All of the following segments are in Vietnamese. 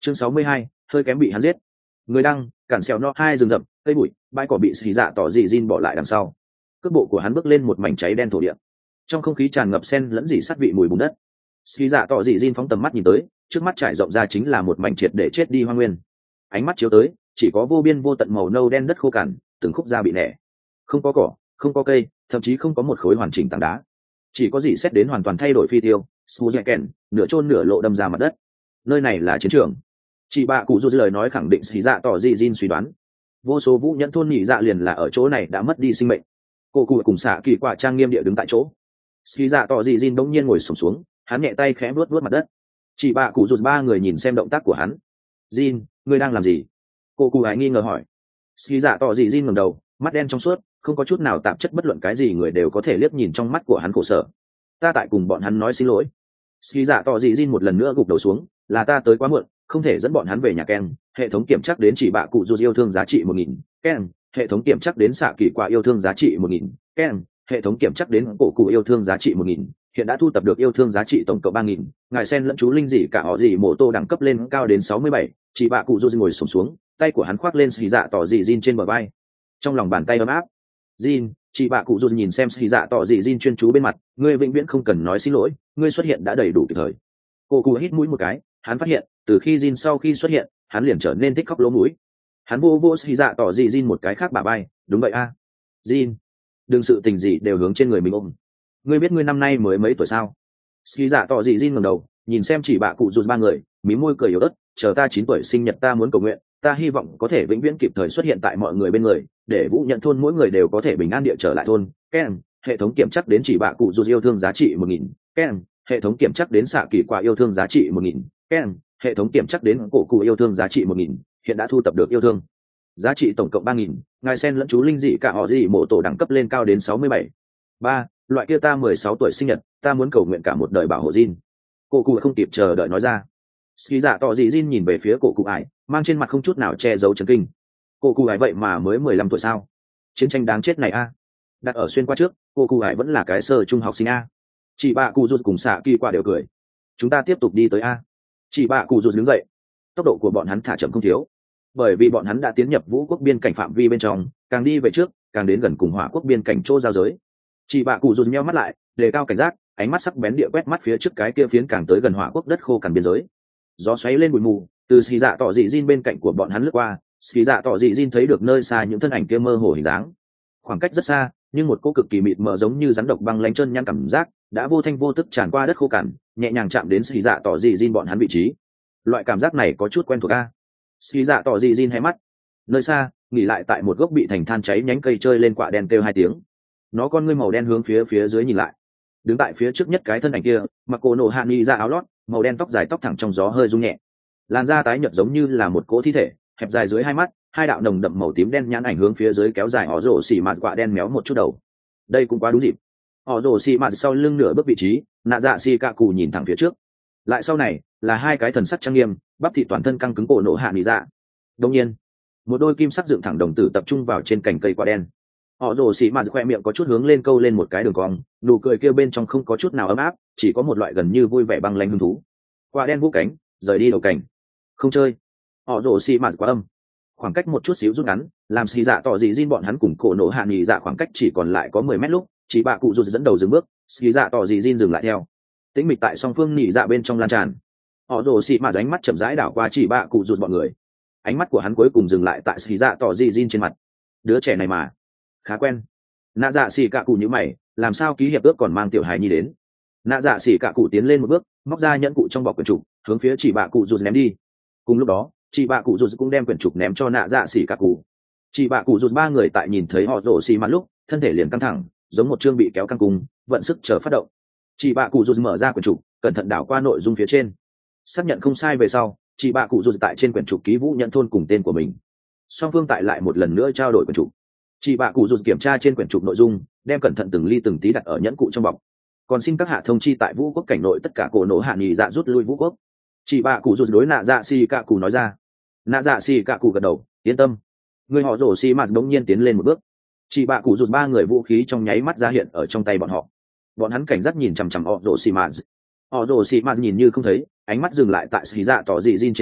chương 62, hơi kém bị hắn giết. Người đăng cản xèo no hai rừng rậm cây bụi bãi cỏ bị xì dạ tỏ dị Jin bỏ lại đằng sau. Cước bộ của hắn bước lên một mảnh cháy đen thổ địa, trong không khí tràn ngập sen lẫn dị sắt vị mùi bùn đất. Xì dạ tỏ dị Jin phóng tầm mắt nhìn tới, trước mắt trải rộng ra chính là một mảnh triệt để chết đi hoang nguyên. Ánh mắt chiếu tới, chỉ có vô biên vô tận màu nâu đen đất khô cằn, từng khúc da bị nẻ. Không có cỏ, không có cây, thậm chí không có một khối hoàn chỉnh tảng đá. Chỉ có dị xét đến hoàn toàn thay đổi phi tiêu, Suzuken, nửa chôn nửa lộ đâm ra mặt đất. Nơi này là chiến trường. Chị bạ cụ dù lời nói khẳng định xì dạ tỏ dị Jin suy đoán. Vô số vũ nhẫn thôn nhị dạ liền là ở chỗ này đã mất đi sinh mệnh. Cô cụ cùng xạ kỳ quả trang nghiêm địa đứng tại chỗ. Xì dạ tỏ dị Jin bỗng nhiên ngồi xổm xuống, hắn nhẹ tay khẽ vuốt vuốt mặt đất. Chị bạ cụ rụt ba người nhìn xem động tác của hắn. Jin, ngươi đang làm gì? Cô cụ hãy nghi ngờ hỏi. Xì dạ tỏ dị Jin ngẩng đầu, mắt đen trong suốt, không có chút nào tạp chất, bất luận cái gì người đều có thể liếc nhìn trong mắt của hắn khổ sở. Ta tại cùng bọn hắn nói xin lỗi. Xì dạ tỏ dị Jin một lần nữa gục đầu xuống, là ta tới quá muộn, không thể dẫn bọn hắn về nhà Ken. Hệ thống kiểm chắc đến chỉ bạ cụ rụt yêu thương giá trị 1000. Ken. Hệ thống kiểm chắc đến xạ kỳ quả yêu thương giá trị 1000. Ken. Hệ thống kiểm chắc đến cổ cụ yêu thương giá trị 1000. Hiện đã thu tập được yêu thương giá trị tổng cộng 3000. Ngài sen lẫn chú linh dị cả họ dị mộ tô đẳng cấp lên cao đến 67. Chỉ bạ cụ rụt ngồi xổm xuống, tay của hắn khoác lên xì dạ tỏ dị Jin trên bờ vai, trong lòng bàn tay ấm áp. Jin, chị bạ cụ rụt nhìn xem xì dạ tỏ dị Jin chuyên chú bên mặt, ngươi vĩnh viễn không cần nói xin lỗi, ngươi xuất hiện đã đầy đủ kịp thời. Cô cụ hít mũi một cái, hắn phát hiện từ khi Jin sau khi xuất hiện, hắn liền trở nên thích khóc lỗ mũi. Hắn vô xì dạ tỏ dị Jin một cái khác bả vai, đúng vậy a. Jin, đừng sự tình gì đều hướng trên người mình ôm. Ngươi biết ngươi năm nay mới mấy tuổi sao? Xì dạ tỏ dị Jin ngẩng đầu, nhìn xem chỉ bạ cụ rụt ba người, mím môi cười yếu ớt, chờ ta 9 tuổi sinh nhật ta muốn cầu nguyện, ta hy vọng có thể vĩnh viễn kịp thời xuất hiện tại mọi người bên người, để vũ nhận thôn mỗi người đều có thể bình an địa trở lại thôn. Ken, hệ thống kiểm chắc đến chỉ bạ cụ rụt yêu thương giá trị 1000. Ken, hệ thống kiểm chắc đến xạ kỳ quả yêu thương giá trị 1000. Ken, hệ thống kiểm chắc đến cổ cụ yêu thương giá trị 1000. Hiện đã thu tập được yêu thương giá trị tổng cộng 3000. Ngài sen lẫn chú linh dị cả họ dị mộ tổ đẳng cấp lên cao đến 67. 3. Loại kia ta 16 tuổi sinh nhật, ta muốn cầu nguyện cả một đời bảo hộ Jin. Cổ cụ không kịp chờ đợi nói ra. Ski dạ tỏ dị Jin nhìn về phía cổ cụ ải, mang trên mặt không chút nào che giấu chấn kinh. Cổ cụ ải vậy mà mới 15 tuổi sao? Chiến tranh đáng chết này a. Đặt ở xuyên qua trước, cổ cụ ải vẫn là cái sơ trung học sinh a. Chị bạ cụ rụt cùng xạ kỳ quả đều cười. Chúng ta tiếp tục đi tới a. Chị bạ cụ rụt đứng dậy. Tốc độ của bọn hắn thả chậm không thiếu, bởi vì bọn hắn đã tiến nhập vũ quốc biên cảnh phạm vi bên trong, càng đi về trước càng đến gần cùng hỏa quốc biên cảnh chỗ giao giới. Chị bạ cụ rụt nheo mắt lại, đề cao cảnh giác, ánh mắt sắc bén địa quét mắt phía trước cái kia phiến càng tới gần hỏa quốc đất khô cằn biên giới. Gió xoáy lên bụi mù, từ xì dạ tỏ dị Jin bên cạnh của bọn hắn lướt qua, xì dạ tỏ dị Jin thấy được nơi xa những thân ảnh kia mơ hồ hình dáng. Khoảng cách rất xa, nhưng một cỗ cực kỳ mịt mờ giống như rắn độc băng lánh chân nhăn cảm giác đã vô thanh vô tức tràn qua đất khô cằn, nhẹ nhàng chạm đến xì dạ tỏ dị Jin bọn hắn vị trí. Loại cảm giác này có chút quen thuộc a. Xì dạ tỏ dị Jin hé mắt, nơi xa nghỉ lại tại một gốc bị thành than cháy nhánh cây chơi lên quạ đen kêu 2 tiếng. Nó con ngươi màu đen hướng phía dưới nhìn lại. Đứng tại phía trước nhất cái thân ảnh kia, mặc cổ nổ hạ nghi ra áo lót màu đen, tóc dài tóc thẳng trong gió hơi rung nhẹ, làn da tái nhợt giống như là một cỗ thi thể, hẹp dài dưới 2 mắt, 2 đạo nồng đậm màu tím đen nhãn ảnh hướng phía dưới kéo dài, ó rổ xì mạt quạ đen méo một chút đầu. Đây cũng quá đúng dịp. Ó rổ xì mạt sau lưng nửa bước vị trí, nạ dạ xì cạ cù nhìn thẳng phía trước, lại sau này là 2 cái thần sắc trang nghiêm, bắp thịt toàn thân căng cứng cổ nổ hạ nghi dạ. Đương nhiên, một đôi kim sắc dựng thẳng đồng tử tập trung vào trên cành cây quạ đen. Họ rồ xì mạt khoe miệng có chút hướng lên, câu lên một cái đường cong, nụ cười kia bên trong không có chút nào ấm áp, chỉ có một loại gần như vui vẻ băng lanh hứng thú. Quả đen vũ cánh rời đi đầu cảnh. Không chơi. Họ rồ xì mạt quá âm. Khoảng cách một chút xíu rút ngắn, làm xì dạ tỏ dị Jin bọn hắn cùng cổ nổ hạ nghỉ dạ khoảng cách chỉ còn lại có 10 mét lúc, chỉ bạ cụ rụt dẫn đầu dừng bước, xì dạ tỏ dị Jin dừng lại theo. Tĩnh mịch tại song phương nghỉ dạ bên trong lan tràn. Họ rồ xì mạt ánh mắt chậm rãi đảo qua chỉ bạ cụ rụt bọn người. Ánh mắt của hắn cuối cùng dừng lại tại xì dạ tỏ dị Jin trên mặt. Đứa trẻ này mà khá quen. Nạ dạ xỉ cạ cụ như mày, làm sao ký hiệp ước còn mang tiểu hài nhi đến? Nạ dạ xỉ cạ cụ tiến lên một bước, móc ra nhẫn cụ trong bọc quyển trục, hướng phía chỉ bạ cụ rụt ném đi. Cùng lúc đó, chỉ bạ cụ rụt cũng đem quyển trục ném cho nạ dạ xỉ cạ cụ. Chỉ bạ cụ rụt ba người tại nhìn thấy họ rổ xì mặt lúc, thân thể liền căng thẳng, giống một chương bị kéo căng cùng, vận sức chờ phát động. Chỉ bạ cụ rụt mở ra quyển trục, cẩn thận đảo qua nội dung phía trên, xác nhận không sai về sau, chỉ bạ cụ rụt tại trên quyển trục ký vũ nhận thôn cùng tên của mình. Song phương tại lại một lần nữa trao đổi quyển trục. Chị bạ cụ rụt kiểm tra trên quyển trục nội dung, đem cẩn thận từng ly từng tí đặt ở nhẫn cụ trong bọc. Còn xin các hạ thông chi tại vũ quốc cảnh nội tất cả cổ nổ hạ nghỉ dạ rút lui vũ quốc. Chị bạ cụ rụt đối nạ dạ xì cạ cụ nói ra. Nạ dạ xì cạ cụ gật đầu, yên tâm. Người họ rổ xì mạt đống nhiên tiến lên một bước. Chị bạ cụ rụt ba người vũ khí trong nháy mắt ra hiện ở trong tay bọn họ. Bọn hắn cảnh giác nhìn chằm chằm họ rổ xì mạt. Họ rổ xì mạt nhìn như không thấy, ánh mắt dừng lại tại xì dạ tỏ dị Jin trên thân,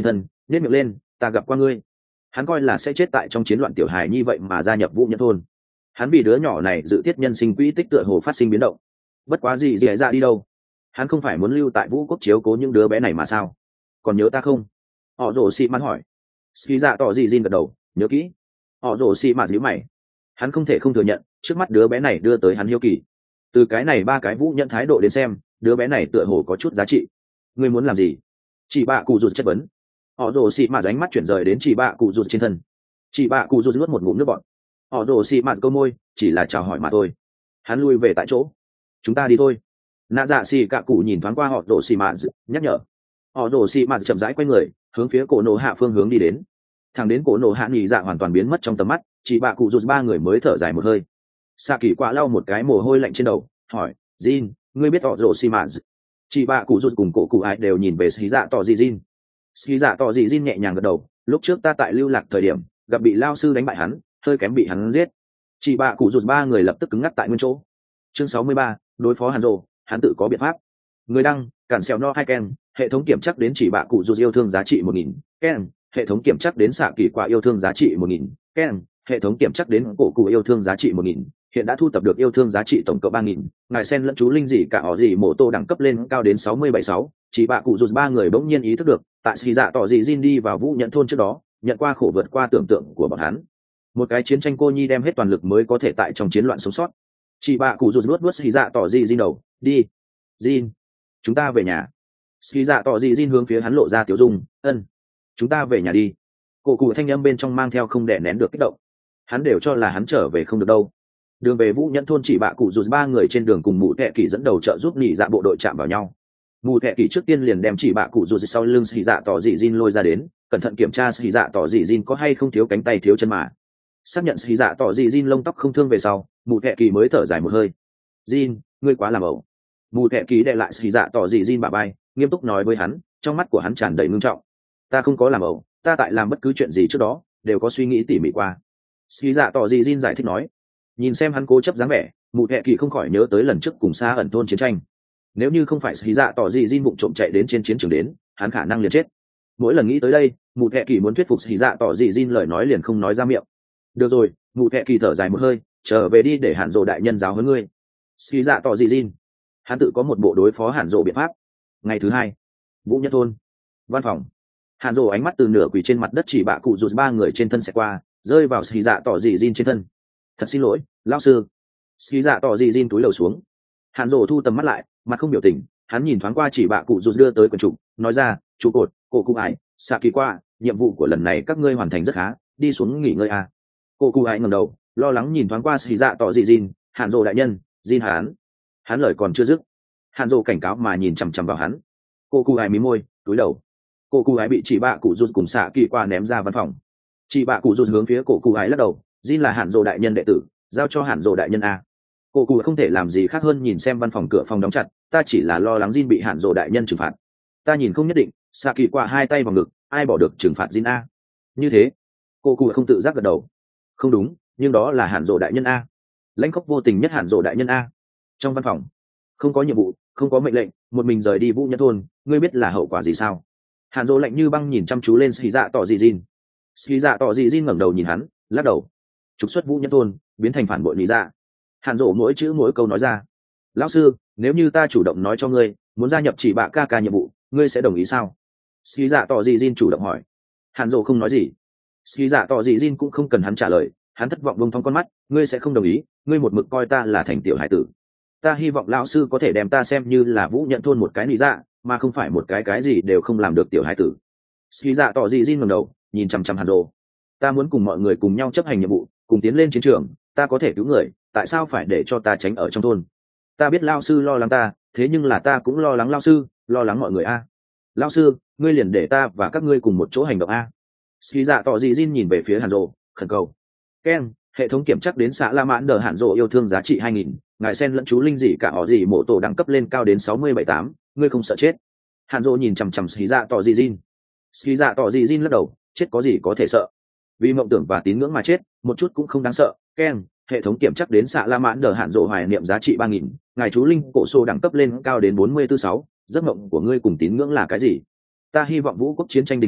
nếp miệng lên, ta gặp qua ngươi. Hắn coi là sẽ chết tại trong chiến loạn tiểu hài như vậy mà gia nhập Vũ Nhẫn thôn. Hắn vì đứa nhỏ này dự thiết nhân sinh quỹ tích tựa hồ phát sinh biến động. Bất quá gì dễ ra đi đâu, hắn không phải muốn lưu tại Vũ quốc chiếu cố những đứa bé này mà sao? Còn nhớ ta không? Họ rồ xị mạt hỏi. Ski dạ tỏ gì Jin gật đầu, nhớ kỹ. Họ rồ xị mạt nhíu mày. Hắn không thể không thừa nhận, trước mắt đứa bé này đưa tới hắn hiếu kỳ. Từ cái này ba cái Vũ Nhẫn thái độ đến xem, đứa bé này tựa hồ có chút giá trị. Ngươi muốn làm gì? Chị bạ cụ rụt chất vấn. Họ rồ xị mạt ánh mắt chuyển rời đến chị bạ cụ rụt trên thân. Chị bạ cụ rụt nuốt một ngụm nước bọt. Họ rồ xị mạt câu môi, chỉ là chào hỏi mà thôi. Hắn lui về tại chỗ. Chúng ta đi thôi. Nạ dạ xì cạ cụ nhìn thoáng qua họ rồ xị mạt, nhắc nhở. Họ rồ xị mạt chậm rãi quay người, hướng phía cổ nổ hạ phương hướng đi đến. Thẳng đến cổ nổ hạ nghỉ dạ hoàn toàn biến mất trong tầm mắt, chị bạ cụ rụt ba người mới thở dài một hơi. Sa kỳ quạ lau một cái mồ hôi lạnh trên đầu, hỏi, Jin, ngươi biết họ rồ xị mạt? Chị bạ cụ rụt cùng cổ cụ ai đều nhìn về xí dạ tỏ dị Jin. Xí dạ tỏ dị Jin nhẹ nhàng gật đầu, lúc trước ta tại lưu lạc thời điểm gặp bị lao sư đánh bại hắn, hơi kém bị hắn giết. Chị bạ cụ rụt ba người lập tức cứng ngắc tại nguyên chỗ. Chương 63, đối phó Hàn Dồ, hắn tự có biện pháp. Người đăng, cản xèo no hai ken, hệ thống kiểm chắc đến chỉ bạ cụ rụt yêu thương giá trị 1000, ken, hệ thống kiểm chắc đến xạ kỳ quạ yêu thương giá trị 1000, ken, hệ thống kiểm chắc đến cổ cụ yêu thương giá trị 1000, hiện đã thu tập được yêu thương giá trị tổng cộng 3000, ngài sen lẫn chú linh dị cả họ gì mổ tô đẳng cấp lên cao đến 676, chỉ bạ cụ rụt ba người bỗng nhiên ý thức được, tại xì dạ tỏ dị Jin đi vào Vũ Nhẫn thôn trước đó, nhận qua khổ vượt qua tưởng tượng của bọn hắn. Một cái chiến tranh cô nhi đem hết toàn lực mới có thể tại trong chiến loạn sống sót. Chỉ bạ cụ rụt luốt xì dạ tỏ dị Jin đầu, đi. Jin, chúng ta về nhà. Xì dạ tỏ dị Jin hướng phía hắn lộ ra tiểu dung, ân, chúng ta về nhà đi. Cổ cụ thanh âm bên trong mang theo không đè nén được kích động. Hắn đều cho là hắn trở về không được đâu. Đường về Vũ Nhẫn thôn chỉ bạ cụ rụt ba người trên đường cùng mụ thẹ kỳ dẫn đầu trợ giúp nhị dạ bộ đội chạm vào nhau. Mụ thẹ kỳ trước tiên liền đem chỉ bạ cụ rụt sau lưng xì dạ tỏ dị Jin lôi ra đến, cẩn thận kiểm tra xì dạ tỏ dị Jin có hay không thiếu cánh tay thiếu chân mà. Xác nhận xì dạ tỏ dị Jin lông tóc không thương về sau, mụ thẹ kỳ mới thở dài một hơi. Jin, ngươi quá làm ẩu. Mụ thẹ kỳ đệ lại xì dạ tỏ dị Jin bả vai, nghiêm túc nói với hắn, trong mắt của hắn tràn đầy ngưng trọng. Ta không có làm ẩu, ta tại làm bất cứ chuyện gì trước đó đều có suy nghĩ tỉ mỉ qua. Xì dạ tỏ dị Jin giải thích nói. Nhìn xem hắn cố chấp dáng vẻ, mụ thẹ kỳ không khỏi nhớ tới lần trước cùng xa ẩn thôn chiến tranh. Nếu như không phải xì dạ tỏ dị Jin bụng trộm chạy đến trên chiến trường đến, hắn khả năng liền chết. Mỗi lần nghĩ tới đây, mụ thẹ kỳ muốn thuyết phục xì dạ tỏ dị Jin lời nói liền không nói ra miệng. Được rồi, mụ thẹ kỳ thở dài một hơi, trở về đi để Hàn Dồ đại nhân giáo huấn ngươi. Xì dạ tỏ dị Jin, hắn tự có một bộ đối phó Hàn Dồ biện pháp. Ngày thứ hai, Vũ Nhẫn thôn văn phòng. Hàn Dồ ánh mắt từ nửa quỳ trên mặt đất chỉ bạ cụ rụt ba người trên thân xẹt qua, rơi vào xì dạ tỏ dị Jin trên thân. Thật xin lỗi, lão sư. Xì dạ tỏ dị Jin túi lầu xuống. Hàn Dồ thu tầm mắt lại, mặt không biểu tình, hắn nhìn thoáng qua chỉ bạ cụ rụt đưa tới quần trục, nói ra, trụ cột, cổ cụ ải, xạ kỳ qua, nhiệm vụ của lần này các ngươi hoàn thành rất khá, đi xuống nghỉ ngơi a. Cổ cụ ải ngẩng đầu, lo lắng nhìn thoáng qua xì dạ tỏ dị Jin, Hàn Dồ đại nhân, Jin hắn lời còn chưa dứt, Hàn Dồ cảnh cáo mà nhìn chằm chằm vào hắn. Cổ cụ ải mí môi, túi đầu. Cổ cụ ải bị chỉ bạ cụ rụt cùng xạ kỳ qua ném ra văn phòng. Chỉ bạ cụ rụt hướng phía cổ cụ ải lắc đầu, Jin là Hàn Dồ đại nhân đệ tử, giao cho Hàn Dồ đại nhân a. Cổ cụ không thể làm gì khác hơn nhìn xem văn phòng cửa phòng đóng chặt, ta chỉ là lo lắng Jin bị Hàn Dồ đại nhân trừng phạt. Ta nhìn không nhất định. Xạ kỳ qua hai tay vào ngực, ai bỏ được trừng phạt Jin a. Như thế, cổ cụ không tự giác gật đầu. Không đúng, nhưng đó là Hàn Dồ đại nhân a. Lãnh khốc vô tình nhất Hàn Dồ đại nhân a. Trong văn phòng, không có nhiệm vụ, không có mệnh lệnh, một mình rời đi Vũ Nhẫn thôn, ngươi biết là hậu quả gì sao? Hàn Dồ lạnh như băng nhìn chăm chú lên xì dạ tỏ dị Jin. Xì dạ tỏ dị Jin ngẩng đầu nhìn hắn, lắc đầu. Trục xuất Vũ Nhẫn thôn, biến thành phản bội lý dạ. Hàn Dồ mỗi chữ mỗi câu nói ra. Lão sư, nếu như ta chủ động nói cho ngươi muốn gia nhập chỉ bạ ca ca nhiệm vụ, ngươi sẽ đồng ý sao? Xì dạ tỏ dị Jin chủ động hỏi. Hàn Dồ không nói gì. Xì dạ tỏ dị Jin cũng không cần hắn trả lời, hắn thất vọng buông thong con mắt, ngươi sẽ không đồng ý, ngươi một mực coi ta là thành tiểu hải tử. Ta hy vọng lão sư có thể đem ta xem như là Vũ Nhẫn thôn một cái lý dạ, mà không phải một cái gì đều không làm được tiểu hải tử. Xì dạ tỏ dị Jin ngẩng đầu, nhìn chằm chằm Hàn Dồ. Ta muốn cùng mọi người cùng nhau chấp hành nhiệm vụ, cùng tiến lên chiến trường, ta có thể cứu người, tại sao phải để cho ta tránh ở trong thôn? Ta biết lão sư lo lắng ta, thế nhưng là ta cũng lo lắng lão sư, lo lắng mọi người a. Lão sư, ngươi liền để ta và các ngươi cùng một chỗ hành động a. Xì dạ tỏ dị Jin nhìn về phía Hàn Dồ, khẩn cầu. Ken, hệ thống kiểm chắc đến xã La Mãn đờ Hàn Dồ yêu thương giá trị 2000, ngài sen lẫn chú linh dị cả họ gì mộ tổ đẳng cấp lên cao đến 678, ngươi không sợ chết? Hàn Dồ nhìn chằm chằm xì dạ tỏ dị Jin. Xì dạ tỏ dị Jin lắc đầu, chết có gì có thể sợ? Vì mộng tưởng và tín ngưỡng mà chết, một chút cũng không đáng sợ. Ken, hệ thống kiểm chắc đến xã La Mãn đờ Hàn Dồ hoài niệm giá trị 3000, ngài chú linh cổ xô đẳng cấp lên cao đến 446, giấc mộng của ngươi cùng tín ngưỡng là cái gì? Ta hy vọng vũ quốc chiến tranh đình chỉ,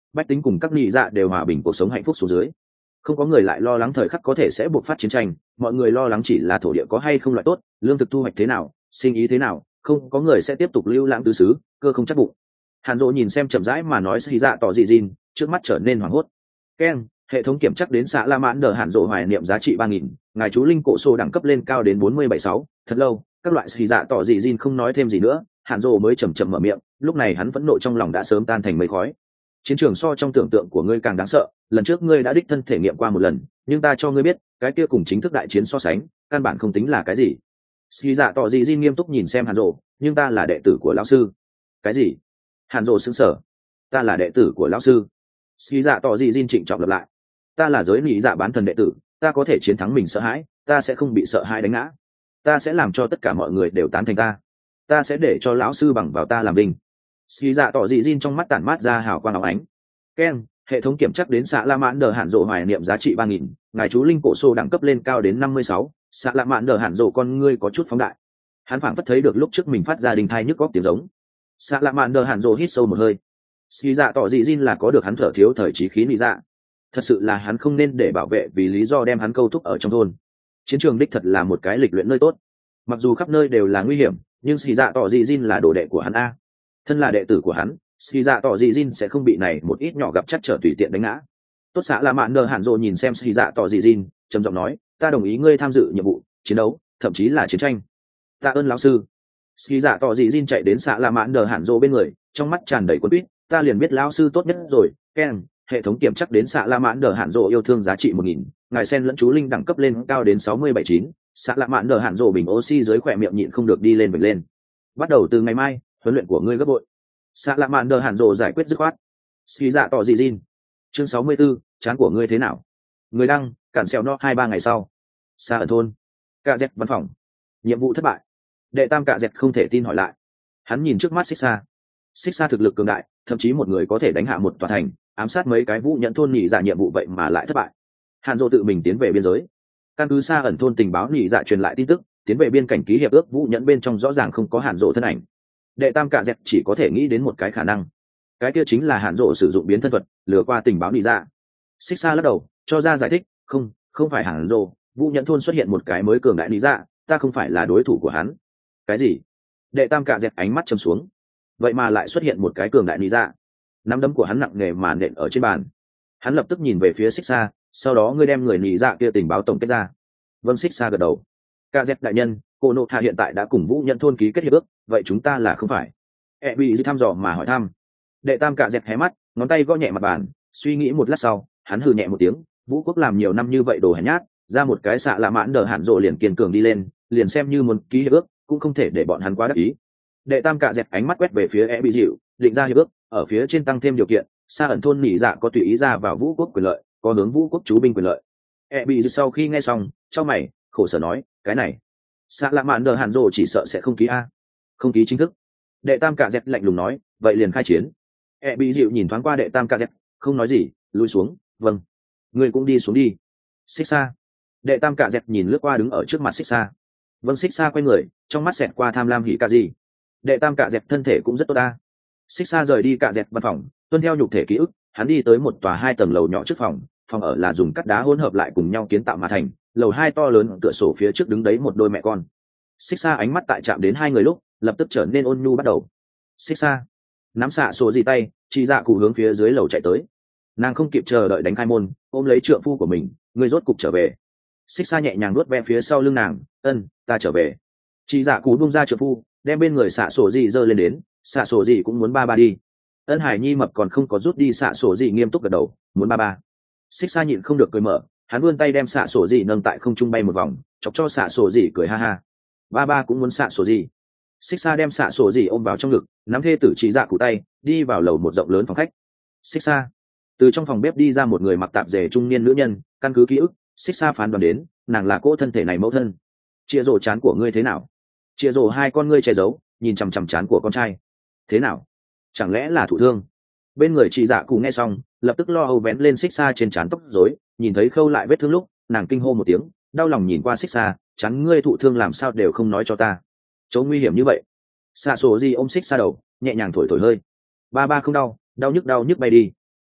bách tính cùng các nghị dạ đều hòa bình cuộc sống hạnh phúc xuống dưới. Không có người lại lo lắng thời khắc có thể sẽ buộc phát chiến tranh, mọi người lo lắng chỉ là thổ địa có hay không loại tốt, lương thực thu hoạch thế nào, sinh ý thế nào, không có người sẽ tiếp tục lưu lãng tứ xứ, cơ không chắc bụng. Hàn Dỗ nhìn xem chậm rãi mà nói xì dạ tỏ dị Jin, trước mắt trở nên hoảng hốt. Keng, hệ thống kiểm chắc đến xã La Mãn Đờ Hàn Dỗ hoài niệm giá trị 3000, ngài chú linh cổ xô đẳng cấp lên cao đến 4076, thật lâu, các loại xì dạ tỏ dị Jin không nói thêm gì nữa, Hàn Dỗ mới chậm chậm mở miệng, lúc này hắn phẫn nộ trong lòng đã sớm tan thành mây khói. Chiến trường so trong tưởng tượng của ngươi càng đáng sợ, lần trước ngươi đã đích thân thể nghiệm qua một lần, nhưng ta cho ngươi biết, cái kia cùng chính thức đại chiến so sánh, căn bản không tính là cái gì. Xì dạ tỏ dị Jin nghiêm túc nhìn xem Hàn Dỗ, nhưng ta là đệ tử của lão sư. Cái gì? Hàn Dỗ sững sờ. Ta là đệ tử của lão sư. Xì dạ tỏ dị Jin trịnh trọng lặp lại. Ta là giới lý dạ bán thần đệ tử, ta có thể chiến thắng mình sợ hãi, ta sẽ không bị sợ hãi đánh ngã, ta sẽ làm cho tất cả mọi người đều tán thành ta sẽ để cho lão sư bằng vào ta làm vinh. Xì dạ tỏ dị Jin trong mắt tản mát ra hào quang óng ánh. Keng, hệ thống kiểm chắc đến xã La Mãn Đờ Hàn Dỗ hoài niệm giá trị 3000, ngài chú linh cổ xô đẳng cấp lên cao đến 56, xã La Mãn Đờ Hàn Dỗ con ngươi có chút phóng đại. Hắn phảng phất thấy được lúc trước mình phát ra đình thai nhức góc tiếng giống. Xã La Mãn Đờ Hàn Dỗ hít sâu một hơi. Xì dạ tỏ dị Jin là có được hắn thở thiếu thời trí khí lý dạ. Thật sự là hắn không nên để bảo vệ vì lý do đem hắn câu thúc ở trong thôn. Chiến trường đích thật là một cái lịch luyện nơi tốt, mặc dù khắp nơi đều là nguy hiểm, nhưng xì dạ tỏ dị Jin là đồ đệ của hắn a, thân là đệ tử của hắn, xì dạ tỏ dị Jin sẽ không bị này một ít nhỏ gặp chắc trở tùy tiện đánh ngã. Tốt xã La Mãn Đờ Hàn Dỗ nhìn xem xì dạ tỏ dị Jin, trầm giọng nói, ta đồng ý ngươi tham dự nhiệm vụ chiến đấu, thậm chí là chiến tranh. Tạ ơn lão sư. Xì dạ tỏ dị Jin chạy đến xã La Mãn Đờ Hàn Dỗ bên người, trong mắt tràn đầy cuốn quýt, ta liền biết lão sư tốt nhất rồi. Keng, hệ thống kiểm chắc đến xã La Mãn Đờ Hàn Dỗ yêu thương giá trị 1000, ngài sen lẫn chú linh đẳng cấp lên cao đến 6079, xã La Mãn Đờ Hàn Dỗ bình oxy dưới khỏe miệng nhịn không được đi lên vểnh lên. Bắt đầu từ ngày mai, huấn luyện của ngươi gấp bội. Xã La Mãn Đờ Hàn Dỗ giải quyết dứt khoát. Xì dạ tỏ dị Jin. Chương 64, chán của ngươi thế nào? Người đăng, cản xèo no 2-3 ngày sau. Xa ở thôn. Cạ dẹt văn phòng. Nhiệm vụ thất bại. Đệ tam Cạ dẹt không thể tin hỏi lại. Hắn nhìn trước mắt Xích Sa. Xích Sa thực lực cường đại, thậm chí một người có thể đánh hạ một tòa thành, ám sát mấy cái vũ nhẫn thôn nhị dạ nhiệm vụ vậy mà lại thất bại. Hàn Dỗ tự mình tiến về biên giới, căn cứ Xa ẩn thôn tình báo nhị dạ truyền lại tin tức, tiến về biên cảnh ký hiệp ước vũ nhẫn bên trong rõ ràng không có Hàn Dỗ thân ảnh. Đệ tam Cạ dẹt chỉ có thể nghĩ đến một cái khả năng, cái kia chính là Hàn Dỗ sử dụng biến thân thuật lừa qua tình báo nhị dạ. Xích Sa lắc đầu cho ra giải thích, không phải Hàn Dỗ, vũ nhẫn thôn xuất hiện một cái mới cường đại nhị dạ, ta không phải là đối thủ của hắn. Cái gì? Đệ tam Cạ dẹt ánh mắt trầm xuống, vậy mà lại xuất hiện một cái cường đại nhị dạ. Nắm đấm của hắn nặng nề mà nện ở trên bàn. Hắn lập tức nhìn về phía Xích Sa, sau đó ngươi đem người nhị dạ kia tình báo tổng kết ra. Vâng. Xích Sa gật đầu. Cạ dẹt đại nhân, cô nộ hạ hiện tại đã cùng vũ nhẫn thôn ký kết hiệp ước, vậy chúng ta là không phải? Bị thăm dò mà hỏi thăm. Đệ tam Cạ dẹt hé mắt, ngón tay gõ nhẹ mặt bàn, suy nghĩ một lát sau, hắn hừ nhẹ một tiếng, vũ quốc làm nhiều năm như vậy đồ hèn nhát, ra một cái xạ La Mãn Đờ Hàn Dỗ liền kiên cường đi lên, liền xem như muốn ký hiệp ước cũng không thể để bọn hắn quá đắc ý. Đệ tam Cạ dẹt ánh mắt quét về phía bị dịu, định ra hiệp ước, ở phía trên tăng thêm điều kiện, Xa ẩn thôn nhị dạ có tùy ý ra vào vũ quốc quyền lợi, có hướng vũ quốc chú binh quyền lợi. Bị dịu sau khi nghe xong, chau mày, khổ sở nói, cái này Xa La Mãn Đờ Hàn Dỗ chỉ sợ sẽ không ký a. Không ký chính thức. Đệ tam Cạ dẹt lạnh lùng nói, vậy liền khai chiến. Bị dịu nhìn thoáng qua đệ tam Cạ dẹt, không nói gì, lui xuống. Vâng, ngươi cũng đi xuống đi. Xích Sa. Đệ tam Cạ dẹt nhìn lướt qua đứng ở trước mặt Xích Sa. Vâng. Xích Sa quay người, trong mắt xẹt qua tham lam hỉ ca gì. Đệ tam Cạ dẹt thân thể cũng rất tốt ta. Xích Sa rời đi Cạ dẹt văn phòng, tuân theo nhục thể ký ức, hắn đi tới một tòa 2 tầng lầu nhỏ trước phòng. Phòng ở là dùng cắt đá hỗn hợp lại cùng nhau kiến tạo mà thành, lầu 2 to lớn, cửa sổ phía trước đứng đấy một đôi mẹ con. Xích Sa ánh mắt tại chạm đến hai người lúc, lập tức trở nên ôn nhu bắt đầu. Xích Sa nắm xạ sổ gì tay, chị dạ cụ hướng phía dưới lầu chạy tới. Nàng không kịp chờ đợi đánh khai môn, ôm lấy trượng phu của mình, người rốt cục trở về. Xích Sa nhẹ nhàng nuốt ve phía sau lưng nàng, ta trở về. Chị dạ cụ buông ra trượng phu, đem bên người xạ sổ gì giơ lên đến, xạ sổ gì cũng muốn ba đi. Hải Nhi mập còn không có rút đi, xạ sổ gì nghiêm túc gật đầu, muốn ba. Xích Sa nhịn không được cười mở, hắn vươn tay đem xạ sổ gì nâng tại không trung bay một vòng, chọc cho xạ sổ gì cười ha ha. Ba cũng muốn xạ sổ gì. Xích Sa đem xạ sổ gì ôm vào trong ngực, nắm thê tử chị dạ cụ tay, đi vào lầu một rộng lớn phòng khách. Xích Sa. Từ trong phòng bếp đi ra một người mặc tạp dề trung niên nữ nhân, căn cứ ký ức, Xích Sa phán đoán đến, nàng là cô thân thể này mẫu thân. Chia rổ chán của ngươi thế nào? Chia rổ hai con ngươi che giấu, nhìn chằm chằm chán của con trai. Thế nào? Chẳng lẽ là thụ thương? Bên người chị dạ cụ nghe xong, lập tức lo âu vén lên Xích Sa trên trán tóc rối, nhìn thấy khâu lại vết thương lúc, nàng kinh hô một tiếng, đau lòng nhìn qua Xích Sa, chán ngươi thụ thương làm sao đều không nói cho ta. Chỗ nguy hiểm như vậy. Xạ sổ gì ôm Xích Sa đầu, nhẹ nhàng thổi hơi. Ba không đau, đau nhức bay đi.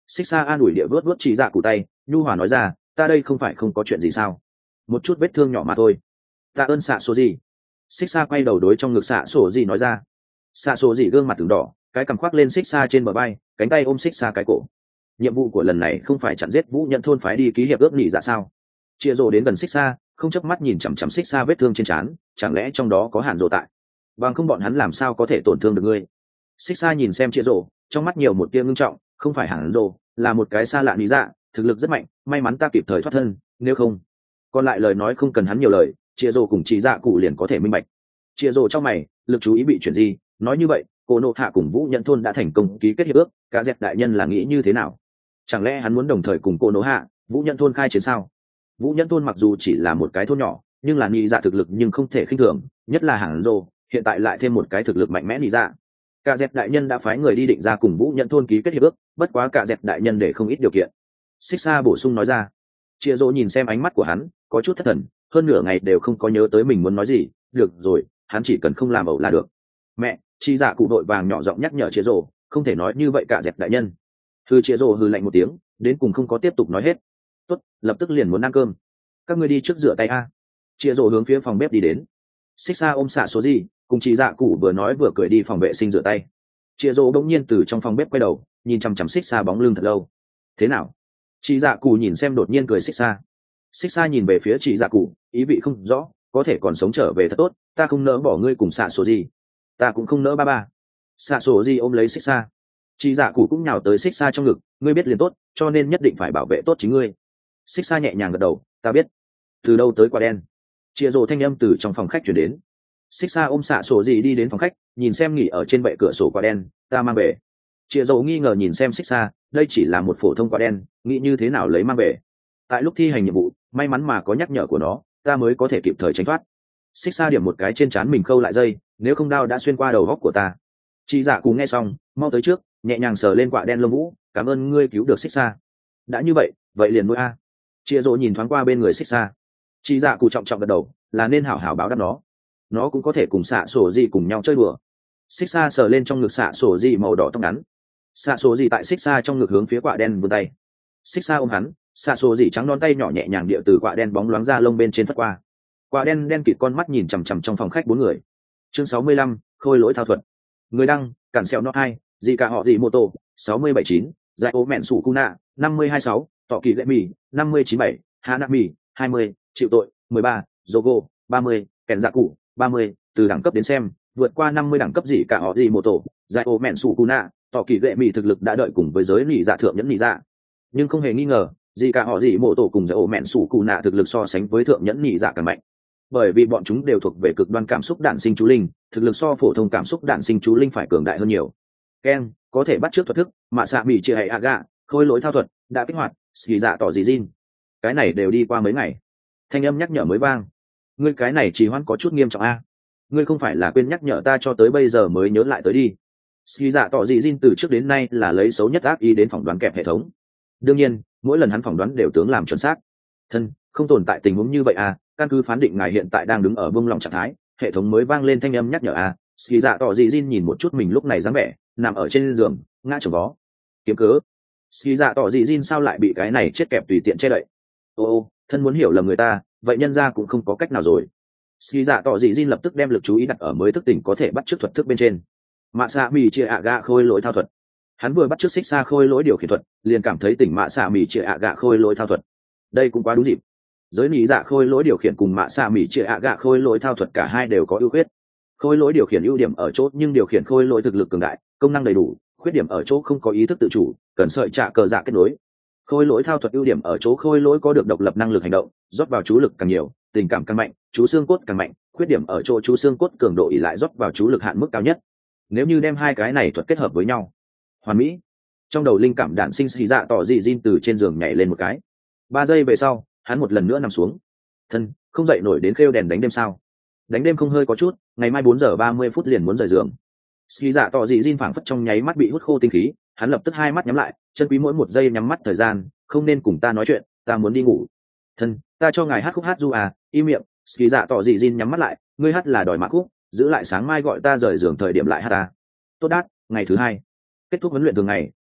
Xích Sa an ủi địa vớt vớt chỉ dạ cụ tay, nhu hòa nói ra, ta đây không phải không có chuyện gì sao, một chút vết thương nhỏ mà thôi. Tạ ơn xạ số gì. Xích Sa quay đầu đối trong ngực xạ sổ gì nói ra. Xạ sổ gì gương mặt từng đỏ, cái cằm khoác lên Xích Sa trên bờ vai, cánh tay ôm Xích Sa cái cổ. Nhiệm vụ của lần này không phải chặn giết Vũ Nhận thôn phái đi ký hiệp ước nghỉ dạ sao? Chia rồ đến gần Xích Sa, không chớp mắt nhìn chằm chằm Xích Sa vết thương trên trán, chẳng lẽ trong đó có hàn rồ tại? Bằng không bọn hắn làm sao có thể tổn thương được ngươi? Xích Sa nhìn xem Chia rồ, trong mắt nhiều một tia ngưng trọng, không phải hàn rồ, là một cái xa lạ lý dạ, thực lực rất mạnh, may mắn ta kịp thời thoát thân, nếu không, còn lại lời nói không cần hắn nhiều lời, Chia rồ cùng chỉ dạ cụ liền có thể minh bạch. Chia rồ trong mày, lực chú ý bị chuyển di, nói như vậy, cô nộ hạ cùng Vũ Nhận thôn đã thành công ký kết hiệp ước, cả dẹp đại nhân là nghĩ như thế nào? Chẳng lẽ hắn muốn đồng thời cùng cô nộ hạ, Vũ Nhận thôn khai chiến sao? Vũ Nhẫn thôn mặc dù chỉ là một cái thôn nhỏ, nhưng là nhị dạ thực lực nhưng không thể khinh thường, nhất là Hàn Dô, hiện tại lại thêm một cái thực lực mạnh mẽ nhị dạ. Cả dẹp đại nhân đã phái người đi định ra cùng Vũ Nhẫn thôn ký kết hiệp ước, bất quá cả dẹp đại nhân để không ít điều kiện. Xích Sa bổ sung nói ra. Chia Dô nhìn xem ánh mắt của hắn, có chút thất thần, hơn nửa ngày đều không có nhớ tới mình muốn nói gì. Được rồi, hắn chỉ cần không làm ẩu là được. Mẹ, chi dạ cụ đội vàng nhỏ giọng nhắc nhở Chia Dô, không thể nói như vậy cả dẹp đại nhân. Hư Chia Dô hư lạnh một tiếng, đến cùng không có tiếp tục nói hết. Tốt, lập tức liền muốn ăn cơm, các ngươi đi trước rửa tay a. Chia rồ hướng phía phòng bếp đi đến. Xích Sa ôm xạ số gì cùng chị dạ cụ vừa nói vừa cười đi phòng vệ sinh rửa tay. Chia rồ bỗng nhiên từ trong phòng bếp quay đầu nhìn chằm chằm Xích Sa bóng lưng thật lâu. Thế nào? Chị dạ cụ nhìn xem đột nhiên cười Xích Sa. Xích Sa nhìn về phía chị dạ cụ, ý vị không rõ, có thể còn sống trở về thật tốt, ta không nỡ bỏ ngươi cùng xạ số gì, ta cũng không nỡ ba ba. Xạ số gì ôm lấy Xích Sa. Chị dạ cụ cũng nhào tới Xích Sa trong ngực, ngươi biết liền tốt, cho nên nhất định phải bảo vệ tốt chính ngươi. Xích Sa nhẹ nhàng gật đầu, ta biết. Từ đâu tới quả đen? Chia rồ thanh âm từ trong phòng khách chuyển đến. Xích Sa ôm xạ sổ gì đi đến phòng khách, nhìn xem nghỉ ở trên bệ cửa sổ quả đen, ta mang về. Chia rồ nghi ngờ nhìn xem Xích Sa, đây chỉ là một phổ thông quả đen, nghĩ như thế nào lấy mang về? Tại lúc thi hành nhiệm vụ, may mắn mà có nhắc nhở của nó, ta mới có thể kịp thời tránh thoát. Xích Sa điểm một cái trên trán mình khâu lại dây, nếu không đao đã xuyên qua đầu góc của ta. Chị dạ cùng nghe xong, mau tới trước, nhẹ nhàng sờ lên quả đen lông vũ, cảm ơn ngươi cứu được Xích Sa. Đã như vậy, vậy liền nuôi a. Chia rồ nhìn thoáng qua bên người Xích Sa. Chị dạ cụ trọng trọng gật đầu, là nên hảo hảo báo đáp nó cũng có thể cùng xạ sổ gì cùng nhau chơi đùa. Xích Sa sờ lên trong ngực xạ sổ gì màu đỏ tóc ngắn. Xạ sổ gì tại Xích Sa trong ngực hướng phía quả đen vươn tay. Xích Sa ôm hắn, xạ sổ gì trắng non tay nhỏ nhẹ nhàng địa từ quả đen bóng loáng ra lông bên trên phất qua. Quả đen đen kịt con mắt nhìn chằm chằm trong phòng khách bốn người. Chương 65, khôi lỗi thao thuật. Người đăng, cản xeo nó hai, gì cả họ gì mô tô, 679, giải ố mẹn sủ Kuna, 5026, tọ kỳ lệ mì, 5097, Hanami, 20, chịu tội, 13, Zogo, 30, kèn dạ cụ, 30, từ đẳng cấp đến xem, vượt qua 50 đẳng cấp gì cả họ gì mô tô, giải ố mẹn sủ Kuna, tọ kỳ lệ mì thực lực đã đợi cùng với giới nỉ dạ thượng nhẫn nỉ dạ. Nhưng không hề nghi ngờ, gì cả họ gì mô tô cùng giải ố mẹn sủ Kuna thực lực so sánh với thượng nhẫn nỉ dạ càng mạnh. Bởi vì bọn chúng đều thuộc về cực đoan cảm xúc đản sinh chú linh, thực lực so phổ thông cảm xúc đản sinh chú linh phải cường đại hơn nhiều. Ken có thể bắt chước thuật thức, mạ xạ bị chia hay aga, khôi lỗi thao thuật đã kích hoạt, xì dạ tỏ gì Jin. Cái này đều đi qua mấy ngày. Thanh âm nhắc nhở mới vang. Ngươi cái này trì hoãn có chút nghiêm trọng a. Ngươi không phải là quên nhắc nhở ta cho tới bây giờ mới nhớ lại tới đi. Xì dạ tỏ gì Jin từ trước đến nay là lấy xấu nhất ác ý đến phỏng đoán kẹp hệ thống. Đương nhiên, mỗi lần hắn phỏng đoán đều tướng làm chuẩn xác. Thân, không tồn tại tình huống như vậy à, căn cứ phán định ngài hiện tại đang đứng ở vương lòng trạng thái, hệ thống mới vang lên thanh âm nhắc nhở à. Xì dạ tỏ gì Jin nhìn một chút mình lúc này dáng vẻ, nằm ở trên giường, ngã chồng vó. Kiếm cớ. Xì dạ tỏ gì Jin sao lại bị cái này chết kẹp tùy tiện che đậy? Ô, thân muốn hiểu lầm người ta, vậy nhân ra cũng không có cách nào rồi. Xì dạ tỏ gì Jin lập tức đem lực chú ý đặt ở mới thức tỉnh có thể bắt chước thuật thức bên trên. Mạ xạ mì chia ạ gạ khôi lỗi thao thuật. Hắn vừa bắt chước Xích Sa khôi lỗi điều khiển thuật, liền cảm thấy tỉnh mạ xạ mì chia ạ gạ khôi lỗi thao thuật. Đây cũng quá đúng dịp. Giới lý dạ khôi lỗi điều khiển cùng mạ xạ mì chia ạ gạ khôi lỗi thao thuật cả hai đều có ưu khuyết. Khôi lỗi điều khiển ưu điểm ở chỗ nhưng điều khiển khôi lỗi thực lực cường đại, công năng đầy đủ, khuyết điểm ở chỗ không có ý thức tự chủ, cần sợi trả cờ dạ kết nối. Khôi lỗi thao thuật ưu điểm ở chỗ khôi lỗi có được độc lập năng lực hành động, rót vào chú lực càng nhiều, tình cảm càng mạnh, chú xương cốt càng mạnh, khuyết điểm ở chỗ chú xương cốt cường độ ỷ lại rót vào chú lực hạn mức cao nhất. Nếu như đem hai cái này thuật kết hợp với nhau, hoàn mỹ. Trong đầu linh cảm đản sinh xì dạ tỏ dị Jin từ trên giường nhảy lên một cái. 3 giây về sau, hắn một lần nữa nằm xuống. Thân, không dậy nổi đến khêu đèn đánh đêm sao? Đánh đêm không hơi có chút, ngày mai 4 giờ 30 phút liền muốn rời giường. Xì dạ tỏ dị Jin phảng phất trong nháy mắt bị hút khô tinh khí, hắn lập tức hai mắt nhắm lại, chân quý mỗi một giây nhắm mắt thời gian, không nên cùng ta nói chuyện, ta muốn đi ngủ. Thân, ta cho ngài hát khúc hát du à, im miệng. Xì dạ tỏ dị Jin nhắm mắt lại, ngươi hát là đòi mạc khúc, giữ lại sáng mai gọi ta rời giường thời điểm lại hát ta. Tốt đát, ngày thứ hai. Kết thúc huấn luyện thường ngày,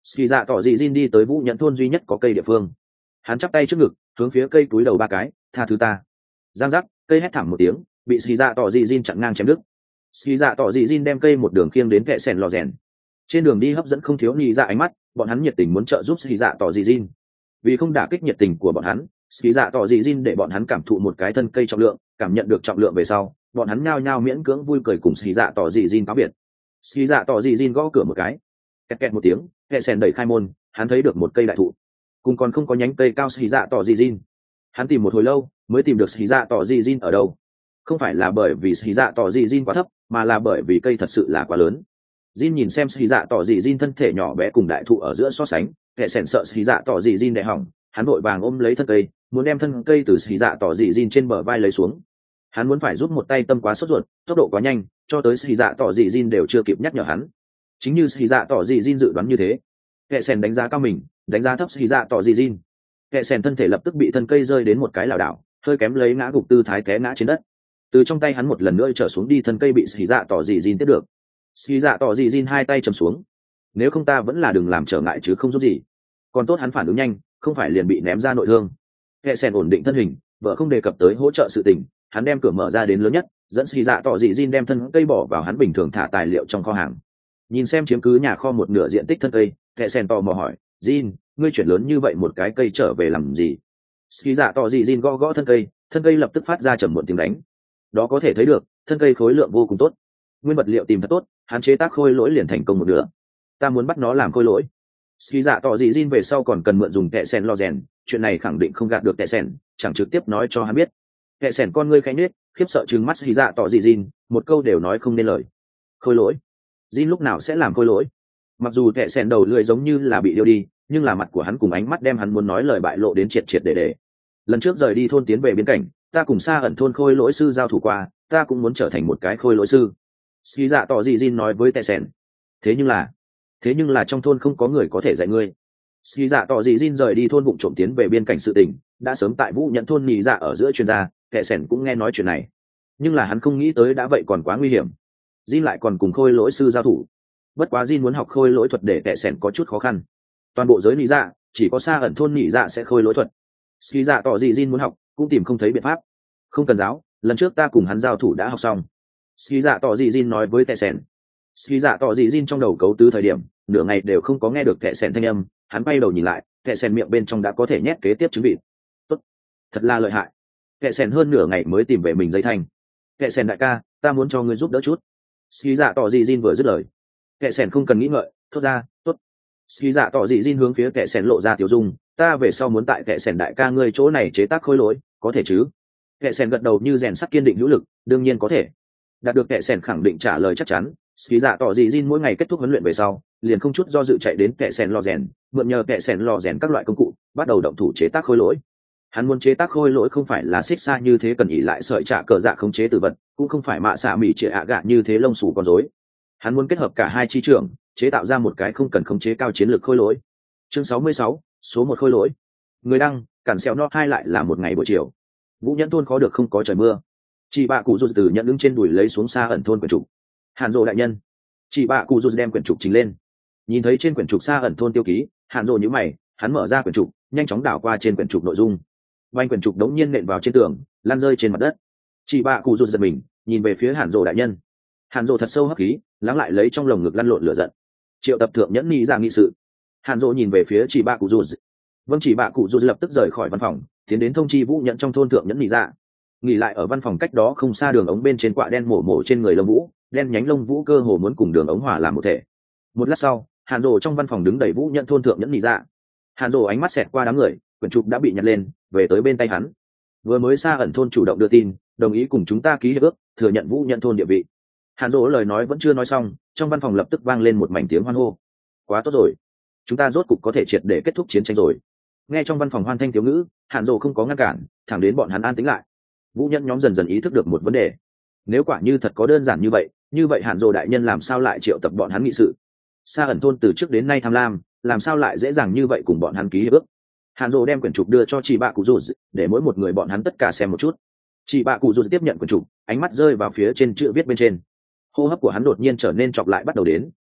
Ski dạ tỏ dị Jin đi tới vũ nhẫn thôn duy nhất có cây địa phương. Hắn chắp tay trước ngực, hướng phía cây túi đầu 3 cái, tha thứ ta. Giang giác, cây hét thảm một tiếng, bị Ski dạ tỏ dị Jin chặn ngang chém đứt. Ski dạ tỏ dị Jin đem cây một đường khiêng đến kệ sèn lò rèn. Trên đường đi hấp dẫn không thiếu nhị dạ ánh mắt, bọn hắn nhiệt tình muốn trợ giúp Ski dạ tỏ dị Jin. Vì không đả kích nhiệt tình của bọn hắn, Ski dạ tỏ dị Jin để bọn hắn cảm thụ một cái thân cây trọng lượng, cảm nhận được trọng lượng về sau, bọn hắn nhao nhao miễn cưỡng vui cười cùng Ski dạ tỏ dị Jin cáo biệt. Ski dạ tỏ dị Jin gõ cửa một cái, kẹt kẹt một tiếng, kệ sèn đẩy khai môn, hắn thấy được một cây đại thụ, cùng còn không có nhánh cây cao. Ski dạ tỏ dị Jin, hắn tìm một hồi lâu mới tìm được Ski dạ tỏ dị Jin ở đâu. Không phải là bởi vì Ski dạ tỏ dị Jin quá thấp, mà là bởi vì cây thật sự là quá lớn. Jin nhìn xem Ski dạ tỏ dị Jin thân thể nhỏ bé cùng đại thụ ở giữa so sánh, kệ sèn sợ Ski dạ tỏ dị Jin đè hỏng, hắn vội vàng ôm lấy thân cây, muốn đem thân cây từ Ski dạ tỏ dị Jin trên bờ vai lấy xuống. Hắn muốn phải giúp một tay, tâm quá sốt ruột, tốc độ quá nhanh, cho tới Ski dạ tỏ dị Jin đều chưa kịp nhắc nhở hắn. Chính như Ski dạ tỏ dị Jin dự đoán như thế, kệ sèn đánh giá cao mình, đánh giá thấp Ski dạ tỏ dị Jin. Kệ sèn thân thể lập tức bị thân cây rơi đến một cái lảo đảo, hơi kém lấy ngã gục tư thái té ngã trên đất. Từ trong tay hắn một lần nữa trở xuống đi, thân cây bị Ski dạ tỏ dị Jin tiếp được. Ski dạ tỏ dị Jin hai tay chầm xuống, nếu không ta vẫn là đừng làm trở ngại chứ không giúp gì. Còn tốt hắn phản ứng nhanh, không phải liền bị ném ra nội thương. Kệ sèn ổn định thân hình, vợ không đề cập tới hỗ trợ sự tình, hắn đem cửa mở ra đến lớn nhất, dẫn Ski dạ tỏ dị Jin đem thân cây bỏ vào hắn bình thường thả tài liệu trong kho hàng. Nhìn xem chiếm cứ nhà kho một nửa diện tích thân cây, Kệ sèn tò mò hỏi, Jin, ngươi chuyển lớn như vậy một cái cây trở về làm gì? Ski dạ tỏ dị Jin gõ gõ thân cây lập tức phát ra trầm muộn tiếng đánh. Đó có thể thấy được, thân cây khối lượng vô cùng tốt, nguyên vật liệu tìm thật tốt, hắn chế tác khôi lỗi liền thành công một nửa. Ta muốn bắt nó làm khôi lỗi. Ski dạ tỏ dị Jin về sau còn cần mượn dùng kệ sèn lò rèn, chuyện này khẳng định không gạt được kệ sèn, chẳng trực tiếp nói cho hắn biết. Kệ sèn con ngươi khẽ nhếch, khiếp sợ trừng mắt Ski dạ tỏ dị Jin, một câu đều nói không nên lời. Khôi lỗi? Jin lúc nào sẽ làm khôi lỗi? Mặc dù kệ sèn đầu lưỡi giống như là bị điêu đi, nhưng là mặt của hắn cùng ánh mắt đem hắn muốn nói lời bại lộ đến triệt triệt để. Lần trước rời đi thôn tiến về biên cảnh, ta cùng Sa ẩn thôn khôi lỗi sư giao thủ qua, ta cũng muốn trở thành một cái khôi lỗi sư. Ski dạ tỏ dị Jin nói với kệ sèn. Thế nhưng là trong thôn không có người có thể dạy ngươi. Ski dạ tỏ dị Jin rời đi thôn vụng trộm tiến về biên cảnh sự tình, đã sớm tại vũ nhận thôn nhị dạ ở giữa chuyên gia, kệ sèn cũng nghe nói chuyện này, nhưng là hắn không nghĩ tới đã vậy còn quá nguy hiểm. Jin lại còn cùng khôi lỗi sư giao thủ. Bất quá Jin muốn học khôi lỗi thuật để kệ sèn có chút khó khăn. Toàn bộ giới nhị dạ chỉ có Sa ẩn thôn nhị dạ sẽ khôi lỗi thuật. Ski dạ tỏ dị Jin muốn học cũng tìm không thấy biện pháp. Không cần giáo, lần trước ta cùng hắn giao thủ đã học xong. Ski dạ tỏ dị Jin nói với kệ sèn. Ski dạ tỏ dị Jin trong đầu cấu tứ thời điểm, nửa ngày đều không có nghe được kệ sèn thanh âm, hắn bay đầu nhìn lại, kệ sèn miệng bên trong đã có thể nhét kế tiếp trứng vịt. Tốt, thật là lợi hại. Kệ sèn hơn nửa ngày mới tìm về mình dây thanh. Kệ sèn đại ca, ta muốn cho ngươi giúp đỡ chút. Ski dạ tỏ dị Jin vừa dứt lời, kệ sèn không cần nghĩ ngợi, thốt ra, tốt. Ski dạ tỏ dị Jin hướng phía kệ sèn lộ ra tiểu dung, ta về sau muốn tại kệ sèn đại ca ngươi chỗ này chế tác khôi lỗi, có thể chứ? Kệ sèn gật đầu như rèn sắt kiên định hữu lực, đương nhiên có thể. Đạt được kệ sèn khẳng định trả lời chắc chắn, Ski dạ tỏ dị Jin mỗi ngày kết thúc huấn luyện về sau, liền không chút do dự chạy đến kệ sèn lò rèn, mượn nhờ kệ sèn lò rèn các loại công cụ, bắt đầu động thủ chế tác khôi lỗi. Hắn muốn chế tác khôi lỗi không phải là xích xa như thế cần ỉ lại sợi trả cờ dạ khống chế tử vật, cũng không phải mạ xạ mỉ trịa ạ gạ như thế lông xù con rối. Hắn muốn kết hợp cả hai chi trưởng, chế tạo ra một cái không cần khống chế cao chiến lược khôi lỗi. Chương 66, số 1 khôi lỗi. Người đăng, cản xèo no 2 lại là một ngày buổi chiều. Vũ Nhẫn thôn khó được không có trời mưa. Chị bạ cụ rụt từ nhận đứng trên đùi lấy xuống Sa ẩn thôn quyển trục. Hàn Dụ đại nhân. Chị bạ cụ rụt đem quyển trục trình lên. Nhìn thấy trên quyển trục Sa ẩn thôn tiêu ký, Hàn Dụ nhíu mày, hắn mở ra quyển trục, nhanh chóng đảo qua trên quyển trục nội dung. Vành quyển trục đống nhiên nện vào trên tường, lăn rơi trên mặt đất. Chị bạ cụ rụt giật mình, nhìn về phía Hàn Dụ đại nhân. Hàn Dụ thật sâu hấp khí, lắng lại lấy trong lồng ngực lăn lộn lửa giận. Triệu tập thượng nhẫn nghị ra nghị sự. Hàn Dụ nhìn về phía chị bạ cụ rụt. Vâng, chị bạ cụ rụt lập tức rời khỏi văn phòng, tiến đến thông chi Vũ Nhẫn trong thôn thượng nhẫn nghị ra. Nghỉ lại ở văn phòng cách đó không xa đường ống bên trên quạ đen mổ mổ trên người lông vũ, đen nhánh lông vũ cơ hồ muốn cùng đường ống hòa làm một thể. Một lát sau, Hàn Dụ trong văn phòng đứng đầy Vũ Nhẫn thôn thượng nhẫn nghị ra. Hàn Dụ ánh mắt xẹt qua đám người, quyển trục đã bị nhặt lên, về tới bên tay hắn. Vừa mới Sa ẩn thôn chủ động đưa tin, đồng ý cùng chúng ta ký hiệp ước, thừa nhận Vũ Nhẫn thôn địa vị. Hàn Dụ lời nói vẫn chưa nói xong, trong văn phòng lập tức vang lên một mảnh tiếng hoan hô. Quá tốt rồi, chúng ta rốt cục có thể triệt để kết thúc chiến tranh rồi. Nghe trong văn phòng hoan thanh thiếu ngữ, Hàn Dụ không có ngăn cản, thẳng đến bọn hắn an tĩnh lại. Vũ Nhẫn nhóm dần dần ý thức được một vấn đề. Nếu quả như thật có đơn giản như vậy Hàn Dụ đại nhân làm sao lại triệu tập bọn hắn nghị sự? Sa ẩn thôn từ trước đến nay tham lam, làm sao lại dễ dàng như vậy cùng bọn hắn ký hiệp ước? Hàn Dụ đem quyển trục đưa cho chị bạ cụ rụt, để mỗi một người bọn hắn tất cả xem một chút. Chị bạ cụ rụt tiếp nhận quyển trục, ánh mắt rơi vào phía trên chữ viết bên trên. Hô hấp của hắn đột nhiên trở nên chọc lại bắt đầu đến,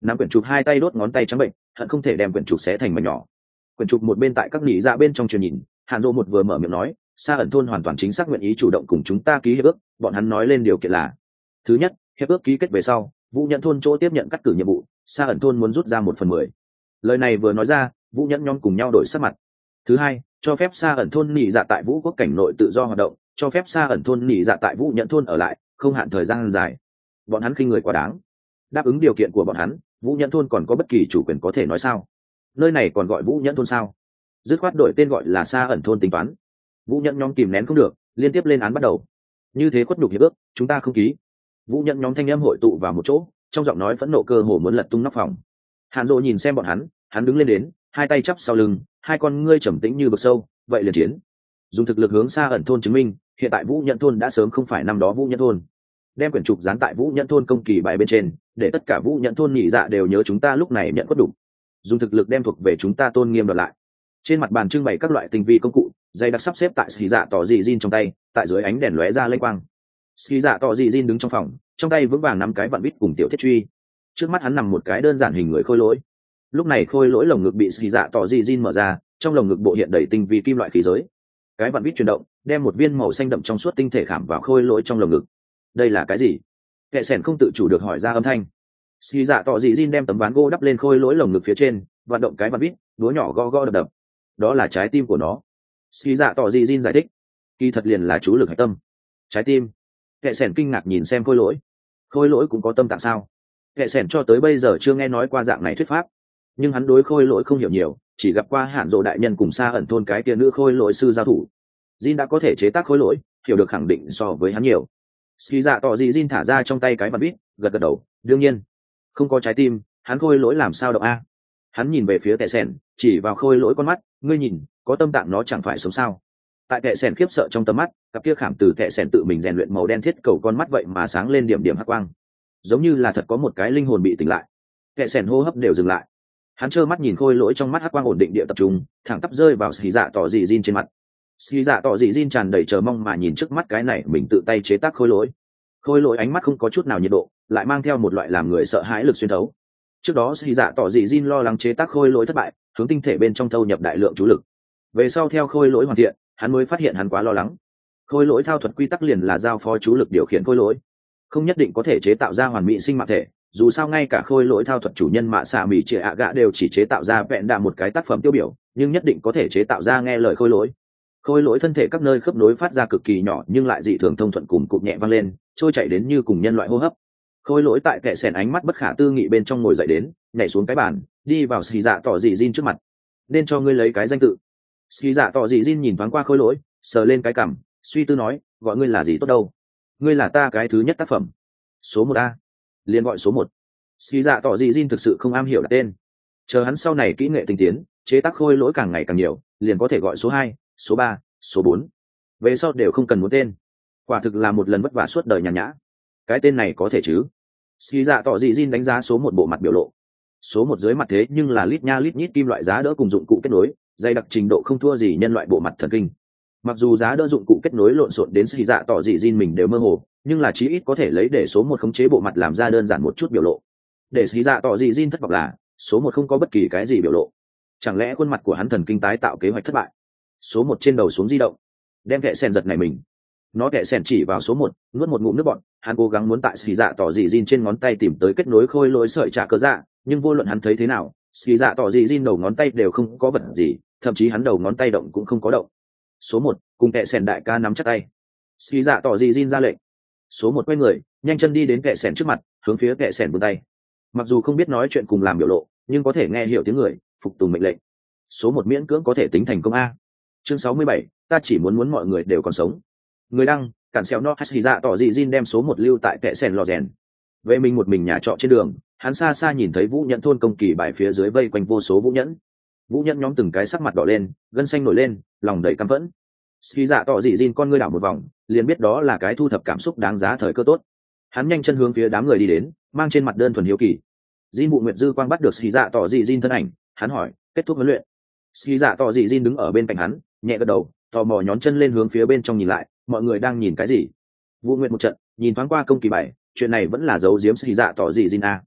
nắm quyển trục hai tay đốt ngón tay trắng bệnh, hận không thể đem quyển trục xé thành mảnh nhỏ. Quyển trục một bên tại các nỉ dạ bên trong truyền nhìn, Hàn Dỗ một vừa mở miệng nói, Sa ẩn thôn hoàn toàn chính xác nguyện ý chủ động cùng chúng ta ký hiệp ước, bọn hắn nói lên điều kiện là: thứ nhất, hiệp ước ký kết về sau, Vũ Nhẫn thôn chỗ tiếp nhận cắt cử nhiệm vụ, Sa ẩn thôn muốn rút ra 1/10. Lời này vừa nói ra, Vũ Nhẫn nhóm cùng nhau đổi sắc mặt. Thứ hai, cho phép Sa ẩn thôn nỉ dạ tại Vũ quốc cảnh nội tự do hoạt động, cho phép Sa ẩn thôn nỉ dạ tại Vũ Nhẫn thôn ở lại, không hạn thời gian dài. Bọn hắn khinh người quá đáng. Đáp ứng điều kiện của bọn hắn, Vũ Nhẫn thôn còn có bất kỳ chủ quyền có thể nói sao? Nơi này còn gọi Vũ Nhẫn thôn sao? Dứt khoát đổi tên gọi là Sa ẩn thôn tính toán. Vũ Nhẫn nhóm kìm nén không được, liên tiếp lên án bắt đầu. Như thế khuất nhục hiệp ước, chúng ta không ký. Vũ Nhẫn nhóm thanh âm hội tụ vào một chỗ, trong giọng nói phẫn nộ cơ hồ muốn lật tung nóc phòng. Hàn Dỗ nhìn xem bọn hắn đứng lên đến, hai tay chắp sau lưng, hai con ngươi trầm tĩnh như vực sâu, vậy liền chiến. Dùng thực lực hướng Sa ẩn thôn chứng minh, hiện tại Vũ Nhẫn thôn đã sớm không phải năm đó Vũ Nhẫn thôn. Đem quyển trục dán tại Vũ Nhẫn thôn công kỳ bài bên trên, để tất cả Vũ Nhẫn thôn nhị dạ đều nhớ chúng ta lúc này nhận khuất đủ. Dùng thực lực đem thuộc về chúng ta tôn nghiêm đoạt lại. Trên mặt bàn trưng bày các loại tinh vi công cụ, dây đặc sắp xếp tại xì dạ tỏ dị Jin trong tay, tại dưới ánh đèn lóe ra lênh quang. Xì dạ tỏ dị Jin đứng trong phòng, trong tay vững vàng nắm cái vặn vít cùng tiểu thiết truy. Trước mắt hắn nằm một cái đơn giản hình người khôi lỗi. Lúc này khôi lỗi lồng ngực bị xì dạ tỏ dị Jin mở ra, trong lồng ngực bộ hiện đầy tinh vi kim loại khí giới. Cái vặn vít chuyển động, đem một viên màu xanh đậm trong suốt tinh thể khảm vào khôi lỗi trong lồng ngực. Đây là cái gì? Kẻ sẻn không tự chủ được hỏi ra âm thanh. Xì dạ tỏ dị Jin đem tấm ván gỗ đắp lên khôi lỗi lồng ngực phía trên, vận động cái vặn vít, đũa nhỏ gõ gõ đập đập. Đó là trái tim của nó. Xì dạ tỏ dị Jin giải thích, kỳ thật liền là chú lực hạch tâm. Trái tim. Kẻ sẻn kinh ngạc nhìn xem khôi lỗi cũng có tâm tạng sao? Kẻ sẻn cho tới bây giờ chưa nghe nói qua dạng này thuyết pháp, nhưng hắn đối khôi lỗi không hiểu nhiều, chỉ gặp qua Hạn Dỗ đại nhân cùng Sa ẩn thôn cái kia nữ khôi lỗi sư giao thủ. Jin đã có thể chế tác khôi lỗi, hiểu được khẳng định so với hắn nhiều. Xì dạ tỏ dị Jin thả ra trong tay cái vặn vít, gật gật đầu, đương nhiên không có trái tim, hắn khôi lỗi làm sao động a? Hắn nhìn về phía Kẻ sẻn, chỉ vào khôi lỗi con mắt, ngươi nhìn, có tâm tạng nó chẳng phải sống sao? Tại Kẻ sẻn khiếp sợ trong tầm mắt, cặp kia khảm từ Kẻ sẻn tự mình rèn luyện màu đen thiết cầu con mắt vậy mà sáng lên điểm điểm hắc quang, giống như là thật có một cái linh hồn bị tỉnh lại. Kẻ sẻn hô hấp đều dừng lại. Hắn trơ mắt nhìn khôi lỗi trong mắt hắc quang ổn định địa tập trung, thẳng tắp rơi vào xì dạ tỏ dị Jin trên mặt. Xì dạ tỏ dị Jin tràn đầy chờ mong mà nhìn trước mắt cái này mình tự tay chế tác khôi lỗi. Khôi lỗi ánh mắt không có chút nào nhiệt độ, lại mang theo một loại làm người sợ hãi lực xuyên thấu. Trước đó xì dạ tỏ dị Jin lo lắng chế tác khôi lỗi thất bại, hướng tinh thể bên trong thâu nhập đại lượng chú lực. Về sau theo khôi lỗi hoàn thiện, hắn mới phát hiện hắn quá lo lắng. Khôi lỗi thao thuật quy tắc liền là giao phó chú lực điều khiển khôi lỗi, không nhất định có thể chế tạo ra hoàn mỹ sinh mạng thể. Dù sao ngay cả khôi lỗi thao thuật chủ nhân mạ xạ mỹ trịa ạ gạ đều chỉ chế tạo ra vẹn đà một cái tác phẩm tiêu biểu, nhưng nhất định có thể chế tạo ra nghe lời khôi lỗi. Khôi lỗi thân thể các nơi khớp nối phát ra cực kỳ nhỏ nhưng lại dị thường thông thuận, cùng cụm nhẹ vang lên, trôi chảy đến như cùng nhân loại hô hấp. Khôi lỗi tại Kẻ sẻn ánh mắt bất khả tư nghị bên trong ngồi dậy đến, nhảy xuống cái bàn, đi vào xì dạ tỏ dị Jin trước mặt. Nên cho ngươi lấy cái danh tự. Xì dạ tỏ dị Jin nhìn thoáng qua khôi lỗi, sờ lên cái cằm, suy tư nói, gọi ngươi là gì tốt đâu? Ngươi là ta cái thứ nhất tác phẩm. Số 1A. Liền gọi số 1. Xì dạ tỏ dị Jin thực sự không am hiểu đặt tên. Chờ hắn sau này kỹ nghệ tinh tiến, chế tác khôi lỗi càng ngày càng nhiều, liền có thể gọi số 2, số 3, số 4. Về sau đều không cần muốn tên. Quả thực là một lần vất vả suốt đời nhàn nhã. Cái tên này có thể chứ? Xì dạ tỏ dị Jin đánh giá số 1 bộ mặt biểu lộ. Số 1 dưới mặt thế nhưng là lít nha lít nhít kim loại giá đỡ cùng dụng cụ kết nối, dày đặc trình độ không thua gì nhân loại bộ mặt thần kinh. Mặc dù giá đỡ dụng cụ kết nối lộn xộn đến xì dạ tỏ dị Jin mình đều mơ hồ, nhưng là chí ít có thể lấy để số 1 khống chế bộ mặt làm ra đơn giản một chút biểu lộ. Để xì dạ tỏ dị Jin thất vọng là số 1 không có bất kỳ cái gì biểu lộ. Chẳng lẽ khuôn mặt của hắn thần kinh tái tạo kế hoạch thất bại? Số 1 trên đầu xuống di động, đem Kẻ sẻn giật này mình. Nó Kẻ sẻn chỉ vào số 1, nuốt một ngụm nước bọt. Hắn cố gắng muốn tại xì dạ tỏ dị Jin trên ngón tay tìm tới kết nối khôi lỗi sợi trả cơ dạ, nhưng vô luận hắn thấy thế nào, xì dạ tỏ dị Jin đầu ngón tay đều không có vật gì, thậm chí hắn đầu ngón tay động cũng không có động. Số 1 cùng Kẻ sẻn đại ca nắm chặt tay. Xì dạ tỏ dị Jin ra lệnh. Số 1 quay người, nhanh chân đi đến Kẻ sẻn trước mặt, hướng phía Kẻ sẻn vươn tay. Mặc dù không biết nói chuyện cùng làm biểu lộ, nhưng có thể nghe hiểu tiếng người, phục tùng mệnh lệnh. Số 1 miễn cưỡng có thể tính thành công a. Chương 67, ta chỉ muốn mọi người đều còn sống. Người đăng, cản xéo no xì dạ tỏ dị Jin đem số 1 lưu tại Kẻ sẻn lò rèn. Về mình một mình nhà trọ trên đường, hắn xa xa nhìn thấy Vũ Nhẫn thôn công kỳ bài phía dưới vây quanh vô số Vũ Nhẫn. Vũ Nhẫn nhóm từng cái sắc mặt đỏ lên, gân xanh nổi lên, lòng đầy căm phẫn. Xì dạ tỏ dị Jin con ngươi đảo một vòng, liền biết đó là cái thu thập cảm xúc đáng giá thời cơ tốt. Hắn nhanh chân hướng phía đám người đi đến, mang trên mặt đơn thuần hiếu kỳ. Jin Vụ Nguyệt Dư quang bắt được xì dạ tỏ dị Jin thân ảnh, hắn hỏi, kết thúc huấn luyện. Xì dạ tỏ dị Jin đứng ở bên cạnh hắn, nhẹ gật đầu, tò mò nhón chân lên hướng phía bên trong nhìn lại, mọi người đang nhìn cái gì? Vụ Nguyệt một trận, nhìn thoáng qua công kỳ bài, chuyện này vẫn là giấu giếm xì dạ tỏ dị Jin a.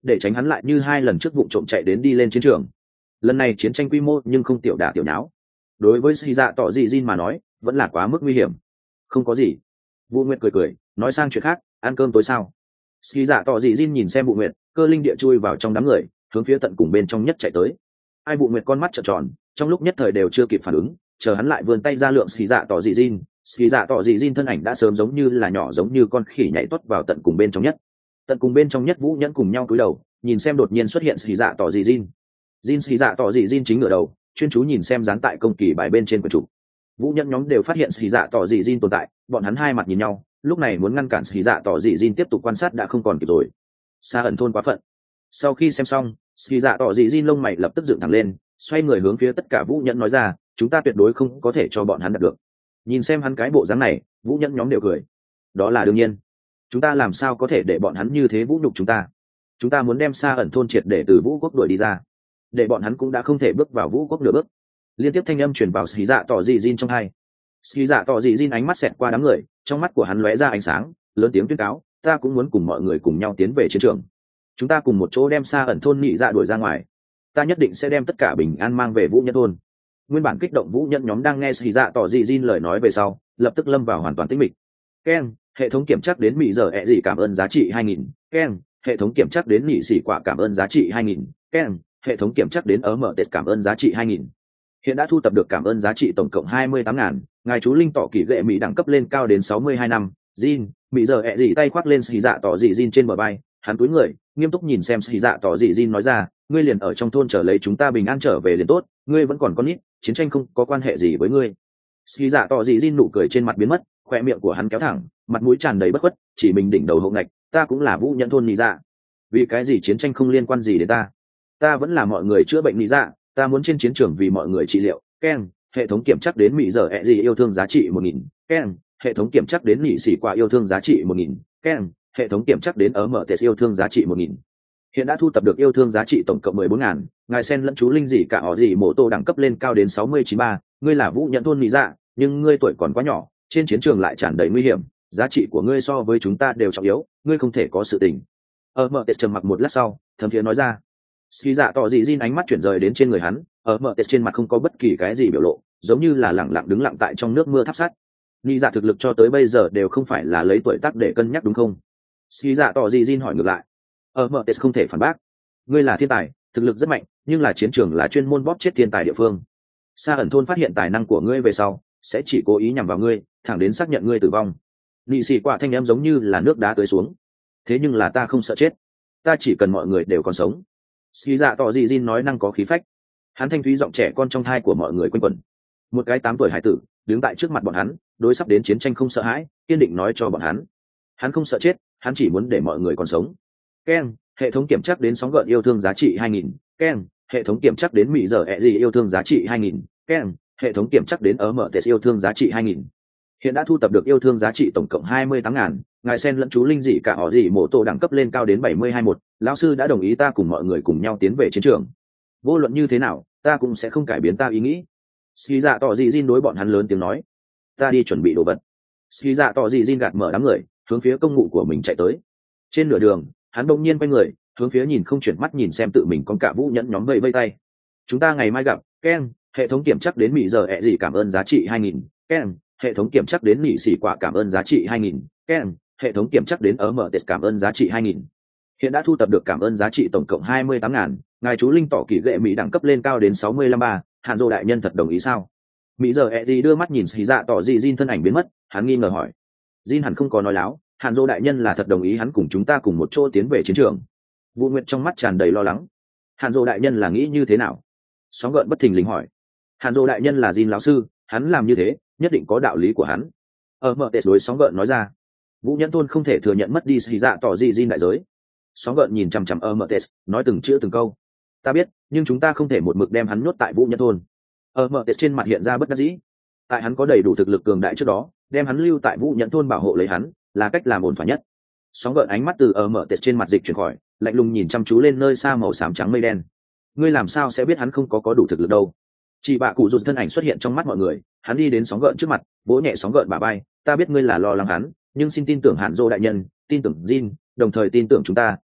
để tránh hắn lại như 2 lần trước vụ trộm chạy đến đi lên chiến trường. Lần này chiến tranh quy mô nhưng không tiểu đả tiểu nháo, đối với sĩ dạ tỏ dị Jin mà nói vẫn là quá mức nguy hiểm. Không có gì. Vũ Nguyệt cười cười nói sang chuyện khác, ăn cơm tối sao? Sĩ dạ tỏ dị Jin nhìn xem Vũ Nguyệt, cơ linh địa chui vào trong đám người, hướng phía tận cùng bên trong nhất chạy tới. Ai Vũ Nguyệt con mắt trợn tròn, trong lúc nhất thời đều chưa kịp phản ứng, chờ hắn lại vươn tay ra lượng sĩ dạ tỏ dị Jin, sĩ dạ tỏ dị Jin thân ảnh đã sớm giống như là nhỏ giống như con khỉ nhảy tuốt vào tận cùng bên trong nhất. Tận cùng bên trong nhất Vũ Nhẫn cùng nhau cúi đầu, nhìn xem đột nhiên xuất hiện sĩ dạ tỏ dị Jin. Sĩ dạ tỏ dị Jin chính ngửa đầu, chuyên chú nhìn xem dán tại công kỳ bài bên trên quyển trục. Vũ Nhẫn nhóm đều phát hiện sĩ dạ tỏ dị Jin tồn tại, bọn hắn hai mặt nhìn nhau, lúc này muốn ngăn cản sĩ dạ tỏ dị Jin tiếp tục quan sát đã không còn kịp rồi. Xa ẩn thôn quá phận. Sau khi xem xong, sĩ dạ tỏ dị Jin lông mày lập tức dựng thẳng lên, xoay người hướng phía tất cả Vũ Nhẫn nói ra, chúng ta tuyệt đối không có thể cho bọn hắn đạt được. Nhìn xem hắn cái bộ dáng này, Vũ Nhẫn nhóm đều cười. Đó là đương nhiên. Chúng ta làm sao có thể để bọn hắn như thế vũ nhục chúng ta? Chúng ta muốn đem Xa ẩn thôn triệt để từ Vũ quốc đuổi đi ra, để bọn hắn cũng đã không thể bước vào Vũ quốc nửa bước. Liên tiếp thanh âm truyền vào sĩ dạ tỏ dị Jin trong hai. Sĩ dạ tỏ dị Jin ánh mắt xẹt qua đám người, trong mắt của hắn lóe ra ánh sáng, lớn tiếng tuyên cáo, ta cũng muốn cùng mọi người cùng nhau tiến về chiến trường. Chúng ta cùng một chỗ đem Xa ẩn thôn nhị dạ đuổi ra ngoài. Ta nhất định sẽ đem tất cả bình an mang về Vũ Nhẫn thôn. Nguyên bản kích động Vũ Nhẫn nhóm đang nghe sĩ dạ tỏ dị Jin lời nói về sau, lập tức lâm vào hoàn toàn tĩnh mịch. Ken, hệ thống kiểm tra đến mỹ giờ ẹ gì cảm ơn giá trị 2000. Ken, hệ thống kiểm tra đến nhị sĩ quả cảm ơn giá trị 2000. Ken, hệ thống kiểm tra đến mở tết cảm ơn giá trị 2000. Hiện đã thu tập được cảm ơn giá trị tổng cộng 28.000. Ngài chú linh tỏ kỷ lệ mỹ đẳng cấp lên cao đến 62 năm. Jin, mỹ giờ ẹ gì tay khoác lên sĩ dạ tỏ dị Jin trên bờ vai, hắn cúi người, nghiêm túc nhìn xem sĩ dạ tỏ dị Jin nói ra, ngươi liền ở trong thôn chờ lấy chúng ta bình an trở về liền tốt, ngươi vẫn còn con nít, chiến tranh không có quan hệ gì với ngươi. Sĩ dạ tỏ dị Jin nụ cười trên mặt biến mất, khoe miệng của hắn kéo thẳng, mặt mũi tràn đầy bất khuất, chỉ mình đỉnh đầu hậu ngạch, ta cũng là Vũ Nhẫn thôn nhị dạ. Vì cái gì chiến tranh không liên quan gì đến ta? Ta vẫn là mọi người chữa bệnh nhị dạ, ta muốn trên chiến trường vì mọi người trị liệu. Ken, hệ thống kiểm tra đến mỹ giờ ẹ gì yêu thương giá trị 1000. Ken, hệ thống kiểm tra đến nhị sĩ quả yêu thương giá trị 1000. Ken, hệ thống kiểm tra đến mở tết yêu thương giá trị 1000. Hiện đã thu tập được yêu thương giá trị tổng cộng 14.000. Ngài sen lẫn chú linh gì cả họ gì mộ tô đẳng cấp lên cao đến 69.3. Ngươi là Vũ Nhẫn thôn nhị dạ, nhưng ngươi tuổi còn quá nhỏ, trên chiến trường lại tràn đầy nguy hiểm, giá trị của ngươi so với chúng ta đều trọng yếu, ngươi không thể có sự tình. Mở tết trầm mặc một lát sau, thầm thiế nói ra. Sĩ dạ tỏ dị Jin ánh mắt chuyển rời đến trên người hắn, mở tết trên mặt không có bất kỳ cái gì biểu lộ, giống như là lẳng lặng đứng lặng tại trong nước mưa tháp sắt. Nhị dạ thực lực cho tới bây giờ đều không phải là lấy tuổi tác để cân nhắc đúng không? Sĩ dạ tỏ dị Jin hỏi ngược lại. Mở tết không thể phản bác. Ngươi là thiên tài, thực lực rất mạnh, nhưng là chiến trường là chuyên môn bóp chết thiên tài địa phương. Xa ẩn thôn phát hiện tài năng của ngươi về sau, sẽ chỉ cố ý nhằm vào ngươi, thẳng đến xác nhận ngươi tử vong. Nị sĩ quả thanh em giống như là nước đá tưới xuống. Thế nhưng là ta không sợ chết, ta chỉ cần mọi người đều còn sống. Sĩ dạ tỏ dị Jin nói năng có khí phách, hắn thanh thúy giọng trẻ con trong thai của mọi người quanh quẩn. Một cái 8 tuổi hải tử đứng tại trước mặt bọn hắn, đối sắp đến chiến tranh không sợ hãi, kiên định nói cho bọn hắn không sợ chết, hắn chỉ muốn để mọi người còn sống. Ken, hệ thống kiểm tra đến sóng gợn yêu thương giá trị 2000. Ken, hệ thống kiểm tra đến mỹ giờ ẹ gì yêu thương giá trị 2000. Ken, hệ thống kiểm tra đến mở tết yêu thương giá trị 2000. Hiện đã thu tập được yêu thương giá trị tổng cộng 28.000. Ngài sen lẫn chú linh dị cả họ gì mộ tổ đẳng cấp lên cao đến 72.1. Lão sư đã đồng ý ta cùng mọi người cùng nhau tiến về chiến trường. Vô luận như thế nào, ta cũng sẽ không cải biến ta ý nghĩ. Sĩ dạ tỏ dị Jin đối bọn hắn lớn tiếng nói. Ta đi chuẩn bị đồ vật. Sĩ dạ tỏ dị Jin gạt mở đám người, hướng phía công ngụ của mình chạy tới. Trên nửa đường, hắn bỗng nhiên quay người, hướng phía nhìn không chuyển mắt nhìn xem tự mình con cả Vũ Nhẫn nhóm vây vây tay. Chúng ta ngày mai gặp. Ken, hệ thống kiểm tra đến mỹ giờ ẹ gì cảm ơn giá trị 2000. Ken, hệ thống kiểm tra đến nhị sĩ quả cảm ơn giá trị 2000. Ken, hệ thống kiểm tra đến mở tết cảm ơn giá trị 2000. Hiện đã thu tập được cảm ơn giá trị tổng cộng 28.000. Ngài chú linh tỏ kỷ lệ mỹ đẳng cấp lên cao đến 65.3. Hàn Dô đại nhân thật đồng ý sao? Mỹ giờ ẹ gì đưa mắt nhìn sĩ dạ tỏ dị Jin thân ảnh biến mất, hắn nghi ngờ hỏi. Jin hẳn không có nói láo, Hàn Dô đại nhân là thật đồng ý hắn cùng chúng ta cùng một chỗ tiến về chiến trường. Vũ Nguyệt trong mắt tràn đầy lo lắng. Hàn Dô đại nhân là nghĩ như thế nào? Sóng gợn bất thình lình hỏi. Hàn Dô đại nhân là Jin lão sư, hắn làm như thế nhất định có đạo lý của hắn. Mở tết đối sóng gợn nói ra. Vũ Nhẫn thôn không thể thừa nhận mất đi sĩ dạ tỏ dị Jin đại giới. Sóng gợn nhìn chằm chằm mở tết, nói từng chữ từng câu. Ta biết, nhưng chúng ta không thể một mực đem hắn nhốt tại Vũ Nhẫn thôn. Mở tết trên mặt hiện ra bất đắc dĩ. Tại hắn có đầy đủ thực lực cường đại trước đó, đem hắn lưu tại Vũ Nhẫn thôn bảo hộ lấy hắn, là cách làm ổn thỏa nhất. Sóng gợn ánh mắt từ mở tết trên mặt dịch chuyển khỏi, lạnh lùng nhìn chăm chú lên nơi xa màu xám trắng mây đen. Ngươi làm sao sẽ biết hắn không có đủ thực lực đâu? Chị bạ cụ rụt thân ảnh xuất hiện trong mắt mọi người, hắn đi đến sóng gợn trước mặt, vỗ nhẹ sóng gợn bả vai. Ta biết ngươi là lo lắng hắn, nhưng xin tin tưởng Hàn Dô đại nhân, tin tưởng Jin, đồng thời tin tưởng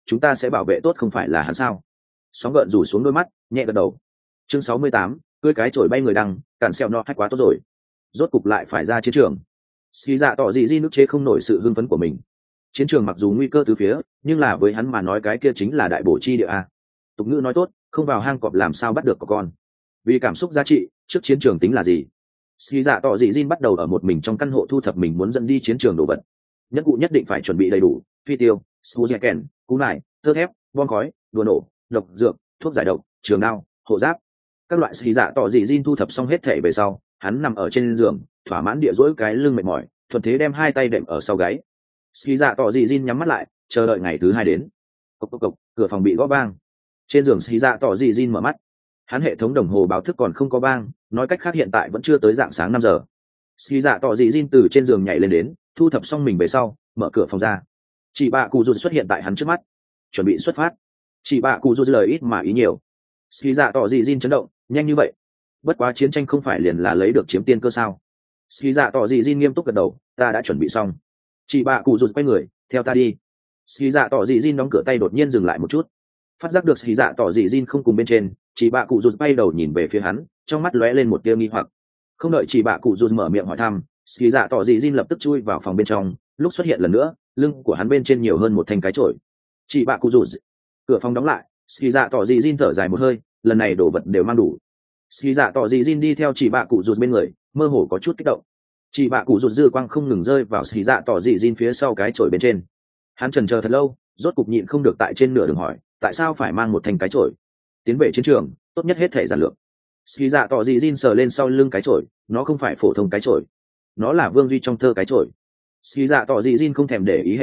chúng ta sẽ bảo vệ tốt không phải là hắn sao? Sóng gợn rủ xuống đôi mắt, nhẹ gật đầu. Chương 68, cưỡi cái chổi bay người đằng, cản xeo nó hay quá tốt rồi. Rốt cục lại phải ra chiến trường. Ski Dạ tỏ dị di nước chế không nổi sự hưng phấn của mình. Chiến trường mặc dù nguy cơ từ phía, nhưng là với hắn mà nói cái kia chính là đại bổ chi địa a. Tục ngữ nói tốt, không vào hang cọp làm sao bắt được có con. Vì cảm xúc giá trị, trước chiến trường tính là gì? Ski Dạ tỏ dị Jin bắt đầu ở một mình trong căn hộ thu thập mình muốn dẫn đi chiến trường đồ vật. Nhất cụ nhất định phải chuẩn bị đầy đủ, phi tiêu, Suzuken, cú nải, tơ thép, bom khói, đùa nổ, độc dược, thuốc giải độc, trường đao, hộ giáp. Các loại Ski Dạ tỏ dị Jin thu thập xong hết thể về sau, hắn nằm ở trên giường, thỏa mãn địa dỗi cái lưng mệt mỏi, thuận thế đem hai tay đệm ở sau gáy. Ski Dạ tỏ dị Jin nhắm mắt lại, chờ đợi ngày thứ hai đến. Cộc cộc cộc, cửa phòng bị gõ vang. Trên giường Ski Dạ tỏ dị Jin mở mắt. Hắn hệ thống đồng hồ báo thức còn không có vang, nói cách khác hiện tại vẫn chưa tới dạng sáng 5 giờ. Ski Dạ tỏ dị Jin từ trên giường nhảy lên đến, thu thập xong mình về sau, mở cửa phòng ra. Chị bạ cụ rụt xuất hiện tại hắn trước mắt, chuẩn bị xuất phát. Chị bạ cụ rụt lời ít mà ý nhiều. Ski Dạ tỏ dị Jin chấn động, nhanh như vậy? Bất quá chiến tranh không phải liền là lấy được chiếm tiên cơ sao? Ski Dạ tỏ dị Jin nghiêm túc gật đầu, ta đã chuẩn bị xong. Chị bạ cụ rụt quay người, theo ta đi. Ski Dạ tỏ dị Jin đóng cửa tay đột nhiên dừng lại một chút, phát giác được Ski Dạ tỏ dị Jin không cùng bên trên, chị bạ cụ rụt bay đầu nhìn về phía hắn, trong mắt lóe lên một tia nghi hoặc. Không đợi chị bạ cụ rụt mở miệng hỏi thăm, Ski Dạ tỏ dị Jin lập tức chui vào phòng bên trong, lúc xuất hiện lần nữa, lưng của hắn bên trên nhiều hơn một thanh cái chổi. Chị bạ cụ rụt, cửa phòng đóng lại, Ski Dạ tỏ dị Jin thở dài một hơi, lần này đồ vật đều mang đủ. Ski Dạ tỏ dị Jin đi theo chị bạ cụ rụt bên người, mơ hồ có chút kích động. Chị bạ cụ rụt dư quang không ngừng rơi vào Ski Dạ tỏ dị Jin phía sau cái chổi bên trên. Hắn chần chờ thật lâu, rốt cục nhịn không được tại trên nửa đường hỏi, tại sao phải mang một thanh cái chổi? Tiến về chiến trường, tốt nhất hết thể giản lược. Ski Dạ tỏ dị Jin sờ lên sau lưng cái chổi, nó không phải phổ thông cái chổi, nó là Vương Duy trong thơ cái chổi. Ski Dạ tỏ dị Jin không thèm để ý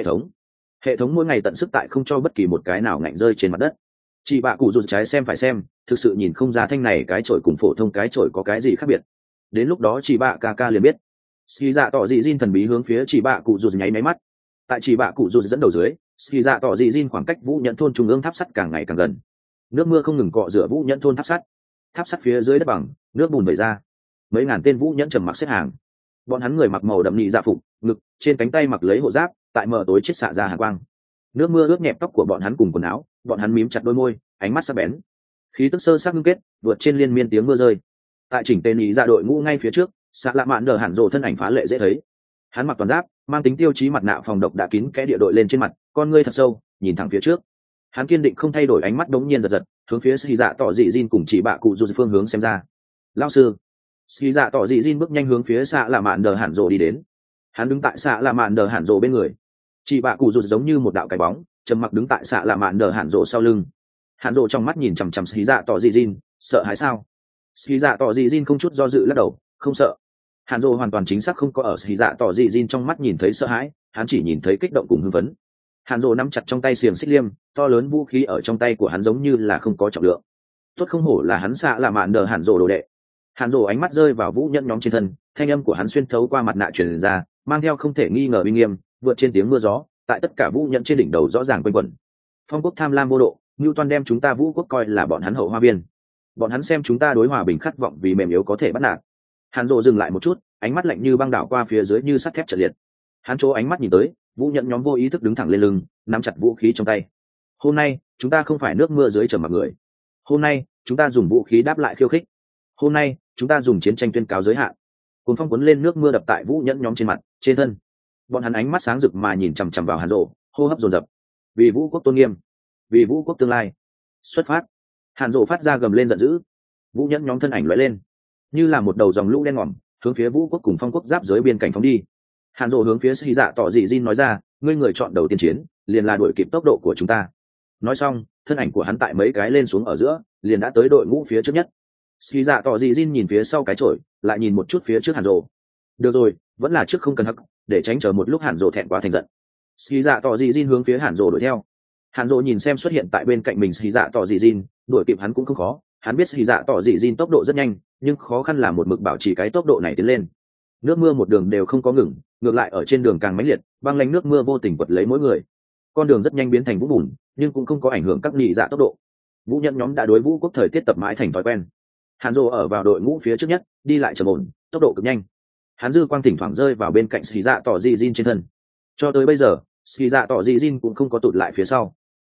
hệ thống mỗi ngày tận sức tại không cho bất kỳ một cái nào ngạnh rơi trên mặt đất. Chị bạ cụ rụt trái xem phải xem, thực sự nhìn không ra thanh này cái chổi cùng phổ thông cái chổi có cái gì khác biệt. Đến lúc đó chị bạ ca liền biết. Ski Dạ tỏ dị Jin thần bí hướng phía chị bạ cụ rụt nháy máy mắt. Tại chị bạ cụ rụt dẫn đầu dưới, Ski Dạ tỏ dị Jin khoảng cách Vũ Nhẫn thôn trung ương tháp sắt càng ngày càng gần. Nước mưa không ngừng cọ rửa Vũ Nhẫn thôn tháp sắt phía dưới đất bằng, nước bùn vẩy ra. Mấy ngàn tên Vũ Nhẫn trầm mặc xếp hàng. Bọn hắn người mặc màu đậm nhị dạ phục, ngực trên cánh tay mặc lấy hộ giáp, tại mờ tối chết xạ ra hàn quang. Nước mưa ướt nhẹp tóc của bọn hắn cùng quần áo, bọn hắn mím chặt đôi môi, ánh mắt sắc bén. Khí tức sơ sắc ngưng kết, vượt trên liên miên tiếng mưa rơi. Tại chỉnh tên nhị dạ đội ngũ ngay phía trước, xạ lạ mạn đờ hẳn rồ thân ảnh phá lệ dễ thấy. Hắn mặc toàn giáp, mang tính tiêu chí mặt nạ phòng độc đã kín kẽ địa đội lên trên mặt, con ngươi thật sâu, nhìn thẳng phía trước. Hắn kiên định không thay đổi ánh mắt đống nhiên giật, hướng phía Ski Dạ tỏ dị Jin cùng chỉ bạ cụ dù phương hướng xem ra. Lão sư. Ski Dạ tỏ dị Jin bước nhanh hướng phía xạ lạ mạn đờ hẳn rồ đi đến. Hắn đứng tại xạ lạ mạn đờ hẳn rồ bên người. Chỉ bạ cụ dù giống như một đạo cái bóng, trầm mặc đứng tại xạ lạ mạn đờ hẳn rồ sau lưng. Hẳn rồ trong mắt nhìn chằm chằm Ski Dạ tỏ dị Jin, sợ hãi sao? Ski Dạ tỏ dị Jin không chút do dự lắc đầu, không sợ. Hàn Dô hoàn toàn chính xác không có ở Ski Dạ tỏ dị Jin trong mắt nhìn thấy sợ hãi, hắn chỉ nhìn thấy kích động cùng hưng phấn. Hàn Dô nắm chặt trong tay xiềng xích liêm, to lớn vũ khí ở trong tay của hắn giống như là không có trọng lượng. Tốt không hổ là hắn xạ là mạn đờ Hàn Dô đồ đệ. Hàn Dô ánh mắt rơi vào Vũ Nhẫn nhóm trên thân, thanh âm của hắn xuyên thấu qua mặt nạ truyền ra, mang theo không thể nghi ngờ uy nghiêm, vượt trên tiếng mưa gió, tại tất cả Vũ Nhẫn trên đỉnh đầu rõ ràng quanh quẩn. Phong quốc tham lam vô độ, Newton đem chúng ta Vũ quốc coi là bọn hắn hậu hoa viên. Bọn hắn xem chúng ta đối hòa bình khát vọng vì mềm yếu có thể bắt nạt. Hàn Dô dừng lại một chút, ánh mắt lạnh như băng đảo qua phía dưới như sắt thép trật liệt. Hắn chỗ ánh mắt nhìn tới, Vũ Nhẫn nhóm vô ý thức đứng thẳng lên lưng, nắm chặt vũ khí trong tay. Hôm nay, chúng ta không phải nước mưa dưới trầm mặc người. Hôm nay, chúng ta dùng vũ khí đáp lại khiêu khích. Hôm nay, chúng ta dùng chiến tranh tuyên cáo giới hạn. Cuốn phong cuốn lên nước mưa đập tại Vũ Nhẫn nhóm trên mặt, trên thân. Bọn hắn ánh mắt sáng rực mà nhìn chằm chằm vào Hàn Dô, hô hấp dồn dập. Vì Vũ quốc tôn nghiêm, vì Vũ quốc tương lai. Xuất phát. Hàn Dô phát ra gầm lên giận dữ. Vũ Nhẫn nhóm thân ảnh lóe lên, như là một đầu dòng lũ đen ngòm, hướng phía Vũ quốc cùng Phong quốc giáp giới biên cảnh phóng đi. Hàn Dô hướng phía Ski Dạ tỏ dị Jin nói ra, ngươi người chọn đầu tiên chiến, liền là đuổi kịp tốc độ của chúng ta. Nói xong, thân ảnh của hắn tại mấy cái lên xuống ở giữa, liền đã tới đội ngũ phía trước nhất. Ski Dạ tỏ dị Jin nhìn phía sau cái chổi, lại nhìn một chút phía trước Hàn Dô. Được rồi, vẫn là trước không cần hắc, để tránh chờ một lúc Hàn Dô thẹn quá thành giận. Ski Dạ tỏ dị Jin hướng phía Hàn Dô đuổi theo. Hàn Dô nhìn xem xuất hiện tại bên cạnh mình Ski Dạ tỏ dị Jin, đuổi kịp hắn cũng không khó. Hắn biết Ski Dạ tỏ dị Jin tốc độ rất nhanh, nhưng khó khăn là một mực bảo trì cái tốc độ này tiến lên. Nước mưa một đường đều không có ngừng, ngược lại ở trên đường càng mãnh liệt, băng lánh nước mưa vô tình quật lấy mỗi người. Con đường rất nhanh biến thành vũng bùn, nhưng cũng không có ảnh hưởng các nhị dạ tốc độ. Vũ Nhẫn nhóm đã đối Vũ quốc thời tiết tập mãi thành thói quen. Hàn Dô ở vào đội ngũ phía trước nhất, đi lại trầm ổn, tốc độ cực nhanh. Hắn dư quang thỉnh thoảng rơi vào bên cạnh Ski Dạ tỏ dị Jin trên thân. Cho tới bây giờ, Ski Dạ tỏ dị Jin cũng không có tụt lại phía sau.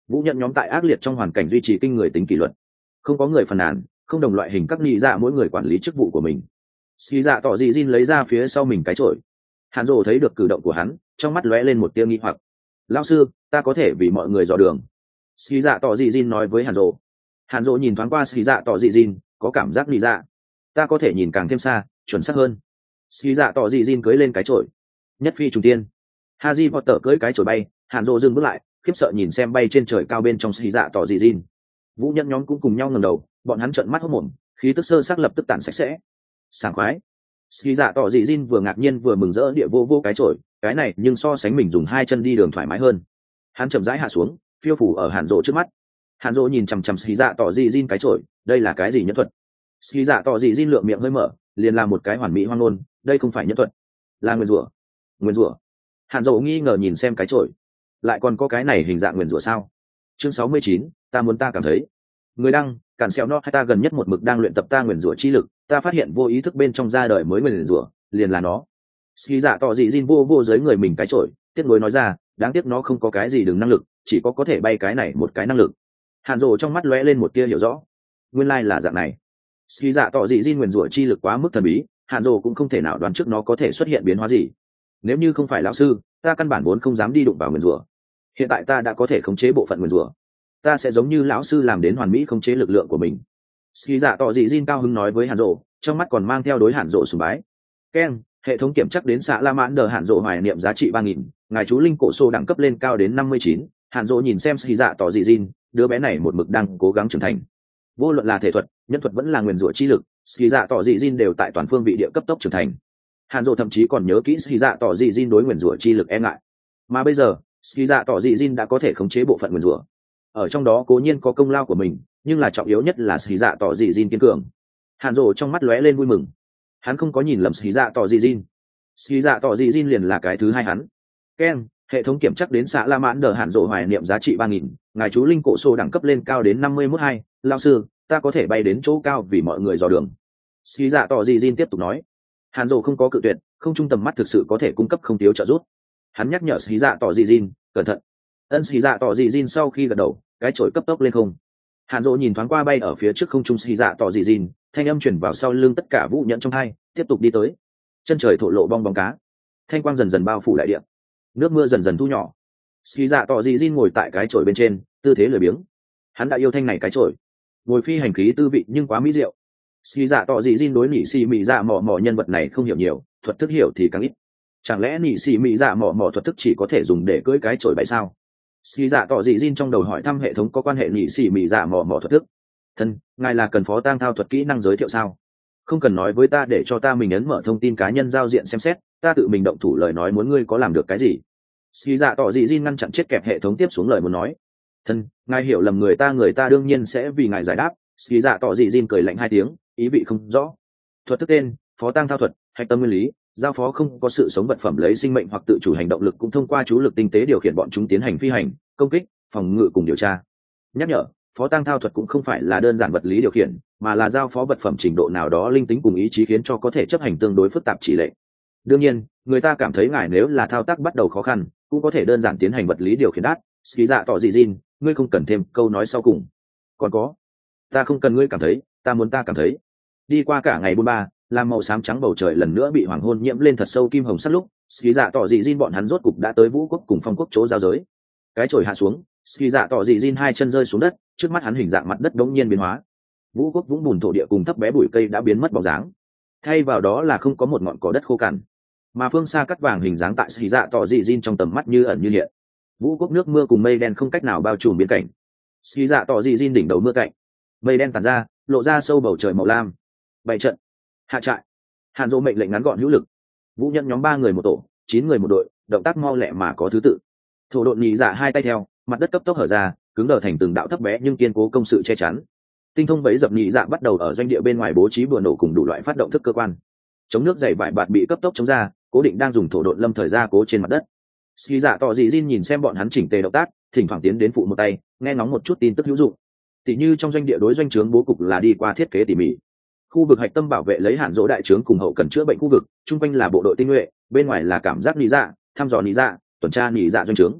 Vũ nhận nhóm tại ác liệt trong hoàn cảnh duy trì kinh người tính kỷ luật, không có người phàn nàn, không đồng loại hình các nhị dạ mỗi người quản lý chức vụ của mình. Ski dạ tỏ dị Jin lấy ra phía sau mình cái chổi. Hàn Dỗ thấy được cử động của hắn, trong mắt lóe lên một tia nghi hoặc. Lão sư, ta có thể vì mọi người dò đường. Ski dạ tỏ dị Jin nói với Hàn Dỗ. Hàn Dỗ nhìn thoáng qua Ski dạ tỏ dị Jin, có cảm giác nhị dạ. Ta có thể nhìn càng thêm xa, chuẩn xác hơn. Ski dạ tỏ dị Jin cưỡi lên cái chổi. Nhất phi trùng tiên. Harry Potter cưỡi cái chổi bay, Hàn Dỗ dừng bước lại, khiếp sợ nhìn xem bay trên trời cao bên trong Ski dạ tỏ dị Jin. Vũ Nhẫn nhóm cũng cùng nhau ngẩng đầu, bọn hắn trợn mắt hốt mồm, khí tức sơ xác lập tức tản sạch sẽ. Sảng khoái. Ski dạ tỏ dị Jin vừa ngạc nhiên vừa mừng rỡ địa vô cái chổi, cái này nhưng so sánh mình dùng hai chân đi đường thoải mái hơn. Hắn chậm rãi hạ xuống, phiêu phủ ở Hàn Dỗ trước mắt. Hàn Dỗ nhìn chằm chằm Ski dạ tỏ dị Jin cái chổi, đây là cái gì nhẫn thuật? Ski dạ tỏ dị Jin lượng miệng hơi mở, liền làm một cái hoàn mỹ hoang ngôn, đây không phải nhẫn thuật, là nguyên rủa. Nguyên rủa. Hàn Dỗ nghi ngờ nhìn xem cái chổi, lại còn có cái này hình dạng nguyên rủa sao? Chương 69, ta muốn ta cảm thấy. Người đăng, cản xeo nó hay ta gần nhất một mực đang luyện tập ta nguyên rủa chi lực, ta phát hiện vô ý thức bên trong ra đời mới nguyên rủa, liền là nó. Ski dạ tỏ dị Jin vô dưới người mình cái chổi, tiếc nuối nói ra, đáng tiếc nó không có cái gì đừng năng lực, chỉ có thể bay cái này một cái năng lực. Hàn Dỗ trong mắt lóe lên một tia hiểu rõ, nguyên lai là dạng này. Ski dạ tỏ dị Jin nguyên rủa chi lực quá mức thần bí, Hàn Dỗ cũng không thể nào đoán trước nó có thể xuất hiện biến hóa gì. Nếu như không phải lão sư, ta căn bản vốn không dám đi đụng vào nguyên rủa. Hiện tại ta đã có thể khống chế bộ phận nguyên rủa, ta sẽ giống như lão sư làm đến hoàn mỹ khống chế lực lượng của mình. Ski dạ tỏ dị Jin cao hứng nói với Hàn Dỗ, trong mắt còn mang theo đối Hàn Dỗ sùng bái. Keng, hệ thống kiểm chắc đến xạ La Mãn Đờ Hàn Dỗ hoài niệm giá trị 3000, ngài chú linh cổ xô đẳng cấp lên cao đến 59. Hàn Dỗ nhìn xem Ski dạ tỏ dị Jin, đứa bé này một mực đang cố gắng trưởng thành. Vô luận là thể thuật, nhân thuật vẫn là nguyên rủa chi lực, Ski dạ tỏ dị Jin đều tại toàn phương vị địa cấp tốc trưởng thành. Hàn Dỗ thậm chí còn nhớ kỹ Ski dạ tỏ dị Jin đối nguyên rủa chi lực e ngại. Mà bây giờ, Ski dạ tỏ dị Jin đã có thể khống chế bộ phận nguyên rủa. Ở trong đó cố nhiên có công lao của mình, nhưng là trọng yếu nhất là Ski dạ tỏ dị Jin kiên cường. Hàn Dỗ trong mắt lóe lên vui mừng. Hắn không có nhìn lầm Ski dạ tỏ dị Jin. Ski dạ tỏ dị Jin liền là cái thứ hai hắn. Ken, hệ thống kiểm chắc đến xạ La Mãn Đờ Hàn Dỗ hoài niệm giá trị 3000, ngài chú linh cổ xô đẳng cấp lên cao đến 51.2. Lão sư, ta có thể bay đến chỗ cao vì mọi người dò đường. Ski dạ tỏ dị Jin tiếp tục nói. Hàn Dỗ không có cự tuyệt, không trung tầm mắt thực sự có thể cung cấp không thiếu trợ giúp. Hắn nhắc nhở Ski dạ tỏ dị Jin, cẩn thận. Ski dạ tỏ dị Jin sau khi gật đầu, cái chổi cấp tốc lên không. Hàn Dỗ nhìn thoáng qua bay ở phía trước không trung Ski dạ tỏ dị Jin, thanh âm truyền vào sau lưng tất cả Vũ Nhẫn trong hai, tiếp tục đi tới. Chân trời thổ lộ bong bóng cá, thanh quang dần dần bao phủ đại địa, nước mưa dần dần thu nhỏ. Ski dạ tỏ dị Jin ngồi tại cái chổi bên trên, tư thế lười biếng. Hắn đã yêu thanh này cái chổi, ngồi phi hành khí tư vị nhưng quá mỹ diệu. Ski dạ tỏ dị Jin đối nỉ xì mị dạ mỏ nhân vật này không hiểu nhiều, thuật thức hiểu thì càng ít. Chẳng lẽ nỉ xì mị dạ mỏ thuật thức chỉ có thể dùng để cưỡi cái chổi vậy sao? Ski dạ tỏ dị Jin trong đầu hỏi thăm hệ thống có quan hệ nỉ xì mị dạ mỏ thuật thức. Thân, ngài là cần phó tang thao thuật kỹ năng giới thiệu sao? Không cần nói với ta để cho ta mình ấn mở thông tin cá nhân giao diện xem xét, ta tự mình động thủ lời nói muốn ngươi có làm được cái gì. Ski dạ tỏ dị Jin ngăn chặn chết kẹp hệ thống tiếp xuống lời muốn nói. Thân, ngài hiểu lầm người ta đương nhiên sẽ vì ngài giải đáp. Ski dạ tỏ dị Jin cười lạnh hai tiếng, ý vị không rõ. Thuật thức tên, phó tang thao thuật, hạch tâm nguyên lý, giao phó không có sự sống vật phẩm lấy sinh mệnh hoặc tự chủ hành động lực cũng thông qua chú lực tinh tế điều khiển bọn chúng tiến hành phi hành, công kích, phòng ngự cùng điều tra. Nhắc nhở, phó tang thao thuật cũng không phải là đơn giản vật lý điều khiển, mà là giao phó vật phẩm trình độ nào đó linh tính cùng ý chí khiến cho có thể chấp hành tương đối phức tạp chỉ lệnh. Đương nhiên, người ta cảm thấy ngài nếu là thao tác bắt đầu khó khăn, cũng có thể đơn giản tiến hành vật lý điều khiển đát. Ski dạ tỏ dị Jin, ngươi không cần thêm câu nói sau cùng. Còn có, ta không cần ngươi cảm thấy, ta muốn ta cảm thấy. Đi qua cả ngày buôn ba, làm màu xám trắng bầu trời lần nữa bị hoàng hôn nhiễm lên thật sâu kim hồng sắc lúc, Ski dạ tỏ dị Jin bọn hắn rốt cục đã tới Vũ quốc cùng Phong quốc chỗ giao giới. Cái chổi hạ xuống, Ski dạ tỏ dị Jin hai chân rơi xuống đất, trước mắt hắn hình dạng mặt đất đống nhiên biến hóa. Vũ quốc vũng bùn thổ địa cùng thấp bé bụi cây đã biến mất bóng dáng, thay vào đó là không có một ngọn cỏ đất khô cằn, mà phương xa cắt vàng hình dáng tại Ski dạ tỏ dị Jin trong tầm mắt như ẩn như hiện. Vũ quốc nước mưa cùng mây đen không cách nào bao trùm biên cảnh. Ski dạ tỏ dị Jin đỉnh đầu mưa cạnh, mây đen tàn ra, lộ ra sâu bầu trời màu lam. Bày trận, hạ trại. Hàn Dỗ mệnh lệnh ngắn gọn hữu lực. Vũ Nhẫn nhóm 3 người một tổ, 9 người một đội, động tác mau lẹ mà có thứ tự. Thổ độn nhị dạ hai tay theo, mặt đất cấp tốc hở ra, cứng đờ thành từng đạo thấp bé nhưng kiên cố công sự che chắn. Tinh thông bẫy dập nhị dạ bắt đầu ở doanh địa bên ngoài bố trí bừa nổ cùng đủ loại phát động thức cơ quan. Chống nước dày vải bạt bị cấp tốc chống ra, cố định đang dùng thổ độn lâm thời ra cố trên mặt đất. Ski dạ tỏ dị Jin nhìn xem bọn hắn chỉnh tề động tác, thỉnh thoảng tiến đến phụ một tay, nghe ngóng một chút tin tức hữu dụng. Tỷ như trong doanh địa đối doanh trướng bố cục là đi qua thiết kế tỉ mỉ. Khu vực hạch tâm bảo vệ lấy Hàn Dỗ đại trướng cùng hậu cần chữa bệnh khu vực, trung quanh là bộ đội tinh nhuệ, bên ngoài là cảm giác nị dạ, thăm dò nị dạ, tuần tra nị dạ doanh trướng.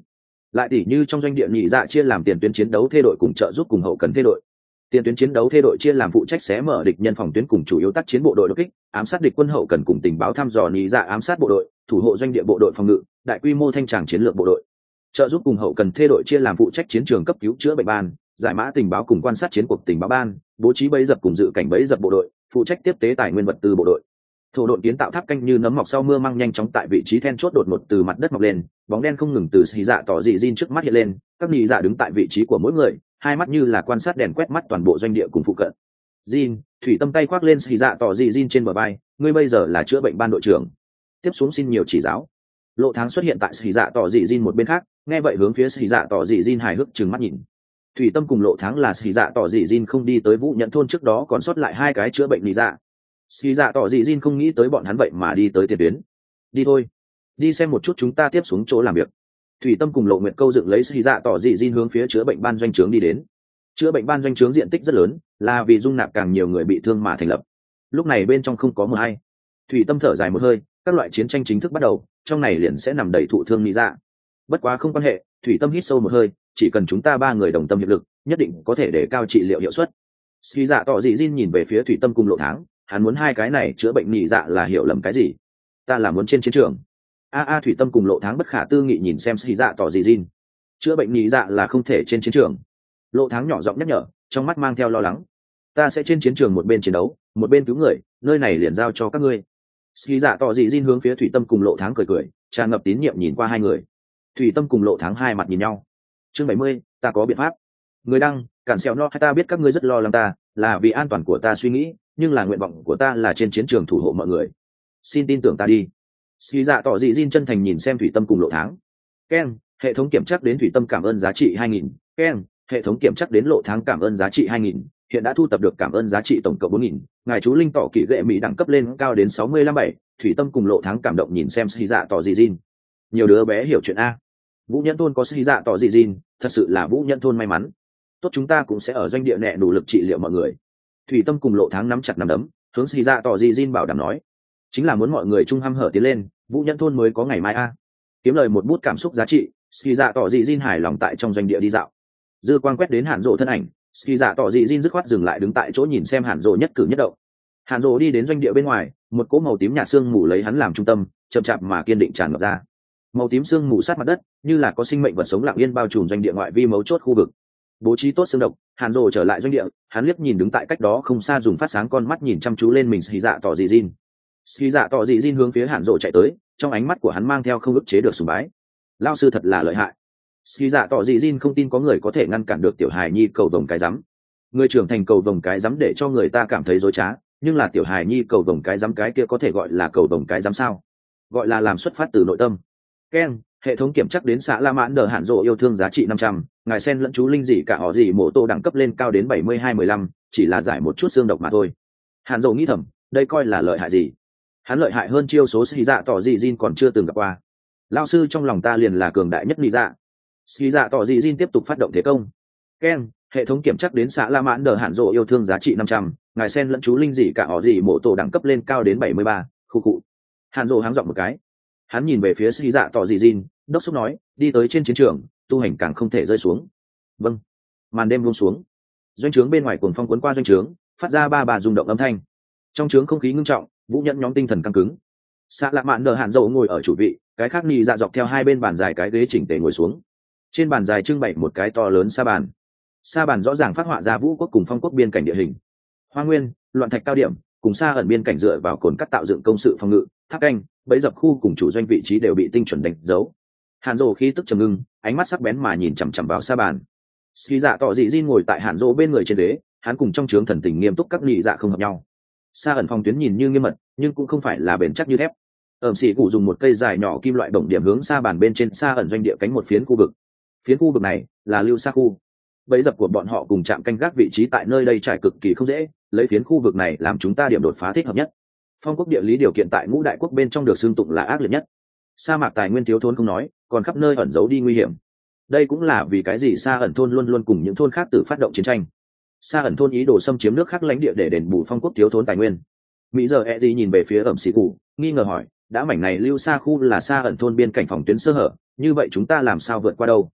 Lại tỉ như trong doanh địa nhị dạ chia làm tiền tuyến chiến đấu thê đội cùng trợ giúp cùng hậu cần thê đội. Tiền tuyến chiến đấu thê đội chia làm phụ trách xé mở địch nhân phòng tuyến cùng chủ yếu tác chiến bộ đội đột kích, ám sát địch quân hậu cần cùng tình báo thăm dò nhị dạ ám sát bộ đội, thủ hộ doanh địa bộ đội phòng ngự, đại quy mô thanh tràng chiến lược bộ đội. Trợ giúp cùng hậu cần thê đội chia làm phụ trách chiến trường cấp cứu chữa bệnh ban, giải mã tình báo cùng quan sát chiến cuộc tình báo ban, bố trí bẫy dập cùng dự cảnh bẫy dập bộ đội, phụ trách tiếp tế tài nguyên vật tư bộ đội. Thổ độn kiến tạo tháp canh như nấm mọc sau mưa măng nhanh chóng tại vị trí then chốt đột ngột từ mặt đất mọc lên, bóng đen không ngừng từ xì dạ tỏ dị Jin trước mắt hiện lên, các nhị dạ đứng tại vị trí của mỗi người, hai mắt như là quan sát đèn quét mắt toàn bộ doanh địa cùng phụ cận. Jin, thủy tâm tay khoác lên xì dạ tỏ dị Jin trên bờ vai, ngươi bây giờ là chữa bệnh ban đội trưởng, tiếp xuống xin nhiều chỉ giáo. Lộ Tháng xuất hiện tại xì dạ tỏ dị Jin một bên khác, nghe vậy hướng phía xì dạ tỏ dị Jin hài hước trừng mắt nhìn. Thủy tâm cùng Lộ Tháng là xì dạ tỏ dị Jin không đi tới Vũ Nhẫn thôn trước đó còn sót lại hai cái chữa bệnh nhị dạ. Xì dạ tỏ dị Jin không nghĩ tới bọn hắn vậy mà đi tới tiền tuyến. Đi thôi, đi xem một chút chúng ta tiếp xuống chỗ làm việc. Thủy tâm cùng Lộ Nguyệt câu dựng lấy xì dạ tỏ dị Jin hướng phía chữa bệnh ban doanh trướng đi đến. Chữa bệnh ban doanh trướng diện tích rất lớn, là vì dung nạp càng nhiều người bị thương mà thành lập. Lúc này bên trong không có mờ hay. Thủy tâm thở dài một hơi, các loại chiến tranh chính thức bắt đầu, trong này liền sẽ nằm đầy thụ thương nhị dạ. Bất quá không quan hệ, Thủy tâm hít sâu một hơi, chỉ cần chúng ta ba người đồng tâm hiệp lực, nhất định có thể để cao trị liệu hiệu suất. Xì dạ tỏ dị Jin nhìn về phía Thủy tâm cùng Lộ Tháng, hắn muốn hai cái này chữa bệnh nhị dạ là hiểu lầm cái gì? Ta là muốn trên chiến trường. Thủy tâm cùng Lộ Tháng bất khả tư nghị nhìn xem xì dạ tỏ dị Jin. Chữa bệnh nhị dạ là không thể trên chiến trường. Lộ Tháng nhỏ giọng nhắc nhở, trong mắt mang theo lo lắng. Ta sẽ trên chiến trường một bên chiến đấu, một bên cứu người, nơi này liền giao cho các ngươi. Xì dạ tỏ dị Jin hướng phía Thủy tâm cùng Lộ Tháng cười cười, tràn ngập tín nhiệm nhìn qua hai người. Thủy tâm cùng Lộ Tháng hai mặt nhìn nhau. Chương 70, ta có biện pháp. Người đăng, cản xèo no hay ta biết các ngươi rất lo lắng ta, là vì an toàn của ta suy nghĩ, nhưng là nguyện vọng của ta là trên chiến trường thủ hộ mọi người. Xin tin tưởng ta đi. Xì dạ tỏ dị Jin chân thành nhìn xem Thủy tâm cùng Lộ Tháng. Ken, hệ thống kiểm chắc đến Thủy tâm cảm ơn giá trị 2000. Ken, hệ thống kiểm chắc đến Lộ Tháng cảm ơn giá trị 2000. Hiện đã thu tập được cảm ơn giá trị tổng cộng 4000. Ngài chú linh tỏ kỹ gệ mỹ đẳng cấp lên cao đến 65-7. Thủy tâm cùng Lộ Tháng cảm động nhìn xem xì dạ tỏ dị Jin. Nhiều đứa bé hiểu chuyện a. Vũ Nhẫn thôn có xì dạ tỏ dị Jin, thật sự là Vũ Nhẫn thôn may mắn. Tốt, chúng ta cũng sẽ ở doanh địa nẹ đủ lực trị liệu mọi người. Thủy tâm cùng Lộ Tháng nắm chặt nắm đấm, hướng xì dạ tỏ dị Jin bảo đảm nói, chính là muốn mọi người chung hăm hở tiến lên, Vũ Nhẫn thôn mới có ngày mai a. Kiếm lời một bút cảm xúc giá trị, xì dạ tỏ dị Jin hài lòng tại trong doanh địa đi dạo. Dư quang quét đến Hàn Dỗ thân ảnh, xì dạ tỏ dị Jin dứt khoát dừng lại đứng tại chỗ nhìn xem Hàn Dỗ nhất cử nhất động. Hàn Dỗ đi đến doanh địa bên ngoài, một cỗ màu tím nhạt sương mù lấy hắn làm trung tâm, chậm chạp mà kiên định tràn ngập ra. Màu tím sương mù sát mặt đất, như là có sinh mệnh vật sống lặng yên bao trùm doanh địa ngoại vi mấu chốt khu vực. Bố trí tốt xương độc, Hàn Dỗ trở lại doanh địa, hắn liếc nhìn đứng tại cách đó không xa dùng phát sáng con mắt nhìn chăm chú lên mình xì dạ tỏ dị Jin. Xì dạ tỏ dị Jin hướng phía Hàn Dỗ chạy tới, trong ánh mắt của hắn mang theo không ức chế được sùng bái. Lão sư thật là lợi hại. Xì dạ tỏ dị Jin không tin có người có thể ngăn cản được tiểu hài nhi cầu vồng cái rắm. Người trưởng thành cầu vồng cái rắm để cho người ta cảm thấy dối trá, nhưng là tiểu hài nhi cầu vồng cái rắm cái kia có thể gọi là cầu vồng cái rắm sao? Gọi là làm xuất phát từ nội tâm. Ken, hệ thống kiểm chắc đến xã La Mãn Đờ Hàn Dỗ yêu thương giá trị 500, ngài sen lẫn chú linh gì cả họ gì mổ tô đẳng cấp lên cao đến 72-15, chỉ là giải một chút xương độc mà thôi. Hàn Dỗ nghĩ thầm, đây coi là lợi hại gì? Hắn lợi hại hơn chiêu số xì dạ tỏ dị Jin còn chưa từng gặp qua. Lão sư trong lòng ta liền là cường đại nhất lý dạ. Xì dạ tỏ dị Jin tiếp tục phát động thế công. Ken, hệ thống kiểm chắc đến xã La Mãn Đờ Hàn Dỗ yêu thương giá trị 500, ngài sen lẫn chú linh gì cả họ gì mổ tổ đẳng cấp lên cao đến 73, khu cụ. Hàn Dỗ háng giọng một cái. Hắn nhìn về phía xì dạ tỏ dị Jin, đốc xúc nói, đi tới trên chiến trường, tu hành càng không thể rơi xuống. Vâng. Màn đêm buông xuống, doanh trướng bên ngoài cuồng phong cuốn qua doanh trướng, phát ra ba bà rung động âm thanh. Trong trướng không khí ngưng trọng, Vũ Nhẫn nhóm tinh thần căng cứng. Xã Lạc Mạn Đờ Hàn Dỗ ngồi ở chủ vị, cái khác nhị dạ dọc theo hai bên bàn dài cái ghế chỉnh tề ngồi xuống. Trên bàn dài trưng bày một cái to lớn sa bàn. Sa bàn rõ ràng phát họa ra Vũ quốc cùng Phong quốc biên cảnh địa hình. Hoa nguyên, loạn thạch cao điểm, cùng xa ẩn biên cảnh dựa vào cồn cắt tạo dựng công sự phòng ngự, tháp canh, bẫy dập khu cùng chủ doanh vị trí đều bị tinh chuẩn đánh dấu. Hàn Dỗ khí tức trầm ngưng, ánh mắt sắc bén mà nhìn chằm chằm vào sa bàn. Xì dạ tỏ dị Jin ngồi tại Hàn Dỗ bên người trên ghế, hắn cùng trong trướng thần tình nghiêm túc các nhị dạ không hợp nhau. Sa ẩn phòng tuyến nhìn như nghiêm mật, nhưng cũng không phải là bền chắc như thép. Sĩ cụ dùng một cây dài nhỏ kim loại bổng điểm hướng sa bàn bên trên sa ẩn doanh địa cánh một phiến khu vực. Phiến khu vực này là lưu sa khu. Bẫy dập của bọn họ cùng chạm canh gác vị trí tại nơi đây trải cực kỳ không dễ, lấy phiến khu vực này làm chúng ta điểm đột phá thích hợp nhất. Phong quốc địa lý điều kiện tại ngũ đại quốc bên trong được xưng tụng là ác liệt nhất. Sa mạc tài nguyên thiếu thốn không nói, còn khắp nơi ẩn giấu đi nguy hiểm. Đây cũng là vì cái gì Sa ẩn thôn luôn luôn cùng những thôn khác tự phát động chiến tranh. Sa ẩn thôn ý đồ xâm chiếm nước khác lãnh địa để đền bù Phong quốc thiếu thốn tài nguyên. Mỹ giờ Eddie nhìn về phía Sĩ cụ, nghi ngờ hỏi, đã mảnh này lưu sa khu là Sa ẩn thôn biên cảnh phòng tuyến sơ hở, như vậy chúng ta làm sao vượt qua đâu?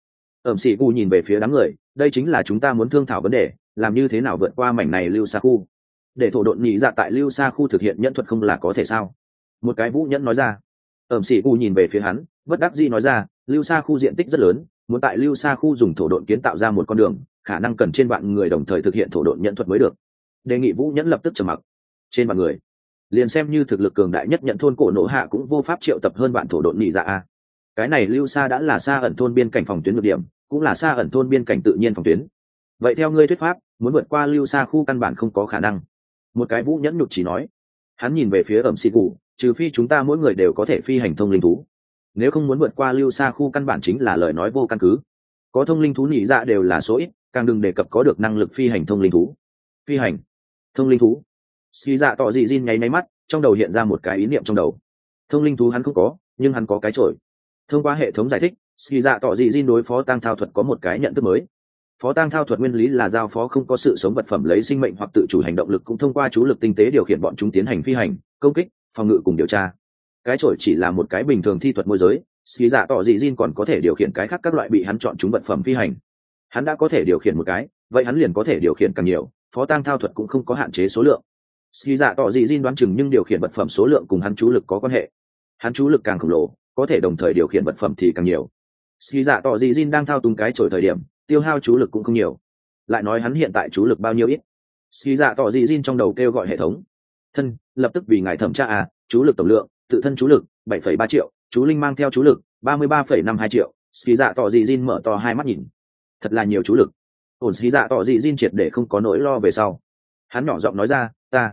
Ẩm sĩ cụ nhìn về phía đám người, đây chính là chúng ta muốn thương thảo vấn đề, làm như thế nào vượt qua mảnh này lưu xa khu. Để thổ độn nhị dạ tại lưu xa khu thực hiện nhẫn thuật không là có thể sao? Một cái vũ nhẫn nói ra. Ẩm sĩ cụ nhìn về phía hắn, bất đắc dĩ nói ra, lưu xa khu diện tích rất lớn, muốn tại lưu xa khu dùng thổ độn kiến tạo ra một con đường, khả năng cần trên vạn người đồng thời thực hiện thổ độn nhẫn thuật mới được. Đề nghị vũ nhẫn lập tức trầm mặc. Trên vạn người, liền xem như thực lực cường đại nhất nhận thôn cổ nổ hạ cũng vô pháp triệu tập hơn vạn thổ độn nhị dạ a. Cái này lưu xa đã là xa ẩn thôn biên cảnh phòng tuyến được điểm, cũng là xa ẩn thôn biên cảnh tự nhiên phòng tuyến. Vậy theo ngươi thuyết pháp, muốn vượt qua lưu xa khu căn bản không có khả năng. Một cái vũ nhẫn nhục chỉ nói. Hắn nhìn về phía Ẩm sĩ cụ, trừ phi chúng ta mỗi người đều có thể phi hành thông linh thú, nếu không muốn vượt qua lưu xa khu căn bản chính là lời nói vô căn cứ. Có thông linh thú nhị dạ đều là số ít, càng đừng đề cập có được năng lực phi hành thông linh thú. Phi hành thông linh thú. Ski dạ tỏ dị Jin nháy máy mắt, trong đầu hiện ra một cái ý niệm trong đầu. Thông linh thú hắn không có, nhưng hắn có cái chổi. Thông qua hệ thống giải thích, Ski dạ tỏ dị Jin đối phó tăng thao thuật có một cái nhận thức mới. Phó tăng thao thuật nguyên lý là giao phó không có sự sống vật phẩm lấy sinh mệnh hoặc tự chủ hành động lực, cũng thông qua chú lực tinh tế điều khiển bọn chúng tiến hành phi hành, công kích, phòng ngự cùng điều tra. Cái chổi chỉ là một cái bình thường thi thuật môi giới, Ski dạ tỏ dị Jin còn có thể điều khiển cái khác các loại bị hắn chọn chúng vật phẩm phi hành. Hắn đã có thể điều khiển một cái, vậy hắn liền có thể điều khiển càng nhiều, phó tăng thao thuật cũng không có hạn chế số lượng. Ski dạ tỏ dị Jin đoán chừng nhưng điều khiển vật phẩm số lượng cùng hắn chú lực có quan hệ. Hắn chú lực càng khổng lồ, có thể đồng thời điều khiển vật phẩm thì càng nhiều. Ski dạ tỏ dị Jin đang thao túng cái chổi thời điểm, tiêu hao chú lực cũng không nhiều. Lại nói hắn hiện tại chú lực bao nhiêu ít. Ski dạ tỏ dị Jin trong đầu kêu gọi hệ thống. Thân, lập tức vì ngài thẩm tra chú lực tổng lượng, tự thân chú lực 7,3 triệu, chú linh mang theo chú lực 33,52 triệu. Ski dạ tỏ dị Jin mở to hai mắt nhìn. Thật là nhiều chú lực. Ổn Ski dạ tỏ dị Jin triệt để không có nỗi lo về sau. Hắn nhỏ giọng nói ra,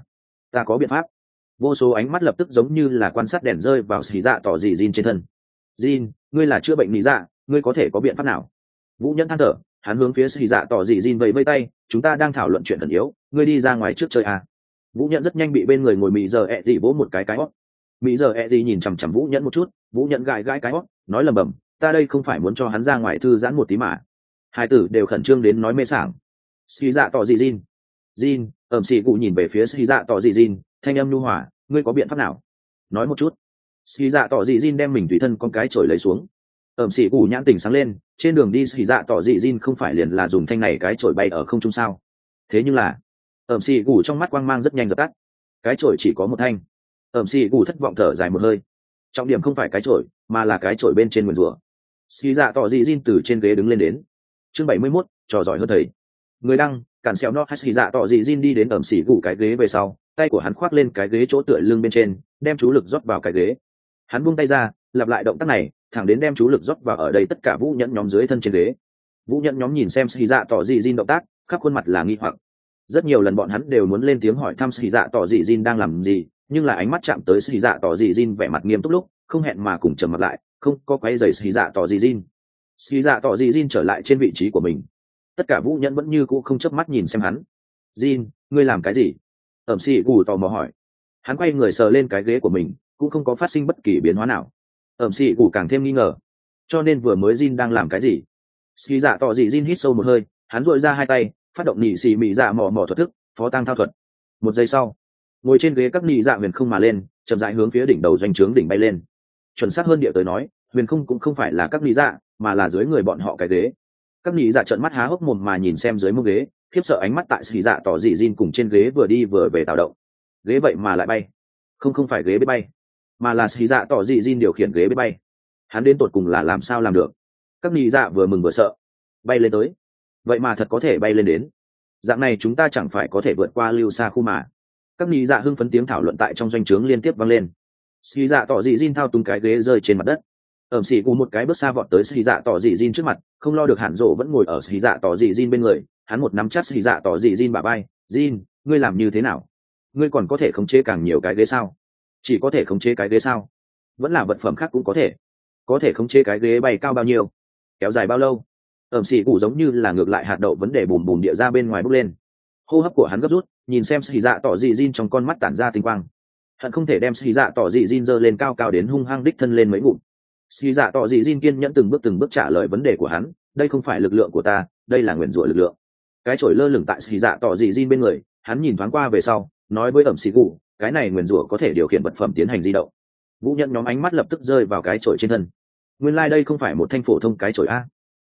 ta có biện pháp. Vô số ánh mắt lập tức giống như là quan sát đèn rơi vào Ski dạ tỏ dị Jin trên thân. Jin, ngươi là chữa bệnh lý dạ, ngươi có thể có biện pháp nào? Vũ Nhẫn than thở, hắn hướng phía Ski dạ tỏ dị Jin vẫy vẫy tay, chúng ta đang thảo luận chuyện khẩn yếu, ngươi đi ra ngoài trước chơi à. Vũ Nhẫn rất nhanh bị bên người ngồi Mỹ giờ ẹ dị vỗ một cái hót. Mỹ giờ ẹ dị nhìn chằm chằm Vũ Nhẫn một chút, Vũ Nhẫn gãi gãi cái hót, nói lầm bầm, ta đây không phải muốn cho hắn ra ngoài thư giãn một tí mà. Hai tử đều khẩn trương đến nói mê sảng. Ski dạ tỏ dị Jin, Ẩm sĩ cụ nhìn về phía Ski dạ tỏ dị Jin, thanh âm nhu hòa, ngươi có biện pháp nào? Nói một chút. Ski dạ tỏ dị Jin đem mình tùy thân con cái chổi lấy xuống. Ẩm sĩ cụ nhãn tỉnh sáng lên, trên đường đi Ski dạ tỏ dị Jin không phải liền là dùng thanh này cái chổi bay ở không trung sao? Thế nhưng là, Ẩm sĩ cụ trong mắt quang mang rất nhanh dập tắt. Cái chổi chỉ có một thanh. Ẩm sĩ cụ thất vọng thở dài một hơi. Trọng điểm không phải cái chổi, mà là cái chổi bên trên nguyền rủa. Ski dạ tỏ dị Jin từ trên ghế đứng lên đến. Chương 71, trò giỏi hơn thầy. Người đăng, cản xẹo no Ski dạ tỏ dị Jin đi đến Ẩm sĩ cụ cái ghế về sau, tay của hắn khoác lên cái ghế chỗ tựa lưng bên trên, đem chú lực rót vào cái ghế. Hắn buông tay ra, lặp lại động tác này, thẳng đến đem chú lực rót vào ở đây tất cả vũ nhẫn nhóm dưới thân trên ghế. Vũ nhẫn nhóm nhìn xem Ski dạ tỏ dị Jin động tác, khắp khuôn mặt là nghi hoặc. Rất nhiều lần bọn hắn đều muốn lên tiếng hỏi thăm Ski dạ tỏ dị Jin đang làm gì, nhưng là ánh mắt chạm tới Ski dạ tỏ dị Jin vẻ mặt nghiêm túc lúc, không hẹn mà cùng trầm mặt lại, không có quấy rầy Ski dạ tỏ dị Jin. Ski dạ tỏ dị Jin trở lại trên vị trí của mình. Tất cả vũ nhẫn vẫn như cũ không chớp mắt nhìn xem hắn. Jin, ngươi làm cái gì? Ẩm sĩ cụ tò mò hỏi. Hắn quay người sờ lên cái ghế của mình, cũng không có phát sinh bất kỳ biến hóa nào. Ẩm sĩ cụ càng thêm nghi ngờ. Cho nên vừa mới Jin đang làm cái gì? Ski dạ tỏ dị Jin hít sâu một hơi, hắn duỗi ra hai tay, phát động nị xì mị dạ mò thuật thức, phó tăng thao thuật. Một giây sau, ngồi trên ghế các nị dạ huyền không mà lên, chậm rãi hướng phía đỉnh đầu doanh trướng đỉnh bay lên. Chuẩn xác hơn địa tới nói, huyền không cũng không phải là các nị dạ, mà là dưới người bọn họ cái ghế. Các nị dạ trợn mắt há hốc mồm mà nhìn xem dưới mông ghế, khiếp sợ ánh mắt tại Ski dạ tỏ dị Jin cùng trên ghế vừa đi vừa về tạo động. Ghế vậy mà lại bay. Không phải ghế biết bay, mà là Ski dạ tỏ dị Jin điều khiển ghế biết bay. Hắn đến tột cùng là làm sao làm được? Các nị dạ vừa mừng vừa sợ. Bay lên tới, vậy mà thật có thể bay lên đến. Dạng này chúng ta chẳng phải có thể vượt qua lưu xa khu mà. Các nị dạ hưng phấn tiếng thảo luận tại trong doanh trướng liên tiếp vang lên. Ski dạ tỏ dị Jin thao túng cái ghế rơi trên mặt đất. Ẩm sĩ cụ một cái bước xa vọt tới Ski dạ tỏ dị Jin trước mặt, không lo được Hàn Dỗ vẫn ngồi ở Ski dạ tỏ dị Jin bên người, hắn một nắm chắc Ski dạ tỏ dị Jin bả vai. Jin, ngươi làm như thế nào? Ngươi còn có thể khống chế càng nhiều cái ghế sao? Chỉ có thể khống chế cái ghế sao? Vẫn là vật phẩm khác cũng có thể. Có thể khống chế cái ghế bay cao bao nhiêu? Kéo dài bao lâu? Ẩm sĩ cụ giống như là ngược lại hạt đậu vấn đề bùm bùm địa ra bên ngoài bốc lên. Hô hấp của hắn gấp rút, nhìn xem Ski dạ tỏ dị Jin trong con mắt tản ra tinh quang. Hắn không thể đem Ski dạ tỏ dị Jin giơ lên cao cao đến hung hăng đích thân lên mấy ngụm. Ski dạ tỏ dị Jin kiên nhẫn từng bước trả lời vấn đề của hắn, đây không phải lực lượng của ta, đây là nguyền rủa lực lượng. Cái chổi lơ lửng tại Ski dạ tỏ dị Jin bên người, hắn nhìn thoáng qua về sau, nói với Ẩm sĩ cụ, cái này nguyền rủa có thể điều khiển vật phẩm tiến hành di động. Vũ Nhẫn nhóm ánh mắt lập tức rơi vào cái chổi trên thân. Nguyên lai đây không phải một thanh phổ thông cái chổi a.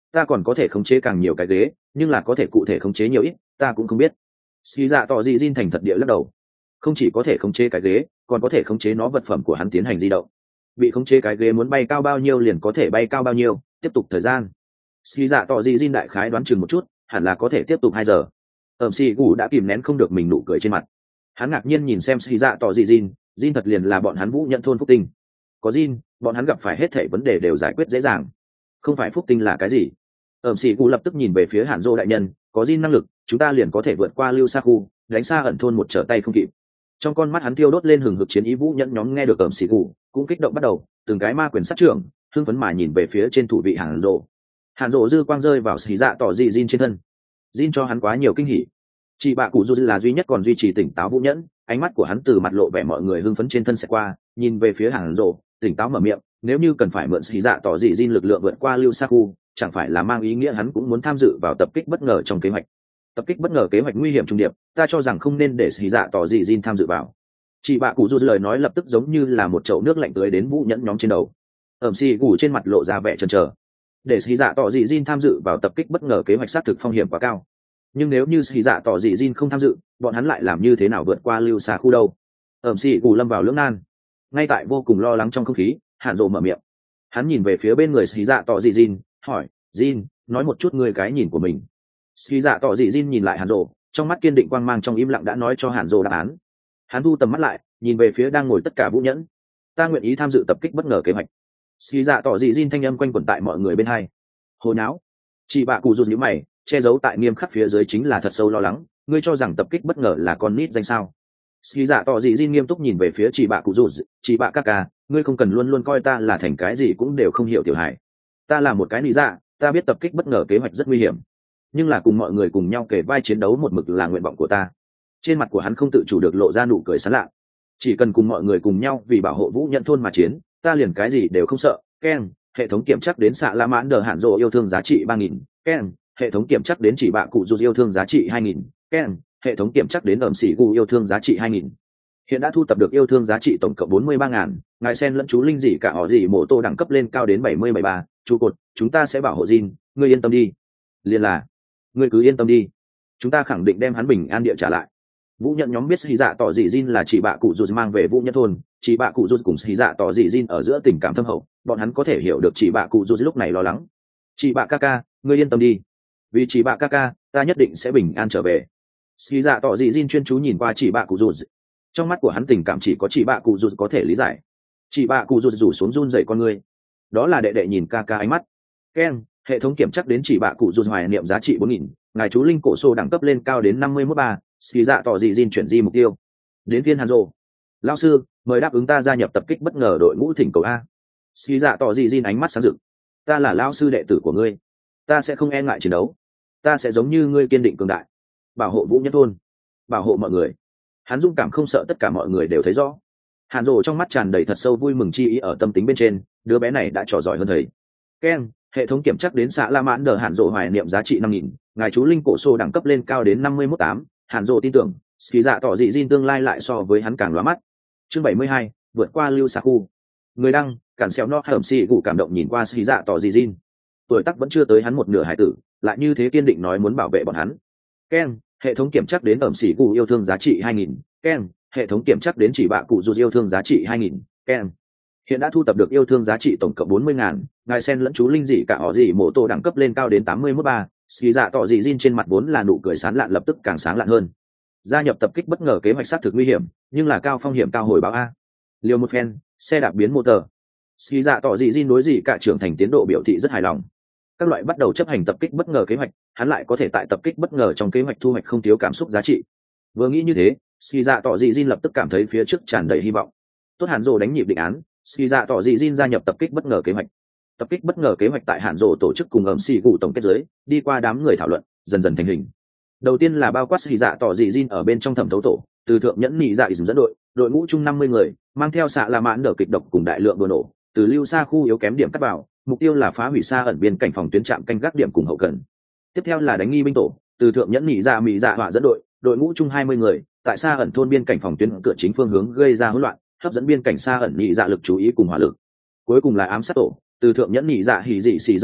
ta còn có thể khống chế càng nhiều cái ghế, nhưng là có thể cụ thể khống chế nhiều ít ta cũng không biết. Xì dạ tỏ dị Jin thành thật địa lắc đầu. Không chỉ có thể khống chế cái ghế, còn có thể khống chế nó vật phẩm của hắn tiến hành di động. Bị khống chế cái ghế muốn bay cao bao nhiêu liền có thể bay cao bao nhiêu, tiếp tục thời gian. Xì dạ tỏ dị Jin đại khái đoán chừng một chút, hẳn là có thể tiếp tục 2 giờ. Xì gù đã kìm nén không được mình nụ cười trên mặt. Hắn ngạc nhiên nhìn xem xì dạ tỏ dị Jin, Jin thật liền là bọn hắn Vũ Nhận thôn phúc tinh. Có Jin, bọn hắn gặp phải hết thảy vấn đề đều giải quyết dễ dàng. Không phải phúc tinh là cái gì? Xì gù lập tức nhìn về phía Hàn Dô đại nhân, có Jin năng lực, chúng ta liền có thể vượt qua Lưu Sa khu, đánh xa ẩn thôn một trở tay không kịp. Trong con mắt hắn thiêu đốt lên hừng hực chiến ý. Vũ Nhẫn nhóm nghe được xì gù cũng kích động bắt đầu, từng cái ma quyền sát trưởng hưng phấn mà nhìn về phía trên thủ vị Hàn Dô. Hàn Dô dư quang rơi vào xì dạ tỏ dị Jin trên thân. Jin cho hắn quá nhiều kinh hỉ. Chị bạ cụ dù là duy nhất còn duy trì tỉnh táo Vũ Nhẫn, ánh mắt của hắn từ mặt lộ vẻ mọi người hưng phấn trên thân sẽ qua, nhìn về phía Hàn Dô, tỉnh táo mở miệng, nếu như cần phải mượn xì dạ tỏ dị Jin lực lượng vượt qua Lưu Sa khu, chẳng phải là mang ý nghĩa hắn cũng muốn tham dự vào tập kích bất ngờ trong kế hoạch. Tập kích bất ngờ kế hoạch nguy hiểm trung điệp, ta cho rằng không nên để xì dạ tỏ dị Jin tham dự vào. Chị bạ cụ dù lời nói lập tức giống như là một chậu nước lạnh tưới đến Vũ Nhẫn nhóm trên đầu. Xì gù trên mặt lộ ra vẻ chần chờ. Để xì dạ tỏ dị Jin tham dự vào tập kích bất ngờ kế hoạch xác thực phong hiểm quá cao. Nhưng nếu như xì dạ tỏ dị Jin không tham dự, bọn hắn lại làm như thế nào vượt qua Lưu Sa khu đâu? Xì gù lâm vào lưỡng nan. Ngay tại vô cùng lo lắng trong không khí, Hàn Dô mở miệng. Hắn nhìn về phía bên người xì dạ tỏ dị Jin, hỏi, Jin, nói một chút người cái nhìn của mình. Xì dạ tỏ dị Jin nhìn lại Hàn Dô, trong mắt kiên định quang mang trong im lặng đã nói cho Hàn Dô đáp án. Hắn thu tầm mắt lại, nhìn về phía đang ngồi tất cả Vũ Nhẫn. Ta nguyện ý tham dự tập kích bất ngờ kế hoạch. Xì dạ tỏ dị Jin thanh âm quanh quẩn tại mọi người bên hai. Hồ nháo. Chị bạ cụ rụt nhíu mày, che giấu tại nghiêm khắc phía dưới chính là thật sâu lo lắng. Ngươi cho rằng tập kích bất ngờ là con nít danh sao? Xì dạ tỏ dị Jin nghiêm túc nhìn về phía chị bạ cụ rụt, chị bạ ca ca, ngươi không cần luôn luôn coi ta là thành cái gì cũng đều không hiểu tiểu hải. Ta là một cái nị dạ, ta biết tập kích bất ngờ kế hoạch rất nguy hiểm, nhưng là cùng mọi người cùng nhau kề vai chiến đấu một mực là nguyện vọng của ta. Trên mặt của hắn không tự chủ được lộ ra nụ cười sán lạ. Chỉ cần cùng mọi người cùng nhau vì bảo hộ Vũ Nhận thôn mà chiến, ta liền cái gì đều không sợ. Keng, hệ thống kiểm chắc đến xạ la mãn đờ hạn rộ yêu thương giá trị 3000. Keng, hệ thống kiểm chắc đến chỉ bạ cụ dù yêu thương giá trị 2000. Keng, hệ thống kiểm chắc đến xỉ gu yêu thương giá trị 2000. Hiện đã thu tập được yêu thương giá trị tổng cộng 43.000. Ngài sen lẫn chú linh gì cả họ gì mổ tô đẳng cấp lên cao đến 70-73. Chú cột, chúng ta sẽ bảo hộ Jin, ngươi yên tâm đi. Liền là, ngươi cứ yên tâm đi, chúng ta khẳng định đem hắn bình an địa trả lại. Vũ Nhận nhóm biết xì dạ tỏ dị Jin là chỉ bạ cụ dù mang về Vũ Nhận thôn, chỉ bạ cụ dù cùng xì dạ tỏ dị Jin ở giữa tình cảm thâm hậu, bọn hắn có thể hiểu được chỉ bạ cụ dù lúc này lo lắng. Chỉ bạ ca ca, ngươi yên tâm đi, vì chỉ bạ ca ca, ta nhất định sẽ bình an trở về. Xì dạ tỏ dị Jin chuyên chú nhìn qua chỉ bạ cụ dù, trong mắt của hắn tình cảm chỉ có chỉ bạ cụ dù có thể lý giải. Chỉ bạ cụ dù rủ xuống run dậy con ngươi, đó là đệ đệ nhìn ca ca ánh mắt. Keng, hệ thống kiểm chắc đến chỉ bạ cụ dù hoài niệm giá trị 4000. Ngài chú linh cổ xô đẳng cấp lên cao đến 51-3. Xì dạ tỏ dị Jin chuyển di mục tiêu. Đến phiên Hàn Dô. Lão sư, mời đáp ứng ta gia nhập tập kích bất ngờ đội ngũ thỉnh cầu a. Xì dạ tỏ dị Jin ánh mắt sáng rực. Ta là lão sư đệ tử của ngươi, ta sẽ không e ngại chiến đấu, ta sẽ giống như ngươi kiên định cường đại, bảo hộ Vũ Nhất thôn, bảo hộ mọi người. Hắn dũng cảm không sợ tất cả mọi người đều thấy rõ. Hàn Dô trong mắt tràn đầy thật sâu vui mừng chi ý ở tâm tính bên trên, đứa bé này đã trò giỏi hơn thầy. Keng, hệ thống kiểm chắc đến xạ la mãn đờ Hàn Dô hoài niệm giá trị 5000. Ngài chú linh cổ xô đẳng cấp lên cao đến 51-8. Hàn Dô tin tưởng xì dạ tỏ dị Jin tương lai lại so với hắn càng lóa mắt. Chương 72, vượt qua Lưu Sa khu. Người đăng cản xéo no hởm xì gù cảm động nhìn qua xì dạ tỏ dị Jin. Tuổi tác vẫn chưa tới hắn một nửa hải tử, lại như thế kiên định nói muốn bảo vệ bọn hắn. Keng, hệ thống kiểm chắc đến ẩm xì gù yêu thương giá trị 2000. Keng, hệ thống kiểm chắc đến chỉ bạ cụ dù yêu thương giá trị 2000. Keng, hiện đã thu tập được yêu thương giá trị tổng cộng 40.000. Ngài sen lẫn chú linh dị cả họ gì mổ tô đẳng cấp lên cao đến 81-3. Xì dạ tỏ dị Jin trên mặt vốn là nụ cười sán lạn lập tức càng sáng lạn hơn. Gia nhập tập kích bất ngờ kế hoạch xác thực nguy hiểm, nhưng là cao phong hiểm cao hồi báo a. Liều một phen, xe đạp biến motor. Xì dạ tỏ dị Jin đối dị cả trưởng thành tiến độ biểu thị rất hài lòng. Các loại bắt đầu chấp hành tập kích bất ngờ kế hoạch, hắn lại có thể tại tập kích bất ngờ trong kế hoạch thu hoạch không thiếu cảm xúc giá trị. Vừa nghĩ như thế, xì dạ tỏ dị Jin lập tức cảm thấy phía trước tràn đầy hy vọng. Tốt, Hàn Dô đánh nhịp định án, xì dạ tỏ dị Jin gia nhập tập kích bất ngờ kế hoạch. Tập kích bất ngờ kế hoạch tại Hàn Dô tổ chức cùng xì gù tổng kết giới, đi qua đám người thảo luận, dần dần thành hình. Đầu tiên là bao quát xì dạ tỏ dị Jin ở bên trong thẩm thấu tổ, từ thượng nhẫn nhị dạ dẫn đội ngũ chung 50 người, mang theo xạ la mãn đỡ kịch độc cùng đại lượng đồ nổ, từ Lưu Sa khu yếu kém điểm cắt vào, mục tiêu là phá hủy xa ẩn biên cảnh phòng tuyến trạm canh gác điểm cùng hậu cần. Tiếp theo là đánh nghi binh tổ, từ thượng nhẫn nhị dạ mỹ dạ họa dẫn đội ngũ chung 20 người, tại xa ẩn thôn biên cảnh phòng tuyến cửa chính phương hướng gây ra hỗn loạn, hấp dẫn biên cảnh xa ẩn nhị dạ lực chú ý cùng hỏa lực. Cuối cùng là ám sát tổ, từ thượng nhẫn nhị dạ hỉ dị xì dẫn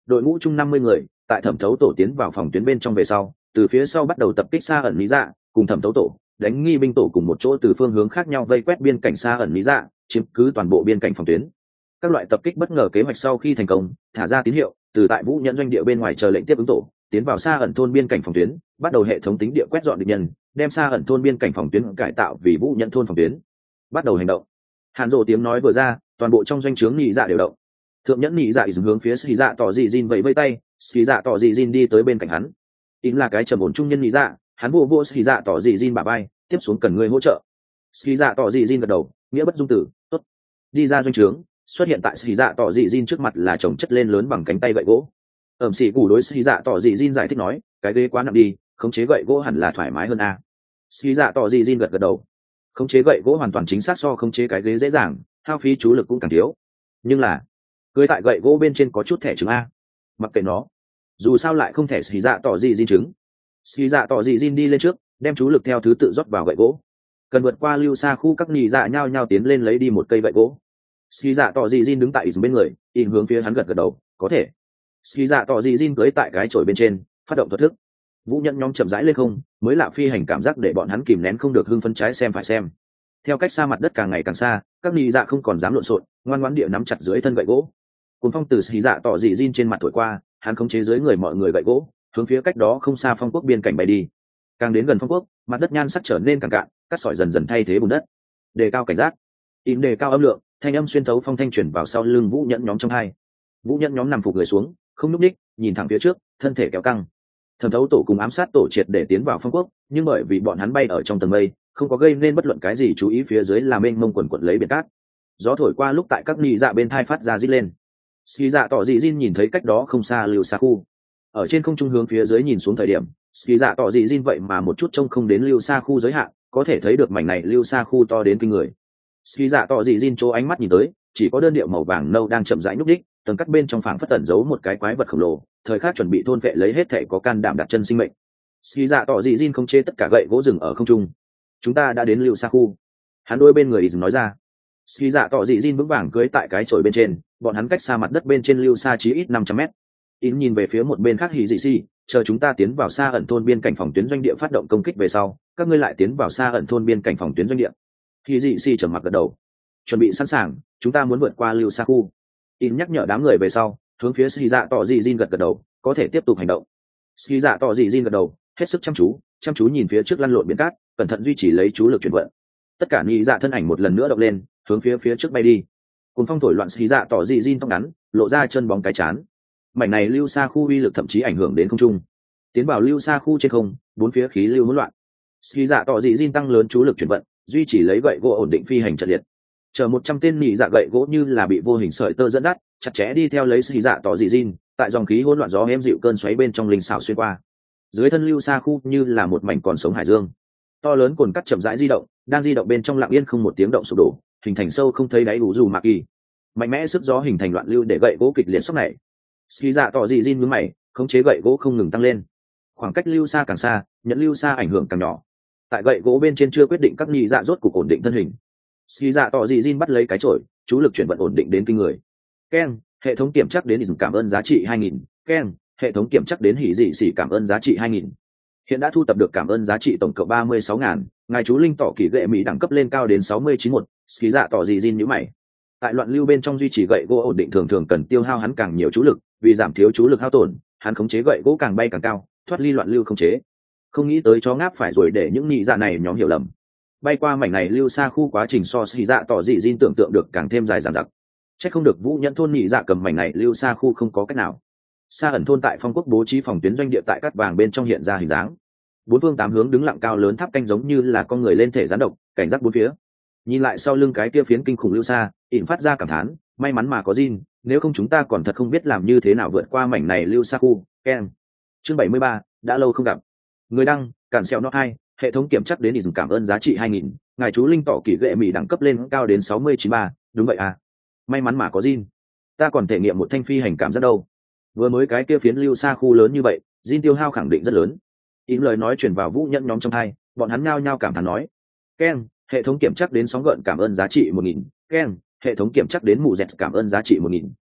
đội ngũ chung 50 người tại thẩm thấu tổ tiến vào phòng tuyến bên trong về sau, từ phía sau bắt đầu tập kích xa ẩn lý dạ cùng thẩm thấu tổ đánh nghi binh tổ cùng một chỗ từ phương hướng khác nhau vây quét biên cảnh xa ẩn lý dạ, chiếm cứ toàn bộ biên cảnh phòng tuyến. Các loại tập kích bất ngờ kế hoạch sau khi thành công, thả ra tín hiệu từ tại Vũ Nhẫn doanh địa bên ngoài chờ lệnh tiếp ứng tổ tiến vào xa ẩn thôn biên cảnh phòng tuyến, bắt đầu hệ thống tính địa quét dọn địch nhân, đem xa ẩn thôn biên cảnh phòng tuyến cải tạo vì Vũ Nhẫn thôn phòng tuyến. Bắt đầu hành động. Hàn Dụ tiếng nói vừa ra, toàn bộ trong doanh trướng nhị dạ đều động. Thượng nhẫn nhị dạ dừng hướng phía Xí Dạ tỏ dị Jin vẫy vẫy tay, Xí Dạ tỏ dị Jin đi tới bên cạnh hắn. In là cái trầm ổn trung nhân nhị dạ, hắn vô vô Xí Dạ tỏ dị Jin bả vai, tiếp xuống cần ngươi hỗ trợ. Xí Dạ tỏ dị Jin gật đầu, nghĩa bất dung tử, tốt. Đi ra doanh trướng, xuất hiện tại Xí Dạ tỏ dị Jin trước mặt là chồng chất lên lớn bằng cánh tay gậy gỗ. Ẩm sĩ củ đối Xí Dạ tỏ dị Jin giải thích nói, cái ghế quá nặng đi, khống chế gậy gỗ hẳn là thoải mái hơn a. Xí Dạ tỏ dị Jin gật gật đầu. Khống chế gậy gỗ hoàn toàn chính xác so khống chế cái ghế dễ dàng, hao phí chú lực cũng càng thiếu. Nhưng là cưới tại gậy gỗ bên trên có chút thẻ trứng a. Mặc kệ nó, dù sao lại không thể Xí Dạ tỏ dị Jin trứng. Xí Dạ tỏ dị Jin đi lên trước, đem chú lực theo thứ tự rót vào gậy gỗ. Cần vượt qua lưu xa khu, các nhị dạ nhao nhao tiến lên lấy đi một cây gậy gỗ. Xí Dạ tỏ dị Jin đứng tại bên người, in hướng phía hắn gật gật đầu, có thể. Xí Dạ tỏ dị Jin cưới tại cái chổi bên trên, phát động thuật thức. Vũ Nhẫn nhóm chậm rãi lên không, mới lạ phi hành cảm giác để bọn hắn kìm nén không được hưng phấn trái xem phải xem. Theo cách xa mặt đất càng ngày càng xa, các nhị dạ không còn dám lộn xộn, ngoan ngoãn địa nắm chặt dưới thân gậy gỗ. Cuồng phong từ Xí Dạ tỏ dị Jin trên mặt thổi qua, hắn khống chế dưới người mọi người gậy gỗ, hướng phía cách đó không xa phong quốc biên cảnh bay đi. Càng đến gần phong quốc, mặt đất nhan sắc trở nên càng cạn, cát sỏi dần dần thay thế bùn đất. Đề cao cảnh giác, in đề cao âm lượng, thanh âm xuyên thấu phong thanh truyền vào sau lưng Vũ Nhẫn nhóm trong hai. Vũ Nhẫn nhóm nằm phục người xuống, không nhúc nhích, nhìn thẳng phía trước, thân thể kéo căng. Thẩm thấu tổ cùng ám sát tổ triệt để tiến vào phong quốc, nhưng bởi vì bọn hắn bay ở trong tầng mây, không có gây nên bất luận cái gì chú ý, phía dưới là mênh mông quần quật lấy biển cát. Gió thổi qua lúc tại các nhị dạ bên thai phát ra rít lên. Xí Dạ tỏ dị Jin nhìn thấy cách đó không xa lưu xa khu, ở trên không trung hướng phía dưới nhìn xuống thời điểm, Xí Dạ tỏ dị Jin vậy mà một chút trông không đến lưu xa khu giới hạn, có thể thấy được mảnh này lưu xa khu to đến kinh người. Xí Dạ tỏ dị Jin chỗ ánh mắt nhìn tới, chỉ có đơn điệu màu vàng nâu đang chậm rãi nhúc đích, tầng cắt bên trong phảng phất tẩn giấu một cái quái vật khổng lồ, thời khắc chuẩn bị thôn vệ lấy hết thể có can đảm đặt chân sinh mệnh. Xí Dạ tỏ dị Jin không chế tất cả gậy gỗ rừng ở không trung. Chúng ta đã đến lưu xa khu. Hắn đôi bên người ý nói ra. Xí Dạ tỏ dị Jin vững vàng cưới tại cái chổi bên trên, bọn hắn cách xa mặt đất bên trên lưu xa chí ít 500 mét. In nhìn về phía một bên khác Hỉ Dị Xi, chờ chúng ta tiến vào xa ẩn thôn biên cảnh phòng tuyến doanh địa phát động công kích về sau, các ngươi lại tiến vào xa ẩn thôn biên cảnh phòng tuyến doanh địa. Hỉ Dị Xi trầm mặc gật đầu. Chuẩn bị sẵn sàng, chúng ta muốn vượt qua lưu xa khu. In nhắc nhở đám người về sau, hướng phía Xí Dạ tỏ dị Jin gật gật đầu, có thể tiếp tục hành động. Xí Dạ tỏ dị Jin gật đầu, hết sức chăm chú nhìn phía trước lăn lộn biển cát, cẩn thận duy trì lấy chú lực chuyển vận. Tất cả nhị dạ thân ảnh một lần nữa động lên, hướng phía trước bay đi. Cuồng phong thổi loạn Xí Dạ tỏ dị Jin tóc ngắn, lộ ra chân bóng cái chán. Mảnh này lưu xa khu uy lực thậm chí ảnh hưởng đến không trung. Tiến vào lưu xa khu trên không, bốn phía khí lưu hỗn loạn. Xí Dạ tỏ dị Jin tăng lớn chú lực chuyển vận, duy trì lấy gậy gỗ ổn định phi hành trận liệt. Chờ 100 tên nhị dạ gậy gỗ như là bị vô hình sợi tơ dẫn dắt, chặt chẽ đi theo lấy Xí Dạ tỏ dị Jin, tại dòng khí hỗn loạn gió êm dịu cơn xoáy bên trong linh xảo xuyên qua. Dưới thân lưu xa khu như là một mảnh còn sống hải dương. To lớn cồn cắt chậm rãi di động, đang di động bên trong lặng yên không một tiếng động sụp đổ, hình thành sâu không thấy đáy ủ dù mạc kỳ. Mạnh mẽ sức gió hình thành loạn lưu để gậy gỗ kịch liệt sốc này. Xí Dạ tỏ dị Jin nhướng mày, khống chế gậy gỗ không ngừng tăng lên. Khoảng cách lưu xa càng xa, nhận lưu xa ảnh hưởng càng nhỏ. Tại gậy gỗ bên trên chưa quyết định, các nhị dạ rốt cục ổn định thân hình. Xí Dạ tỏ dị Jin bắt lấy cái chổi, chú lực chuyển vận ổn định đến kinh người. Keng, hệ thống kiểm chắc đến cảm ơn giá trị 2000. Keng, hệ thống kiểm chắc đến Hỉ Dị Xỉ cảm ơn giá trị 2000. Hiện đã thu tập được cảm ơn giá trị tổng cộng 36.000. Ngài chú linh tỏ kỳ gệ mỹ đẳng cấp lên cao đến 69.1. Xí Dạ tỏ dị Jin nhíu mày. Tại loạn lưu bên trong duy trì gậy gỗ ổn định thường cần tiêu hao hắn càng nhiều chú lực, vì giảm thiếu chú lực hao tổn, hắn khống chế gậy gỗ càng bay càng cao, thoát ly loạn lưu khống chế. Không nghĩ tới chó ngáp phải rồi để những nhị dạ này nhóm hiểu lầm. Bay qua mảnh này lưu xa khu quá trình so Xí Dạ tỏ dị Jin tưởng tượng được càng thêm dài dằng dặc. Chắc không được Vũ Nhẫn thôn nhị dạ cầm mảnh này lưu xa khu không có cách nào. Xa ẩn thôn tại phong quốc bố trí phòng tuyến doanh địa tại cát vàng bên trong hiện ra hình dáng. Bốn phương tám hướng đứng lặng cao lớn tháp canh giống như là con người lên thể gián độc, cảnh giác bốn phía. Nhìn lại sau lưng cái kia phiến kinh khủng lưu xa, ỉn phát ra cảm thán, may mắn mà có Jin, nếu không chúng ta còn thật không biết làm như thế nào vượt qua mảnh này lưu xa khu. Ken. Chương 73, đã lâu không gặp. Người đăng, cản xeo nó 2, hệ thống kiểm chắc đến ý cảm ơn giá trị 2000, ngài chú linh tỏ kỳ gệ mỹ đẳng cấp lên cao đến 69.3, đúng vậy à. May mắn mà có Jin. Ta còn thể nghiệm một thanh phi hành cảm giác đâu. Vừa mới cái kia phiến lưu xa khu lớn như vậy, Jin tiêu hao khẳng định rất lớn. Ý lời nói chuyển vào Vũ Nhẫn nhóm trong hai, bọn hắn nhao nhao cảm thán nói. Ken, hệ thống kiểm chắc đến sóng gợn cảm ơn giá trị 1000. Ken, hệ thống kiểm chắc đến mù dẹt cảm ơn giá trị 1000.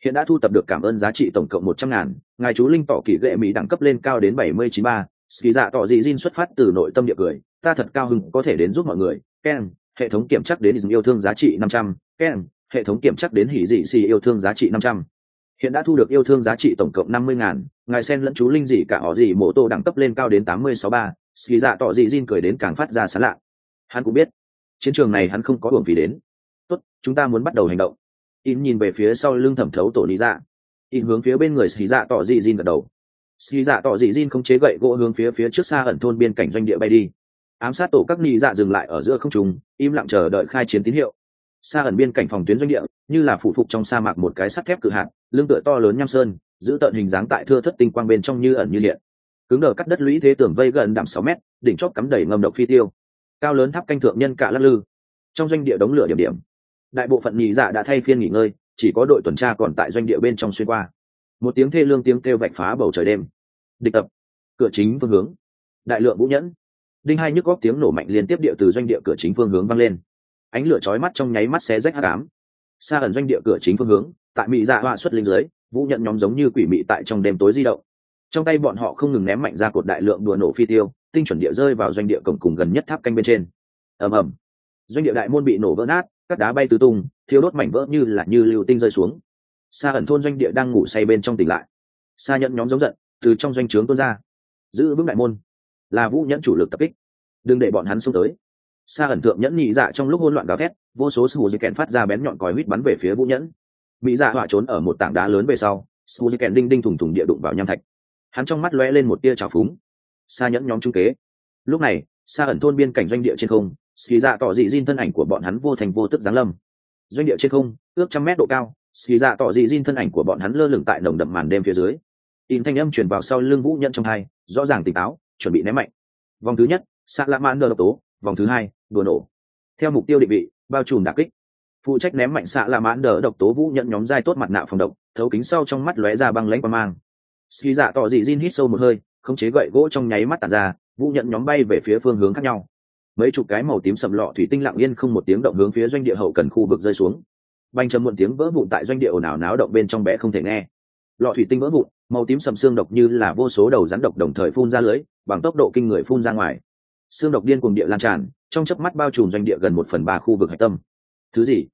Hiện đã thu tập được cảm ơn giá trị tổng cộng 100.000, ngài chú linh tỏ kỳ ghệ mỹ đẳng cấp lên cao đến 79.3. Ski dạ tỏ dị Jin xuất phát từ nội tâm địa cười, ta thật cao hứng có thể đến giúp mọi người. Ken, hệ thống kiểm chắc đến yêu thương giá trị 500. Ken, hệ thống kiểm chắc đến hỉ dị xì yêu thương giá trị 500. Hiện đã thu được yêu thương giá trị tổng cộng 50.000, ngài sen lẫn chú linh dị cả họ dị mộ tô đẳng cấp lên cao đến 86.3. Ski dạ tỏ dị Jin cười đến càng phát ra sán lạ. Hắn cũng biết, chiến trường này hắn không có uổng phí đến. Tốt, chúng ta muốn bắt đầu hành động. In nhìn về phía sau lưng thẩm thấu tổ lý dạ. In hướng phía bên người Ski dạ tỏ dị Jin gật đầu. Ski dạ tỏ dị Jin không chế gậy gỗ hướng phía trước xa ẩn thôn biên cảnh doanh địa bay đi. Ám sát tổ các nị dạ dừng lại ở giữa không trung, im lặng chờ đợi khai chiến tín hiệu. Xa ẩn biên cảnh phòng tuyến doanh địa, như là phủ phục trong sa mạc một cái sắt thép cự hạt, lưng tựa to lớn nham sơn, giữ tợn hình dáng tại thưa thất tinh quang bên trong như ẩn như hiện. Cứng đờ cắt đất lũy thế tường vây gần đạm 6 mét, đỉnh chóp cắm đầy ngầm độc phi tiêu. Cao lớn tháp canh thượng nhân cả lắc lư. Trong doanh địa đống lửa điểm điểm. Đại bộ phận nhị dạ đã thay phiên nghỉ ngơi, chỉ có đội tuần tra còn tại doanh địa bên trong xuyên qua. Một tiếng thê lương tiếng kêu vạch phá bầu trời đêm. Địch tập, cửa chính phương hướng. Đại lượng vũ nhẫn. Đinh hai nhức góc tiếng nổ mạnh liên tiếp địa từ doanh địa cửa chính phương hướng vang lên. Ánh lửa chói mắt trong nháy mắt xé rách hắc ám. Xa ẩn doanh địa cửa chính phương hướng, tại mỹ dạ họa xuất linh dưới, vũ nhận nhóm giống như quỷ mị tại trong đêm tối di động. Trong tay bọn họ không ngừng ném mạnh ra cột đại lượng đùa nổ phi tiêu, tinh chuẩn địa rơi vào doanh địa cổng cùng gần nhất tháp canh bên trên. Ầm ầm, doanh địa đại môn bị nổ vỡ nát, các đá bay tứ tung, thiêu đốt mảnh vỡ như là như lưu tinh rơi xuống. Xa ẩn thôn doanh địa đang ngủ say bên trong tỉnh lại. Xa nhận nhóm giống giận, từ trong doanh trướng tuôn ra, giữ vững đại môn, là vũ nhẫn chủ lực tập kích, đừng để bọn hắn xông tới. Xa ẩn thượng nhẫn nhị dạ trong lúc hỗn loạn gào thét, vô số sù kèn phát ra bén nhọn còi huýt bắn về phía vũ nhẫn. Mỹ dạ họa trốn ở một tảng đá lớn về sau, sù kèn đinh đinh thủng thủng địa đụng vào nham thạch. Hắn trong mắt lóe lên một tia trào phúng. Xa nhẫn nhóm trung kế. Lúc này, xa ẩn thôn biên cảnh doanh địa trên không, Ski dạ tỏ dị Jin thân ảnh của bọn hắn vô thành vô tức giáng lâm. Doanh địa trên không, ước 100 mét độ cao, Ski dạ tỏ dị Jin thân ảnh của bọn hắn lơ lửng tại nồng đậm màn đêm phía dưới. In thanh âm truyền vào sau lưng vũ nhẫn trong hai, rõ ràng tỉnh táo, chuẩn bị ném mạnh. Vòng thứ nhất, xạ lạ mãn độc tố. Vòng thứ hai, đùa nổ. Theo mục tiêu định vị, bao trùm đả kích. Phụ trách ném mạnh xạ lạ mãn độc tố vũ nhẫn nhóm giai tốt mặt nạ phòng độc, thấu kính sau trong mắt lóe ra băng lãnh quang mang. Ski dạ tỏ dị Jin hít sâu một hơi, khống chế gậy gỗ trong nháy mắt tản ra, vũ nhẫn nhóm bay về phía phương hướng khác nhau. Mấy chục cái màu tím sầm lọ thủy tinh lặng yên không một tiếng động hướng phía doanh địa hậu cần khu vực rơi xuống. Bành trầm muộn tiếng vỡ vụn tại doanh địa ồn ào náo động bên trong bé không thể nghe. Lọ thủy tinh vỡ vụn, màu tím sầm xương độc như là vô số đầu rắn độc đồng thời phun ra lưới, bằng tốc độ kinh người phun ra ngoài. Xương độc điên cuồng địa lan tràn, trong chớp mắt bao trùm doanh địa gần 1/3 khu vực hạch tâm. Thứ gì?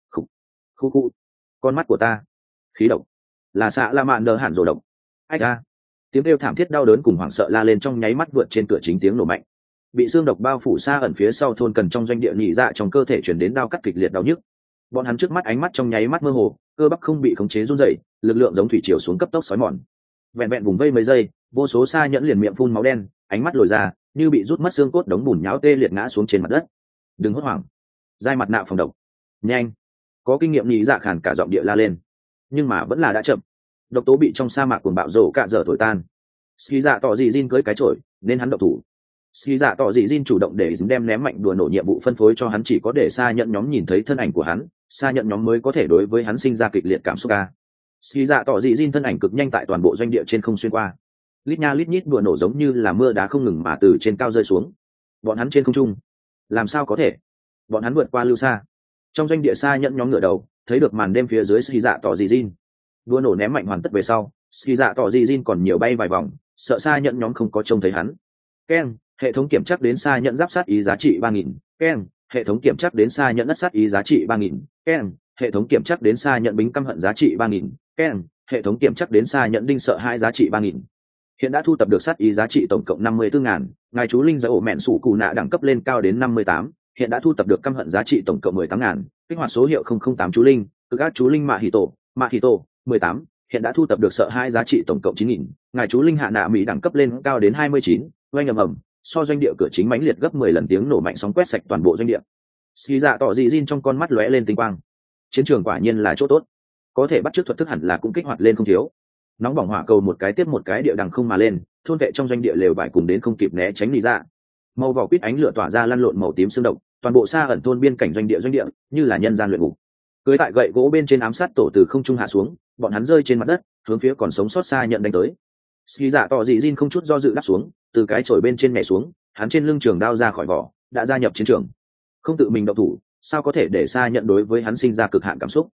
Khu. Con mắt của ta. Khí độc. Là xạ la mạn đờ hẳn rồ độc. Ách a. Tiếng kêu thảm thiết đau đớn cùng hoảng sợ la lên trong nháy mắt vượt trên cửa chính tiếng nổ mạnh. Bị xương độc bao phủ xa ẩn phía sau thôn cần trong doanh địa nhị dạ trong cơ thể chuyển đến đau cắt kịch liệt đau nhức. Bọn hắn trước mắt ánh mắt trong nháy mắt mơ hồ, cơ bắp không bị khống chế run rẩy, lực lượng giống thủy triều xuống cấp tốc xói mòn. Vẹn vẹn vùng vây mấy giây, vô số xa nhẫn liền miệng phun máu đen, ánh mắt lồi ra, như bị rút mất xương cốt đống bùn nhão tê liệt ngã xuống trên mặt đất. Đừng hốt hoảng, dai mặt nạ phòng độc, nhanh. Có kinh nghiệm nhị dạ khàn cả giọng địa la lên, nhưng mà vẫn là đã chậm. Độc tố bị trong sa mạc cuồng bạo rổ cạ dở thổi tan. Ski dạ tỏ dị Jin cưới cái chổi, nên hắn động thủ. Ski dạ tỏ dị Jin chủ động để dính đem ném mạnh đùa nổ nhiệm vụ phân phối cho hắn, chỉ có để xa nhận nhóm nhìn thấy thân ảnh của hắn, xa nhận nhóm mới có thể đối với hắn sinh ra kịch liệt cảm xúc ca. Ski dạ tỏ dị Jin thân ảnh cực nhanh tại toàn bộ doanh địa trên không xuyên qua. Lít nha lít nhít đùa nổ giống như là mưa đá không ngừng mà từ trên cao rơi xuống. Bọn hắn trên không trung, làm sao có thể? Bọn hắn vượt qua lưu xa. Trong doanh địa xa nhận nhóm ngửa đầu, thấy được màn đêm phía dưới Ski dạ tỏ dị Jin. Đùa nổ ném mạnh hoàn tất về sau, Ski dạ tỏ dị Jin còn nhiều bay vài vòng, sợ xa nhận nhóm không có trông thấy hắn. Ken, hệ thống kiểm chắc đến xa nhận giáp sát ý giá trị 3.000. Ken, hệ thống kiểm chắc đến xa nhận đất sát ý giá trị 3.000. Ken, hệ thống kiểm chắc đến xa nhận bính căm hận giá trị 3.000. Ken, hệ thống kiểm chắc đến xa nhận đinh sợ hai giá trị 3.000. Hiện đã thu tập được sát ý giá trị tổng cộng 54.000, ngài chú linh giải ổ mẹn sủ cù nạ đẳng cấp lên cao đến 58, hiện đã thu tập được căm hận giá trị tổng cộng 18.000, kích hoạt số hiệu 008 chú linh, cực ác chú linh mạ hỉ tổ 18, hiện đã thu tập được sợ hai giá trị tổng cộng 9.000, ngài chú linh hạ nạ mỹ đẳng cấp lên cao đến 29, oanh ầm ầm, so doanh địa cửa chính mãnh liệt gấp 10 lần tiếng nổ mạnh sóng quét sạch toàn bộ doanh địa. Ski dạ tỏ dị Jin trong con mắt lóe lên tinh quang. Chiến trường quả nhiên là chỗ tốt, có thể bắt chước thuật thức hẳn là cũng kích hoạt lên không thiếu. Nóng bỏng hỏa cầu một cái tiếp một cái địa đằng không mà lên, thôn vệ trong doanh địa lều vải cùng đến không kịp né tránh lý ra. Màu vỏ quýt ánh lửa tỏa ra lăn lộn màu tím xương độc, toàn bộ xa ẩn thôn biên cảnh doanh địa như là nhân gian luyện ngục. Cưới tại gậy gỗ bên trên ám sát tổ từ không trung hạ xuống, bọn hắn rơi trên mặt đất, hướng phía còn sống sót xa nhận đánh tới. Ski dạ tỏ dị Jin không chút do dự đáp xuống, từ cái chổi bên trên nhảy xuống, hắn trên lưng trường đao ra khỏi vỏ, đã gia nhập chiến trường. Không tự mình động thủ, sao có thể để xa nhận đối với hắn sinh ra cực hạn cảm xúc.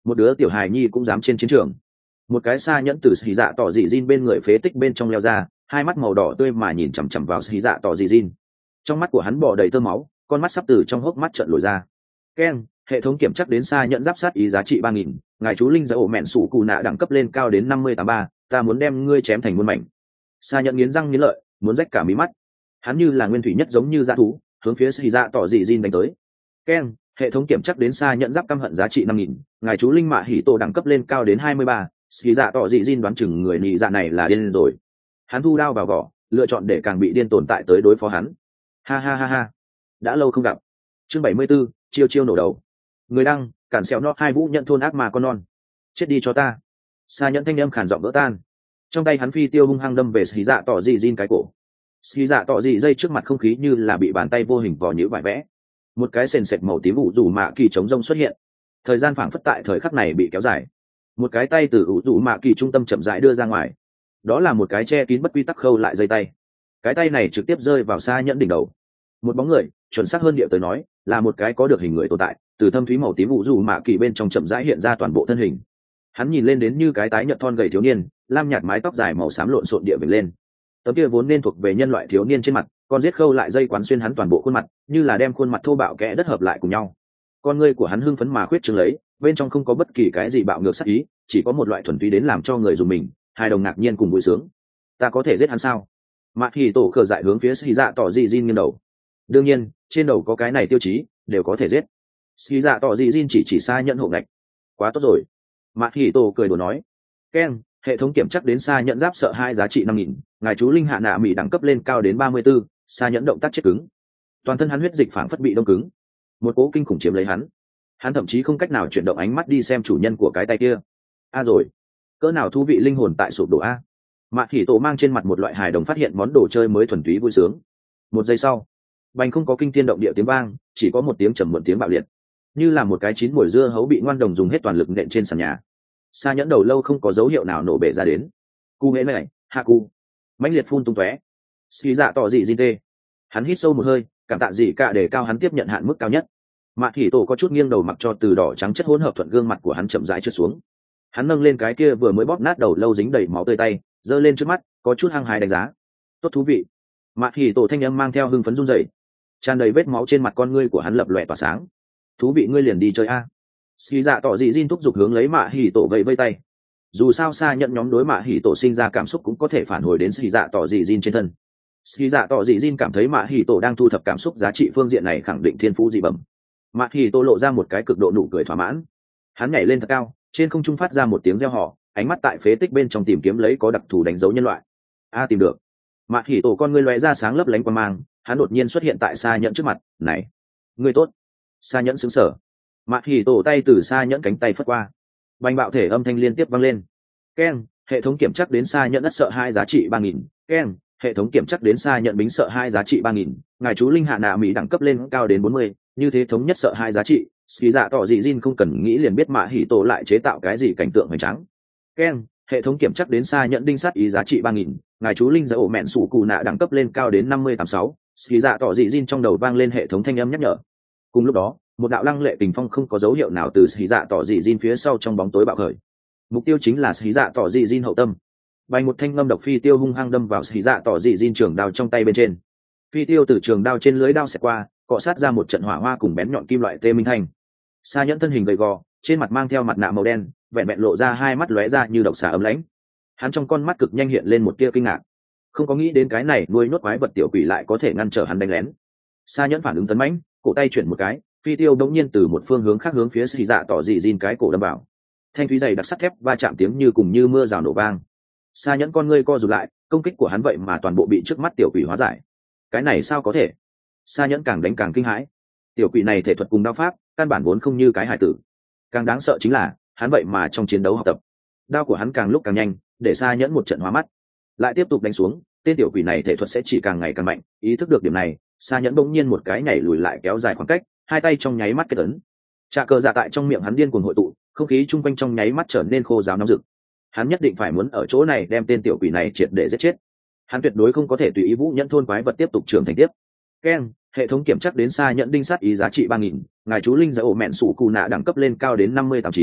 một đứa tiểu hài nhi cũng dám trên chiến trường. Một cái xa nhẫn từ xì dạ tỏ dị Jin bên người phế tích bên trong leo ra, hai mắt màu đỏ tươi mà nhìn chằm chằm vào xì dạ tỏ dị Jin. Trong mắt của hắn bò đầy tơ máu, con mắt sắp từ trong hốc mắt trợn lồi ra. Keng, hệ thống kiểm chắc đến xa nhẫn giáp sát ý giá trị 3.000, ngài chú linh giải ổ mẹn sủ cù nạ đẳng cấp lên cao đến 5083, ta muốn đem ngươi chém thành muôn mảnh. Xa nhẫn nghiến răng nghiến lợi, muốn rách cả mí mắt. Hắn như là nguyên thủy nhất giống như dã thú, hướng phía xì dạ tỏ dị Jin đánh tới. Keng, hệ thống kiểm chắc đến xa nhẫn giáp căm hận giá trị 5.000, ngài chú linh mạ hỉ tổ đẳng cấp lên cao đến 23, xì dạ tỏ dị Jin đoán chừng người nhị dạ này là điên rồi. Hắn thu đao vào vỏ, lựa chọn để càng bị điên tồn tại tới đối phó hắn. Ha ha ha ha, đã lâu không gặp. Chương 74, chiêu chiêu nổ đầu. Người đăng, cản xẻo nó hai vũ nhận thôn ác mà con non. Chết đi cho ta. Xa nhẫn thanh âm khàn giọng vỡ tan. Trong tay hắn phi tiêu hung hăng đâm về xì dạ tỏ dị Jin cái cổ. Xì dạ tỏ dị dây trước mặt không khí như là bị bàn tay vô hình vò nhữ vải vẽ. Một cái sền sệt màu tím ủ rủ mạ kỳ chống rông xuất hiện. Thời gian phảng phất tại thời khắc này bị kéo dài. Một cái tay từ ủ rủ mạ kỳ trung tâm chậm rãi đưa ra ngoài. Đó là một cái che kín bất quy tắc khâu lại dây tay. Cái tay này trực tiếp rơi vào xa nhẫn đỉnh đầu. Một bóng người, chuẩn xác hơn địa tới nói là một cái có được hình người tồn tại, từ thâm thúy màu tím ủ rủ mạ kỳ bên trong chậm rãi hiện ra toàn bộ thân hình. Hắn nhìn lên đến như cái tái nhợt thon gầy thiếu niên, lam nhạt mái tóc dài màu xám lộn xộn địa vểnh lên. Tấm kia vốn nên thuộc về nhân loại thiếu niên trên mặt, con giết khâu lại dây quán xuyên hắn toàn bộ khuôn mặt, như là đem khuôn mặt thô bạo kẽ đất hợp lại cùng nhau. Con ngươi của hắn hưng phấn mà khuyết trương lấy, bên trong không có bất kỳ cái gì bạo ngược sắc ý, chỉ có một loại thuần túy đến làm cho người dùng mình, hai đồng ngạc nhiên cùng vui sướng. Ta có thể giết hắn sao? Mạc Hỉ Tổ khờ dại hướng phía Xì Dạ tỏ dị Jin nghiêng đầu. Đương nhiên, trên đầu có cái này tiêu chí, đều có thể giết. Xì Dạ tỏ dị Jin chỉ xa nhận hộ ngạch. Quá tốt rồi. Mạc Hỉ Tổ cười đùa nói. Keng, hệ thống kiểm chắc đến xa nhận giáp sợ 2 giá trị 5.000, ngài chú linh hạ nạ mỹ đẳng cấp lên cao đến 34, xa nhẫn động tác chết cứng. Toàn thân hắn huyết dịch phảng phất bị đông cứng. Một cỗ kinh khủng chiếm lấy hắn. Hắn thậm chí không cách nào chuyển động ánh mắt đi xem chủ nhân của cái tay kia. A rồi, cỡ nào thú vị linh hồn tại sụp đổ a. Mạc Hỉ Tổ mang trên mặt một loại hài đồng phát hiện món đồ chơi mới thuần túy vui sướng. Một giây sau, bành không có kinh thiên động địa tiếng vang, chỉ có một tiếng trầm muộn tiếng bạo liệt, như là một cái chín mùi dưa hấu bị ngoan đồng dùng hết toàn lực nện trên sàn nhà. Sa nhẫn đầu lâu không có dấu hiệu nào nổ bể ra đến. Cu hễ này, hạ cu, mãnh liệt phun tung tóe. Xì dạ tỏ dị Jin tê. Hắn hít sâu một hơi, cảm tạ dị cả để cao hắn tiếp nhận hạn mức cao nhất. Mạc Hỉ Tổ có chút nghiêng đầu mặc cho từ đỏ trắng chất hỗn hợp thuận gương mặt của hắn chậm rãi trượt xuống. Hắn nâng lên cái kia vừa mới bóp nát đầu lâu dính đầy máu tươi tay, giơ lên trước mắt, có chút hăng hái đánh giá. Tốt thú vị. Mạc Hỉ Tổ thanh âm mang theo hưng phấn run rẩy, tràn đầy vết máu trên mặt con ngươi của hắn lập lòe tỏa sáng. Thú vị, ngươi liền đi chơi a. Xì dạ tỏ dị Jin thúc giục hướng lấy Mạc Hỉ Tổ vẫy vây tay. Dù sao xa nhận nhóm đối Mạc Hỉ Tổ sinh ra cảm xúc cũng có thể phản hồi đến xì dạ tỏ dị Jin trên thân. Xì dạ tỏ dị Jin cảm thấy Mạc Hỉ Tổ đang thu thập cảm xúc giá trị phương diện này khẳng định thiên phú dị bẩm. Mạc Hỉ Tổ lộ ra một cái cực độ nụ cười thỏa mãn. Hắn nhảy lên thật cao, trên không trung phát ra một tiếng reo hò, ánh mắt tại phế tích bên trong tìm kiếm lấy có đặc thù đánh dấu nhân loại. A, tìm được. Mạc Hỉ Tổ con ngươi lóe ra sáng lấp lánh quang mang, hắn đột nhiên xuất hiện tại Sa Nhẫn trước mặt. Này, ngươi tốt. Sa Nhẫn sững sờ. Mạc Hỉ Tổ tay từ Sa Nhẫn cánh tay phất qua, bành bạo thể âm thanh liên tiếp vang lên. Keng, hệ thống kiểm chắc đến Sa Nhẫn đất sợ 2 giá trị 3.000. Keng, hệ thống kiểm chắc đến Sa Nhẫn bính sợ 2 giá trị 3.000, ngài chú linh hạ nạ mỹ đẳng cấp lên cao đến 40, như thế thống nhất sợ 2 giá trị. Xì dạ tỏ dị Jin không cần nghĩ liền biết Mạc Hỉ Tổ lại chế tạo cái gì cảnh tượng hoành tráng. Keng, hệ thống kiểm chắc đến Sa Nhẫn đinh sát ý giá trị 3.000, ngài chú linh giải ổ mẹn sủ cù nạ đẳng cấp lên cao đến 5086. Xì dạ tỏ dị Jin trong đầu vang lên hệ thống thanh âm nhắc nhở. Cùng lúc đó, một đạo lăng lệ tình phong không có dấu hiệu nào từ xì dạ tỏ dị Jin phía sau trong bóng tối bạo khởi. Mục tiêu chính là xì dạ tỏ dị Jin hậu tâm. Bay một thanh ngâm độc phi tiêu hung hăng đâm vào xì dạ tỏ dị Jin trường đao trong tay bên trên. Phi tiêu từ trường đao trên lưới đao xẹt qua, cọ sát ra một trận hỏa hoa cùng bén nhọn kim loại tê minh thanh. Sa Nhẫn thân hình gầy gò, trên mặt mang theo mặt nạ màu đen, vẹn vẹn lộ ra hai mắt lóe ra như độc xà ấm lãnh. Hắn trong con mắt cực nhanh hiện lên một tia kinh ngạc, không có nghĩ đến cái này nuôi nhốt quái vật tiểu quỷ lại có thể ngăn trở hắn đánh lén. Sa Nhẫn phản ứng tấn mãnh, cổ tay chuyển một cái, phi tiêu đống nhiên từ một phương hướng khác hướng phía xì dạ tỏ dị Jin cái cổ đâm vào. Thanh thúy dày đặc sắt thép va chạm tiếng như cùng như mưa rào nổ vang. Sa Nhẫn con ngươi co rụt lại, công kích của hắn vậy mà toàn bộ bị trước mắt tiểu quỷ hóa giải. Cái này sao có thể? Sa Nhẫn càng đánh càng kinh hãi. Tiểu quỷ này thể thuật cùng đao pháp căn bản vốn không như cái hải tử. Càng đáng sợ chính là hắn vậy mà trong chiến đấu học tập, đao của hắn càng lúc càng nhanh, để Sa Nhẫn một trận hóa mắt. Lại tiếp tục đánh xuống, tên tiểu quỷ này thể thuật sẽ chỉ càng ngày càng mạnh. Ý thức được điểm này, Sa Nhẫn bỗng nhiên một cái nhảy lùi lại kéo dài khoảng cách, hai tay trong nháy mắt kết ấn. Trạ cờ dạ tại trong miệng hắn điên cuồng hội tụ, không khí chung quanh trong nháy mắt trở nên khô ráo nóng rực. Hắn nhất định phải muốn ở chỗ này đem tên tiểu quỷ này triệt để giết chết. Hắn tuyệt đối không có thể tùy ý Vũ Nhẫn thôn quái vật tiếp tục trưởng thành tiếp. Keng, hệ thống kiểm chắc đến Sa Nhẫn đinh sát ý giá trị 3.000, ngài chú linh giải ổ mẹn sủ cù nạ đẳng cấp lên cao đến 5089,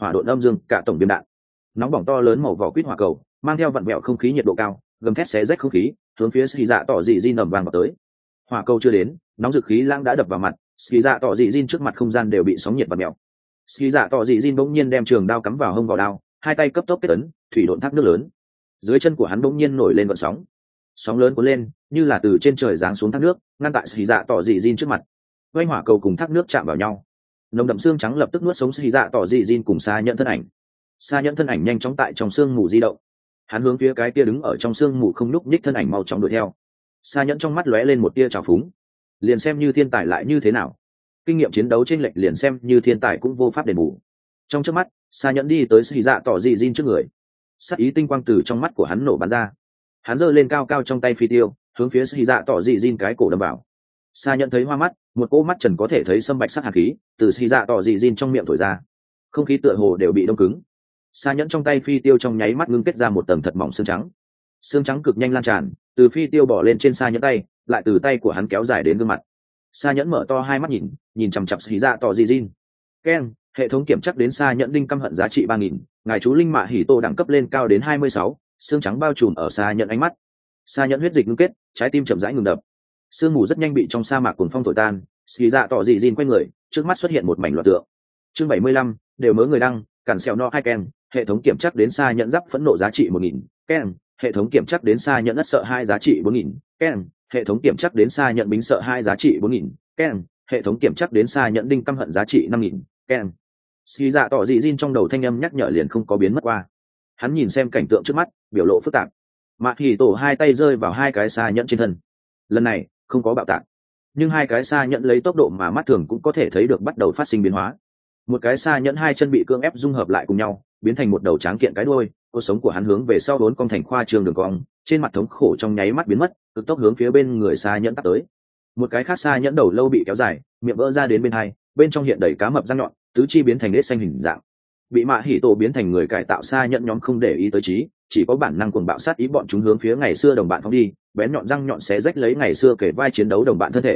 hỏa độn âm dương cả tổng biêm đạn. Nóng bỏng to lớn màu vỏ quýt hỏa cầu mang theo vặn vẹo không khí nhiệt độ cao, gầm thét xé rách không khí hướng phía xì dạ tỏ dị Jin ầm vang vào tới. Hỏa cầu chưa đến, nóng dực khí lãng đã đập vào mặt, xì dạ tỏ dị Jin trước mặt không gian đều bị sóng nhiệt vặn vẹo. Xì dạ tỏ dị Jin bỗng nhiên đem trường đao cắm vào hông vào đao, hai tay cấp tốc kết ấn, thủy độn thác nước lớn. Dưới chân của hắn bỗng nhiên nổi lên gợn sóng, sóng lớn cuốn lên như là từ trên trời giáng xuống thác nước, ngăn tại xì dạ tỏ dị Jin trước mặt. Vành hỏa cầu cùng thác nước chạm vào nhau, nồng đậm xương trắng lập tức nuốt sống xì dạ tỏ dị Jin cùng Sa Nhẫn thân ảnh. Sa Nhẫn thân ảnh nhanh chóng tại trong sương mù di động, hắn hướng phía cái kia đứng ở trong sương mù không nhúc nhích thân ảnh mau chóng đuổi theo. Sa Nhẫn trong mắt lóe lên một tia trào phúng, liền xem như thiên tài lại như thế nào, kinh nghiệm chiến đấu trên lệch liền xem như thiên tài cũng vô pháp đền bù. Trong chớp mắt, Sa Nhẫn đi tới xì dạ tỏ dị Jin trước người, sắc ý tinh quang từ trong mắt của hắn nổ bắn ra, hắn giơ lên cao cao trong tay phi tiêu, hướng phía xì dạ tỏ dị Jin cái cổ đâm vào. Sa Nhẫn thấy hoa mắt, một cỗ mắt trần có thể thấy sâm bạch sắc hàn khí từ xì dạ tỏ dị Jin trong miệng thổi ra, không khí tựa hồ đều bị đông cứng. Sa Nhẫn trong tay phi tiêu trong nháy mắt ngưng kết ra một tầng thật mỏng xương trắng cực nhanh lan tràn từ phi tiêu bỏ lên trên Sa Nhẫn tay, lại từ tay của hắn kéo dài đến gương mặt. Sa Nhẫn mở to hai mắt nhìn chằm chằm xì dạ tỏ dị Jin. Keng, hệ thống kiểm chắc đến Sa Nhẫn đinh căm hận giá trị 3000, ngài chú linh mạ hỉ tô đẳng cấp lên cao đến 26, xương trắng bao trùm ở Sa Nhẫn ánh mắt. Sa Nhẫn huyết dịch ngưng kết, trái tim chậm rãi ngừng đập. Sương mù rất nhanh bị trong sa mạc cuồng phong thổi tan, xì dạ tỏ dị Jin quay người, trước mắt xuất hiện một mảnh loạn tượng. Chương 75, đều mớ người đăng, cản xèo no hai keng, hệ thống kiểm chắc đến Sa Nhẫn giáp phẫn nộ giá trị 1000, keng, hệ thống kiểm chắc đến Sa Nhẫn ất sợ 2 giá trị 4000, keng, hệ thống kiểm chắc đến Sa Nhẫn bính sợ 2 giá trị 4000, keng, hệ thống kiểm chắc đến Sa Nhẫn đinh căm hận giá trị 5000, keng. Xì dạ tỏ dị Jin trong đầu thanh âm nhắc nhở liền không có biến mất qua. Hắn nhìn xem cảnh tượng trước mắt, biểu lộ phức tạp. Mạc Hỉ Tổ hai tay rơi vào hai cái Sa Nhẫn trên thân. Lần này không có bạo tạc, nhưng hai cái Sa Nhẫn lấy tốc độ mà mắt thường cũng có thể thấy được bắt đầu phát sinh biến hóa. Một cái Sa Nhẫn hai chân bị cưỡng ép dung hợp lại cùng nhau, biến thành một đầu tráng kiện cái đuôi, cuộc sống của hắn hướng về sau bốn cong thành khoa trương đường cong, trên mặt thống khổ trong nháy mắt biến mất, cực tốc hướng phía bên người Sa Nhẫn tắt tới. Một cái khác Sa Nhẫn đầu lâu bị kéo dài, miệng vỡ ra đến bên hai, bên trong hiện đầy cá mập răng nhọn, tứ chi biến thành nết xanh hình dạng. Bị Mạ Hỉ Tổ biến thành người cải tạo Sa Nhẫn nhóm không để ý tới trí, chỉ có bản năng cuồng bạo sát ý, bọn chúng hướng phía ngày xưa đồng bạn phóng đi, bén nhọn răng nhọn xé rách lấy ngày xưa kể vai chiến đấu đồng bạn thân thể.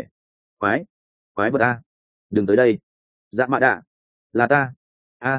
Quái vật a, đừng tới đây. Dạ Mạ Đạ, là ta. A,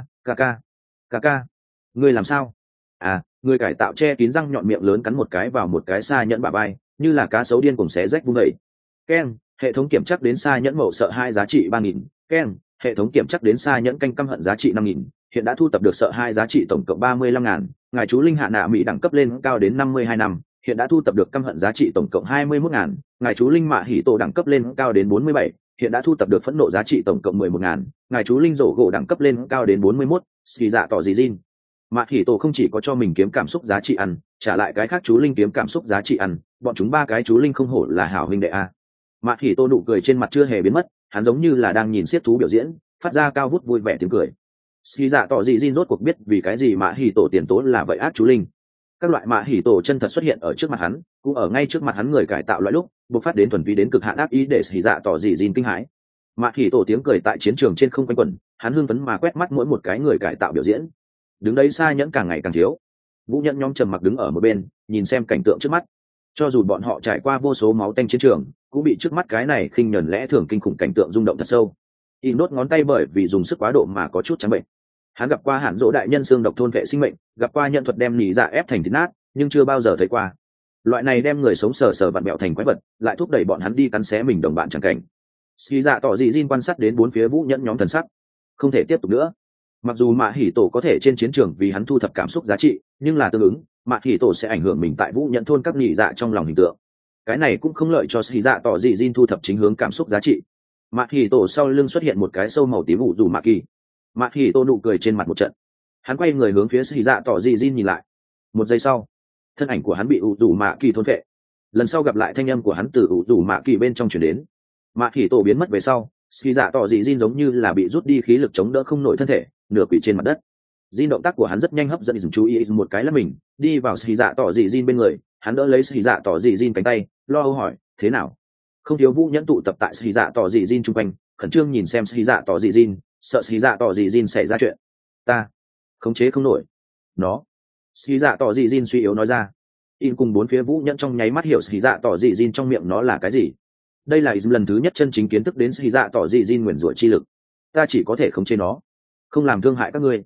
ca, ngươi làm sao? À, người cải tạo che kín răng nhọn miệng lớn cắn một cái vào một cái Sa Nhẫn bả vai, như là cá sấu điên cùng xé rách vung đẩy. Keng, hệ thống kiểm chắc đến Sa Nhẫn mậu sợ 2 giá trị 3000. Keng, hệ thống kiểm chắc đến Sa Nhẫn canh căm hận giá trị 5000, hiện đã thu tập được sợ 2 giá trị tổng cộng 35.000, ngài chú linh hạ nạ mỹ đẳng cấp lên cao đến 52 năm, hiện đã thu tập được căm hận giá trị tổng cộng 21.000, ngài chú linh mạ hỉ tổ đẳng cấp lên cao đến 47, hiện đã thu tập được phẫn nộ giá trị tổng cộng 11.000, ngài chú linh rổ gỗ đẳng cấp lên cao đến 41, xì dạ tỏ dị Jin. Mạ hỉ tổ không chỉ có cho mình kiếm cảm xúc giá trị ăn, trả lại cái khác chú linh kiếm cảm xúc giá trị ăn, bọn chúng ba cái chú linh không hổ là hảo huynh đệ a. Mạ hỉ tổ nụ cười trên mặt chưa hề biến mất, hắn giống như là đang nhìn xiết thú biểu diễn, phát ra cao vút vui vẻ tiếng cười. Xì dạ tỏ dị Jin rốt cuộc biết vì cái gì Mạ hỉ tổ tiền tố là vậy ác chú linh. Các loại Mạ hỉ tổ chân thật xuất hiện ở trước mặt hắn, cũng ở ngay trước mặt hắn người cải tạo loại lúc bộc phát đến thuần túy đến cực hạn ác ý để xì dạ tỏ dị Jin kinh hãi. Mạ hỉ tổ tiếng cười tại chiến trường trên không quanh quẩn, hắn hưng phấn mà quét mắt mỗi một cái người cải tạo biểu diễn. Đứng đấy Sa Nhẫn càng ngày càng thiếu, Vũ Nhẫn nhóm trầm mặc đứng ở một bên nhìn xem cảnh tượng trước mắt. Cho dù bọn họ trải qua vô số máu tanh chiến trường, cũng bị trước mắt cái này khinh nhẫn lẽ thường kinh khủng cảnh tượng rung động thật sâu. In đốt ngón tay bởi vì dùng sức quá độ mà có chút trắng bệnh. Hắn gặp qua Hàn Dỗ đại nhân xương độc thôn vệ sinh mệnh, gặp qua nhận thuật đem nỉ dạ ép thành thịt nát, nhưng chưa bao giờ thấy qua loại này đem người sống sờ sờ vặn bẹo thành quái vật, lại thúc đẩy bọn hắn đi cắn xé mình đồng bạn chẳng cảnh. Xì dạ tỏ dị Jin quan sát đến bốn phía Vũ Nhẫn nhóm thần sắc, không thể tiếp tục nữa. Mặc dù Mạ hỉ tổ có thể trên chiến trường vì hắn thu thập cảm xúc giá trị, nhưng là tương ứng Mạ hỉ tổ sẽ ảnh hưởng mình tại Vũ Nhẫn thôn các nỉ dạ trong lòng hình tượng. Cái này cũng không lợi cho xì dạ tỏ dị Jin thu thập chính hướng cảm xúc giá trị. Mạ hỉ tổ sau lưng xuất hiện một cái sâu màu tím ủ dù mạ kỳ. Mạ hỉ tổ nụ cười trên mặt một trận, hắn quay người hướng phía xì dạ tỏ dị Jin nhìn lại. Một giây sau, thân ảnh của hắn bị ủ dù mạ kỳ thôn phệ. Lần sau gặp lại thanh âm của hắn từ ủ dù mạ kỳ bên trong truyền đến. Mạ hỉ tổ biến mất về sau, xì dạ tỏ dị Jin giống như là bị rút đi khí lực chống đỡ không nổi thân thể, nửa quỵ trên mặt đất. Jin động tác của hắn rất nhanh hấp dẫn chú ý, một cái là mình đi vào xì dạ tỏ dị Jin bên người, hắn đỡ lấy xì dạ tỏ dị Jin cánh tay, lo âu hỏi thế nào. Không thiếu Vũ Nhẫn tụ tập tại xì dạ tỏ dị Jin chung quanh, khẩn trương nhìn xem xì dạ tỏ dị Jin, sợ xì dạ tỏ dị Jin xảy ra chuyện. Ta khống chế không nổi nó. Xì dạ tỏ dị Jin suy yếu nói ra. In cùng bốn phía Vũ Nhẫn trong nháy mắt hiểu xì dạ tỏ dị Jin trong miệng nó là cái gì. Đây là lần thứ nhất chân chính kiến thức đến xì dạ tỏ dị Jin nguyền rủa chi lực. Ta chỉ có thể khống chế nó, không làm thương hại các ngươi.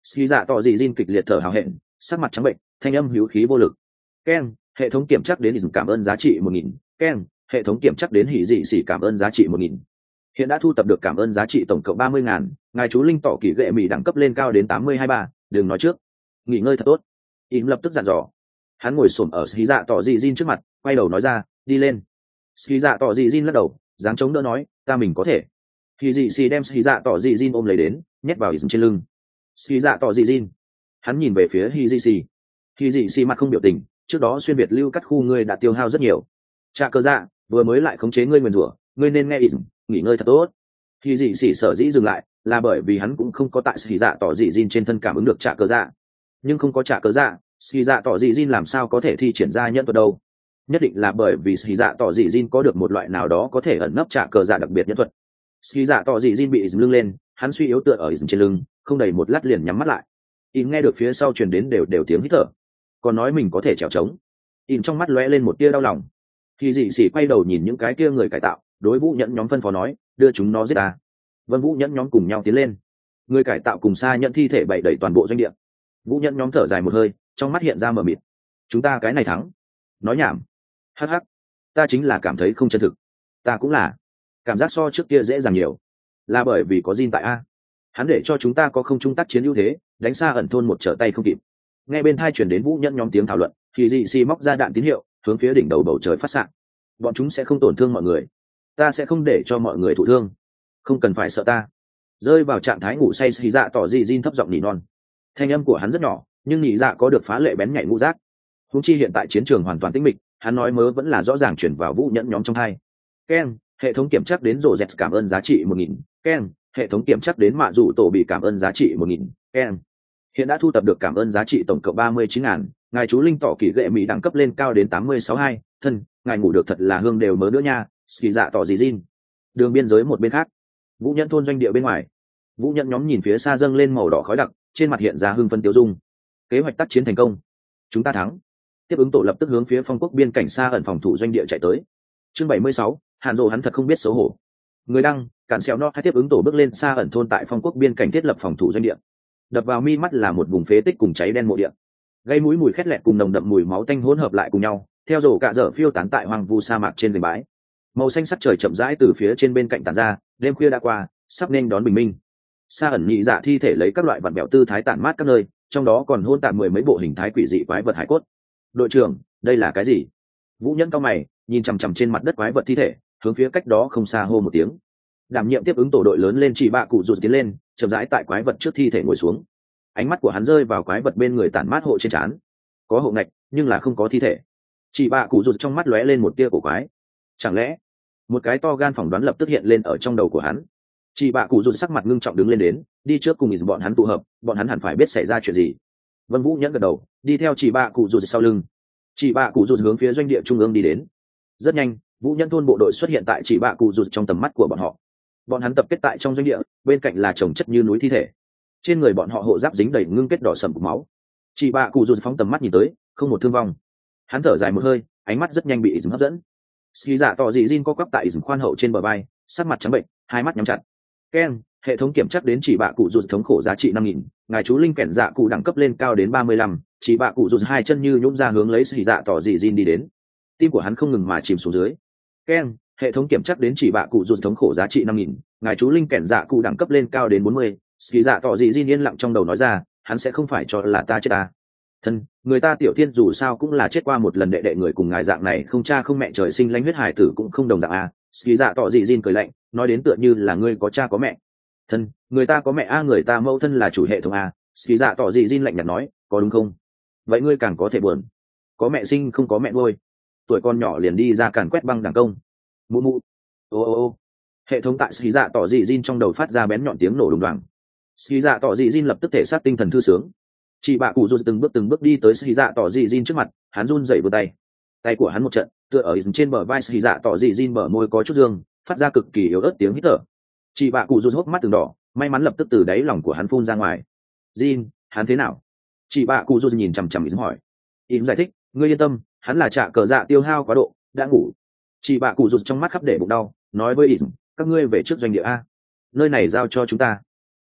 Ski dạ tỏ dị Jin kịch liệt thở hào hẹn, sắc mặt trắng bệnh, thanh âm hữu khí vô lực. Ken, hệ thống kiểm chắc đến cảm ơn giá trị 1000. Ken, hệ thống kiểm chắc đến hỉ dị xỉ cảm ơn giá trị 1000. Hiện đã thu tập được cảm ơn giá trị tổng cộng 30.000, ngài chú linh tỏ kỳ gệ mỹ đẳng cấp lên cao đến 8023, đừng nói trước. Nghỉ ngơi thật tốt. Im lập tức dặn dò. Hắn ngồi xổm ở Ski dạ tỏ dị Jin trước mặt, quay đầu nói ra, đi lên. Ski dạ tỏ dị Jin lắc đầu, dáng chống đỡ nói, ta mình có thể. Hỉ dị xỉ đem Ski dạ tỏ dị Jin ôm lấy đến, nhét vào trên lưng. Ski dạ tỏ dị Jin. Hắn nhìn về phía Hỉ dị xỉ. Hỉ dị xỉ mặt không biểu tình, trước đó xuyên việt lưu cắt khu ngươi đã tiêu hao rất nhiều. Trạ cơ dạ, vừa mới lại khống chế ngươi nguyền rủa, ngươi nên nghe ý, nghỉ ngơi thật tốt. Hỉ dị xỉ sở dĩ dừng lại, là bởi vì hắn cũng không có tại Ski dạ tỏ dị Jin trên thân cảm ứng được trạ cơ dạ. Nhưng không có trạ cơ dạ, Ski dạ tỏ dị Jin làm sao có thể thi triển ra nhân thuật đâu? Nhất định là bởi vì Ski dạ tỏ dị Jin có được một loại nào đó có thể ẩn nấp trạ cơ dạ đặc biệt nhân thuật. Ski dạ tỏ dị Jin bị lưng lên, hắn suy yếu tựa ở trên lưng, không đầy một lát liền nhắm mắt lại. In nghe được phía sau truyền đến đều tiếng hít thở, còn nói mình có thể trèo trống. In trong mắt lóe lên một tia đau lòng. Thì dị sĩ quay đầu nhìn những cái kia người cải tạo, đối Vũ Nhẫn nhóm phân phó nói, đưa chúng nó giết ta. Vân Vũ Nhẫn nhóm cùng nhau tiến lên. Người cải tạo cùng Sa Nhẫn thi thể bày đầy toàn bộ doanh địa. Vũ Nhẫn nhóm thở dài một hơi, trong mắt hiện ra mờ mịt. Chúng ta cái này thắng. Nói nhảm. Hắc hắc. Ta chính là cảm thấy không chân thực. Ta cũng là. Cảm giác so trước kia dễ dàng nhiều. Là bởi vì có Jin tại a. Hắn để cho chúng ta có không trung tác chiến ưu thế, đánh xa ẩn thôn một trở tay không kịp. Nghe bên thai truyền đến Vũ Nhẫn nhóm tiếng thảo luận, thì dị xì móc ra đạn tín hiệu, hướng phía đỉnh đầu bầu trời phát xạ. Bọn chúng sẽ không tổn thương mọi người, ta sẽ không để cho mọi người thụ thương, không cần phải sợ ta. Rơi vào trạng thái ngủ say, Xì Dạ tỏ dị Jin thấp giọng nỉ non. Thanh âm của hắn rất nhỏ, nhưng nỉ dạ có được phá lệ bén nhạy ngũ giác. Huống chi hiện tại chiến trường hoàn toàn tĩnh mịch, hắn nói mớ vẫn là rõ ràng chuyển vào Vũ Nhẫn nhóm trong hai. Ken, hệ thống kiểm chắc đến rồ dẹt cảm ơn giá trị 1000. Ken, hệ thống kiểm chắc đến mạ dụ tổ bị cảm ơn giá trị 1000. Ken, hiện đã thu tập được cảm ơn giá trị tổng cộng 39.000, ngài chú linh tỏ kỳ gệ mỹ đẳng cấp lên cao đến 862, thân, ngài ngủ được thật là hương đều mớ nữa nha. Ski dạ tỏ dị Jin. Đường biên giới một bên khác, Vũ Nhẫn thôn doanh địa bên ngoài, Vũ Nhẫn nhóm nhìn phía xa dâng lên màu đỏ khói đặc, trên mặt hiện ra hưng phấn tiêu dung. Kế hoạch tác chiến thành công, chúng ta thắng. Tiếp ứng tổ lập tức hướng phía phong quốc biên cảnh xa ẩn phòng thủ doanh địa chạy tới. Chương 76, Hàn Dụ hắn thật không biết xấu hổ. Người đăng, cản xéo no hai tiếp ứng tổ bước lên xa ẩn thôn tại phong quốc biên cảnh thiết lập phòng thủ doanh địa. Đập vào mi mắt là một vùng phế tích cùng cháy đen mộ địa, gây mũi mùi khét lẹt cùng nồng đậm mùi máu tanh hỗn hợp lại cùng nhau, theo rổ cạ dở phiêu tán tại hoang vu sa mạc trên gành bãi. Màu xanh sắc trời chậm rãi từ phía trên bên cạnh tản ra, đêm khuya đã qua, sắp nên đón bình minh. Sa ẩn nhị dạ thi thể lấy các loại vặn bẹo tư thái tản mát các nơi, trong đó còn hôn tạp 10 mấy bộ hình thái quỷ dị quái vật hải cốt. Đội trưởng, đây là cái gì? Vũ Nhẫn cao mày, nhìn chằm chằm trên mặt đất quái vật thi thể, hướng phía cách đó không xa hô một tiếng. Đảm nhiệm tiếp ứng tổ đội lớn lên chỉ bạ cụ rụt tiến lên, chậm rãi tại quái vật trước thi thể ngồi xuống. Ánh mắt của hắn rơi vào quái vật bên người tản mát hộ trên trán, có hộ ngạch nhưng là không có thi thể. Chỉ bạ cụ rụt trong mắt lóe lên một tia cổ quái. Chẳng lẽ một cái to gan phỏng đoán lập tức hiện lên ở trong đầu của hắn. Chỉ bạ cụ rụt sắc mặt ngưng trọng đứng lên đến, đi trước cùng bọn hắn tụ hợp, bọn hắn hẳn phải biết xảy ra chuyện gì. Vân Vũ Nhẫn gật đầu, đi theo chỉ bạ cụ rụt sau lưng. Chỉ bạ cụ rụt hướng phía doanh địa trung ương đi đến. Rất nhanh, Vũ Nhẫn thôn bộ đội xuất hiện tại chỉ bạ cụ rụt trong tầm mắt của bọn họ. Bọn hắn tập kết tại trong doanh địa, bên cạnh là chồng chất như núi thi thể. Trên người bọn họ hộ giáp dính đầy ngưng kết đỏ sẫm của máu. Chỉ bạ cụ rụt phóng tầm mắt nhìn tới, không một thương vong. Hắn thở dài một hơi, ánh mắt rất nhanh bị hấp dẫn. Ski dạ tỏ dị Jin co quắp tại khoan hậu trên bờ vai, sắc mặt trắng bệnh, hai mắt nhắm chặt. Ken, hệ thống kiểm chắc đến chỉ bạ cụ rụt thống khổ giá trị 5.000, ngài chú linh kẻn dạ cụ đẳng cấp lên cao đến 35, chỉ bạ cụ rụt hai chân như nhũn ra hướng lấy Ski dạ tỏ dị Jin đi đến. Tim của hắn không ngừng mà chìm xuống dưới. Ken, hệ thống kiểm chắc đến chỉ bạ cụ rụt thống khổ giá trị 5.000, ngài chú linh kẻn dạ cụ đẳng cấp lên cao đến 40. Ski dạ tỏ dị Jin yên lặng trong đầu nói ra, hắn sẽ không phải cho là ta chết ta. Thân, người ta tiểu thiên dù sao cũng là chết qua một lần, đệ đệ người cùng ngài dạng này không cha không mẹ trời sinh lãnh huyết hải tử cũng không đồng dạng à. Ski dạ tỏ dị Jin cười lạnh, nói đến tựa như là ngươi có cha có mẹ. Thân, người ta có mẹ a, người ta mẫu thân là chủ hệ thống a. Ski dạ tỏ dị Jin lạnh nhạt nói, có đúng không? Vậy ngươi càng có thể buồn, có mẹ sinh không có mẹ nuôi, tuổi con nhỏ liền đi ra càn quét băng đảng công. Mụ mụ. Ô. Hệ thống tại Ski dạ tỏ dị Jin trong đầu phát ra bén nhọn tiếng nổ đùng đoàng. Ski dạ tỏ dị Jin lập tức thể xác tinh thần thư sướng. Chị bạ cụ rụt từng bước đi tới Ski dạ tỏ dị Jin trước mặt, hắn run rẩy vươn tay của hắn một trận tựa ở trên bờ vai Ski dạ tỏ dị Jin, bờ môi có chút dương, phát ra cực kỳ yếu ớt tiếng hít thở. Chị bạ cụ rụt hốc mắt từng đỏ, may mắn lập tức từ đáy lòng của hắn phun ra ngoài. Jin, hắn thế nào? Chị bạ cụ rụt nhìn chằm chằm hỏi. Im giải thích, ngươi yên tâm, hắn là trạ cờ dạ tiêu hao quá độ, đã ngủ. Chị bạ cụ rụt trong mắt khắp để bụng đau, nói với Im, các ngươi về trước doanh địa a, nơi này giao cho chúng ta.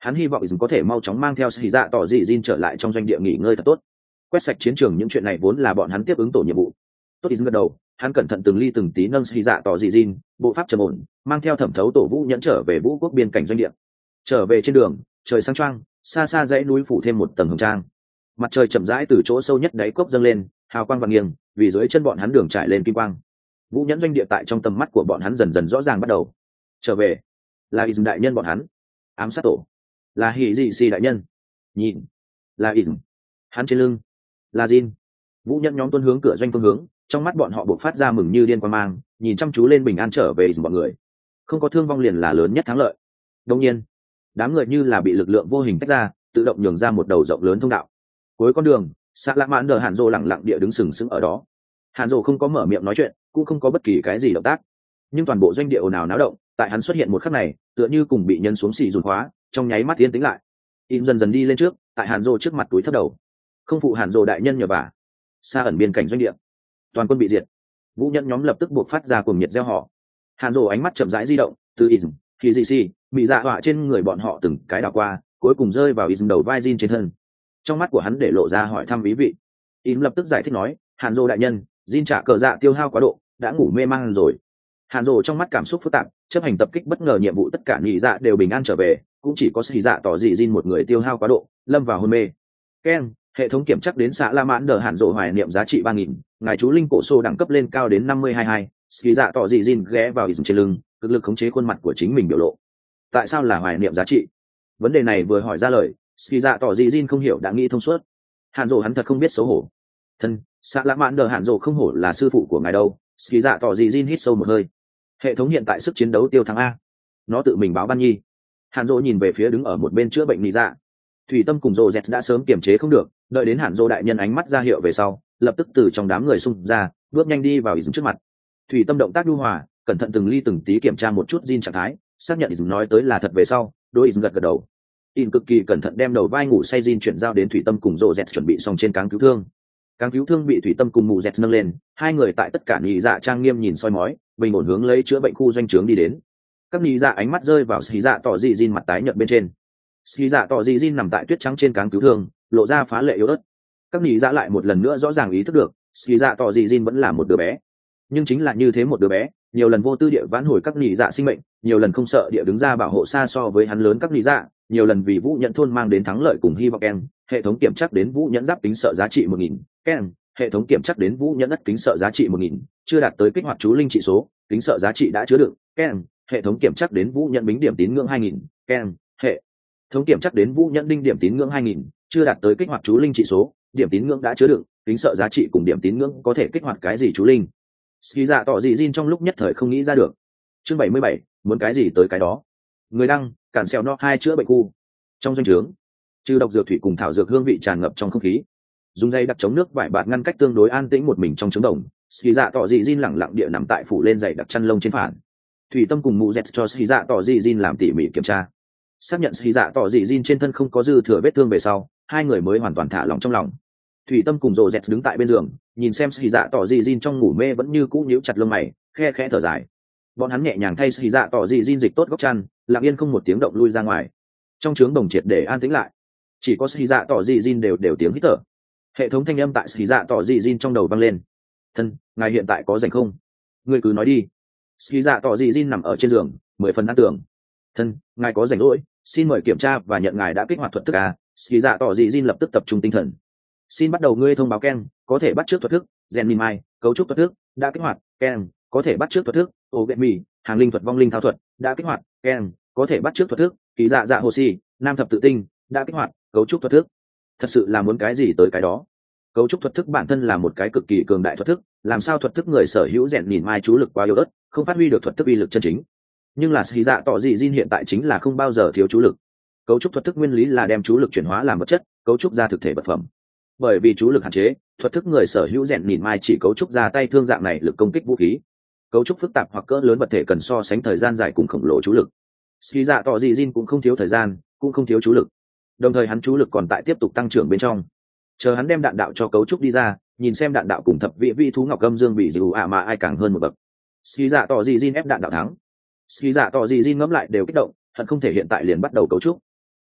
Hắn hy vọng có thể mau chóng mang theo xì dạ tỏ dị Jin trở lại trong doanh địa nghỉ ngơi thật tốt, quét sạch chiến trường. Những chuyện này vốn là bọn hắn tiếp ứng tổ nhiệm vụ. Tốt ý gật đầu, hắn cẩn thận từng ly từng tí nâng xì dạ tỏ dị Jin, bộ pháp trầm ổn, mang theo thẩm thấu tổ vũ nhẫn trở về vũ quốc biên cảnh doanh địa. Trở về trên đường, trời sáng choang, xa xa dãy núi phủ thêm một tầng hồng trang, mặt trời chậm rãi từ chỗ sâu nhất đáy cốc dâng lên, hào quang vàng nghiêng, vì dưới chân bọn hắn đường trải lên kim quang. Vũ nhẫn doanh địa tại trong tầm mắt của bọn hắn dần dần rõ ràng bắt đầu. Trở về là Izm đại nhân bọn hắn, ám sát tổ là Hỉ Dị Xì đại nhân, nhìn là Izm, hắn trên lưng là Jin. Vũ nhẫn nhóm tuân hướng cửa doanh phương hướng, trong mắt bọn họ bộc phát ra mừng như điên quang mang, nhìn chăm chú lên bình an trở về Izm bọn người. Không có thương vong liền là lớn nhất thắng lợi. Đương nhiên, đám người như là bị lực lượng vô hình tách ra, tự động nhường ra một đầu rộng lớn thông đạo. Cuối con đường, Sạ Lạ Mãn Đờ Hàn Dô lặng lặng địa đứng sừng sững ở đó. Hàn Dô không có mở miệng nói chuyện, cũng không có bất kỳ cái gì động tác, nhưng toàn bộ doanh địa ồn ào náo động. Tại hắn xuất hiện một khắc này, tựa như cùng bị nhân xuống xì dùn khóa, trong nháy mắt yên tĩnh lại. Im dần dần đi lên trước, tại Hàn Dô trước mặt túi thấp đầu. Không phụ Hàn Dô đại nhân nhờ vả. Xa ẩn biên cảnh doanh địa, toàn quân bị diệt. Vũ nhẫn nhóm lập tức buộc phát ra cuồng nhiệt reo hò. Hàn Dô ánh mắt chậm rãi di động, từ Izm, khi gì si, bị dạ họa trên người bọn họ từng cái đảo qua, cuối cùng rơi vào Izm đầu vai Jin trên thân. Trong mắt của hắn để lộ ra hỏi thăm ý vị. Im lập tức giải thích nói, Hàn Dô đại nhân, Jin trả cờ dạ tiêu hao quá độ, đã ngủ mê man rồi. Hàn Dô trong mắt cảm xúc phức tạp, chấp hành tập kích bất ngờ nhiệm vụ tất cả nhị dạ đều bình an trở về, cũng chỉ có xì dạ tỏ dị Jin một người tiêu hao quá độ, lâm vào hôn mê. Ken, hệ thống kiểm chắc đến Sạ La Mãn Đờ Hàn Dô hoài niệm giá trị 3000, ngài chú linh cổ xô đẳng cấp lên cao đến 5022, xì dạ tỏ dị Jin ghé vào Izm trên lưng, cực lực khống chế khuôn mặt của chính mình biểu lộ. Tại sao là hoài niệm giá trị? Vấn đề này vừa hỏi ra lời, xì dạ tỏ dị Jin không hiểu đã nghĩ thông suốt. Hàn Dô hắn thật không biết xấu hổ. Thân, Sạ La Mãn Đờ Hàn Dô không hổ là sư phụ của ngài đâu. Xì dạ tỏ dị Jin hít sâu một hơi. Hệ thống hiện tại sức chiến đấu tiêu thắng a, nó tự mình báo ban nhi. Hàn Dô nhìn về phía đứng ở một bên chữa bệnh lý dạ. Thủy Tâm cùng Dô Dẹt đã sớm kiềm chế không được, đợi đến Hàn Dô đại nhân ánh mắt ra hiệu về sau, lập tức từ trong đám người xung ra, bước nhanh đi vào Izm trước mặt. Thủy Tâm động tác nhu hòa, cẩn thận từng ly từng tí kiểm tra một chút Jin trạng thái, xác nhận Izm nói tới là thật về sau, đối Izm gật gật đầu. In cực kỳ cẩn thận đem đầu vai ngủ say Jin chuyển giao đến Thủy Tâm cùng Dô Dẹt chuẩn bị xong trên cáng cứu thương. Cáng cứu thương bị Thủy Tâm cùng Mù Dẹt nâng lên, hai người tại tất cả nhị dạ trang nghiêm nhìn soi mói, bình ổn hướng lấy chữa bệnh khu doanh trướng đi đến. Các nhị dạ ánh mắt rơi vào xì dạ tỏ dị Jin mặt tái nhợt bên trên. Xì dạ tỏ dị Jin nằm tại tuyết trắng trên cáng cứu thương, lộ ra phá lệ yếu ớt. Các nhị dạ lại một lần nữa rõ ràng ý thức được, xì dạ tỏ dị Jin vẫn là một đứa bé. Nhưng chính là như thế một đứa bé, nhiều lần vô tư địa vãn hồi các nhị dạ sinh mệnh, nhiều lần không sợ địa đứng ra bảo hộ xa so với hắn lớn các nhị dạ, nhiều lần vì Vũ Nhẫn thôn mang đến thắng lợi cùng hy vọng. Ken, hệ thống kiểm chắc đến Vũ Nhẫn giáp tính sợ giá trị 1000. Ken, hệ thống kiểm chắc đến Vũ Nhẫn đất kính sợ giá trị 1000, chưa đạt tới kích hoạt chú linh trị số, kính sợ giá trị đã chứa đựng. Ken, hệ thống kiểm chắc đến Vũ Nhẫn bính điểm tín ngưỡng 2000. Ken, hệ thống kiểm chắc đến Vũ Nhẫn đinh điểm tín ngưỡng 2000, chưa đạt tới kích hoạt chú linh trị số, điểm tín ngưỡng đã chứa đựng, kính sợ giá trị cùng điểm tín ngưỡng có thể kích hoạt cái gì chú linh. Ski dạ tỏ dị Jin trong lúc nhất thời không nghĩ ra được. Chương 77, muốn cái gì tới cái đó. Người đăng, cản xèo no 2 chữa bệnh khu. Trong doanh trướng, trừ độc dược thủy cùng thảo dược hương vị tràn ngập trong không khí. Dùng dây đặc chống nước vải bạt ngăn cách tương đối an tĩnh một mình trong trứng đồng. Ski dạ tỏ dị Jin lẳng lặng địa nằm tại phủ lên dày đặc chăn lông trên phản. Thủy Tâm cùng Mụ Dẹt cho Ski dạ tỏ dị Jin làm tỉ mỉ kiểm tra. Xác nhận Ski dạ tỏ dị Jin trên thân không có dư thừa vết thương về sau, hai người mới hoàn toàn thả lỏng trong lòng. Thủy Tâm cùng Dô Dẹt đứng tại bên giường, nhìn xem Ski dạ tỏ dị Jin trong ngủ mê vẫn như cũ nhíu chặt lông mày, khe khẽ thở dài. Bọn hắn nhẹ nhàng thay Ski dạ tỏ dị Jin dịch tốt góc chăn, lặng yên không một tiếng động lui ra ngoài. Trong trướng đồng triệt để an tĩnh lại, chỉ có Ski dạ tỏ dị Jin đều tiếng hít thở. Hệ thống thanh âm tại Ski dạ tỏ dị Jin trong đầu vang lên. Thân, ngài hiện tại có rảnh không? Ngươi cứ nói đi. Ski dạ tỏ dị Jin nằm ở trên giường, 10 phần ăn tưởng. Thân, ngài có rảnh rỗi, xin mời kiểm tra và nhận ngài đã kích hoạt thuật thức à? Ski dạ tỏ dị Jin lập tức tập trung tinh thần. Xin bắt đầu ngươi thông báo. Ken, có thể bắt trước thuật thức. Gen min mai, cấu trúc thuật thức đã kích hoạt. Ken, có thể bắt trước thuật thức. Ô ghệ mì, hàng linh thuật vong linh thao thuật đã kích hoạt. Ken, có thể bắt trước thuật thức. Ký dạ dạ hồ si, nam thập tự tinh đã kích hoạt. Cấu trúc thuật thức. Thật sự là muốn cái gì tới cái đó. Cấu trúc thuật thức bản thân là một cái cực kỳ cường đại thuật thức, làm sao thuật thức người sở hữu rèn nhìn mai chú lực quá yếu ớt, không phát huy được thuật thức uy lực chân chính. Nhưng là Ski dạ tỏ dị Jin hiện tại chính là không bao giờ thiếu chú lực. Cấu trúc thuật thức nguyên lý là đem chú lực chuyển hóa làm vật chất, cấu trúc ra thực thể vật phẩm. Bởi vì chú lực hạn chế, thuật thức người sở hữu rèn nhìn mai chỉ cấu trúc ra tay thương dạng này lực công kích vũ khí. Cấu trúc phức tạp hoặc cỡ lớn vật thể cần so sánh thời gian dài cùng khổng lồ chú lực. Ski dạ tỏ dị Jin cũng không thiếu thời gian, cũng không thiếu chú lực. Đồng thời hắn chú lực còn tại tiếp tục tăng trưởng bên trong. Chờ hắn đem đạn đạo cho cấu trúc đi ra, nhìn xem đạn đạo cùng thập vị vi thú ngọc âm dương bị dịu mà ai càng hơn một bậc. Ski dạ tỏ dị Jin ép đạn đạo thắng. Ski dạ tỏ dị Jin ngẫm lại đều kích động, hận không thể hiện tại liền bắt đầu cấu trúc.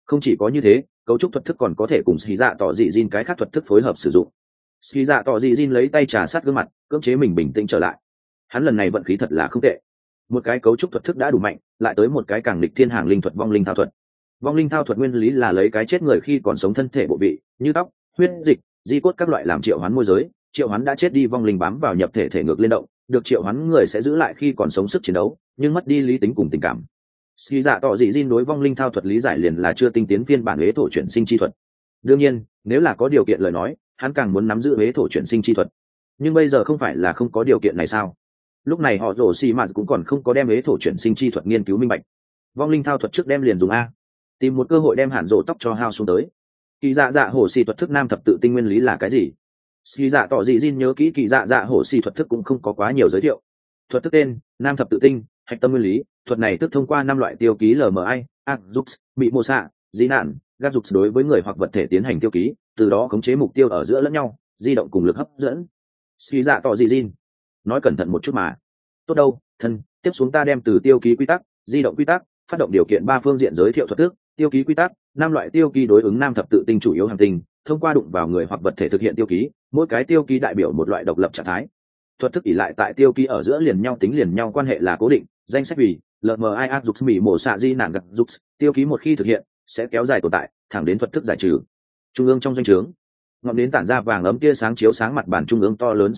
Không chỉ có như thế, cấu trúc thuật thức còn có thể cùng xì dạ tỏ dị Jin cái khác thuật thức phối hợp sử dụng. Xì dạ tỏ dị Jin lấy tay trà sát gương mặt, cưỡng chế mình bình tĩnh trở lại. Hắn lần này vận khí thật là không tệ. Một cái cấu trúc thuật thức đã đủ mạnh, lại tới một cái càng nghịch thiên hàng linh thuật vong linh thao thuật. Vong linh thao thuật nguyên lý là lấy cái chết người khi còn sống thân thể bộ vị, như tóc, huyết dịch, di cốt các loại làm triệu hoán môi giới, triệu hoán đã chết đi vong linh bám vào nhập thể thể ngược lên động, được triệu hoán người sẽ giữ lại khi còn sống sức chiến đấu, nhưng mất đi lý tính cùng tình cảm. Xì dạ tỏ dị Jin đối vong linh thao thuật lý giải liền là chưa tinh tiến phiên bản huế thổ chuyển sinh chi thuật. Đương nhiên, nếu là có điều kiện lời nói, hắn càng muốn nắm giữ huế thổ chuyển sinh chi thuật. Nhưng bây giờ không phải là không có điều kiện này sao? Lúc này họ rồ xì mà cũng còn không có đem huế thổ chuyển sinh chi thuật nghiên cứu minh bạch. Vong linh thao thuật trước đem liền dùng a, tìm một cơ hội đem hàn rồ tóc cho hao xuống tới. Kỳ dạ dạ hổ xì thuật thức nam thập tự tinh nguyên lý là cái gì? Xì dạ tỏ dị Jin nhớ kỹ kỳ dạ dạ hổ xì thuật thức cũng không có quá nhiều giới thiệu. Thuật thức tên nam thập tự tinh, hạch tâm nguyên lý. Thuật này tức thông qua 5 loại tiêu ký LMI, Azux, bị mô xạ, di nạn, Gazux đối với người hoặc vật thể tiến hành tiêu ký, từ đó khống chế mục tiêu ở giữa lẫn nhau, di động cùng lực hấp dẫn. Xì dạ tỏ dị Jin nói cẩn thận một chút mà. Tốt đâu, thân, tiếp xuống ta đem từ tiêu ký quy tắc, di động quy tắc, phát động điều kiện 3 phương diện giới thiệu thuật thức, tiêu ký quy tắc, 5 loại tiêu ký đối ứng nam thập tự tinh chủ yếu hành tinh, thông qua đụng vào người hoặc vật thể thực hiện tiêu ký, mỗi cái tiêu ký đại biểu một loại độc lập trạng thái. Thuật thức ỷ lại tại tiêu ký ở giữa liền nhau tính liền nhau quan hệ là cố định, danh sách vì LMI Azux mỹ mổ xạ di nạn gặp Zux, tiêu ký một khi thực hiện sẽ kéo dài tồn tại thẳng đến thuật thức giải trừ. Trung ương trong doanh trướng, ngọn nến tản ra vàng ấm tia sáng chiếu sáng mặt bàn trung ương to lớn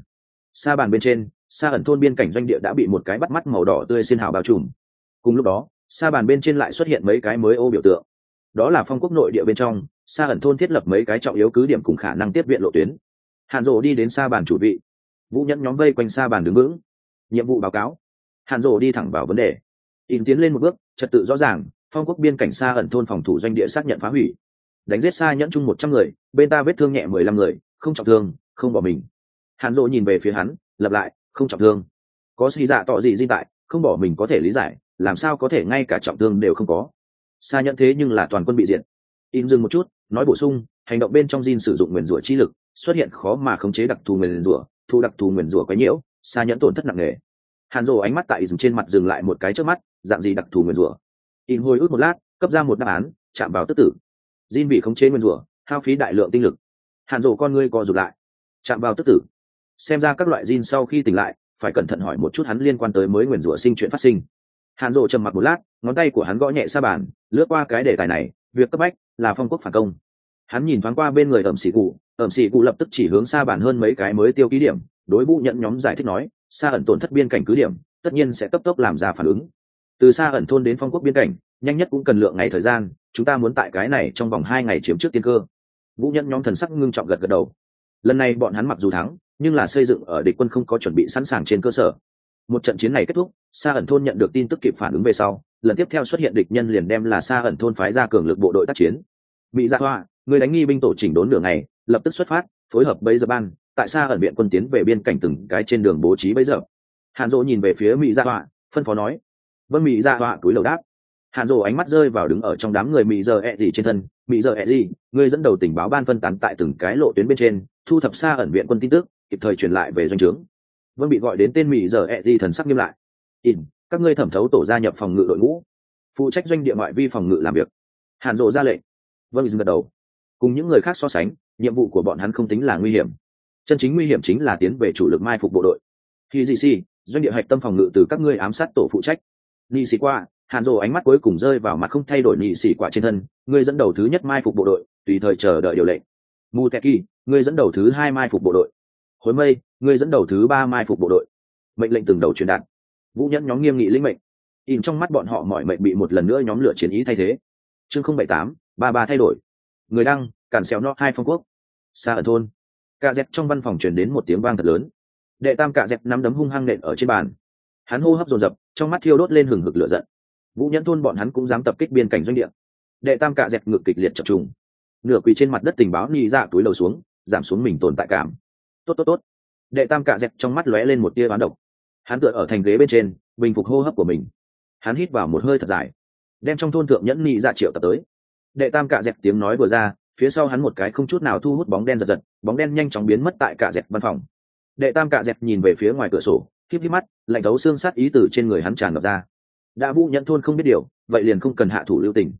sa bàn bên trên, sa ẩn thôn biên cảnh doanh địa đã bị một cái bắt mắt màu đỏ tươi xiên hào bao trùm. Cùng lúc đó, sa bàn bên trên lại xuất hiện mấy cái mới ô biểu tượng. Đó là phong quốc nội địa bên trong, sa ẩn thôn thiết lập mấy cái trọng yếu cứ điểm cùng khả năng tiếp viện lộ tuyến. Hàn Dụ đi đến sa bàn chủ vị, Vũ Nhẫn nhóm vây quanh sa bàn đứng vững. Nhiệm vụ báo cáo. Hàn Dụ đi thẳng vào vấn đề. Tiến lên một bước, trật tự rõ ràng, phong quốc biên cảnh sa ẩn thôn phòng thủ doanh địa xác nhận phá hủy. Đánh giết sa nhẫn chung 100 người, bên ta vết thương nhẹ 15 người, không trọng thương, không bỏ mình. Hàn Dụ nhìn về phía hắn, lặp lại, không trọng thương. Có suy dạ tỏ gì di tại, không bỏ mình có thể lý giải, làm sao có thể ngay cả trọng thương đều không có. Sa nhẫn thế nhưng là toàn quân bị diệt. Dừng một chút, nói bổ sung, hành động bên trong Jin sử dụng nguyền rủa chi lực, xuất hiện khó mà khống chế đặc thù nguyền rủa, thu đặc thù nguyền rủa quấy nhiễu, sa nhẫn tổn thất nặng nề. Hàn Dụ ánh mắt tại Dừng trên mặt dừng lại một cái trước mắt, dạng gì đặc thù nguyền rủa? Hồi ức một lát, cấp ra một đáp án, chạm vào tức tử. Jin bị khống chế nguyền rủa, hao phí đại lượng tinh lực. Hàn Dụ con ngươi co rụt lại, chạm vào tức tử. Xem ra các loại Jin sau khi tỉnh lại, phải cẩn thận hỏi một chút hắn liên quan tới mới nguyền rủa sinh chuyện phát sinh. Hàn Dụ trầm mặc một lát, ngón tay của hắn gõ nhẹ sa bàn, lướt qua cái đề tài này, việc cấp bách là phong quốc phản công. Hắn nhìn thoáng qua bên người ẩm sĩ cụ lập tức chỉ hướng sa bàn hơn mấy cái mới tiêu ký điểm, đối Vũ Nhẫn nhóm giải thích nói, sa ẩn tổn thất biên cảnh cứ điểm, tất nhiên sẽ cấp tốc làm ra phản ứng. Từ sa ẩn thôn đến phong quốc biên cảnh, nhanh nhất cũng cần lượng ngày thời gian, chúng ta muốn tại cái này trong vòng 2 ngày chiếm trước tiên cơ. Vũ Nhẫn nhóm thần sắc ngưng trọng gật gật đầu. Lần này bọn hắn mặc dù thắng, nhưng là xây dựng ở địch quân không có chuẩn bị sẵn sàng trên cơ sở. Một trận chiến này kết thúc, sa ẩn thôn nhận được tin tức kịp phản ứng về sau, lần tiếp theo xuất hiện địch nhân liền đem là sa ẩn thôn phái ra cường lực bộ đội tác chiến. Mỹ Dạ Hoa, người đánh nghi binh tổ chỉnh đốn nửa ngày, lập tức xuất phát, phối hợp bấy giờ ban, tại sa ẩn viện quân tiến về biên cảnh từng cái trên đường bố trí bấy giờ. Hàn Dụ nhìn về phía Mỹ Dạ Hoa, phân phó nói. Vâng. Mỹ Dạ Hoa cúi đầu đáp. Hàn Dụ ánh mắt rơi vào đứng ở trong đám người Mỹ giờ ẹ gì trên thân. Mỹ giờ ẹ gì, người dẫn đầu tình báo ban phân tán tại từng cái lộ tuyến bên trên, thu thập sa ẩn viện quân tin tức, kịp thời truyền lại về doanh trướng. Vâng. Bị gọi đến tên Mỹ giờ ẹ gì thần sắc nghiêm lại. Các ngươi thẩm thấu tổ gia nhập phòng ngự đội ngũ, phụ trách doanh địa ngoại vi phòng ngự làm việc. Hàn Dụ ra lệnh. Vâng. Gật đầu. Cùng những người khác so sánh, nhiệm vụ của bọn hắn không tính là nguy hiểm. Chân chính nguy hiểm chính là tiến về chủ lực mai phục bộ đội. Khi gì si, doanh địa hạch tâm phòng ngự từ các ngươi ám sát tổ phụ trách. Nị sĩ qua, Hàn Dụ ánh mắt cuối cùng rơi vào mặt không thay đổi nị sĩ quả trên thân, ngươi dẫn đầu thứ nhất mai phục bộ đội, tùy thời chờ đợi điều lệnh. Muteki, ngươi dẫn đầu thứ 2 mai phục bộ đội. Hối Mây, ngươi dẫn đầu thứ 3 mai phục bộ đội. Mệnh lệnh từng đầu truyền đạt. Vũ Nhẫn nhóm nghiêm nghị lĩnh mệnh. Trong mắt bọn họ mọi mệnh bị một lần nữa nhóm lửa chiến ý thay thế. Chương 078, 33 thay đổi. Người đăng, cản xéo nó 2 phong quốc. Sa ở thôn. Cạ dẹt trong văn phòng truyền đến một tiếng vang thật lớn. Đệ tam Cạ dẹt nắm đấm hung hăng nện ở trên bàn. Hắn hô hấp dồn dập, trong mắt thiêu đốt lên hừng hực lửa giận. Vũ Nhẫn thôn bọn hắn cũng dám tập kích biên cảnh doanh địa. Đệ tam Cạ dẹt ngực kịch liệt chập trùng. Nửa quỳ trên mặt đất tình báo nhị dạ túi lầu xuống, giảm xuống mình tồn tại cảm. Tốt. Đệ tam Cạ dẹt trong mắt lóe lên một tia oán độc. Hắn tựa ở thành ghế bên trên, bình phục hô hấp của mình. Hắn hít vào một hơi thật dài, đem trong thôn thượng nhẫn nhị dạ triệu tập tới. Đệ tam Cạ dẹt tiếng nói vừa ra, phía sau hắn một cái không chút nào thu hút bóng đen giật, bóng đen nhanh chóng biến mất tại Cạ dẹt văn phòng. Đệ tam Cạ dẹt nhìn về phía ngoài cửa sổ, híp mắt, lạnh thấu xương sát ý từ trên người hắn tràn ngập ra. Đã Vũ Nhẫn thôn không biết điều, vậy liền không cần hạ thủ lưu tình.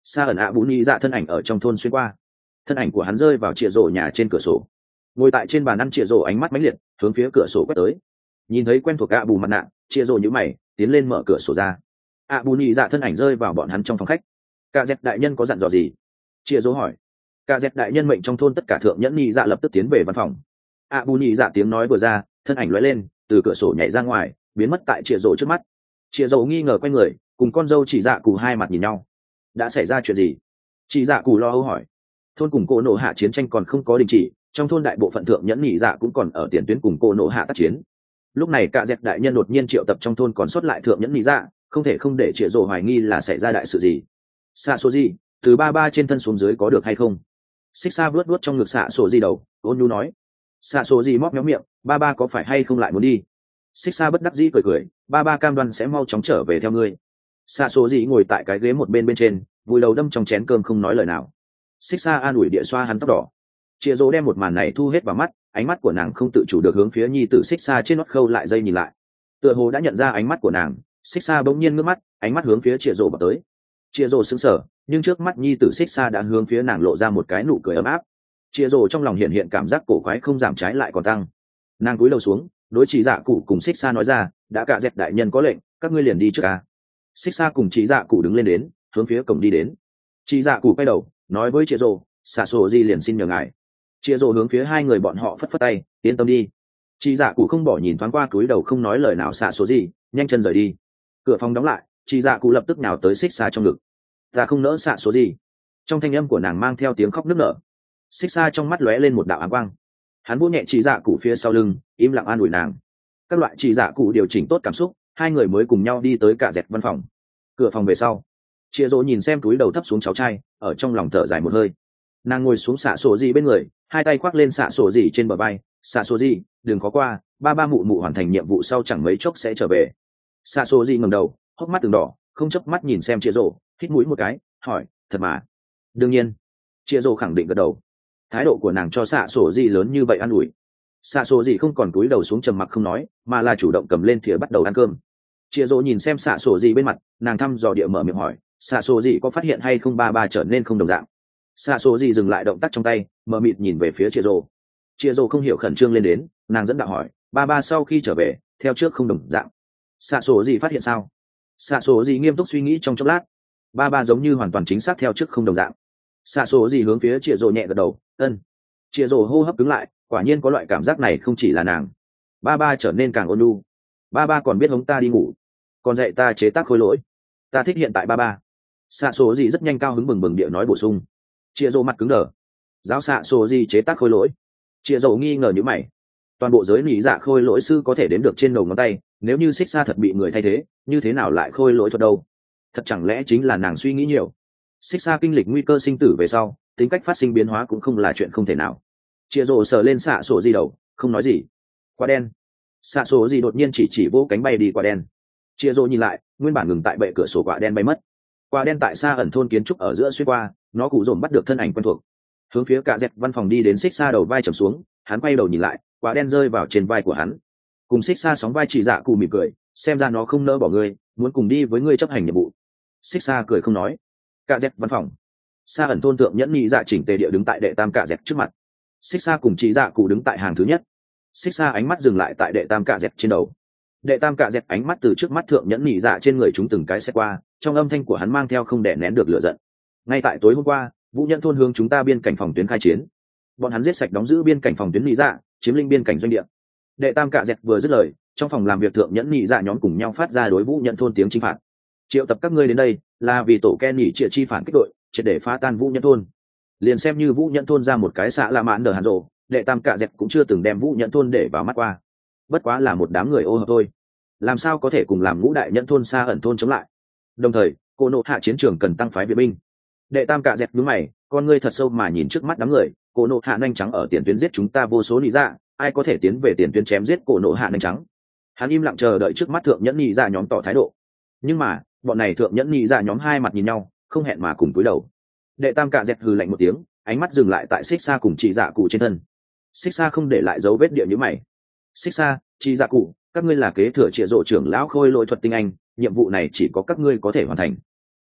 Sa ẩn ạ bù nhị dạ thân ảnh ở trong thôn xuyên qua, thân ảnh của hắn rơi vào chĩa rổ nhà trên cửa sổ, ngồi tại trên bàn ăn, chĩa rổ ánh mắt mãnh liệt hướng phía cửa sổ quét tới, nhìn thấy quen thuộc ạ bù mặt nạ, chĩa rổ nhíu mày tiến lên mở cửa sổ ra. ạ bù nhị dạ thân ảnh rơi vào bọn hắn trong phòng khách. Cả dẹp đại nhân có dặn dò gì? Chĩa rổ hỏi. Cả dẹp đại nhân mệnh trong thôn tất cả thượng nhẫn nhị dạ lập tức tiến về văn phòng. ạ bù nhị dạ tiếng nói vừa ra, thân ảnh lóe lên từ cửa sổ nhảy ra ngoài, biến mất tại chĩa rổ trước mắt. Chĩa rổ nghi ngờ quay người, cùng con dâu chỉ dạ cụ hai mặt nhìn nhau. Đã xảy ra chuyện gì? Chỉ dạ cụ lo âu hỏi. Thôn cùng cô nộ hạ chiến tranh còn không có đình chỉ, trong thôn đại bộ phận thượng nhẫn nhị dạ cũng còn ở tiền tuyến cùng cô nộ hạ tác chiến. Lúc này cả dẹp đại nhân đột nhiên triệu tập trong thôn còn sót lại thượng nhẫn nhị dạ, không thể không để chĩa rổ hoài nghi là xảy ra đại sự gì. Xạ số gì từ ba ba trên thân xuống dưới có được hay không? Xích xa vuốt vuốt trong ngực xạ số gì đầu, ôn nhu nói. Xạ số gì móc méo miệng, ba ba có phải hay không lại muốn đi? Xích xa bất đắc dĩ cười cười, ba ba cam đoan sẽ mau chóng trở về theo ngươi. Xạ số gì ngồi tại cái ghế một bên trên, vùi đầu đâm trong chén cơm không nói lời nào. Xích xa an ủi địa xoa hắn tóc đỏ. Chĩa rỗ đem một màn này thu hết vào mắt, ánh mắt của nàng không tự chủ được hướng phía nhi tử xích xa trên nót khâu lại dây nhìn lại. Tựa hồ đã nhận ra ánh mắt của nàng, xích xa bỗng nhiên ngước mắt, ánh mắt hướng phía chĩa rỗ vào tới. Chĩa rỗ sững sờ, nhưng trước mắt nhi tử xích xa đã hướng phía nàng lộ ra một cái nụ cười ấm áp. Chĩa rỗ trong lòng hiện cảm giác cổ quái không giảm trái lại còn tăng. Nàng cúi đầu xuống, đối chỉ dạ cụ cùng xích xa nói ra, đã cả dẹp đại nhân có lệnh, các ngươi liền đi trước à. Xích xa cùng chỉ dạ cụ đứng lên đến, hướng phía cổng đi đến. Chỉ dạ cụ quay đầu nói với chĩa rỗ, xạ sổ gì liền xin nhờ ngài. Chĩa rỗ hướng phía hai người bọn họ phất phất tay, yên tâm đi. Chỉ dạ cụ không bỏ nhìn thoáng qua cúi đầu không nói lời nào xạ sổ gì, nhanh chân rời đi. Cửa phòng đóng lại, chỉ dạ cụ lập tức nhào tới xích xa trong ngực. Ta không nỡ xạ sổ gì. Trong thanh âm của nàng mang theo tiếng khóc nức nở. Xích xa trong mắt lóe lên một đạo áng quang. Hắn vỗ nhẹ chỉ dạ cụ phía sau lưng, im lặng an ủi nàng. Các loại chỉ dạ cụ điều chỉnh tốt cảm xúc, hai người mới cùng nhau đi tới cả dẹp văn phòng. Cửa phòng về sau, chĩa rỗ nhìn xem túi đầu thấp xuống cháu trai, ở trong lòng thở dài một hơi. Nàng ngồi xuống xạ sổ gì bên người, hai tay khoác lên xạ sổ gì trên bờ vai. Xạ sổ gì, đừng có qua, ba ba mụ mụ hoàn thành nhiệm vụ sau chẳng mấy chốc sẽ trở về. Xạ sổ gì ngẩng đầu, hốc mắt từng đỏ, không chớp mắt nhìn xem chĩa rỗ, hít mũi một cái, hỏi, thật mà? Đương nhiên. Chĩa rỗ khẳng định gật đầu. Thái độ của nàng cho xạ sổ gì lớn như vậy an ủi. Xạ sổ gì không còn cúi đầu xuống trầm mặc không nói, mà là chủ động cầm lên thìa bắt đầu ăn cơm. Chĩa rỗ nhìn xem xạ sổ gì bên mặt, nàng thăm dò địa mở miệng hỏi, xạ sổ gì có phát hiện hay không ba ba trở nên không đồng dạng? Xạ sổ gì dừng lại động tác trong tay, mờ mịt nhìn về phía chĩa rỗ. Chĩa rỗ không hiểu khẩn trương lên đến, nàng dẫn đạo hỏi, ba ba sau khi trở về theo trước không đồng dạng. Xạ sổ gì phát hiện sao? Xạ sổ gì nghiêm túc suy nghĩ trong chốc lát. Ba ba giống như hoàn toàn chính xác theo trước không đồng dạng. Xạ sổ gì hướng phía chĩa rỗ nhẹ gật đầu, ân. Chĩa rỗ hô hấp cứng lại, quả nhiên có loại cảm giác này không chỉ là nàng. Ba ba trở nên càng ôn nhu. Ba ba còn biết hống ta đi ngủ, còn dạy ta chế tác khối lỗi. Ta thích hiện tại ba ba. Xạ số gì rất nhanh cao hứng bừng bừng địa nói bổ sung. Chĩa rỗ mặt cứng đờ. Giáo xạ số gì chế tác khối lỗi? Chĩa rỗ nghi ngờ như mày. Toàn bộ giới nỉ dạ khôi lỗi sư có thể đếm được trên đầu ngón tay, nếu như xích xa thật bị người thay thế, như thế nào lại khôi lỗi thuật đâu? Thật chẳng lẽ chính là nàng suy nghĩ nhiều? Xích xa kinh lịch nguy cơ sinh tử về sau, tính cách phát sinh biến hóa cũng không là chuyện không thể nào. Chĩa rỗ sờ lên xạ sổ gì đầu, không nói gì. Quả đen. Xạ sổ gì đột nhiên chỉ vỗ cánh bay đi quả đen. Chĩa rỗ nhìn lại, nguyên bản ngừng tại bệ cửa sổ quả đen bay mất. Quả đen tại xa ẩn thôn kiến trúc ở giữa xuyên qua, nó cụ dồn bắt được thân ảnh quen thuộc, hướng phía cả dẹp văn phòng đi đến. Xích xa đầu vai trầm xuống, hắn quay đầu nhìn lại, quả đen rơi vào trên vai của hắn. Cùng xích xa sóng vai chỉ dạ cụ mỉm cười, xem ra nó không nỡ bỏ ngươi, muốn cùng đi với ngươi chấp hành nhiệm vụ. Xích xa cười không nói. Cả dẹp văn phòng, xa ẩn thôn thượng nhẫn nhị dạ chỉnh tề địa đứng tại đệ tam cả dẹp trước mặt. Xích xa cùng chỉ dạ cụ đứng tại hàng thứ nhất. Xích xa ánh mắt dừng lại tại đệ tam cả dẹp trên đầu. Đệ tam cả dẹp ánh mắt từ trước mắt thượng nhẫn nhị dạ trên người chúng từng cái xét qua, trong âm thanh của hắn mang theo không đè nén được lửa giận. Ngay tại tối hôm qua, vũ nhẫn thôn hướng chúng ta biên cảnh phòng tuyến khai chiến, bọn hắn giết sạch đóng giữ biên cảnh phòng tuyến nhị dạ, chiếm lĩnh biên cảnh doanh địa. Đệ tam cả dẹp vừa dứt lời, trong phòng làm việc thượng nhẫn nhị dạ nhóm cùng nhau phát ra đối vũ nhẫn thôn tiếng chinh phạt. Triệu tập các ngươi đến đây là vì tổ Ken nhị triệt chi phản kích đội, triệt để phá tan vũ nhẫn thôn. Liền xem như vũ nhẫn thôn ra một cái xã la mãn đờ hàn rồ, đệ tam cả dẹp cũng chưa từng đem vũ nhẫn thôn để vào mắt qua, bất quá là một đám người ô hợp thôi, làm sao có thể cùng làm ngũ đại nhẫn thôn xa ẩn thôn chống lại. Đồng thời cô nộ hạ chiến trường cần tăng phái viện binh. Đệ tam cả dẹp nhướng mày, con ngươi thật sâu mà nhìn trước mắt đám người. Cô nộ hạ nhanh trắng ở tiền tuyến giết chúng ta vô số nị dạ, ai có thể tiến về tiền tuyến chém giết cô nộ hạ nhanh trắng? Hắn im lặng chờ đợi trước mắt thượng nhẫn nị dạ nhóm tỏ thái độ, nhưng mà bọn này thượng nhẫn nị dạ nhóm hai mặt nhìn nhau, không hẹn mà cùng cúi đầu. Đệ tam cả dẹp hừ lạnh một tiếng, ánh mắt dừng lại tại xích xa cùng chị dạ cụ trên thân. Xích xa không để lại dấu vết địa như mày. Xích xa, chị dạ cụ, các ngươi là kế thừa trịa rộ trưởng lão khôi lỗi thuật tinh anh, nhiệm vụ này chỉ có các ngươi có thể hoàn thành.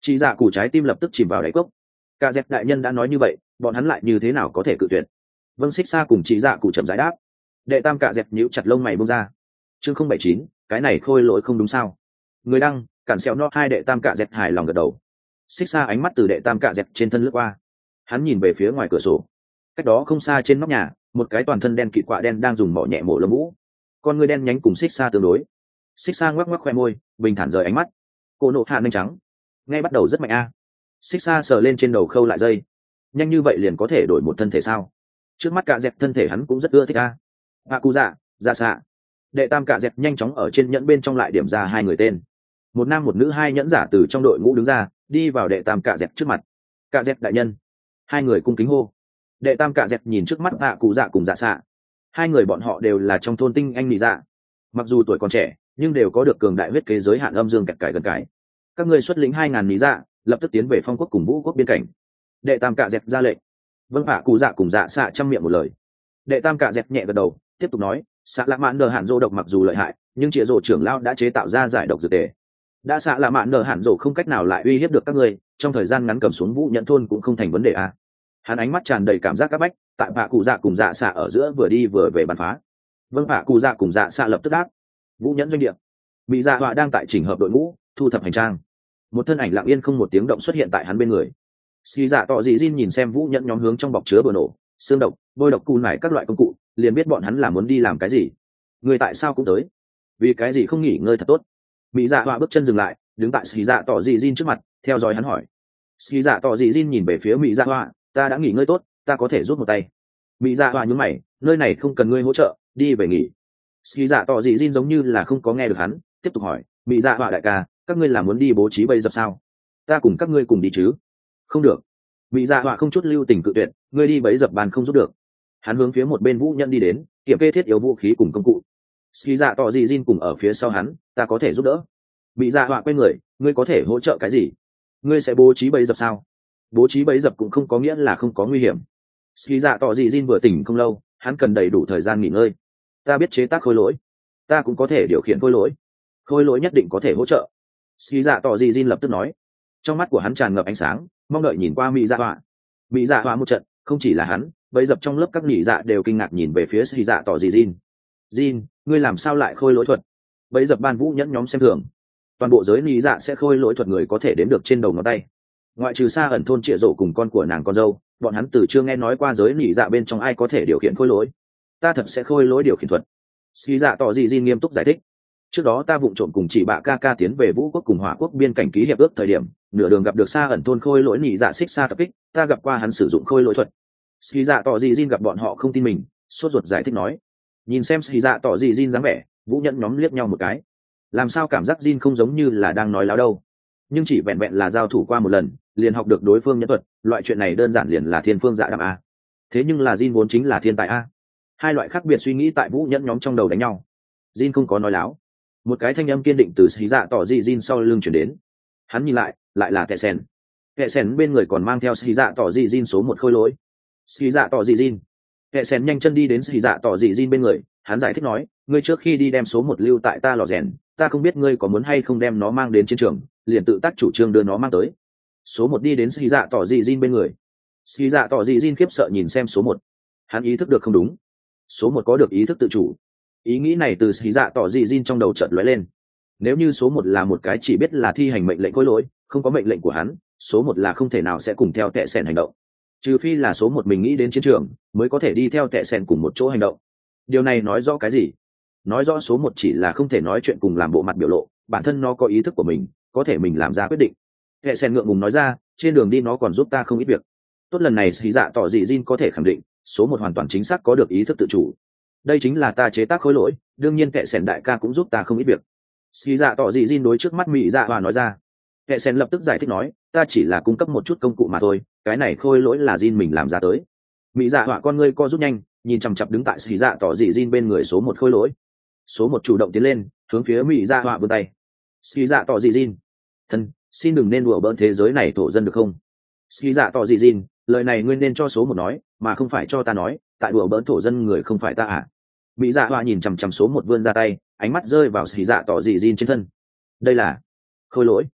Chị dạ cụ trái tim lập tức chìm vào đáy cốc. Cả dẹp đại nhân đã nói như vậy, bọn hắn lại như thế nào có thể cự tuyệt? Vâng, xích xa cùng chị dạ cụ chậm giải đáp. Đệ tam cả dẹp nhíu chặt lông mày buông ra. Chương 079, cái này khôi lỗi không đúng sao? Người đăng, cản xẹo no hai đệ tam cả dẹp hài lòng gật đầu. Xích xa ánh mắt từ đệ tam cả dẹp trên thân lướt qua. Hắn nhìn về phía ngoài cửa sổ. Cách đó không xa trên nóc nhà, một cái toàn thân đen kịt quạ đen đang dùng mỏ nhẹ mổ lông vũ. Con người đen nhánh cùng xích xa tương đối. Xích xa ngoắc ngoắc khoe môi, bình thản rời ánh mắt. Cô nộ hạ nhanh trắng, ngay bắt đầu rất mạnh a. Xích xa sờ lên trên đầu khâu lại dây. Nhanh như vậy liền có thể đổi một thân thể sao? Trước mắt cả dẹp thân thể hắn cũng rất ưa thích a. Hạ cụ dạ, dạ xạ. Đệ tam cả dẹp nhanh chóng ở trên nhẫn bên trong lại điểm ra hai người tên. Một nam một nữ hai nhẫn giả từ trong đội ngũ đứng ra, đi vào đệ tam cả dẹp trước mặt. Cả dẹp đại nhân. Hai người cung kính hô. Đệ tam cả dẹp nhìn trước mắt hạ cụ dạ cùng dạ xạ. Hai người bọn họ đều là trong thôn tinh anh nị dạ. Mặc dù tuổi còn trẻ, nhưng đều có được cường đại huyết kế giới hạn âm dương kẹt cải gần cải. Các ngươi xuất lĩnh 2000 nị dạ, lập tức tiến về phong quốc cùng vũ quốc biên cảnh. Đệ tam cả dẹp ra lệnh. Vâng, hạ cụ dạ cùng dạ xạ chăm miệng một lời. Đệ tam cả dẹp nhẹ gật đầu, tiếp tục nói, xạ lạ mạn nở hạn dô độc mặc dù lợi hại, nhưng trịa rổ trưởng lao đã chế tạo ra giải độc dược tề. Đã xạ lạ mạn nở hạn dô không cách nào lại uy hiếp được các ngươi, trong thời gian ngắn cầm xuống vũ nhận thôn cũng không thành vấn đề à. Hắn ánh mắt tràn đầy cảm giác áp bách, tại hạ cụ dạ cùng dạ xạ ở giữa vừa đi vừa về bắn phá. Vâng, hạ cụ dạ cùng dạ xạ lập tức đáp. Vũ nhẫn doanh địa, bị dạ họa đang tại chỉnh hợp đội ngũ, thu thập hành trang. Một thân ảnh lặng yên không một tiếng động xuất hiện tại hắn bên người. Ski dạ tọ dị Jin nhìn xem vũ nhẫn nhóm hướng trong bọc chứa bừa nổ, xương độc, bôi độc cù nải các loại công cụ, liền biết bọn hắn là muốn đi làm cái gì. Người tại sao cũng tới? Vì cái gì không nghỉ ngơi thật tốt? Mỹ dạ họa bước chân dừng lại, đứng tại Ski dạ tọ dị Jin trước mặt, theo dõi hắn hỏi. Ski dạ tọ dị Jin nhìn về phía Mỹ dạ họa, ta đã nghỉ ngơi tốt, ta có thể rút một tay. Mỹ dạ họa nhún mày, nơi này không cần ngươi hỗ trợ, đi về nghỉ. Ski dạ tọ dị Jin giống như là không có nghe được hắn, tiếp tục hỏi, Mỹ dạ họa đại ca, các ngươi là muốn đi bố trí bẫy dập sao? Ta cùng các ngươi cùng đi chứ? Không được. Mỹ dạ họa không chút lưu tình cự tuyệt, ngươi đi bẫy dập bàn không giúp được. Hắn hướng phía một bên vũ nhân đi đến, kiểm kê thiết yếu vũ khí cùng công cụ. Ski dạ tọ dị Jin cùng ở phía sau hắn, ta có thể giúp đỡ. Mỹ dạ họa quay người, ngươi có thể hỗ trợ cái gì? Ngươi sẽ bố trí bẫy dập sao? Bố trí bẫy dập cũng không có nghĩa là không có nguy hiểm. Ski dạ tọ dị Jin vừa tỉnh không lâu, hắn cần đầy đủ thời gian nghỉ ngơi. Ta biết chế tác khôi lỗi, ta cũng có thể điều khiển khôi lỗi. Khôi lỗi nhất định có thể hỗ trợ. Ski dạ tọ dị Jin lập tức nói. Trong mắt của hắn tràn ngập ánh sáng, mong đợi nhìn qua Mỹ dạ họa. Mỹ dạ họa một trận, không chỉ là hắn, bẫy dập trong lớp các nhị dạ đều kinh ngạc nhìn về phía Ski dạ tọ dị Jin. Jin, ngươi làm sao lại khôi lỗi thuật? Bẫy dập ban vũ nhẫn nhóm xem thường. Toàn bộ giới nhị dạ sẽ khôi lỗi thuật người có thể đếm được trên đầu ngón tay. Ngoại trừ xa ẩn thôn trịa rổ cùng con của nàng con dâu, bọn hắn từ chưa nghe nói qua giới nhị dạ bên trong ai có thể điều khiển khôi lỗi. Ta thật sẽ khôi lỗi điều khiển thuật. Ski dạ tỏ dị Jin nghiêm túc giải thích. Trước đó ta vụng trộm cùng chị bạ ca ca tiến về vũ quốc cùng hỏa quốc biên cảnh ký hiệp ước thời điểm, nửa đường gặp được xa ẩn thôn khôi lỗi nhị dạ xích xa tập kích, ta gặp qua hắn sử dụng khôi lỗi thuật. Ski dạ tỏ dị Jin gặp bọn họ không tin mình, sốt ruột giải thích nói. Nhìn xem Ski dạ tỏ dị Jin dáng vẻ, vũ nhẫn nhóm liếc nhau một cái. Làm sao cảm giác Jin không giống như là đang nói láo đâu? Nhưng chỉ vẹn vẹn là giao thủ qua một lần, liền học được đối phương nhẫn thuật, loại chuyện này đơn giản liền là thiên phương dạ đàm a. Thế nhưng là Jin vốn chính là thiên tài a. Hai loại khác biệt suy nghĩ tại vũ nhẫn nhóm trong đầu đánh nhau. Jin không có nói láo. Một cái thanh âm kiên định từ Ski dạ tỏ dị Jin sau lưng chuyển đến. Hắn nhìn lại là kẻ sen. Kẻ sen bên người còn mang theo Ski dạ tỏ dị Jin số một khôi lỗi. Ski dạ tỏ dị Jin. Kẻ sen nhanh chân đi đến Ski dạ tỏ dị Jin bên người, hắn giải thích nói, ngươi trước khi đi đem số một lưu tại ta lò rèn, ta không biết ngươi có muốn hay không đem nó mang đến chiến trường, liền tự tác chủ trương đưa nó mang tới. Số một đi đến Ski dạ tỏ dị Jin bên người. Ski dạ tỏ dị Jin khiếp sợ nhìn xem số một. Hắn ý thức được không đúng. Số một có được ý thức tự chủ. Ý nghĩ này từ Ski dạ tỏ dị Jin trong đầu chợt lóe lên. Nếu như số một là một cái chỉ biết là thi hành mệnh lệnh khôi lỗi, không có mệnh lệnh của hắn, số một là không thể nào sẽ cùng theo tệ sẻn hành động. Trừ phi là số một mình nghĩ đến chiến trường, mới có thể đi theo tệ sẻn cùng một chỗ hành động. Điều này nói rõ cái gì? Nói rõ số một chỉ là không thể nói chuyện cùng làm bộ mặt biểu lộ, bản thân nó có ý thức của mình, có thể mình làm ra quyết định. Tệ sẻn ngượng ngùng nói ra, trên đường đi nó còn giúp ta không ít việc. Tốt, lần này Ski dạ tỏ dị Jin có thể khẳng định, số một hoàn toàn chính xác có được ý thức tự chủ. Đây chính là ta chế tác khối lỗi, đương nhiên kệ sẻn đại ca cũng giúp ta không ít việc. Ski dạ tỏ dị Jin đối trước mắt Mỹ dạ hòa nói ra. Kệ sẻn lập tức giải thích nói, ta chỉ là cung cấp một chút công cụ mà thôi, cái này khôi lỗi là Jin mình làm ra tới. Mỹ dạ hòa con ngươi co rút nhanh, nhìn chằm chặp đứng tại Ski dạ tỏ dị Jin bên người số một khôi lỗi. Số một chủ động tiến lên, hướng phía Mỹ dạ hòa vươn tay. Ski dạ tỏ dị Jin, thân, xin đừng nên đùa bỡn thế giới này thổ dân được không? Ski dạ tỏ dị Jin, lời này ngươi nên cho số một nói, mà không phải cho ta nói, tại đùa bỡn thổ dân người không phải ta à? Mỹ dạ hòa nhìn chằm chằm số một vươn ra tay, ánh mắt rơi vào Ski dạ tỏ dị Jin trên thân. Đây là khôi lỗi.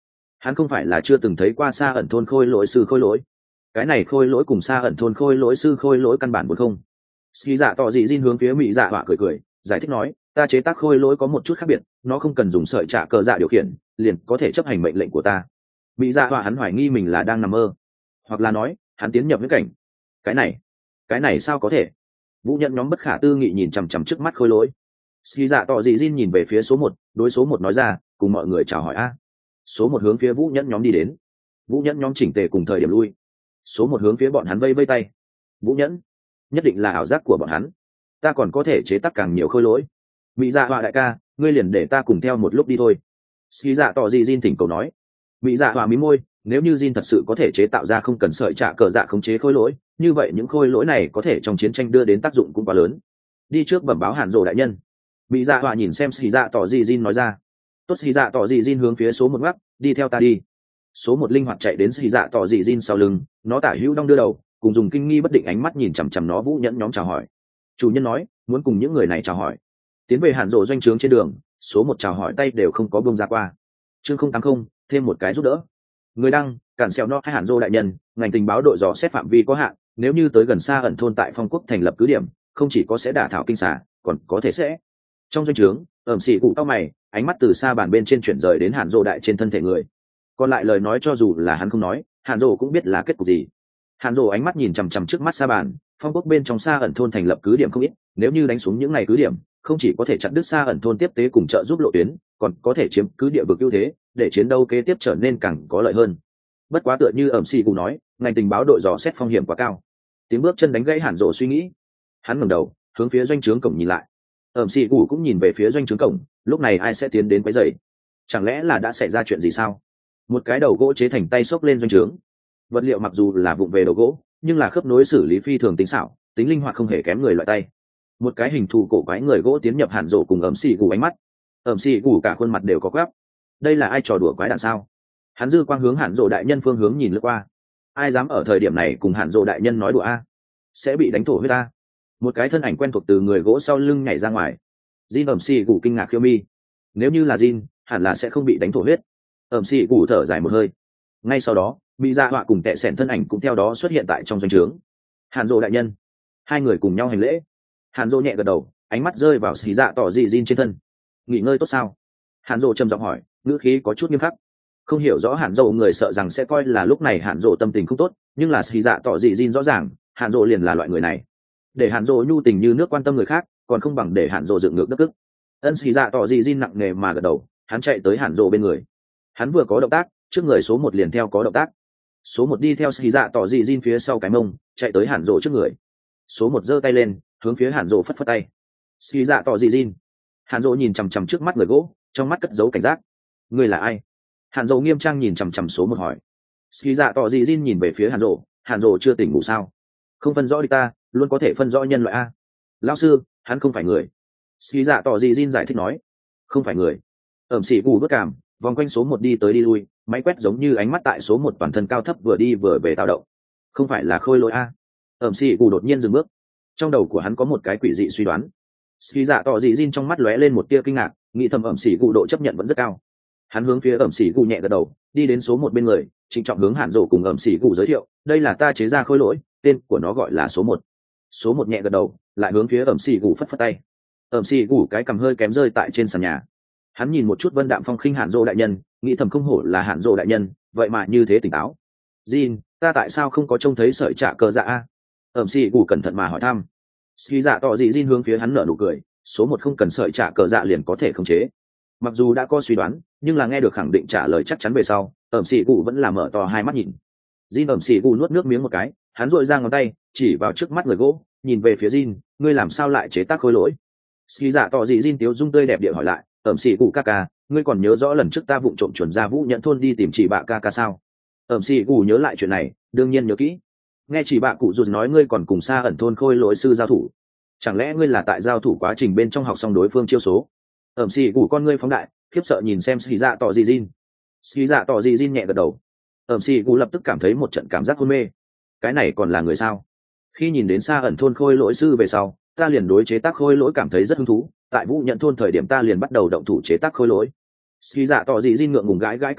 Hắn không phải là chưa từng thấy qua Sa ẩn thôn khôi lỗi sư khôi lỗi. Cái này khôi lỗi cùng Sa ẩn thôn khôi lỗi sư khôi lỗi căn bản muốn không. Ski dạ tỏ dị Jin hướng phía Mỹ Dạ Họa cười cười, giải thích nói, ta chế tác khôi lỗi có một chút khác biệt, nó không cần dùng sợi trả cờ dạ điều khiển, liền có thể chấp hành mệnh lệnh của ta. Mỹ Dạ Họa hắn hoài nghi mình là đang nằm mơ, hoặc là nói, hắn tiến nhập viễn cảnh. Cái này sao có thể? Vũ Nhẫn nhóm bất khả tư nghị nhìn chằm chằm trước mắt khôi lỗi. Ski dạ tỏ dị Jin nhìn về phía số 1, đối số 1 nói ra, cùng mọi người chào hỏi a. Số 1 hướng phía Vũ Nhẫn nhóm đi đến. Vũ Nhẫn nhóm chỉnh tề cùng thời điểm lui. Số 1 hướng phía bọn hắn vây vây tay. Vũ Nhẫn, nhất định là ảo giác của bọn hắn, ta còn có thể chế tác càng nhiều khôi lỗi. Mỹ Dạ Họa đại ca, ngươi liền để ta cùng theo một lúc đi thôi. Ski dạ tỏ dị Jin thỉnh cầu nói. Mỹ Dạ Họa mí môi, nếu như Jin thật sự có thể chế tạo ra không cần sợi trả cờ dạ khống chế khôi lỗi, như vậy những khôi lỗi này có thể trong chiến tranh đưa đến tác dụng cũng quá lớn. Đi trước bẩm báo Hàn Dỗ đại nhân. Mỹ Dạ Họa nhìn xem Ski dạ tỏ dị Jin nói ra. Tốt. Ski dạ tỏ dị Jin hướng phía số 1 ngắc, đi theo ta đi. Số 1 linh hoạt chạy đến Ski dạ tỏ dị Jin sau lưng, nó tả hữu đong đưa đầu, cùng dùng kinh nghi bất định ánh mắt nhìn chằm chằm nó. Vũ Nhẫn nhóm chào hỏi. Chủ nhân nói muốn cùng những người này chào hỏi. Tiến về Hàn Dỗ doanh trướng trên đường, số 1 chào hỏi tay đều không có bông ra qua. Chương 080, thêm một cái giúp đỡ. Người đăng, cản xèo no hay Hàn Dỗ đại nhân, ngành tình báo đội dò xét phạm vi có hạn, nếu như tới gần Sa ẩn thôn tại Phong Quốc thành lập cứ điểm, không chỉ có sẽ đả thảo kinh xà, còn có thể sẽ. Trong doanh trướng, ẩm sĩ cụ cao mày, ánh mắt từ xa bàn bên trên chuyển rời đến Hàn Dỗ đại trên thân thể người. Còn lại lời nói cho dù là hắn không nói, Hàn Dỗ cũng biết là kết cục gì. Hàn Dỗ ánh mắt nhìn chằm chằm trước mắt xa bàn, Phong Quốc bên trong Sa ẩn thôn thành lập cứ điểm không ít, nếu như đánh xuống những ngày cứ điểm, không chỉ có thể chặn đứt Sa ẩn thôn tiếp tế cùng trợ giúp lộ tuyến, còn có thể chiếm cứ địa vực ưu thế, để chiến đấu kế tiếp trở nên càng có lợi hơn. Bất quá tựa như ẩm sĩ cụ nói, ngành tình báo đội dò xét phong hiểm quá cao. Tiếng bước chân đánh gãy Hàn Dỗ suy nghĩ. Hắn ngẩng đầu, hướng phía doanh trướng cổng nhìn lại. Ẩm sĩ cụ cũng nhìn về phía doanh trướng cổng, lúc này ai sẽ tiến đến quấy rầy? Chẳng lẽ là đã xảy ra chuyện gì sao? Một cái đầu gỗ chế thành tay xốc lên doanh trướng. Vật liệu mặc dù là vụng về đầu gỗ, nhưng là khớp nối xử lý phi thường tinh xảo, tính linh hoạt không hề kém người loại tay. Một cái hình thù cổ quái người gỗ tiến nhập Hàn Dỗ cùng ẩm sĩ cụ ánh mắt. Ẩm sĩ cụ cả khuôn mặt đều có quắp. Đây là ai trò đùa quái đản sao? Hắn dư quang hướng Hàn Dỗ đại nhân phương hướng nhìn lướt qua. Ai dám ở thời điểm này cùng Hàn Dỗ đại nhân nói đùa a? Sẽ bị đánh thổ huyết ta. Một cái thân ảnh quen thuộc từ người gỗ sau lưng nhảy ra ngoài. Jin ẩm sĩ cụ kinh ngạc khiêu mi. Nếu như là Jin, hẳn là sẽ không bị đánh thổ huyết. Ẩm sĩ cụ thở dài một hơi. Ngay sau đó, Mỹ Dạ Họa cùng Tệ Sẻn thân ảnh cũng theo đó xuất hiện tại trong doanh trướng. Hàn Dỗ đại nhân. Hai người cùng nhau hành lễ. Hàn Dỗ nhẹ gật đầu, ánh mắt rơi vào Sĩ Dạ tỏ dị Jin trên thân. Nghỉ ngơi tốt sao? Hàn Dỗ trầm giọng hỏi, ngữ khí có chút nghiêm khắc. Không hiểu rõ Hàn Dỗ người sợ rằng sẽ coi là lúc này Hàn Dỗ tâm tình không tốt, nhưng là Sĩ Dạ tỏ dị Jin rõ ràng, Hàn Dỗ liền là loại người này. Để Hàn Dỗ nhu tình như nước quan tâm người khác, còn không bằng để Hàn Dỗ dựng ngược đất ức. Ân. Sĩ Dạ tỏ dị Jin nặng nề mà gật đầu, hắn chạy tới Hàn Dỗ bên người. Hắn vừa có động tác, trước người số 1 liền theo có động tác. Số 1 đi theo Sĩ Dạ tỏ dị Jin phía sau cái mông, chạy tới Hàn Dỗ trước người. Số 1 giơ tay lên, hướng phía Hàn Dỗ phất phất tay. Sĩ Dạ tỏ dị Jin. Hàn Dỗ nhìn chằm chằm trước mắt người gỗ, trong mắt cất giấu cảnh giác. Ngươi là ai? Hàn Dỗ nghiêm trang nhìn chằm chằm số 1 hỏi. Sĩ Dạ tỏ dị Jin nhìn về phía Hàn Dỗ chưa tỉnh ngủ sao? Không phân rõ đi ta, luôn có thể phân rõ nhân loại a. Lão sư, hắn không phải người. Sĩ Dạ tỏ dị Jin giải thích nói. Không phải người. Ẩm sĩ cụ bất cảm, vòng quanh số 1 đi tới đi lui, máy quét giống như ánh mắt tại số 1 toàn thân cao thấp vừa đi vừa về tạo động. Không phải là khôi lỗi a. Ẩm sĩ cụ đột nhiên dừng bước. Trong đầu của hắn có một cái quỷ dị suy đoán. Sĩ Dạ tỏ dị Jin trong mắt lóe lên một tia kinh ngạc, nghĩ thầm ẩm sĩ cụ độ chấp nhận vẫn rất cao. Hắn hướng phía ẩm sĩ cụ nhẹ gật đầu, đi đến số 1 bên người, trịnh trọng hướng Hàn Dỗ cùng ẩm sĩ cụ giới thiệu, đây là ta chế ra khôi lỗi, tên của nó gọi là số 1. Số 1 nhẹ gật đầu, lại hướng phía ẩm sĩ cụ phất phất tay. Ẩm sĩ cụ cái cằm hơi kém rơi tại trên sàn nhà. Hắn nhìn một chút vân đạm phong khinh Hàn Dỗ đại nhân, nghĩ thầm không hổ là Hàn Dỗ đại nhân, vậy mà như thế tỉnh táo. Jin, ta tại sao không có trông thấy sợi trả cờ dạ a? Ẩm sĩ cụ cẩn thận mà hỏi thăm. Sĩ Dạ tỏ dị Jin hướng phía hắn nở nụ cười, số 1 không cần sợi trả cờ dạ liền có thể khống chế. Mặc dù đã có suy đoán, nhưng là nghe được khẳng định trả lời chắc chắn về sau, ẩm sĩ cụ vẫn là mở to hai mắt nhìn. Jin ẩm sĩ cụ nuốt nước miếng một cái, hắn duỗi ra ngón tay, chỉ vào trước mắt người gỗ, nhìn về phía Jin, ngươi làm sao lại chế tác khôi lỗi? Sĩ Dạ tỏ dị Jin tiếu dung tươi đẹp địa hỏi lại, ẩm sĩ cụ ca ca, ngươi còn nhớ rõ lần trước ta vụng trộm chuẩn ra Vũ Nhẫn thôn đi tìm chị bạ ca ca sao? Ẩm sĩ cụ nhớ lại chuyện này, đương nhiên nhớ kỹ. Nghe chị bạ cụ rụt nói ngươi còn cùng Sa ẩn thôn khôi lỗi sư giao thủ, chẳng lẽ ngươi là tại giao thủ quá trình bên trong học xong đối phương chiêu số? Ẩm sĩ cụ con ngươi phóng đại, khiếp sợ nhìn xem Sĩ Dạ tỏ dị Jin. Sĩ Dạ tỏ dị Jin nhẹ gật đầu. Ẩm sĩ cụ lập tức cảm thấy một trận cảm giác hôn mê. Cái này còn là người sao? Khi nhìn đến Sa ẩn thôn khôi lỗi sư về sau, ta liền đối chế tác khôi lỗi cảm thấy rất hứng thú, tại Vũ Nhận thôn thời điểm ta liền bắt đầu động thủ chế tác khôi lỗi. Sĩ Dạ tỏ dị Jin ngượng ngùng gãi gãi cái hót,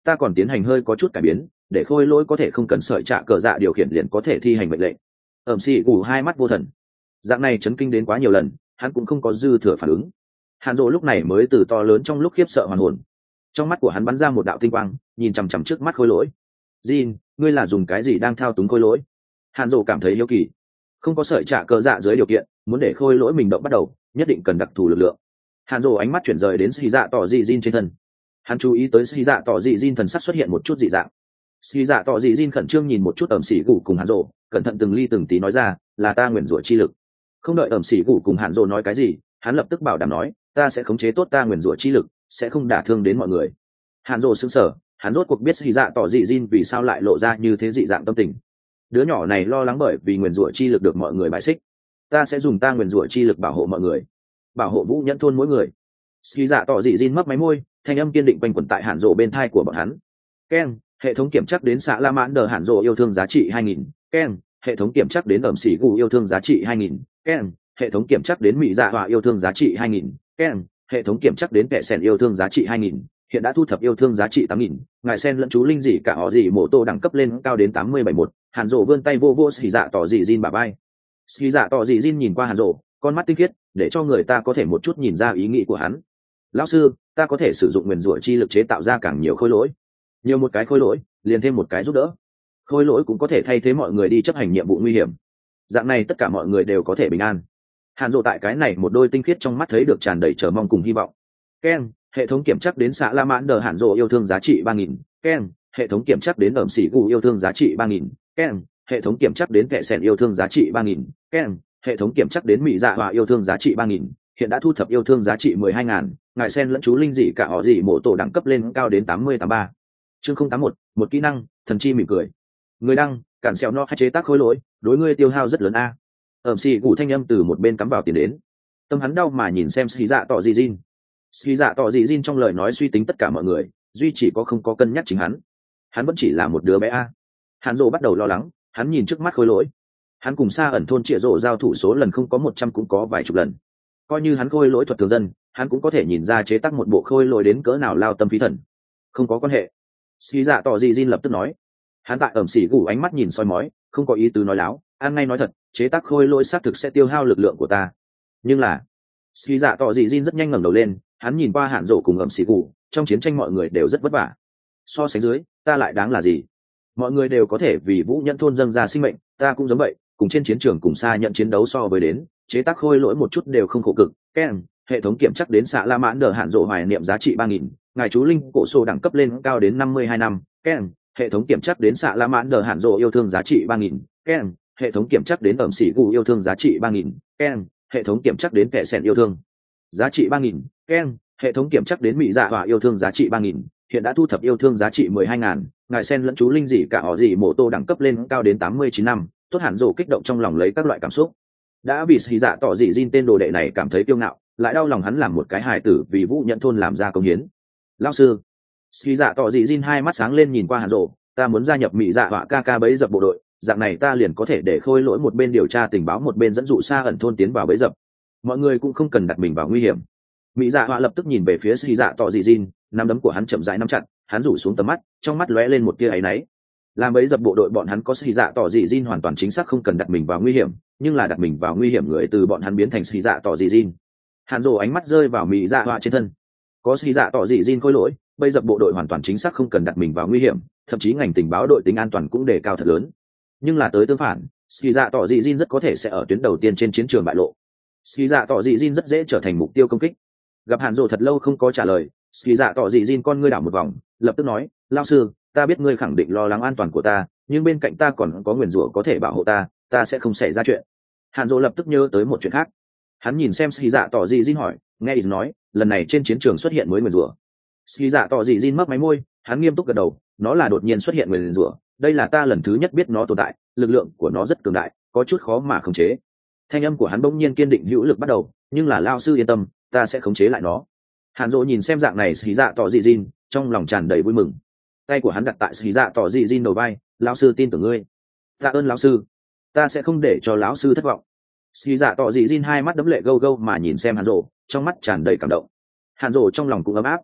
ta còn tiến hành hơi có chút cải biến để khôi lỗi có thể không cần sợi trạ cờ dạ điều khiển liền có thể thi hành mệnh lệnh. ẩm xì ủ hai mắt vô thần, dạng này chấn kinh đến quá nhiều lần, hắn cũng không có dư thừa phản ứng. Hàn Dỗ lúc này mới từ to lớn trong lúc khiếp sợ hoàn hồn, trong mắt của hắn bắn ra một đạo tinh quang, nhìn chằm chằm trước mắt khôi lỗi. Jin, ngươi là dùng cái gì đang thao túng khôi lỗi? Hàn Dỗ cảm thấy hiếu kỳ. Không có sợi trả cờ dạ dưới điều kiện, muốn để khôi lỗi mình động bắt đầu, nhất định cần đặc thù lực lượng. Hàn Dỗ ánh mắt chuyển rời đến Sĩ Dạ Tỏ Dị Jin trên thân. Hắn chú ý tới Sĩ Dạ Tỏ Dị Jin thần sắc xuất hiện một chút dị dạng. Sĩ Dạ Tỏ Dị Jin khẩn trương nhìn một chút ẩm sĩ cụ cùng Hàn Dỗ, cẩn thận từng ly từng tí nói ra, là ta nguyền rủa chi lực. Không đợi ẩm sĩ cụ cùng Hàn Dỗ nói cái gì, hắn lập tức bảo đảm nói, ta sẽ khống chế tốt ta nguyền rủa chi lực, sẽ không đả thương đến mọi người. Hàn Dỗ sững sờ, hắn rốt cuộc biết Sĩ Dạ Tỏ Dị Jin vì sao lại lộ ra như thế dị dạng tâm tình. Đứa nhỏ này lo lắng bởi vì nguyền rủa chi lực được mọi người bài xích. Ta sẽ dùng ta nguyền rủa chi lực bảo hộ mọi người, bảo hộ Vũ Nhẫn thôn mỗi người. Sĩ Dạ Tỏ Dị Jin mấp máy môi, thanh âm kiên định quanh quẩn tại Hàn Dỗ bên tai của bọn hắn. Keng, hệ thống kiểm chắc đến xạ La Mãn Đờ Hàn Dỗ yêu thương giá trị 2000. Keng, hệ thống kiểm chắc đến ẩm sĩ gù yêu thương giá trị 2000. Keng, hệ thống kiểm chắc đến Mỹ Dạ Họa yêu thương giá trị 2000. Keng, hệ thống kiểm chắc đến Kẻ Sen yêu thương giá trị 2000. Hiện đã thu thập yêu thương giá trị 8000. Ngài sen lẫn chú linh dị cả họ dị mộ tô đẳng cấp lên cao đến 8071. Hàn Dỗ vươn tay vô vô Sĩ Dạ Tỏ Dị Jin bả vai. Sĩ Dạ Tỏ Dị Jin nhìn qua Hàn Dỗ, con mắt tinh khiết, để cho người ta có thể một chút nhìn ra ý nghĩ của hắn. Lão sư, ta có thể sử dụng nguyền rủa chi lực chế tạo ra càng nhiều khôi lỗi. Nhiều một cái khôi lỗi, liền thêm một cái giúp đỡ. Khôi lỗi cũng có thể thay thế mọi người đi chấp hành nhiệm vụ nguy hiểm. Dạng này tất cả mọi người đều có thể bình an. Hàn Dỗ tại cái này một đôi tinh khiết trong mắt thấy được tràn đầy chờ mong cùng hy vọng. Keng, hệ thống kiểm chắc đến xạ La Mãn Đờ Hàn Dỗ yêu thương giá trị 3000. Keng, hệ thống kiểm chắc đến ẩm sĩ gù yêu thương giá trị 3000. Keng, hệ thống kiểm chắc đến Kẻ Sen yêu thương giá trị 3000. Keng, hệ thống kiểm chắc đến Mỹ Dạ Họa yêu thương giá trị 3000. Hiện đã thu thập yêu thương giá trị 12000. Ngài sen lẫn chú linh dị cả họ dị mộ tổ đẳng cấp lên cao đến 8083. Chương 081, một kỹ năng, thần chi mỉm cười. Người đăng, cản xèo no hay chế tác khối lỗi, đối ngươi tiêu hao rất lớn a. Ẩm xì gù thanh âm từ một bên cắm vào tiền đến. Tâm hắn đau mà nhìn xem Sĩ Dạ Tỏ Dị Jin. Sĩ Dạ Tỏ Dị Jin trong lời nói suy tính tất cả mọi người, duy chỉ có không có cân nhắc chính hắn. Hắn vẫn chỉ là một đứa bé a. Hàn Dỗ bắt đầu lo lắng, hắn nhìn trước mắt khối lỗi. Hắn cùng Sa ẩn thôn Trịa Rộ giao thủ số lần không có 100 cũng có vài chục lần. Coi như hắn khôi lỗi thuật thường dân, hắn cũng có thể nhìn ra chế tác một bộ khôi lỗi đến cỡ nào lao tâm phí thần. Không có quan hệ. Sĩ Dạ Tỏ Dị Jin lập tức nói. Hắn tại ẩm xỉ gù ánh mắt nhìn soi mói, không có ý tứ nói láo, ăn ngay nói thật, chế tác khôi lỗi xác thực sẽ tiêu hao lực lượng của ta. Nhưng là, Sĩ Dạ Tỏ Dị Jin rất nhanh ngẩng đầu lên, hắn nhìn qua Hàn Dỗ cùng ẩm xỉ gù, trong chiến tranh mọi người đều rất vất vả. So sánh dưới, ta lại đáng là gì? Mọi người đều có thể vì Vũ Nhẫn thôn dâng ra sinh mệnh, ta cũng giống vậy, cùng trên chiến trường cùng xa nhận chiến đấu so với đến, chế tác khôi lỗi một chút đều không khổ cực. Keng, hệ thống kiểm chắc đến xạ La Mãn Đờ Hàn Dỗ hoài niệm giá trị 3000. Ngài chú linh cổ sổ đẳng cấp lên cao đến 52 năm. Keng, hệ thống kiểm chắc đến xạ La Mãn Đờ Hàn Dỗ yêu thương giá trị 3000. Keng, hệ thống kiểm chắc đến ẩm sĩ gù yêu thương giá trị 3000. Keng, hệ thống kiểm chắc đến Kẻ Sen yêu thương giá trị 3000. Keng, hệ thống kiểm chắc đến Mỹ Dạ Họa yêu thương giá trị 3000. Hiện đã thu thập yêu thương giá trị 12000. Ngài sen lẫn chú linh dị cả họ dị mộ tô đẳng cấp lên cao đến 89 năm. Tốt Hàn Dỗ kích động trong lòng lấy các loại cảm xúc. Đã bị Sĩ Dạ Tỏ Dị Jin tên đồ đệ này cảm thấy kiêu ngạo, lại đau lòng hắn làm một cái hài tử vì Vũ Nhẫn thôn làm ra công hiến. Lão sư, Sĩ Dạ Tỏ Dị Jin hai mắt sáng lên nhìn qua Hàn Dỗ, ta muốn gia nhập Mỹ Dạ Họa ca ca bẫy dập bộ đội, dạng này ta liền có thể để khôi lỗi một bên điều tra tình báo một bên dẫn dụ Sa ẩn thôn tiến vào bẫy dập. Mọi người cũng không cần đặt mình vào nguy hiểm. Mỹ Dạ Họa lập tức nhìn về phía Sĩ Dạ Tỏ Dị Jin, nắm đấm của hắn chậm rãi nắm chặt, hắn rủ xuống tầm mắt, trong mắt lóe lên một tia áy náy. Làm bẫy dập bộ đội bọn hắn có Sĩ Dạ Tỏ Dị Jin hoàn toàn chính xác không cần đặt mình vào nguy hiểm, nhưng là đặt mình vào nguy hiểm người từ bọn hắn biến thành Sĩ Dạ Tỏ Dị Jin. Hàn Dỗ ánh mắt rơi vào Mỹ Dạ Họa trên thân. Có Sĩ Dạ Tỏ Dị Jin khôi lỗi, bẫy dập bộ đội hoàn toàn chính xác không cần đặt mình vào nguy hiểm, thậm chí ngành tình báo đội tính an toàn cũng đề cao thật lớn. Nhưng là tới tương phản, Sĩ Dạ Tỏ Dị Jin rất có thể sẽ ở tuyến đầu tiên trên chiến trường bại lộ. Sĩ Dạ Tỏ Dị Jin rất dễ trở thành mục tiêu công kích. Gặp Hàn Dỗ thật lâu không có trả lời, Sĩ Dạ Tỏ Dị Jin con ngươi đảo một vòng, lập tức nói, lão sư, ta biết ngươi khẳng định lo lắng an toàn của ta, nhưng bên cạnh ta còn có nguyền rủa có thể bảo hộ ta, ta sẽ không xảy ra chuyện. Hàn Dỗ lập tức nhớ tới một chuyện khác. Hắn nhìn xem Sĩ Dạ Tỏ Dị Jin hỏi, nghe ý nói, lần này trên chiến trường xuất hiện mới nguyền rủa. Sĩ Dạ Tỏ Dị Jin mấp máy môi, hắn nghiêm túc gật đầu, nó là đột nhiên xuất hiện nguyền rủa, đây là ta lần thứ nhất biết nó tồn tại, lực lượng của nó rất cường đại, có chút khó mà khống chế. Thanh âm của hắn bỗng nhiên kiên định hữu lực bắt đầu, nhưng là lão sư yên tâm, ta sẽ khống chế lại nó. Hàn Dỗ nhìn xem dạng này Sĩ Dạ Tỏ Dị Jin, trong lòng tràn đầy vui mừng. Tay của hắn đặt tại Sĩ Dạ Tỏ Dị Jin đầu vai, lão sư tin tưởng ngươi. Tạ ơn lão sư, ta sẽ không để cho lão sư thất vọng. Sĩ Dạ Tỏ Dị Jin hai mắt đẫm lệ gâu gâu mà nhìn xem Hàn Dỗ, trong mắt tràn đầy cảm động. Hàn Dỗ trong lòng cũng ấm áp.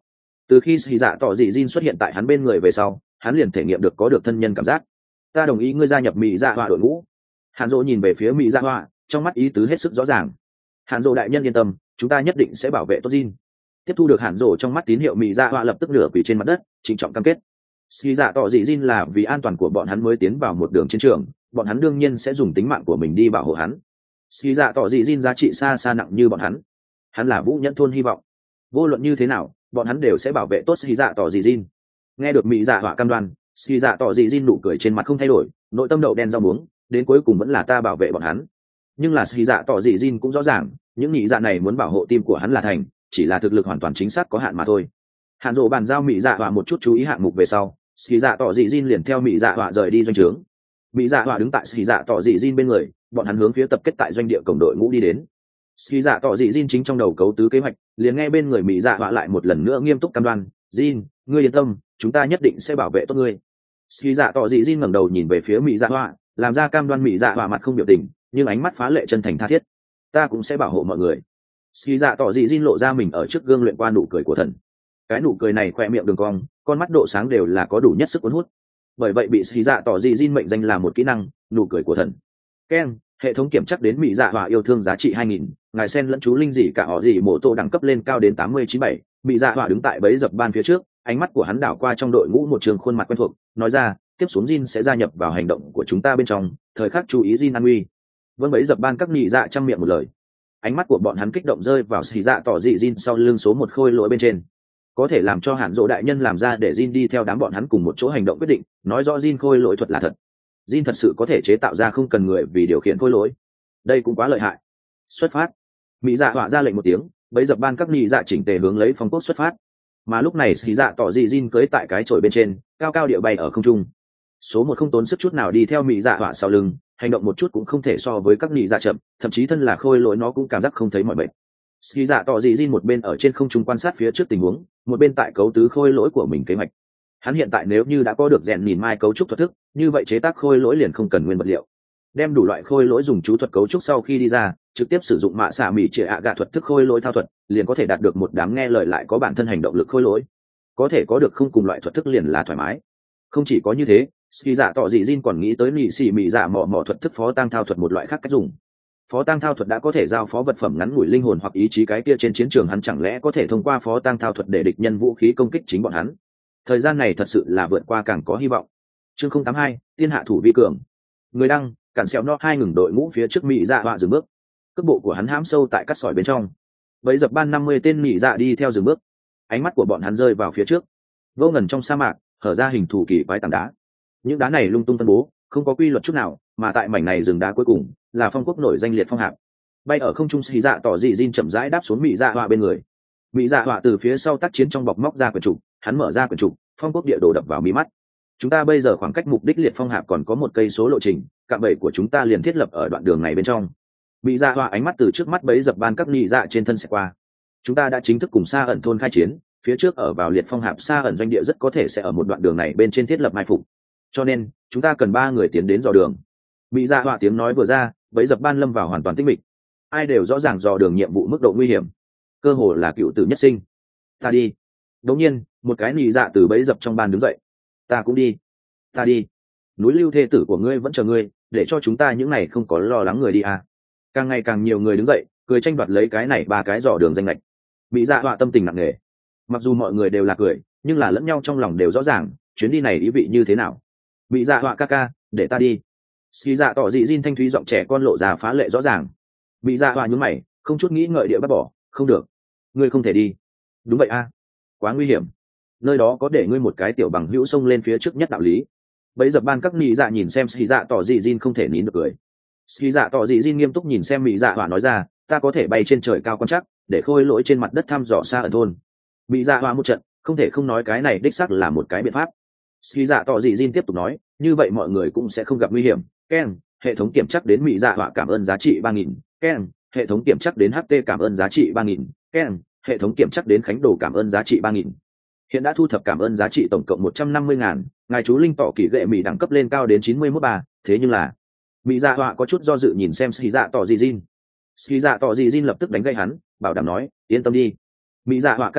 Từ khi xì dạ tỏ dị Jin xuất hiện tại hắn bên người về sau, hắn liền thể nghiệm được có được thân nhân cảm giác. Ta đồng ý ngươi gia nhập mỹ dạ họa đội ngũ. Hàn Dỗ nhìn về phía mỹ dạ họa, trong mắt ý tứ hết sức rõ ràng. Hàn Dỗ đại nhân yên tâm, chúng ta nhất định sẽ bảo vệ tốt Jin. Tiếp thu được Hàn Dỗ trong mắt tín hiệu, mỹ dạ họa lập tức nửa quỳ trên mặt đất, trịnh trọng cam kết. Xì dạ tỏ dị Jin là vì an toàn của bọn hắn mới tiến vào một đường chiến trường, bọn hắn đương nhiên sẽ dùng tính mạng của mình đi bảo hộ hắn. Xì dạ tỏ dị Jin giá trị xa xa nặng như bọn hắn là Vũ Nhẫn thôn hy vọng. Vô luận như thế nào, bọn hắn đều sẽ bảo vệ tốt xì dạ tỏ dị Jin. Nghe được mỹ dạ họa cam đoan, xì dạ tỏ dị Jin nụ cười trên mặt không thay đổi, nội tâm đậu đen rau muống, đến cuối cùng vẫn là ta bảo vệ bọn hắn. Nhưng là xì dạ tỏ dị Jin cũng rõ ràng, những nhị dạ này muốn bảo hộ tim của hắn là thành, chỉ là thực lực hoàn toàn chính xác có hạn mà thôi. Hàn Dỗ bàn giao mỹ dạ họa một chút chú ý hạng mục về sau, xì dạ tỏ dị Jin liền theo mỹ dạ họa rời đi doanh trướng. Mỹ dạ họa đứng tại xì dạ tỏ dị Jin bên người, bọn hắn hướng phía tập kết tại doanh địa cổng đội ngũ đi đến. Xì dạ tỏ dị Jin chính trong đầu cấu tứ kế hoạch, liền nghe bên người mỹ dạ họa lại một lần nữa nghiêm túc cam đoan, Jin, ngươi yên tâm, chúng ta nhất định sẽ bảo vệ tốt ngươi. Xì dạ tỏ dị Jin ngẩng đầu nhìn về phía mỹ dạ họa, làm ra cam đoan. Mỹ dạ họa mặt không biểu tình, nhưng ánh mắt phá lệ chân thành tha thiết. Ta cũng sẽ bảo hộ mọi người. Xì dạ tỏ dị Jin lộ ra mình ở trước gương luyện qua nụ cười của thần. Cái nụ cười này khoe miệng đường cong, con mắt độ sáng đều là có đủ nhất sức cuốn hút. Bởi vậy bị xì dạ tỏ dị Jin mệnh danh là một kỹ năng, nụ cười của thần. Ken, hệ thống kiểm chắc đến mỹ dạ họa yêu thương giá trị 2000, ngài sen lẫn chú linh gì cả họ gì mổ tô đẳng cấp lên cao đến 8097. Mỹ dạ họa đứng tại bẫy dập ban phía trước, ánh mắt của hắn đảo qua trong đội ngũ một trường khuôn mặt quen thuộc, nói ra, tiếp xuống Jin sẽ gia nhập vào hành động của chúng ta bên trong, thời khắc chú ý Jin an nguy. Vâng, bẫy dập ban các nhị dạ trăm miệng một lời. Ánh mắt của bọn hắn kích động rơi vào xì dạ tỏ dị Jin sau lưng số một khôi lỗi bên trên. Có thể làm cho Hàn Dỗ đại nhân làm ra để Jin đi theo đám bọn hắn cùng một chỗ hành động quyết định, nói rõ Jin khôi lỗi thuật là thật. Jin thật sự có thể chế tạo ra không cần người vì điều khiển khôi lỗi. Đây cũng quá lợi hại. Xuất phát. Mỹ dạ họa ra lệnh một tiếng, bấy dập ban các nhị dạ chỉnh tề hướng lấy phong quốc xuất phát. Mà lúc này xì dạ tỏ dị Jin cưỡi tại cái chổi bên trên, cao cao địa bay ở không trung. Số một không tốn sức chút nào đi theo mỹ dạ họa sau lưng, hành động một chút cũng không thể so với các nhị dạ chậm, thậm chí thân là khôi lỗi nó cũng cảm giác không thấy mỏi mệt. Xì dạ tỏ dị Jin một bên ở trên không trung quan sát phía trước tình huống, một bên tại cấu tứ khôi lỗi của mình kế hoạch. Hắn hiện tại nếu như đã có được rèn nhìn mai cấu trúc thuật thức, như vậy chế tác khôi lỗi liền không cần nguyên vật liệu. Đem đủ loại khôi lỗi dùng chú thuật cấu trúc sau khi đi ra, trực tiếp sử dụng mạ xạ mỹ trịa ạ gạ thuật thức khôi lỗi thao thuật, liền có thể đạt được một đám nghe lời lại có bản thân hành động lực khôi lỗi. Có thể có được không cùng loại thuật thức liền là thoải mái. Không chỉ có như thế, ski dạ tỏ dị Jin còn nghĩ tới nị xì mỹ dạ mỏ thuật thức phó tăng thao thuật một loại khác cách dùng. Phó tăng thao thuật đã có thể giao phó vật phẩm ngắn ngủi linh hồn hoặc ý chí, cái kia trên chiến trường hắn chẳng lẽ có thể thông qua phó tăng thao thuật để địch nhân vũ khí công kích chính bọn hắn. Thời gian này thật sự là vượt qua càng có hy vọng. Chương 082, tiên hạ thủ vi cường. Người đăng, cản xẹo nó hai ngừng đội ngũ phía trước mỹ dạ họa dừng bước. Cước bộ của hắn hãm sâu tại cắt sỏi bên trong. Bấy dập ban 50 tên mỹ dạ đi theo dừng bước. Ánh mắt của bọn hắn rơi vào phía trước. Vô ngần trong sa mạc, hở ra hình thù kỳ quái tảng đá. Những đá này lung tung phân bố, không có quy luật chút nào, mà tại mảnh này rừng đá cuối cùng là phong quốc nổi danh liệt phong hạp. Bay ở không trung xì dạ tỏ dị Jin chậm rãi đáp xuống mỹ dạ họa bên người. Mỹ dạ họa từ phía sau tác chiến trong bọc móc ra quyển trục, hắn mở ra quyển trục, phong quốc địa đồ đập vào mí mắt. Chúng ta bây giờ khoảng cách mục đích liệt phong hạp còn có 1 cây số lộ trình, cạm bẫy của chúng ta liền thiết lập ở đoạn đường này bên trong. Mỹ dạ họa ánh mắt từ trước mắt bấy dập ban các nhị dạ trên thân sẽ qua. Chúng ta đã chính thức cùng Sa ẩn thôn khai chiến, phía trước ở vào liệt phong hạp Sa ẩn doanh địa rất có thể sẽ ở một đoạn đường này bên trên thiết lập mai phục, cho nên chúng ta cần 3 người tiến đến dò đường. Mỹ dạ họa tiếng nói vừa ra, bấy dập ban lâm vào hoàn toàn tĩnh mịch. Ai đều rõ ràng dò đường nhiệm vụ mức độ nguy hiểm, cơ hồ là cựu tử nhất sinh. Ta đi. Đống nhiên một cái nhị dạ từ bấy dập trong ban đứng dậy. Ta cũng đi. Ta đi. Núi lưu thê tử của ngươi vẫn chờ ngươi, để cho chúng ta những này không có lo lắng người đi à. Càng ngày càng nhiều người đứng dậy, cười tranh đoạt lấy cái này 3 cái dò đường danh lệch. Mỹ dạ họa tâm tình nặng nề. Mặc dù mọi người đều là cười, nhưng là lẫn nhau trong lòng đều rõ ràng chuyến đi này ý vị như thế nào. Mỹ dạ họa ca ca, để ta đi. Xì dạ tỏ dị Jin thanh thúy giọng trẻ con lộ ra phá lệ rõ ràng. Mỹ dạ họa nhún mày, không chút nghĩ ngợi địa bắt bỏ. Không được, ngươi không thể đi. Đúng vậy a, quá nguy hiểm, nơi đó có để ngươi một cái tiểu bằng hữu xông lên phía trước nhất đạo lý. Bấy dập ban các mỹ dạ nhìn xem xì dạ tỏ dị Jin không thể nín được cười. Xì dạ tỏ dị Jin nghiêm túc nhìn xem Mỹ dạ họa nói ra, ta có thể bay trên trời cao quan chắc, để khôi lỗi trên mặt đất thăm dò Sa ẩn thôn. Mỹ dạ họa một trận, không thể không nói cái này đích xác là một cái biện pháp. Xì dạ tỏ dị Jin tiếp tục nói, như vậy mọi người cũng sẽ không gặp nguy hiểm. Ken, hệ thống kiểm chắc đến Mỹ dạ họa cảm ơn giá trị 3000. Ken, hệ thống kiểm chắc đến HT cảm ơn giá trị 3000. Ken, hệ thống kiểm chắc đến Khánh Đồ cảm ơn giá trị 3000. Hiện đã thu thập cảm ơn giá trị tổng cộng 150.000, ngài chú linh tỏ kỳ gệ Mỹ đẳng cấp lên cao đến 91.3, thế nhưng là Mỹ dạ họa có chút do dự nhìn xem xì dạ tỏ dị Jin. Xì dạ tỏ dị Jin lập tức đánh gây hắn, bảo đảm nói, yên tâm đi. Mỹ dạ họa ca ca,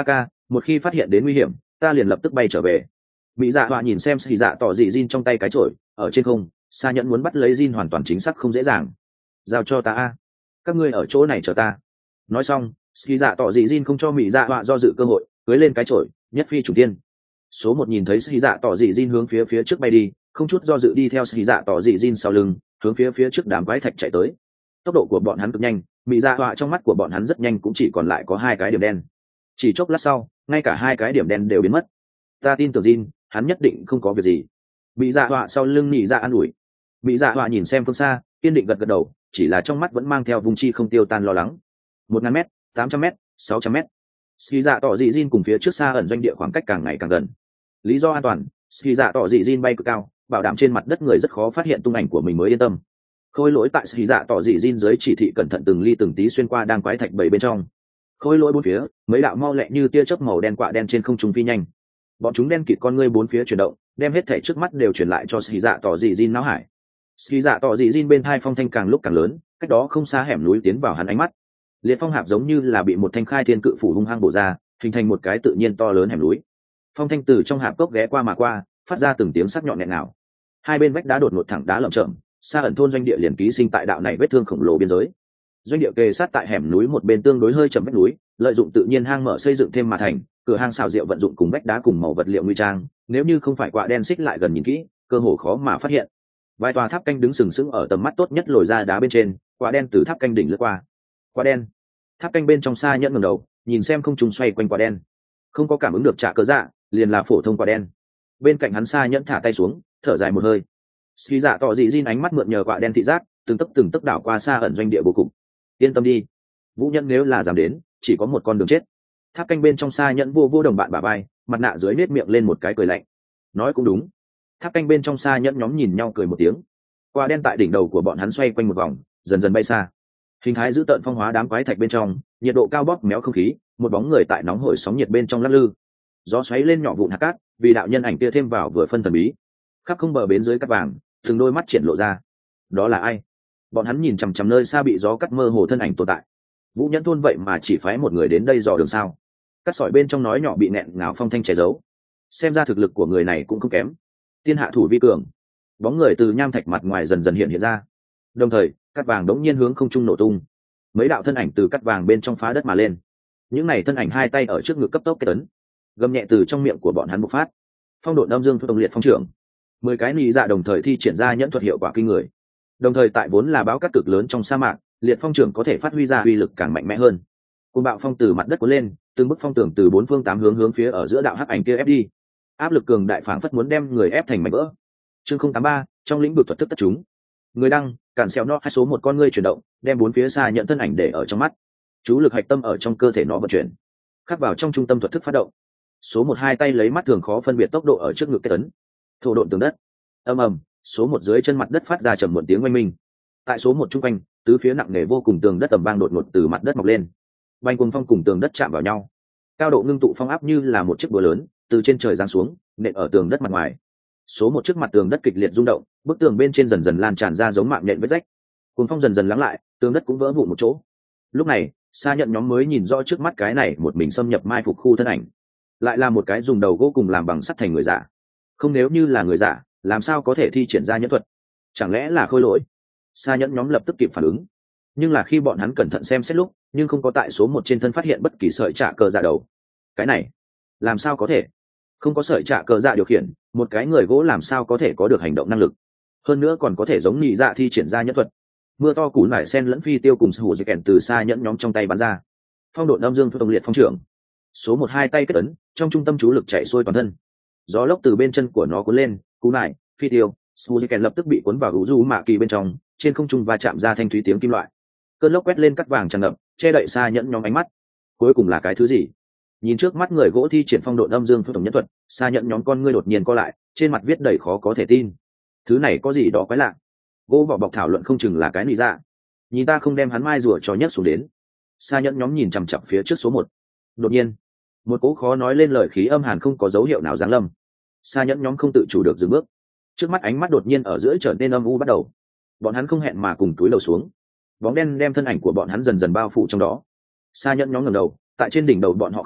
một khi phát hiện đến nguy hiểm ta liền lập tức bay trở về. Mỹ Dạ Họa nhìn xem xì dạ tỏ dị Jin trong tay cái chổi ở trên không, xa nhẫn muốn bắt lấy Jin hoàn toàn chính xác không dễ dàng. Giao cho ta a, các ngươi ở chỗ này chờ ta. Nói xong xì dạ tỏ dị Jin không cho Mỹ Dạ Họa do dự cơ hội, cưới lên cái chổi nhất phi chủ tiên. Số một nhìn thấy xì dạ tỏ dị Jin hướng phía trước bay đi, không chút do dự đi theo xì dạ tỏ dị Jin sau lưng, hướng phía trước đám quái thạch chạy tới. Tốc độ của bọn hắn cực nhanh, Mỹ Dạ Họa trong mắt của bọn hắn rất nhanh cũng chỉ còn lại có 2 cái điểm đen. Chỉ chốc lát sau ngay cả 2 cái điểm đen đều biến mất. Ta tin tưởng Jin, hắn nhất định không có việc gì. Mỹ Dạ Họa sau lưng Mỹ Dạ an ủi. Mỹ Dạ Họa nhìn xem phương xa kiên định gật đầu, chỉ là trong mắt vẫn mang theo vùng chi không tiêu tan lo lắng. 1000 m, 800 m, 600 m. Ski Dạ tỏ dị Jin cùng phía trước xa ẩn doanh địa khoảng cách càng ngày càng gần. Lý do an toàn, Ski Dạ tỏ dị Jin bay cực cao, bảo đảm trên mặt đất người rất khó phát hiện tung ảnh của mình mới yên tâm. Khôi lỗi tại Ski Dạ tỏ dị Jin dưới chỉ thị cẩn thận từng ly từng tí xuyên qua đang quái thạch bầy bên trong. Khôi lỗi bốn phía, mấy đạo mau lẹ như tia chớp màu đen quạ đen trên không trung phi nhanh. Bọn chúng đen kịt con ngươi bốn phía chuyển động, đem hết thể trước mắt đều chuyển lại cho Ski Dạ tỏ dị Jin não hải. Ski Dạ tỏ dị Jin bên thai phong thanh càng lúc càng lớn, cách đó không xa hẻm núi tiến vào hắn ánh mắt. Liệt phong hạp giống như là bị một thanh khai thiên cự phủ hung hăng bổ ra, hình thành một cái tự nhiên to lớn hẻm núi. Phong thanh từ trong hạp cốc ghé qua mà qua, phát ra từng tiếng sắc nhọn nghẹn ngào. Hai bên vách đá đột ngột thẳng đá lởm chởm, xa ẩn thôn doanh địa liền ký sinh tại đạo này vết thương khổng lồ biên giới. Doanh địa kề sát tại hẻm núi một bên tương đối hơi chậm vách núi, lợi dụng tự nhiên hang mở xây dựng thêm mà thành, cửa hang xào rượu vận dụng cùng vách đá cùng màu vật liệu nguy trang, nếu như không phải quạ đen xích lại gần nhìn kỹ, cơ hồ khó mà phát hiện. Vài tòa tháp canh đứng sừng sững ở tầm mắt tốt nhất lồi ra đá bên trên, quạ đen từ tháp canh đỉnh lướt qua. Quạ đen. Tháp canh bên trong xa nhẫn ngẩng đầu, nhìn xem không trung xoay quanh quạ đen. Không có cảm ứng được trả cớ dạ, liền là phổ thông quạ đen. Bên cạnh hắn xa nhẫn thả tay xuống, thở dài một hơi. Ski Dạ tỏ dị Jin ánh mắt mượn nhờ quạ đen thị giác, từng tấc đảo qua xa ẩn doanh địa bố cục. Yên tâm đi, Vũ Nhân nếu là dám đến, chỉ có một con đường chết. Tháp canh bên trong xa nhẫn vô đồng bạn bà bay, mặt nạ dưới nết miệng lên một cái cười lạnh. Nói cũng đúng. Tháp canh bên trong xa nhẫn nhóm nhìn nhau cười một tiếng. Quạ đen tại đỉnh đầu của bọn hắn xoay quanh một vòng, dần dần bay xa. Hình thái giữ tợn phong hóa đám quái thạch bên trong, nhiệt độ cao bóp méo không khí, một bóng người tại nóng hổi sóng nhiệt bên trong lắc lư. Gió xoáy lên nhỏ vụn hạt cát, vì đạo nhân ảnh kia thêm vào vừa phân thần bí. Khắp không bờ bến dưới cát vàng, từng đôi mắt triển lộ ra. Đó là ai? Bọn hắn nhìn chằm chằm nơi xa bị gió cắt mơ hồ thân ảnh tồn tại. Vũ Nhẫn thôn vậy mà chỉ phái một người đến đây dò đường sao? Cắt sỏi bên trong nói nhỏ bị nẹn ngào phong thanh che giấu. Xem ra thực lực của người này cũng không kém. Tiên hạ thủ vi cường. Bóng người từ nham thạch mặt ngoài dần dần hiện ra. Đồng thời, cát vàng đống nhiên hướng không trung nổ tung. Mấy đạo thân ảnh từ cát vàng bên trong phá đất mà lên. Những này thân ảnh hai tay ở trước ngực cấp tốc kết ấn, gầm nhẹ từ trong miệng của bọn hắn bộc phát. Phong độ âm dương phong liệt phong trưởng. 10 cái nị dạ đồng thời thi triển ra nhẫn thuật hiệu quả kinh người. Đồng thời tại vốn là báo cát cực lớn trong sa mạc, liệt phong trưởng có thể phát huy ra uy lực càng mạnh mẽ hơn. Cơn bạo phong từ mặt đất cuốn lên, từng bức phong tưởng từ 4 phương 8 hướng phía ở giữa đạo hắc ảnh kia ép đi. Áp lực cường đại phảng phất muốn đem người ép thành mảnh vỡ. Chương 083, trong lĩnh vực thuật thức tất chúng. Người đăng, cản xẻo nó hai số một con ngươi chuyển động, đem 4 phía xa nhận thân ảnh để ở trong mắt. Chú lực hạch tâm ở trong cơ thể nó vận chuyển, khắc vào trong trung tâm thuật thức phát động. Số 1 hai tay lấy mắt thường khó phân biệt tốc độ ở trước ngực kết ấn. Thổ độn tường đất. Ầm ầm, số 1 dưới chân mặt đất phát ra trầm một tiếng oanh minh. Tại số 1 trung quanh, tứ phía nặng nề vô cùng tường đất ầm vang đột ngột từ mặt đất mọc lên. Bành cuồng phong cùng tường đất chạm vào nhau. Cao độ ngưng tụ phong áp như là một chiếc búa lớn, từ trên trời giáng xuống, nện ở tường đất mặt ngoài. Số 1 trước mặt tường đất kịch liệt rung động, bức tường bên trên dần dần lan tràn ra giống mạng nhện vết rách. Cuồng phong dần dần lắng lại, tường đất cũng vỡ vụn một chỗ. Lúc này, xa nhận nhóm mới nhìn rõ trước mắt cái này một mình xâm nhập mai phục khu thân ảnh, lại là một cái dùng đầu gỗ cùng làm bằng sắt thành người giả. Không, nếu như là người giả, làm sao có thể thi triển ra nhẫn thuật? Chẳng lẽ là khôi lỗi? Xa nhẫn nhóm lập tức kịp phản ứng, nhưng là khi bọn hắn cẩn thận xem xét lúc, nhưng không có tại số 1 trên thân phát hiện bất kỳ sợi trả cờ dạ đầu. Cái này, làm sao có thể? Không có sợi trả cờ dạ điều khiển, một cái người gỗ làm sao có thể có được hành động năng lực? Hơn nữa còn có thể giống nhị dạ thi triển ra nhẫn thuật. Mưa to củ nải sen lẫn phi tiêu cùng hủ dây kèn từ xa nhẫn nhóm trong tay bắn ra. Phong độ âm dương phong liệt phong trưởng. Số 1 hai tay kết ấn, trong trung tâm chú lực chạy xuôi toàn thân. Gió lốc từ bên chân của nó cuốn lên, cú nải, phi tiêu, hủ dây kèn lập tức bị cuốn vào hữu du mạ kỳ bên trong, trên không trung va chạm ra thanh thúy tiếng kim loại. Cơn lốc quét lên cắt vàng tràn ngập, che đậy xa nhẫn nhóm ánh mắt. Cuối cùng là cái thứ gì? Nhìn trước mắt người gỗ thi triển phong độ âm dương phong tổng nhất thuật, xa nhẫn nhóm con ngươi đột nhiên co lại, trên mặt viết đầy khó có thể tin. Thứ này có gì đó quái lạ. Gỗ vỏ bọc thảo luận không chừng là cái nị dạ. Nhìn ta không đem hắn mai rùa cho nhấc xuống đến. Xa nhẫn nhóm nhìn chằm chằm phía trước số 1. Đột nhiên, một cỗ khó nói lên lời khí âm hàn không có dấu hiệu nào giáng lâm. Xa nhẫn nhóm không tự chủ được dừng bước. Trước mắt ánh mắt đột nhiên ở giữa trở nên âm u bắt đầu. Bọn hắn không hẹn mà cùng túi đầu xuống. Bóng đen đem thân ảnh của bọn hắn dần dần bao phủ trong đó. Xa nhẫn nhóm ngẩng đầu, tại trên đỉnh đầu bọn họ không,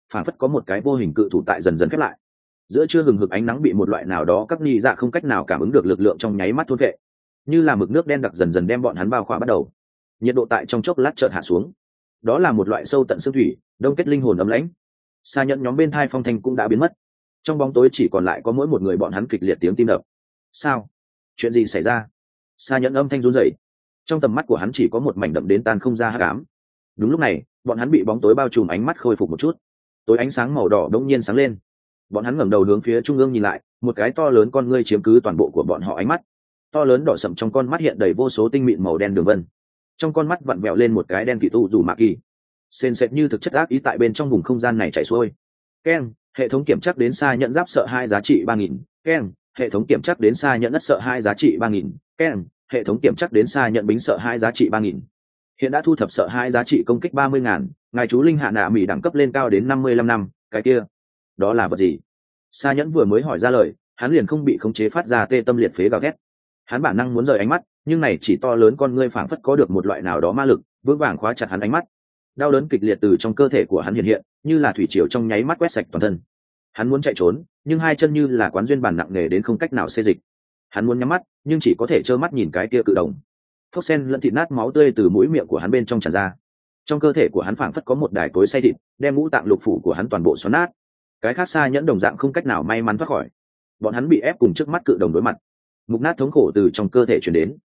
phản phất có một cái vô hình cự thủ tại dần dần khép lại. Giữa trưa hừng hực ánh nắng bị một loại nào đó các nghi dạ không cách nào cảm ứng được lực lượng trong nháy mắt thôn vệ, như là mực nước đen đặc dần dần đem bọn hắn bao khỏa bắt đầu. Nhiệt độ tại trong chốc lát chợt hạ xuống. Đó là một loại sâu tận xương thủy, đông kết linh hồn ấm lãnh. Xa Nhẫn nhóm bên thai phong thanh cũng đã biến mất. Trong bóng tối chỉ còn lại có mỗi một người bọn hắn kịch liệt tiếng tim đập. Sao? Chuyện gì xảy ra? Xa Nhẫn âm thanh run rẩy. Trong tầm mắt của hắn chỉ có một mảnh đậm đến tan không ra hắc ám. Đúng lúc này, bọn hắn bị bóng tối bao trùm, ánh mắt khôi phục một chút. Tối ánh sáng màu đỏ đống nhiên sáng lên. Bọn hắn ngẩng đầu hướng phía trung ương nhìn lại, một cái to lớn con ngươi chiếm cứ toàn bộ của bọn họ ánh mắt. To lớn đỏ sậm trong con mắt hiện đầy vô số tinh mịn màu đen đường vân. Trong con mắt vặn vẹo lên một cái đen kỳ tu dù mạ kỳ, sền sệt như thực chất ác ý tại bên trong vùng không gian này chảy xuôi. Keng, hệ thống kiểm chắc đến Xa Nhẫn giáp sợ 2 giá trị 3000. Keng, hệ thống kiểm chắc đến Xa Nhẫn đất sợ 2 giá trị 3000. Keng, hệ thống kiểm chắc đến Xa Nhẫn bính sợ 2 giá trị 3000. Hiện đã thu thập sợ 2 giá trị công kích 30.000, ngài chú linh hạ nạ mỹ đẳng cấp lên cao đến 55 năm, cái kia, đó là vật gì? Xa Nhẫn vừa mới hỏi ra lời, hắn liền không bị khống chế phát ra tê tâm liệt phế gào thét. Hắn bản năng muốn rời ánh mắt, nhưng này chỉ to lớn con ngươi phảng phất có được một loại nào đó ma lực, vững vàng khóa chặt hắn ánh mắt. Đau đớn kịch liệt từ trong cơ thể của hắn hiện hiện, như là thủy triều trong nháy mắt quét sạch toàn thân. Hắn muốn chạy trốn, nhưng hai chân như là quán duyên bản nặng nề đến không cách nào xê dịch. Hắn muốn nhắm mắt, nhưng chỉ có thể trơ mắt nhìn cái kia cự đồng. Phốc sen lẫn thịt nát máu tươi từ mũi miệng của hắn bên trong tràn ra. Trong cơ thể của hắn phảng phất có một đài cối xay thịt, đem ngũ tạng lục phủ của hắn toàn bộ xoắn nát. Cái khác Xa Nhẫn đồng dạng không cách nào may mắn thoát khỏi. Bọn hắn bị ép cùng trước mắt cự đồng đối mặt. Mục nát thống khổ từ trong cơ thể truyền đến.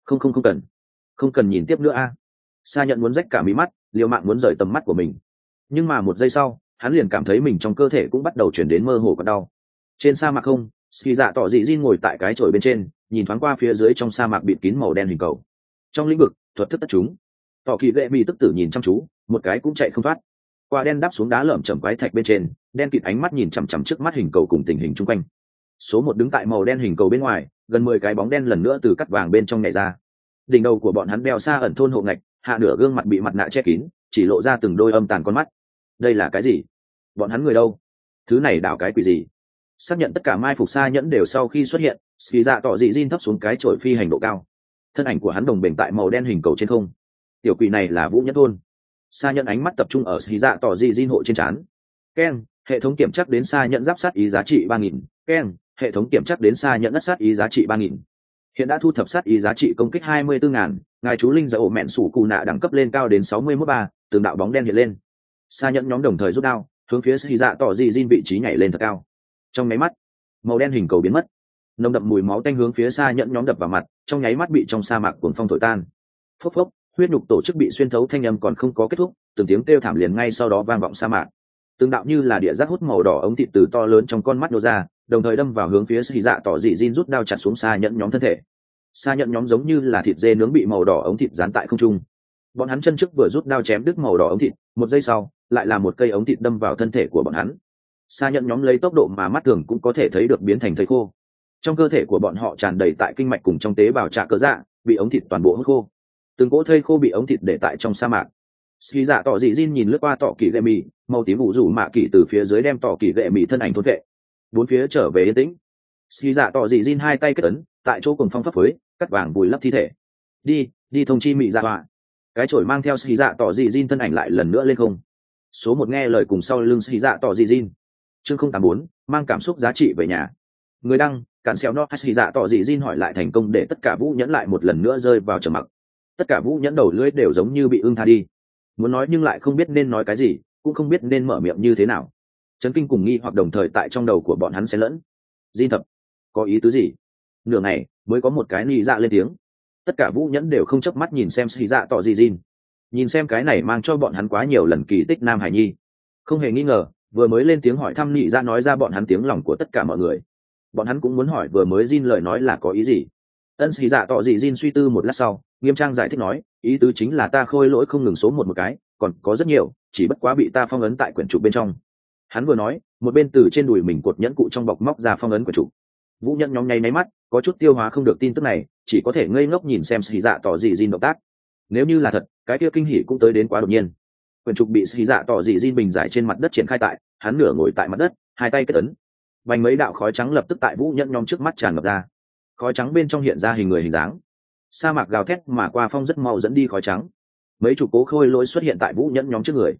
Không cần nhìn tiếp nữa a. Xa Nhẫn muốn rách cả mí mắt, liều mạng muốn rời tầm mắt của mình, nhưng mà một giây sau hắn liền cảm thấy mình trong cơ thể cũng bắt đầu chuyển đến mơ hồ còn đau. Trên sa mạc không, ski dạ tỏ dị Jin ngồi tại cái chổi bên trên, nhìn thoáng qua phía dưới trong sa mạc bịt kín màu đen hình cầu. Trong lĩnh vực thuật thức tất chúng, tỏ kỳ lệ bị tức tử nhìn chăm chú, một cái cũng chạy không thoát. Qua đen đáp xuống đá lởm chởm quái thạch bên trên, đen kịt ánh mắt nhìn chằm chằm trước mắt hình cầu cùng tình hình chung quanh. Số một đứng tại màu đen hình cầu bên ngoài, gần 10 cái bóng đen lần nữa từ cắt vàng bên trong nhảy ra. Đỉnh đầu của bọn hắn đeo xa ẩn thôn hộ ngạch, hạ nửa gương mặt bị mặt nạ che kín, chỉ lộ ra từng đôi âm tàn con mắt. Đây là cái gì? Bọn hắn người đâu? Thứ này đảo cái quỷ gì? Xác nhận tất cả mai phục Xa Nhẫn đều sau khi xuất hiện, ski dạ tỏ dị Jin thấp xuống cái chổi phi hành độ cao. Thân ảnh của hắn đồng bền tại màu đen hình cầu trên không. Tiểu quỷ này là Vũ Nhẫn thôn. Xa Nhẫn ánh mắt tập trung ở ski dạ tỏ dị Jin hộ trên trán. Keng, hệ thống kiểm chắc đến Xa Nhẫn giáp sát ý giá trị 3000. Keng, hệ thống kiểm chắc đến Xa Nhẫn đất sát ý giá trị 3000. Hiện đã thu thập sát ý giá trị công kích 24.000, ngài chú linh giải ổ mẹn sủ cù nạ đẳng cấp lên cao đến 61.3, từng đạo bóng đen hiện lên. Xa Nhẫn nhóm đồng thời rút đao, hướng phía ski dạ tỏ dị Jin vị trí nhảy lên thật cao. Trong nháy mắt, màu đen hình cầu biến mất, nồng đậm mùi máu tanh hướng phía Xa Nhẫn nhóm đập vào mặt, trong nháy mắt bị trong sa mạc cuồng phong thổi tan. Phốc phốc, huyết nhục tổ chức bị xuyên thấu, thanh âm còn không có kết thúc, từng tiếng kêu thảm liền ngay sau đó vang vọng sa mạc. Từng đạo như là địa giác hút màu đỏ ống thịt từ to lớn trong con mắt nô ra, đồng thời đâm vào hướng phía ski dạ tỏ dị Jin, rút đao chặt xuống Xa Nhẫn nhóm thân thể. Xa Nhẫn nhóm giống như là thịt dê nướng bị màu đỏ ống thịt dán tại không trung. Bọn hắn chân trước vừa rút đao chém đứt màu đỏ ống thịt, một giây sau lại là một cây ống thịt đâm vào thân thể của bọn hắn. Xa Nhẫn nhóm lấy tốc độ mà mắt thường cũng có thể thấy được biến thành thây khô. Trong cơ thể của bọn họ tràn đầy tại kinh mạch cùng trong tế bào trạ cơ dạ, bị ống thịt toàn bộ hút khô. Từng cỗ thây khô bị ống thịt để tại trong sa mạc. Ski dạ tỏ dị Jin nhìn lướt qua tỏ kỳ lệ mì, màu tím vụ rủ mạ kỳ từ phía dưới đem tỏ kỳ lệ mì thân ảnh thôn vệ. Bốn phía trở về yên tĩnh. Ski dạ tỏ dị Jin hai tay kết ấn, tại chỗ cùng phong pháp phới, cắt vàng vùi lấp thi thể. Đi thông chi mị dạ họa. Cái chổi mang theo Ski dạ tỏ dị Jin thân ảnh lại lần nữa lên không. Số một nghe lời cùng sau lưng Ski dạ tỏ dị Jin. Chương 084, mang cảm xúc giá trị về nhà. Người đăng, cản xéo no. Ski dạ tỏ dị Jin hỏi lại thành công để tất cả Vũ Nhẫn lại một lần nữa rơi vào trầm mặc. Tất cả Vũ Nhẫn đầu lưỡi đều giống như bị ưng tha đi, muốn nói nhưng lại không biết nên nói cái gì, cũng không biết nên mở miệng như thế nào. Chấn kinh cùng nghi hoặc đồng thời tại trong đầu của bọn hắn xen lẫn. Jin thập, có ý tứ gì? Nửa ngày mới có một cái nị dạ lên tiếng. Tất cả Vũ Nhẫn đều không chớp mắt nhìn xem Ski dạ tỏ dị Jin, nhìn xem cái này mang cho bọn hắn quá nhiều lần kỳ tích Nam Hải Nhi. Không hề nghi ngờ, vừa mới lên tiếng hỏi thăm nị dạ nói ra bọn hắn tiếng lòng của tất cả mọi người. Bọn hắn cũng muốn hỏi vừa mới Jin lời nói là có ý gì. Ski dạ tỏ dị Jin suy tư một lát sau, nghiêm trang giải thích nói, ý tứ chính là ta khôi lỗi không ngừng số một cái, còn có rất nhiều, chỉ bất quá bị ta phong ấn tại quyển trục bên trong. Hắn vừa nói, một bên từ trên đùi mình cột nhẫn cụ trong bọc móc ra phong ấn quyển trục. Vũ Nhẫn nhóm nháy máy mắt, có chút tiêu hóa không được tin tức này, chỉ có thể ngây ngốc nhìn xem Ski dạ tỏ dị Jin động tác. Nếu như là thật, cái kia kinh hỉ cũng tới đến quá đột nhiên. Quyển trục bị Ski dạ tỏ dị Jin bình giải trên mặt đất triển khai tại, hắn nửa ngồi tại mặt đất, hai tay kết ấn. Vành mấy đạo khói trắng lập tức tại Vũ Nhẫn nhóm trước mắt tràn ngập ra. Khói trắng bên trong hiện ra hình người hình dáng. Sa mạc gào thét mà qua phong rất mau dẫn đi khói trắng. Mấy chục cố khôi lỗi xuất hiện tại Vũ Nhẫn nhóm trước người.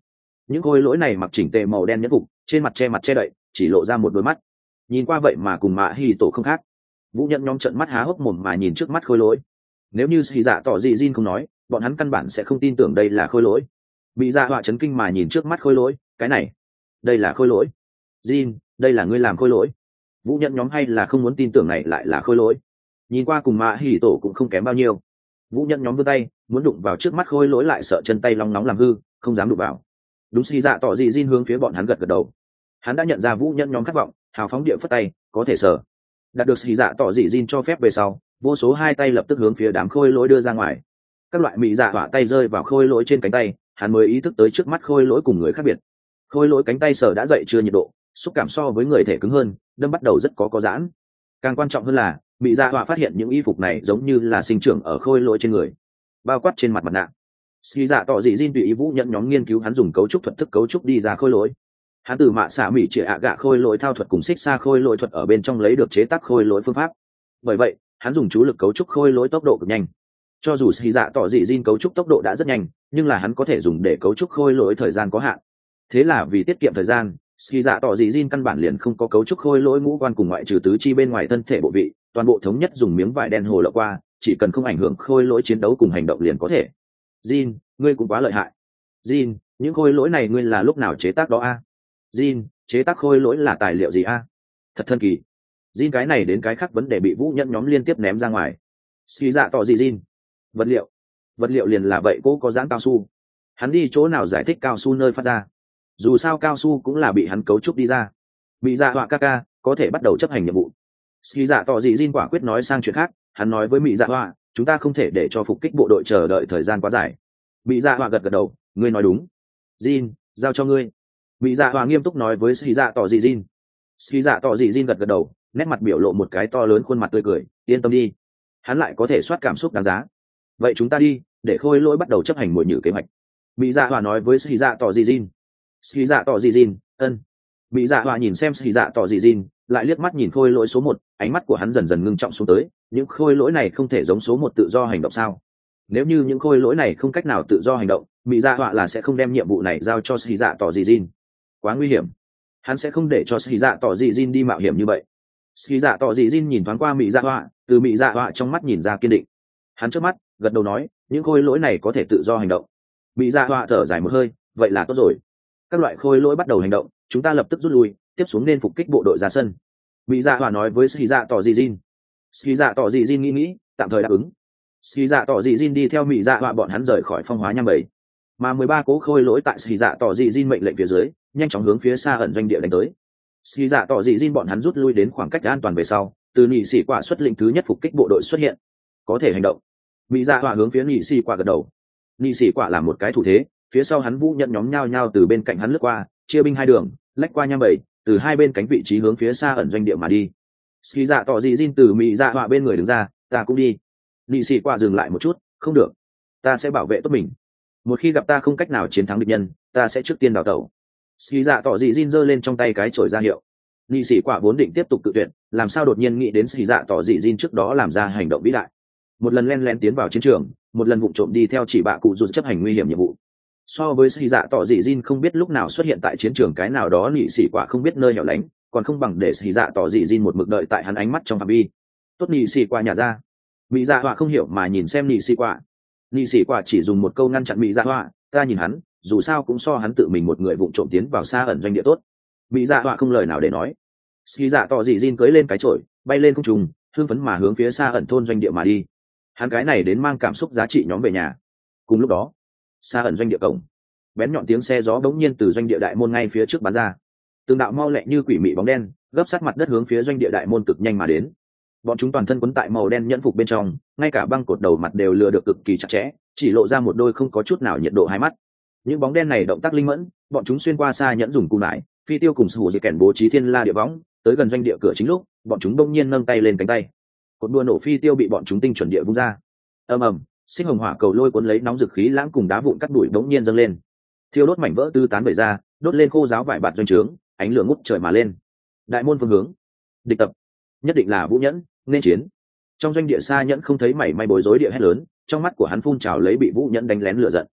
những khôi lỗi này mặc chỉnh tề màu đen nhẫn phục, trên mặt che đậy, chỉ lộ ra một đôi mắt, nhìn qua vậy mà cùng mạ hỉ tổ không khác. Vũ Nhẫn nhóm trợn mắt há hốc mồm mà nhìn trước mắt khôi lỗi. Nếu như xì dạ tỏ dị Jin không nói, bọn hắn căn bản sẽ không tin tưởng đây là khôi lỗi. Bị dạ họa chấn kinh mà nhìn trước mắt khôi lỗi, cái này, đây là khôi lỗi. Jin, đây là ngươi làm khôi lỗi. Vũ Nhẫn nhóm hay là không muốn tin tưởng này lại là khôi lỗi. Nhìn qua cùng mạ hỉ tổ cũng không kém bao nhiêu. Vũ Nhẫn nhóm vươn tay muốn đụng vào trước mắt khôi lỗi, lại sợ chân tay long nóng làm hư, không dám đụng vào. Đúng, xì dạ tỏ dị Jin hướng phía bọn hắn gật đầu. Hắn đã nhận ra Vũ Nhẫn nhóm khát vọng, hào phóng địa phất tay, có thể sở. Đạt được xì dạ tỏ dị Jin cho phép về sau, vô số hai tay lập tức hướng phía đám khôi lỗi đưa ra ngoài. Các loại mỹ dạ họa tay rơi vào khôi lỗi trên cánh tay, hắn mới ý thức tới trước mắt khôi lỗi cùng người khác biệt. Khôi lỗi cánh tay sở đã dậy chưa nhiệt độ, xúc cảm so với người thể cứng hơn, đâm bắt đầu rất có giãn. Càng quan trọng hơn là mỹ dạ họa phát hiện những y phục này giống như là sinh trưởng ở khôi lỗi trên người, bao quát trên mặt nạ. Xì dạ tỏ dị Jin tùy ý Vũ Nhẫn nhóm nghiên cứu hắn dùng cấu trúc thuật thức cấu trúc đi ra khôi lỗi. Hắn từ mạ xạ mỹ trịa ạ gạ khôi lỗi thao thuật cùng xích xa khôi lỗi thuật ở bên trong lấy được chế tác khôi lỗi phương pháp. Bởi vậy hắn dùng chú lực cấu trúc khôi lỗi tốc độ cực nhanh. Cho dù xì dạ tỏ dị Jin cấu trúc tốc độ đã rất nhanh, nhưng là hắn có thể dùng để cấu trúc khôi lỗi thời gian có hạn. Thế là vì tiết kiệm thời gian, xì dạ tỏ dị Jin căn bản liền không có cấu trúc khôi lỗi ngũ quan cùng ngoại trừ tứ chi bên ngoài thân thể bộ vị, toàn bộ thống nhất dùng miếng vải đen hồ lậu qua, chỉ cần không ảnh hưởng khôi lỗi chiến đấu cùng hành động liền có thể. Jin, ngươi cũng quá lợi hại. Jin, những khôi lỗi này ngươi là lúc nào chế tác đó a? Jin, chế tác khôi lỗi là tài liệu gì a? Thật thần kỳ. Jin cái này đến cái khác vấn đề bị Vũ Nhẫn nhóm liên tiếp ném ra ngoài. Xì dạ tỏ dị Jin. Vật liệu liền là vậy, cố có dáng cao su. Hắn đi chỗ nào giải thích cao su nơi phát ra? Dù sao cao su cũng là bị hắn cấu trúc đi ra. Bị dạ họa ca có thể bắt đầu chấp hành nhiệm vụ. Xì dạ tỏ dị Jin quả quyết nói sang chuyện khác, hắn nói với Mị Dạ Họa, chúng ta không thể để cho phục kích bộ đội chờ đợi thời gian quá dài. Mị Dạ Họa gật đầu, ngươi nói đúng. Jin, giao cho ngươi. Mị Dạ Họa nghiêm túc nói với Xì dạ tỏ dị Jin. Xì dạ tỏ dị Jin gật đầu, nét mặt biểu lộ một cái to lớn khuôn mặt tươi cười, yên tâm đi, hắn lại có thể soát cảm xúc đáng giá. Vậy chúng ta đi, để khôi lỗi bắt đầu chấp hành mồi nhử kế hoạch. Mị Dạ Họa nói với Xì dạ tỏ dị Jin. Xì dạ tỏ dị Jin, ân. Mị Dạ Họa nhìn xem Xì dạ tỏ dị Jin, lại liếc mắt nhìn khôi lỗi số 1, ánh mắt của hắn dần dần ngưng trọng xuống tới. Những khôi lỗi này không thể giống số 1 tự do hành động sao? Nếu như những khôi lỗi này không cách nào tự do hành động, Mị Dạ Họa là sẽ không đem nhiệm vụ này giao cho Xì dạ tỏ dị Jin. Quá nguy hiểm, hắn sẽ không để cho Xì dạ tỏ dị Jin đi mạo hiểm như vậy. Xì dạ tỏ dị Jin nhìn thoáng qua Mị Dạ Họa, từ Mị Dạ Họa trong mắt nhìn ra kiên định. Hắn trước mắt gật đầu nói, những khôi lỗi này có thể tự do hành động. Mị Dạ Họa thở dài một hơi, vậy là tốt rồi. Các loại khôi lỗi bắt đầu hành động, chúng ta lập tức rút lui, tiếp xuống nên phục kích bộ đội ra sân. Mị Dạ Họa nói với Xì dạ tỏ dị Jin. Xì dạ tỏ dị Jin nghĩ tạm thời đáp ứng. Xì dạ tỏ dị Jin đi theo Mị Dạ Họa bọn hắn rời khỏi phong hóa nham bầy, mà 13 cố khôi lỗi tại Xì dạ tỏ dị Jin mệnh lệnh phía dưới nhanh chóng hướng phía xa ẩn doanh địa đánh tới. Xì dạ tỏ dị Jin bọn hắn rút lui đến khoảng cách an toàn về sau, từ nhị sĩ quả xuất lĩnh thứ nhất phục kích bộ đội xuất hiện, có thể hành động. Mị Dạ Họa hướng phía nhị sĩ quả gật đầu. Nhị sĩ quả làm một cái thủ thế, phía sau hắn Vũ Nhận nhóm nhao nhao từ bên cạnh hắn lướt qua, chia binh hai đường, lách qua nham bầy, từ hai bên cánh vị trí hướng phía xa ẩn doanh địa mà đi. Xì dạ tỏ dị Jin từ Mị Dạ Họa bên người đứng ra, ta cũng đi. Nhị sĩ quả dừng lại một chút, không được, ta sẽ bảo vệ tốt mình. Một khi gặp ta không cách nào chiến thắng địch nhân, ta sẽ trước tiên đào tẩu. Xì dạ tỏ dị Jin giơ lên trong tay cái chổi ra hiệu. Nhị sĩ quả vốn định tiếp tục tự tuyển, làm sao đột nhiên nghĩ đến xì dạ tỏ dị Jin trước đó làm ra hành động vĩ đại, một lần len lén tiến vào chiến trường, một lần vụng trộm đi theo chỉ bạ cụ dù chấp hành nguy hiểm nhiệm vụ. So với xì dạ tỏ dị Jin không biết lúc nào xuất hiện tại chiến trường cái nào đó, nhị sĩ quả không biết nơi hẻo lánh, còn không bằng để xì dạ tỏ dị Jin một mực đợi tại hắn ánh mắt trong phạm vi. Tốt, nhị sĩ quả nhà ra. Mỹ dạ họa không hiểu mà nhìn xem nhị sĩ quả. Nhị sĩ quả chỉ dùng một câu ngăn chặn Mỹ dạ họa, ta nhìn hắn dù sao cũng so hắn tự mình một người vụng trộm tiến vào xa ẩn doanh địa tốt. Mỹ dạ họa không lời nào để nói. Xì dạ tỏ dị Jin cưới lên cái chổi, bay lên không trung, hưng phấn mà hướng phía xa ẩn thôn doanh địa mà đi. Hắn cái này đến mang cảm xúc giá trị nhóm về nhà. Cùng lúc đó, xa ẩn doanh địa cổng, bén nhọn tiếng xe gió bỗng nhiên từ doanh địa đại môn ngay phía trước bắn ra. Từng đạo mau lẹ như quỷ mị bóng đen gấp sát mặt đất hướng phía doanh địa đại môn cực nhanh mà đến. Bọn chúng toàn thân quấn tại màu đen nhẫn phục bên trong, ngay cả băng cột đầu mặt đều lừa được cực kỳ chặt chẽ, chỉ lộ ra một đôi không có chút nào nhiệt độ hai mắt. Những bóng đen này động tác linh mẫn, bọn chúng xuyên qua xa nhẫn dùng cung lại phi tiêu cùng sủ dây kèn bố trí thiên la địa võng, tới gần doanh địa cửa chính lúc bọn chúng đông nhiên nâng tay lên cánh tay, cột đua nổ phi tiêu bị bọn chúng tinh chuẩn địa vung ra. Ầm ầm, xích hồng hỏa cầu lôi cuốn lấy nóng dực khí lãng cùng đá vụn cắt đuổi đống nhiên dâng lên, thiêu đốt mảnh vỡ tư tán bể ra, đốt lên khô giáo vải bạt doanh trướng, ánh lửa ngút trời mà lên. Đại môn phương hướng, địch tập, nhất định là Vũ Nhẫn nên chiến. Trong doanh địa xa nhẫn không thấy mảy may bối rối địa hét lớn, trong mắt của hắn phun trào lấy bị Vũ Nhẫn đánh lén lửa giận.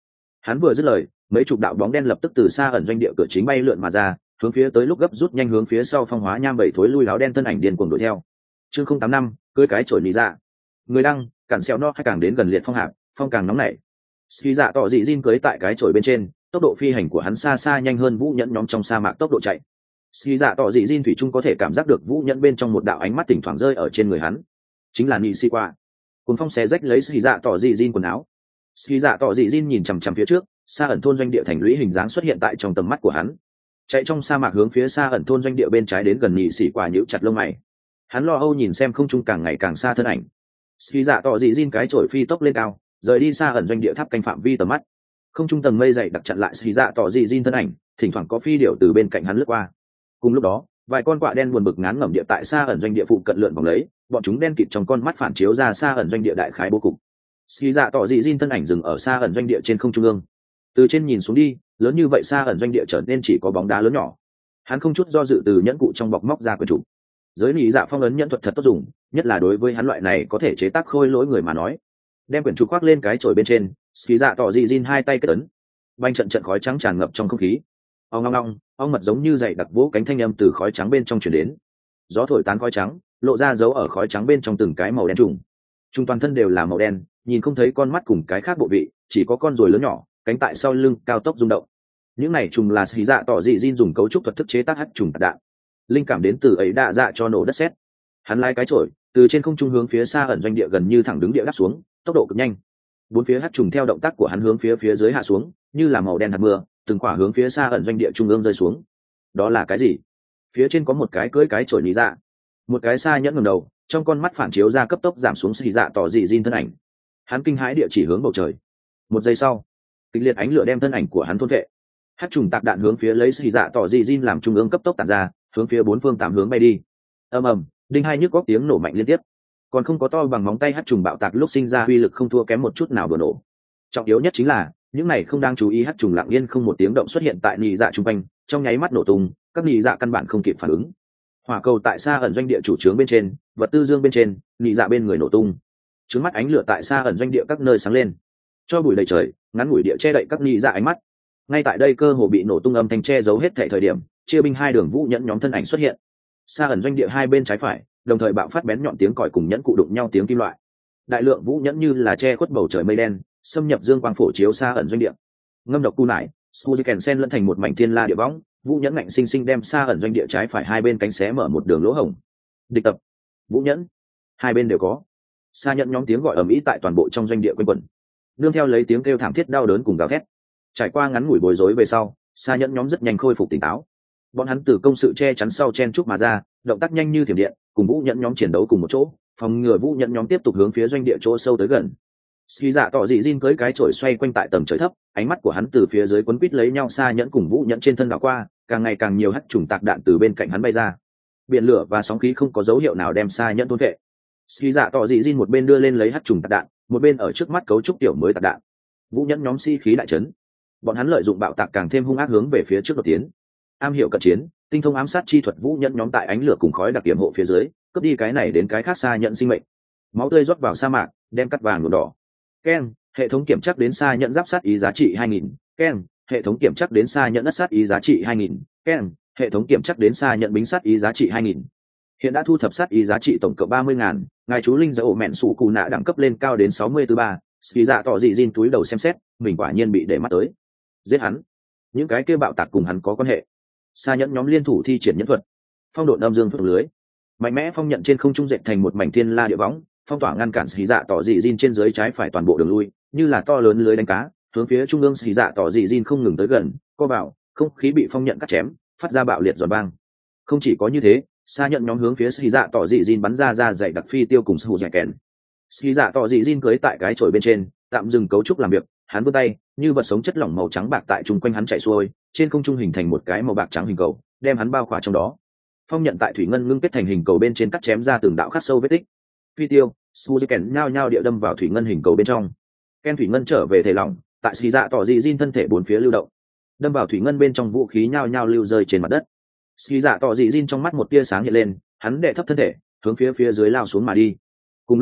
Hắn vừa dứt lời, mấy chục đạo bóng đen lập tức từ xa ẩn doanh địa cửa chính bay lượn mà ra, hướng phía tới lúc gấp rút nhanh hướng phía sau phong hóa nham bảy thối lui áo đen thân ảnh điên cuồng đuổi theo. Chương 085, cưỡi cái chổi lý ra. Người đăng, cản xeo no hay càng đến gần liệt phong hạp, phong càng nóng nảy. Ski dạ tỏ dị Jin cưỡi tại cái chổi bên trên, tốc độ phi hành của hắn xa xa nhanh hơn Vũ Nhẫn nhóm trong sa mạc tốc độ chạy. Ski dạ tỏ dị Jin thủy chung có thể cảm giác được Vũ Nhẫn bên trong một đạo ánh mắt thỉnh thoảng rơi ở trên người hắn. Chính là Nishikawa. Cuốn phong xé rách lấy Ski dạ tỏ dị Jin quần áo. Ski dạ tỏ dị Jin nhìn chằm chằm phía trước, xa ẩn thôn doanh địa thành lũy hình dáng xuất hiện tại trong tầm mắt của hắn. Chạy trong sa mạc hướng phía xa ẩn thôn doanh địa bên trái đến gần Nishikawa nhíu chặt lông mày. Hắn lo âu nhìn xem không trung càng ngày càng xa thân ảnh. Ski dạ tỏ dị Jin cái chổi phi tốc lên cao, rời đi xa ẩn doanh địa tháp canh phạm vi tầm mắt. Không trung tầng mây dày đặc chặn lại Ski dạ tỏ dị Jin thân ảnh, thỉnh thoảng có phi điểu từ bên cạnh hắn lướt qua. Cùng lúc đó, vài con quạ đen buồn bực ngán ngẩm địa tại xa ẩn doanh địa phụ cận lượn vòng lấy, bọn chúng đen kịt trong con mắt phản chiếu ra xa ẩn doanh địa đại khái bố cục. Ski dạ tỏ dị Jin thân ảnh dừng ở xa ẩn doanh địa trên không trung ương. Từ trên nhìn xuống đi, lớn như vậy xa ẩn doanh địa trở nên chỉ có bóng đá lớn nhỏ. Hắn không chút do dự từ nhẫn cụ trong bọc móc ra quyển trục. Giới lý dạ phong ấn nhẫn thuật thật tốt dùng, nhất là đối với hắn loại này có thể chế tác khôi lỗi người mà nói. Đem quyển trục khoác lên cái chổi bên trên, Ski dạ tỏ dị Jin hai tay kết ấn. Banh trận trận khói trắng tràn ngập trong không khí. Ong ong ong, ong mật giống như dày đặc vỗ cánh thanh âm từ khói trắng bên trong truyền đến. Gió thổi tán khói trắng, lộ ra dấu ở khói trắng bên trong từng cái màu đen trùng. Trung toàn thân đều là màu đen, nhìn không thấy con mắt cùng cái khác bộ vị, chỉ có con ruồi lớn nhỏ, cánh tại sau lưng cao tốc rung động. Những này trùng là Ski dạ tỏ dị Jin dùng cấu trúc thuật thức chế tác hắc trùng tạc đạn. Linh cảm đến từ ấy đạ dạ cho nổ đất sét. Hắn lái cái chổi, từ trên không trung hướng phía xa ẩn doanh địa gần như thẳng đứng địa đáp xuống, tốc độ cực nhanh. Bốn phía hắc trùng theo động tác của hắn hướng phía dưới hạ xuống, như là màu đen hạt mưa, từng quả hướng phía xa ẩn doanh địa trung ương rơi xuống. Đó là cái gì? Phía trên có một cái cưỡi cái chổi lý dạ. Một cái xa nhẫn ngẩng đầu, trong con mắt phản chiếu ra cấp tốc giảm xuống Ski dạ tỏ dị Jin thân ảnh. Hắn kinh hãi địa chỉ hướng bầu trời. Một giây sau, kịch liệt ánh lửa đem thân ảnh của hắn thôn vệ. Hắc trùng tạc đạn hướng phía lấy Ski dạ tỏ dị Jin làm trung ương cấp tốc tản ra, hướng phía bốn phương tám hướng bay đi. Ầm ầm, đinh hai nhức góc tiếng nổ mạnh liên tiếp. Còn không có to bằng móng tay hắc trùng bạo tạc lúc sinh ra uy lực không thua kém một chút nào vừa nổ. Trọng yếu nhất chính là những này không đang chú ý hắc trùng lặng yên không một tiếng động xuất hiện tại nhị dạ trung quanh, trong nháy mắt nổ tung, các nhị dạ căn bản không kịp phản ứng. Hỏa cầu tại xa ẩn doanh địa chủ trướng bên trên, vật tư dương bên trên, nhị dạ bên người nổ tung. Trứng mắt ánh lửa tại xa ẩn doanh địa các nơi sáng lên, cho bụi đầy trời, ngắn ngủi địa che đậy các nhị dạ ánh mắt. Ngay tại đây cơ hồ bị nổ tung âm thanh che giấu hết thảy thời điểm, chia binh hai đường Vũ Nhẫn nhóm thân ảnh xuất hiện. Xa ẩn doanh địa hai bên trái phải, đồng thời bạo phát bén nhọn tiếng còi cùng nhẫn cụ đụng nhau tiếng kim loại. Đại lượng Vũ Nhẫn như là che khuất bầu trời mây đen, xâm nhập dương quang phổ chiếu xa ẩn doanh địa. Ngâm độc cu nải, Suzuken sen lẫn thành một mảnh thiên la địa võng, Vũ Nhẫn ngạnh sinh sinh đem xa ẩn doanh địa trái phải hai bên cánh xé mở một đường lỗ hổng. Địch tập, Vũ Nhẫn, hai bên đều có. Xa Nhẫn nhóm tiếng gọi ầm ĩ tại toàn bộ trong doanh địa quanh quẩn. Nương theo lấy tiếng kêu thảm thiết đau đớn cùng gào thét. Trải qua ngắn ngủi bối rối về sau, Xa Nhẫn nhóm rất nhanh khôi phục tỉnh táo. Bọn hắn từ công sự che chắn sau chen trúc mà ra, động tác nhanh như thiểm điện, cùng Vũ Nhẫn nhóm chiến đấu cùng một chỗ, phòng ngừa Vũ Nhẫn nhóm tiếp tục hướng phía doanh địa chỗ sâu tới gần. Ski dạ tỏ dị Jin cưỡi cái chổi xoay quanh tại tầng trời thấp, ánh mắt của hắn từ phía dưới quấn quít lấy nhau Xa Nhẫn cùng Vũ Nhẫn trên thân đảo qua, càng ngày càng nhiều hắc trùng tạc đạn từ bên cạnh hắn bay ra. Biển lửa và sóng khí không có dấu hiệu nào đem Xa Nhẫn thôn vệ. Ski dạ tỏ dị Jin một bên đưa lên lấy hắc trùng tạc đạn, một bên ở trước mắt cấu trúc tiểu mới tạc đạn. Vũ Nhẫn nhóm khí đại chấn. Bọn hắn lợi dụng bạo tạc càng thêm hung ác hướng về phía trước đột tiến. Am hiểu cận chiến, tinh thông ám sát chi thuật Vũ Nhẫn nhóm tại ánh lửa cùng khói đặc điểm hộ phía dưới, cướp đi cái này đến cái khác Xa Nhẫn sinh mệnh. Máu tươi rót vào sa mạc, đem cắt vàng nhuộm đỏ. Ken, hệ thống kiểm chắc đến Xa Nhẫn giáp sát ý giá trị 2000. Ken, hệ thống kiểm chắc đến Xa Nhẫn đất sát ý giá trị 2000. Ken, hệ thống kiểm chắc đến Xa Nhẫn bính sát ý giá trị 2000. Hiện đã thu thập sát ý giá trị tổng cộng 30.000, ngài chú linh dấu mẹn sủ cù nạ đẳng cấp lên cao đến 63. Ski dạ tỏ dị Jin túi đầu xem xét, mình quả nhiên bị để mắt tới. Giết hắn. Những cái kia bạo tạc cùng hắn có quan hệ. Xa Nhẫn nhóm liên thủ thi triển nhẫn thuật, phong độn âm dương phượng lưới, mạnh mẽ phong nhận trên không trung dệt thành một mảnh thiên la địa võng, phong tỏa ngăn cản Ski dạ tỏ dị Jin trên dưới trái phải toàn bộ đường lui, như là to lớn lưới đánh cá, hướng phía trung ương Ski dạ tỏ dị Jin không ngừng tới gần, co vào, không khí bị phong nhận cắt chém, phát ra bạo liệt giòn vang. Không chỉ có như thế, Xa Nhẫn nhóm hướng phía Ski dạ tỏ dị Jin bắn ra dày đặc phi tiêu cùng sù dẻ kèn. Ski dạ tỏ dị Jin cưới tại cái chổi bên trên, tạm dừng cấu trúc làm việc, hắn vươn tay, như vật sống chất lỏng màu trắng bạc tại trung quanh hắn chạy xuôi, trên không trung hình thành một cái màu bạc trắng hình cầu, đem hắn bao khỏa trong đó. Phong nhận tại thủy ngân ngưng kết thành hình cầu bên trên cắt chém ra từng đạo khắc sâu vết tích. Phi tiêu, Suzuken nhao nhao địa đâm vào thủy ngân hình cầu bên trong. Ken thủy ngân trở về thể lỏng, tại Ski dạ tỏ dị Jin thân thể bốn phía lưu động. Đâm vào thủy ngân bên trong vũ khí nhao nhao lưu rơi trên mặt đất. Ski dạ tỏ dị Jin trong mắt một tia sáng hiện lên, hắn đệ thấp thân thể, hướng phía dưới lao xuống mà đi. Cùng lúc đó,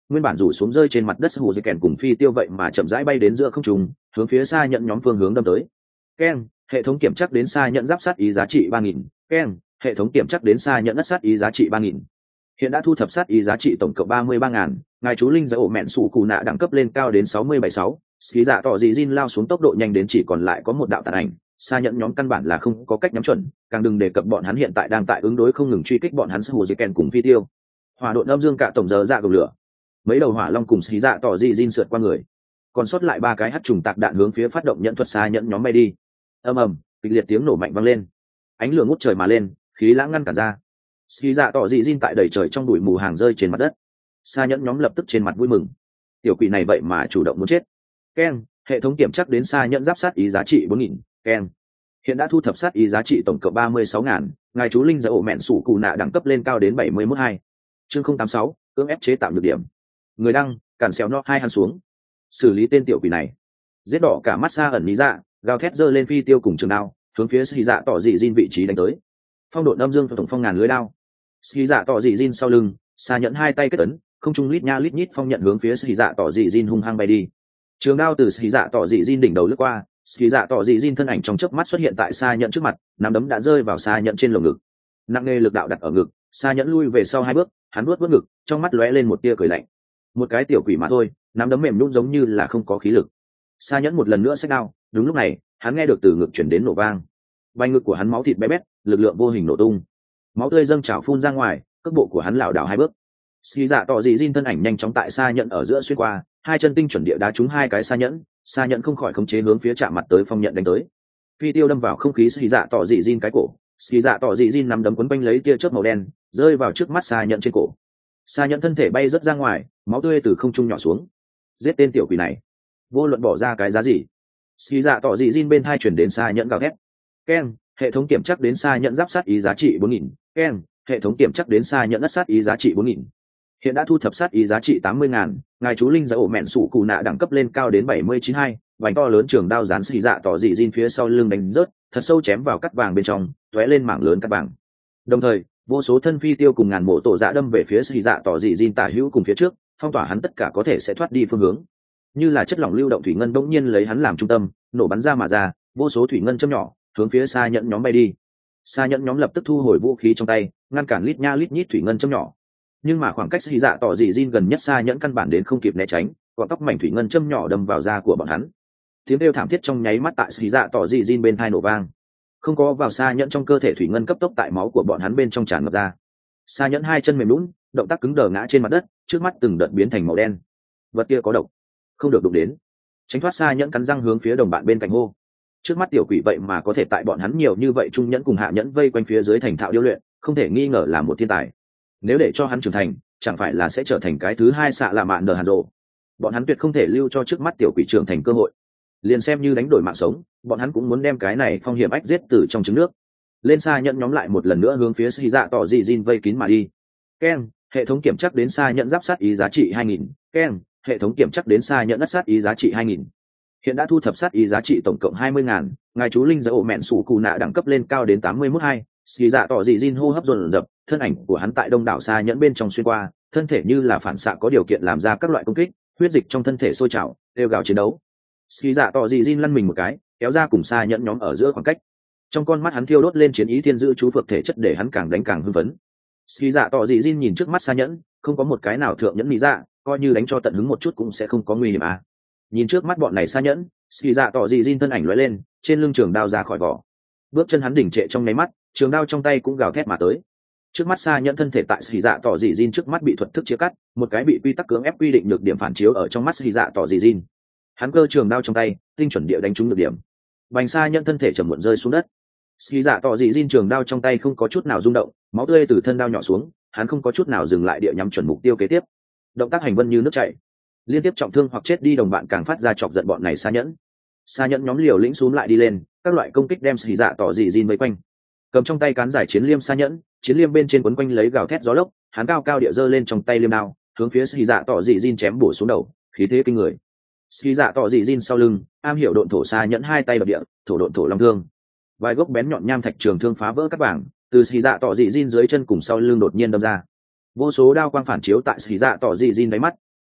nguyên bản rủ xuống rơi trên mặt đất hù dây kèn cùng phi tiêu vậy mà chậm rãi bay đến giữa không trung, hướng phía xa nhận nhóm phương hướng đâm tới. Keng, hệ thống kiểm chắc đến xa nhận giáp sát ý giá trị 3000. Keng, hệ thống kiểm chắc đến xa nhận đất sát ý giá trị 3000. Hiện đã thu thập sát ý giá trị tổng cộng 33.000. Ngài chú linh giải ổ mẹn sủ cù nạ đẳng cấp lên cao đến 676. Xí dạ tỏ dị Jin lao xuống tốc độ nhanh đến chỉ còn lại có một đạo tàn ảnh. Xa nhận nhóm căn bản là không có cách nhắm chuẩn, càng đừng đề cập bọn hắn hiện tại đang tại ứng đối không ngừng truy kích bọn hắn hù dây kèn cùng phi tiêu. Hỏa độn âm dương cả tổng giờ dạ gồng lửa, mấy đầu hỏa long cùng xí dạ tỏ dị Jin sượt qua người, còn sót lại 3 cái hắc trùng tạc đạn hướng phía phát động nhận thuật xa nhận nhóm bay đi. Ầm ầm, kịch liệt tiếng nổ mạnh vang lên, ánh lửa ngút trời mà lên, khí lãng ngăn cản ra. Xí dạ tỏ dị Jin tại đầy trời trong bụi mù hàng rơi trên mặt đất. Xa nhẫn nhóm lập tức trên mặt vui mừng, tiểu quỷ này vậy mà chủ động muốn chết. Keng, hệ thống kiểm chắc đến xa nhẫn giáp sát ý giá trị 4000. Keng, hiện đã thu thập sát ý giá trị tổng cộng 36.000. Ngài chú linh giải ổ mẹn sủ cù nạ đẳng cấp lên cao đến 71.2. Chương 086, cưỡng ép chế tạo nhược điểm. Người đăng, cản xéo nó hai hắn xuống, xử lý tên tiểu quỷ này. Giết đỏ cả mắt xa ẩn lý dạ, gào thét giơ lên phi tiêu cùng trường đao, hướng phía xì dạ tỏ dị Jin vị trí đánh tới. Phong độn âm dương tổng phong ngàn lưới đao. Xì dạ tỏ dị Jin sau lưng, xa nhẫn hai tay kết ấn, không trung lít nha lít nhít phong nhận hướng phía xì dạ tỏ dị Jin hung hăng bay đi. Trường đao từ xì dạ tỏ dị Jin đỉnh đầu lướt qua, xì dạ tỏ dị Jin thân ảnh trong chớp mắt xuất hiện tại xa nhẫn trước mặt, nắm đấm đã rơi vào xa nhẫn trên lồng ngực. Nặng nề lực đạo đặt ở ngực, xa nhẫn lui về sau 2 bước, hắn nuốt ngực, trong mắt lóe lên một tia cười lạnh. Một cái tiểu quỷ mà thôi, nắm đấm mềm nhũn giống như là không có khí lực. Xa nhẫn một lần nữa xách đao, đúng lúc này hắn nghe được từ ngực chuyển đến nổ vang, vai ngực của hắn máu thịt bé bét, lực lượng vô hình nổ tung, máu tươi dâng trào phun ra ngoài, cước bộ của hắn lảo đảo 2 bước. Xì dạ tỏ dị Jin thân ảnh nhanh chóng tại xa nhẫn ở giữa xuyên qua, 2 chân tinh chuẩn địa đá trúng 2 cái xa nhẫn không khỏi khống chế hướng phía chạm mặt tới phong nhận đánh tới. Phi tiêu đâm vào không khí xì dạ tỏ dị Jin cái cổ, xì dạ tỏ dị Jin nắm đấm quấn quanh lấy tia chớp màu đen, rơi vào trước mắt xa nhẫn trên cổ. Xa nhẫn thân thể bay rớt ra ngoài, máu tươi từ không trung nhỏ xuống. Giết tên tiểu quỷ này, vô luận bỏ ra cái giá gì. Xì dạ tỏ dị Jin bên thai chuyển đến xa nhẫn gào thét. Keng, hệ thống kiểm chắc đến xa nhẫn giáp sát ý giá trị 4000. Keng, hệ thống kiểm chắc đến xa nhẫn đất sát ý giá trị 4000. Hiện đã thu thập sát ý giá trị 80.000. Ngài chú linh giải ổ mẹn sủ cù nạ đẳng cấp lên cao đến 79.2. Vành to lớn trường đao dán xì dạ tỏ dị Jin phía sau lưng đánh rớt, thật sâu chém vào cắt vàng bên trong, tóe lên mảng lớn cắt vàng. Đồng thời, vô số thân phi tiêu cùng ngàn mộ tổ dạ đâm về phía xì dạ tỏ dị Jin tả hữu cùng phía trước, phong tỏa hắn tất cả có thể sẽ thoát đi phương hướng. Như là chất lỏng lưu động thủy ngân bỗng nhiên lấy hắn làm trung tâm, nổ bắn ra mà ra, vô số thủy ngân châm nhỏ hướng phía xa nhẫn nhóm bay đi. Xa nhẫn nhóm lập tức thu hồi vũ khí trong tay, ngăn cản lít nha lít nhít thủy ngân châm nhỏ. Nhưng mà khoảng cách xì dạ tỏ dị Jin gần nhất xa nhẫn căn bản đến không kịp né tránh, gọn tóc mảnh thủy ngân châm nhỏ đâm vào da của bọn hắn. Tiếng kêu thảm thiết trong nháy mắt tại xì dạ tỏ dị Jin bên tai nổ vang. Không có vào xa nhẫn trong cơ thể thủy ngân cấp tốc tại máu của bọn hắn bên trong tràn ngập ra. Xa nhẫn 2 chân mềm lún, động tác cứng đờ ngã trên mặt đất, trước mắt từng đợt biến thành màu đen. Vật kia có độc, không được đụng đến. Tránh thoát xa nhẫn cắn răng hướng phía đồng bạn bên cạnh hô. Trước mắt tiểu quỷ vậy mà có thể tại bọn hắn nhiều như vậy trung nhẫn cùng hạ nhẫn vây quanh phía dưới thành thạo điêu luyện, không thể nghi ngờ là một thiên tài. Nếu để cho hắn trưởng thành, chẳng phải là sẽ trở thành cái thứ 2 xạ là mạn nở hàn rộ. Bọn hắn tuyệt không thể lưu cho trước mắt tiểu quỷ trưởng thành cơ hội. Liền xem như đánh đổi mạng sống, bọn hắn cũng muốn đem cái này phong hiểm ách giết từ trong trứng nước. Lên xa nhẫn nhóm lại một lần nữa hướng phía xì dạ tỏ dị Jin vây kín mà đi. Keng, hệ thống kiểm chắc đến xa nhẫn giáp sát ý giá trị 2000. Keng, hệ thống kiểm chắc đến xa nhẫn đất sát ý giá trị 2000. Hiện đã thu thập sát ý giá trị tổng cộng 20.000. Ngài chú linh giải ổ mẹn sủ cù nạ đẳng cấp lên cao đến 81.2. Xì dạ tỏ dị Jin hô hấp dồn dập, thân ảnh của hắn tại đông đảo xa nhẫn bên trong xuyên qua, thân thể như là phản xạ có điều kiện làm ra các loại công kích, huyết dịch trong thân thể sôi trào, kêu gào chiến đấu. Xì dạ tỏ dị Jin lăn mình một cái, kéo ra cùng xa nhẫn nhóm ở giữa khoảng cách. Trong con mắt hắn thiêu đốt lên chiến ý thiên giữ chú phược thể chất để hắn càng đánh càng hưng phấn. Xì dạ tỏ dị Jin nhìn trước mắt xa nhẫn, không có một cái nào thượng nhẫn lý dạ, coi như đánh cho tận hứng một chút cũng sẽ không có nguy hiểm à. Nhìn trước mắt bọn này xa nhẫn, xì dạ tỏ dị Jin thân ảnh lóe lên, trên lưng trường đao ra khỏi vỏ. Bước chân hắn đỉnh trệ trong nháy mắt, trường đao trong tay cũng gào thét mà tới. Trước mắt xa nhẫn thân thể tại xì dạ tỏ dị Jin trước mắt bị thuật thức chia cắt, một cái bị quy tắc cưỡng ép quy định được điểm phản chiếu ở trong mắt xì dạ tỏ dị Jin. Hắn cơ trường đao trong tay, tinh chuẩn địa đánh trúng được điểm. Bành xa nhẫn thân thể trầm muộn rơi xuống đất. Xì dạ tỏ dị Jin trường đao trong tay không có chút nào rung động, máu tươi từ thân đao nhỏ xuống, hắn không có chút nào dừng lại địa nhắm chuẩn mục tiêu kế tiếp. Động tác hành vân như nước chảy, liên tiếp trọng thương hoặc chết đi đồng bạn càng phát ra chọc giận bọn này xa nhẫn. Xa nhẫn nhóm liều lĩnh xuống lại đi lên, các loại công kích đem xì dạ tỏ dị Jin vây quanh. Cầm trong tay cán giải chiến liêm xa nhẫn, chiến liêm bên trên quấn quanh lấy gào thét gió lốc, hắn cao cao địa giơ lên trong tay liêm đao, hướng phía xì dạ tỏ dị Jin chém bổ xuống đầu, khí thế kinh người. Xì dạ tỏ dị Jin sau lưng, am hiểu độn thổ xa nhẫn 2 tay đập địa, thổ độn thổ long thương. Vài gốc bén nhọn nham thạch trường thương phá vỡ các bảng, từ xì dạ tỏ dị Jin dưới chân cùng sau lưng đột nhiên đâm ra. Vô số đao quang phản chiếu tại xì dạ tỏ dị Jin đáy mắt.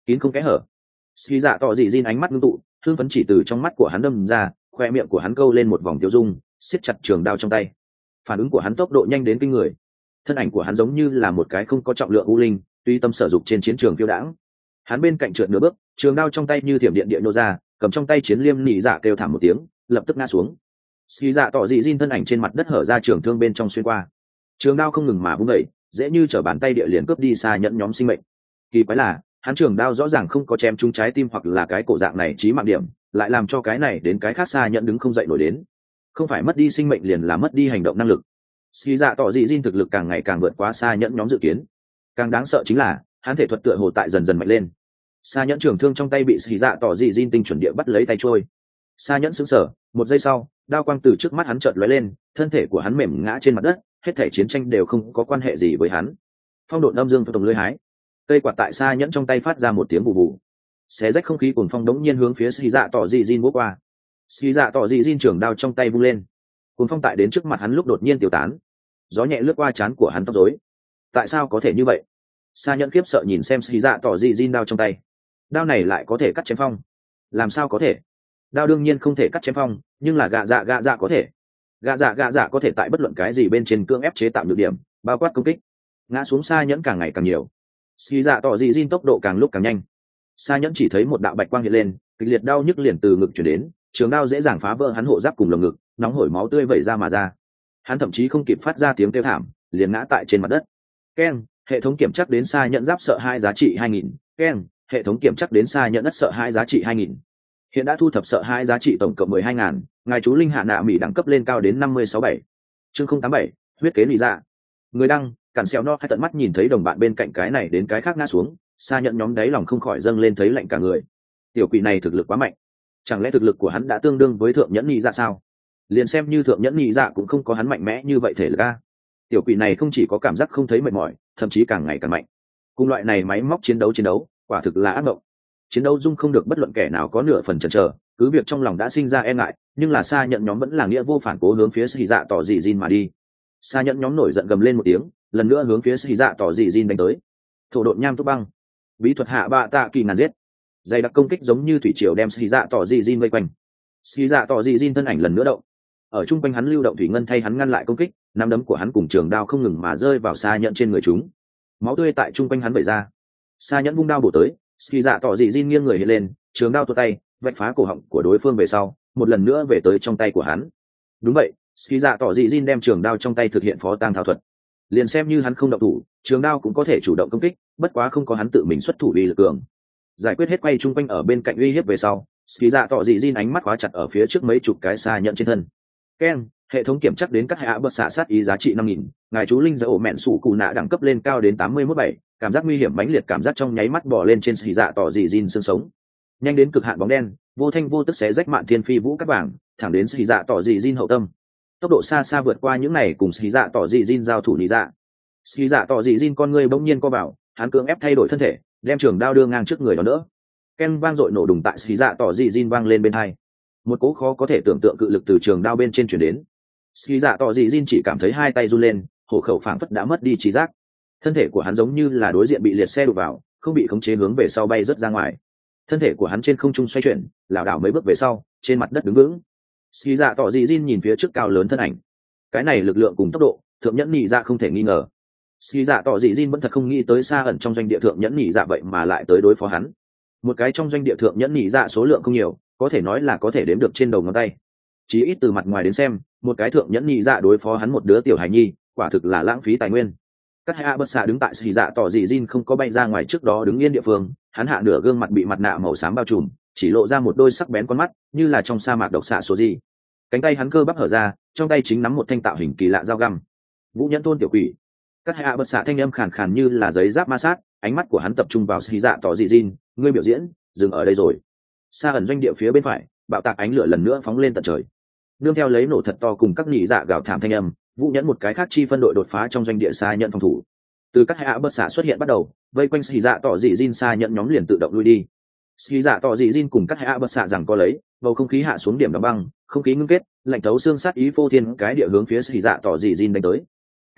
kín không kẽ hở. Ski dạ tỏ dị Jin ánh mắt ngưng tụ, hương phấn chỉ từ trong mắt của hắn đâm ra, khoe miệng của hắn câu lên một vòng tiêu dung, siết chặt trường đao trong tay. Phản ứng của hắn tốc độ nhanh đến kinh người, thân ảnh của hắn giống như là một cái không có trọng lượng u linh, tuy tâm sở dục trên chiến trường phiêu đãng. Hắn bên cạnh trượt nửa bước, trường đao trong tay như thiểm điện địa nô ra, cầm trong tay chiến liêm nỉ dạ kêu thảm một tiếng, lập tức ngã xuống. Ski dạ tỏ dị Jin thân ảnh trên mặt đất hở ra trường thương bên trong xuyên qua, trường đao không ngừng mà vung đẩy, dễ như trở bàn tay địa liền cướp đi xa nhẫn nhóm sinh mệnh. Kỳ quái là hắn trường đao rõ ràng không có chém trúng trái tim hoặc là cái cổ dạng này chí mạng điểm, lại làm cho cái này đến cái khác xa nhẫn đứng không dậy nổi đến. Không phải mất đi sinh mệnh liền là mất đi hành động năng lực. Ski dạ tỏ dị Jin thực lực càng ngày càng vượt quá xa nhẫn nhóm dự kiến. Càng đáng sợ chính là hắn thể thuật tựa hồ tại dần dần mạnh lên. Xa nhẫn trường thương trong tay bị Ski dạ tỏ dị Jin tinh chuẩn địa bắt lấy tay trôi. Xa nhẫn sững sờ, một giây sau, đao quang từ trước mắt hắn chợt lóe lên, thân thể của hắn mềm ngã trên mặt đất, hết thể chiến tranh đều không có quan hệ gì với hắn. Phong độn âm dương tổng lưỡi hái, cây quạt tại xa nhẫn trong tay phát ra một tiếng bù bù, xé rách không khí cuồng phong đống nhiên hướng phía Ski dạ tỏ dị Jin bổ qua. Ski dạ tỏ dị Jin trường đao trong tay vung lên, cuồng phong tại đến trước mặt hắn lúc đột nhiên tiêu tán, gió nhẹ lướt qua trán của hắn tóc rối. Tại sao có thể như vậy? Sa nhẫn khiếp sợ nhìn xem Ski dạ tỏ dị Jin đao trong tay, đao này lại có thể cắt chém phong? Làm sao có thể? Đao đương nhiên không thể cắt chém phong, nhưng là gạ dạ có thể. Gạ dạ có thể tại bất luận cái gì bên trên cưỡng ép chế tạo nhược điểm, bao quát công kích. Ngã xuống Sa nhẫn càng ngày càng nhiều, Ski dạ tỏ dị Jin tốc độ càng lúc càng nhanh. Sa nhẫn chỉ thấy một đạo bạch quang hiện lên, kịch liệt đau nhức liền từ ngực chuyển đến, trường đao dễ dàng phá vỡ hắn hộ giáp cùng lồng ngực, nóng hổi máu tươi vẩy ra mà ra. Hắn thậm chí không kịp phát ra tiếng kêu thảm, liền ngã tại trên mặt đất. Keng, hệ thống kiểm chắc đến Sa nhẫn giáp sợ hai giá trị 2000. Keng, hệ thống kiểm chắc đến Sa nhẫn đất sợ hai giá trị 2000. Hiện đã thu thập sợ hai giá trị tổng cộng 12.000, ngài chú linh hạ nạ mỹ đẳng cấp lên cao đến 5067. Chương 087, huyết kế lý dạ. Người đăng, cản xèo no hai tận mắt nhìn thấy đồng bạn bên cạnh cái này đến cái khác ngã xuống, Sa nhẫn nhóm đáy lòng không khỏi dâng lên thấy lạnh cả người. Tiểu quỷ này thực lực quá mạnh, chẳng lẽ thực lực của hắn đã tương đương với thượng nhẫn nhị dạ sao? Liền xem như thượng nhẫn nhị dạ cũng không có hắn mạnh mẽ như vậy thể lực a. Tiểu quỷ này không chỉ có cảm giác không thấy mệt mỏi, thậm chí càng ngày càng mạnh. Cùng loại này máy móc chiến đấu, quả thực là ác mộng. Chiến đấu dung không được bất luận kẻ nào có nửa phần chần chờ, cứ việc trong lòng đã sinh ra e ngại, nhưng là Sa nhẫn nhóm vẫn là nghĩa vô phản cố hướng phía Ski dạ tỏ dị Jin mà đi. Sa nhẫn nhóm nổi giận gầm lên một tiếng, lần nữa hướng phía Ski dạ tỏ dị Jin đánh tới. Thổ độn nham túc băng, bí thuật hạ bạ tạ kỳ ngàn giết, dày đặc công kích giống như thủy triều đem Ski dạ tỏ dị Jin vây quanh. Ski dạ tỏ dị Jin thân ảnh lần nữa động, ở trung quanh hắn lưu động thủy ngân thay hắn ngăn lại công kích, nắm đấm của hắn cùng trường đao không ngừng mà rơi vào Sa nhẫn trên người chúng, máu tươi tại trung quanh hắn vẩy ra. Sa nhẫn vung đao bổ tới, Ski dạ tỏ dị Jin nghiêng người hiện lên, trường đao tuột tay, vạch phá cổ họng của đối phương về sau, một lần nữa về tới trong tay của hắn. Đúng vậy, Ski dạ tỏ dị Jin đem trường đao trong tay thực hiện phó tang thao thuật. Liền xem như hắn không động thủ, trường đao cũng có thể chủ động công kích, bất quá không có hắn tự mình xuất thủ vì lực cường. Giải quyết hết quay trung quanh ở bên cạnh uy hiếp về sau, Ski dạ tỏ dị Jin ánh mắt khóa chặt ở phía trước mấy chục cái Sa nhẫn trên thân. Keng, hệ thống kiểm chắc đến các hạ bậc xạ sát ý giá trị 5000, ngài chú linh dạ ổ mẹn sủ cù nạ đẳng cấp lên cao đến 817, cảm giác nguy hiểm mãnh liệt cảm giác trong nháy mắt bò lên trên Ski dạ tỏ dị Jin xương sống. Nhanh đến cực hạn bóng đen, vô thanh vô tức xé rách mạn thiên phi vũ các bảng, thẳng đến Ski dạ tỏ dị Jin hậu tâm. Tốc độ xa xa vượt qua những này cùng Ski dạ tỏ dị Jin giao thủ lý dạ. Ski dạ tỏ dị Jin con người bỗng nhiên co vào, hắn cưỡng ép thay đổi thân thể, đem trường đao đưa ngang trước người đó nữa. Ken vang dội nổ đùng tại Ski dạ tỏ dị Jin vang lên bên hai. Một cỗ khó có thể tưởng tượng cự lực từ trường đao bên trên truyền đến. Ski dạ tỏ dị Jin chỉ cảm thấy hai tay run lên, hổ khẩu phảng phất đã mất đi trí giác. Thân thể của hắn giống như là đối diện bị liệt xe đụng vào, không bị khống chế hướng về sau bay rớt ra ngoài. Thân thể của hắn trên không trung xoay chuyển, lảo đảo mấy bước về sau, trên mặt đất đứng vững. Ski dạ tỏ dị Jin nhìn phía trước cao lớn thân ảnh, cái này lực lượng cùng tốc độ, thượng nhẫn nhị dạ không thể nghi ngờ. Ski dạ tỏ dị Jin vẫn thật không nghĩ tới Sa ẩn trong doanh địa thượng nhẫn nhị dạ vậy mà lại tới đối phó hắn. Một cái trong doanh địa thượng nhẫn nhị dạ số lượng không nhiều, có thể nói là có thể đếm được trên đầu ngón tay. Chỉ ít từ mặt ngoài đến xem, một cái thượng nhẫn nhị dạ đối phó hắn một đứa tiểu hài nhi, quả thực là lãng phí tài nguyên. Các hạ bất xạ đứng tại Ski dạ tỏ dị Jin không có bay ra ngoài trước đó đứng yên địa phương, hắn hạ nửa gương mặt bị mặt nạ màu xám bao trùm, chỉ lộ ra một đôi sắc bén con mắt, như là trong sa mạc độc xạ số gì. Cánh tay hắn cơ bắp hở ra, trong tay chính nắm một thanh tạo hình kỳ lạ dao găm. Vũ nhẫn thôn tiểu quỷ. Các hạ bất xạ thanh âm khàn khàn như là giấy giáp ma sát, ánh mắt của hắn tập trung vào Ski dạ tỏ dị Jin, ngươi biểu diễn, dừng ở đây rồi. Sa ẩn doanh địa phía bên phải, bạo tạc ánh lửa lần nữa phóng lên tận trời. Nương theo lấy nổ thật to cùng các nhị dạ gào thảm thanh âm, Vũ nhẫn một cái khác chi phân đội đột phá trong doanh địa Sa nhận phòng thủ. Từ các hạ bất xạ xuất hiện bắt đầu, vây quanh Ski dạ tỏ dị Jin Sa nhận nhóm liền tự động lui đi. Ski dạ tỏ dị Jin cùng các hạ bất xạ rằng có lấy, bầu không khí hạ xuống điểm đóng băng, không khí ngưng kết, lạnh thấu xương sát ý phô thiên cái địa hướng phía Ski dạ tỏ dị Jin đánh tới. Keng,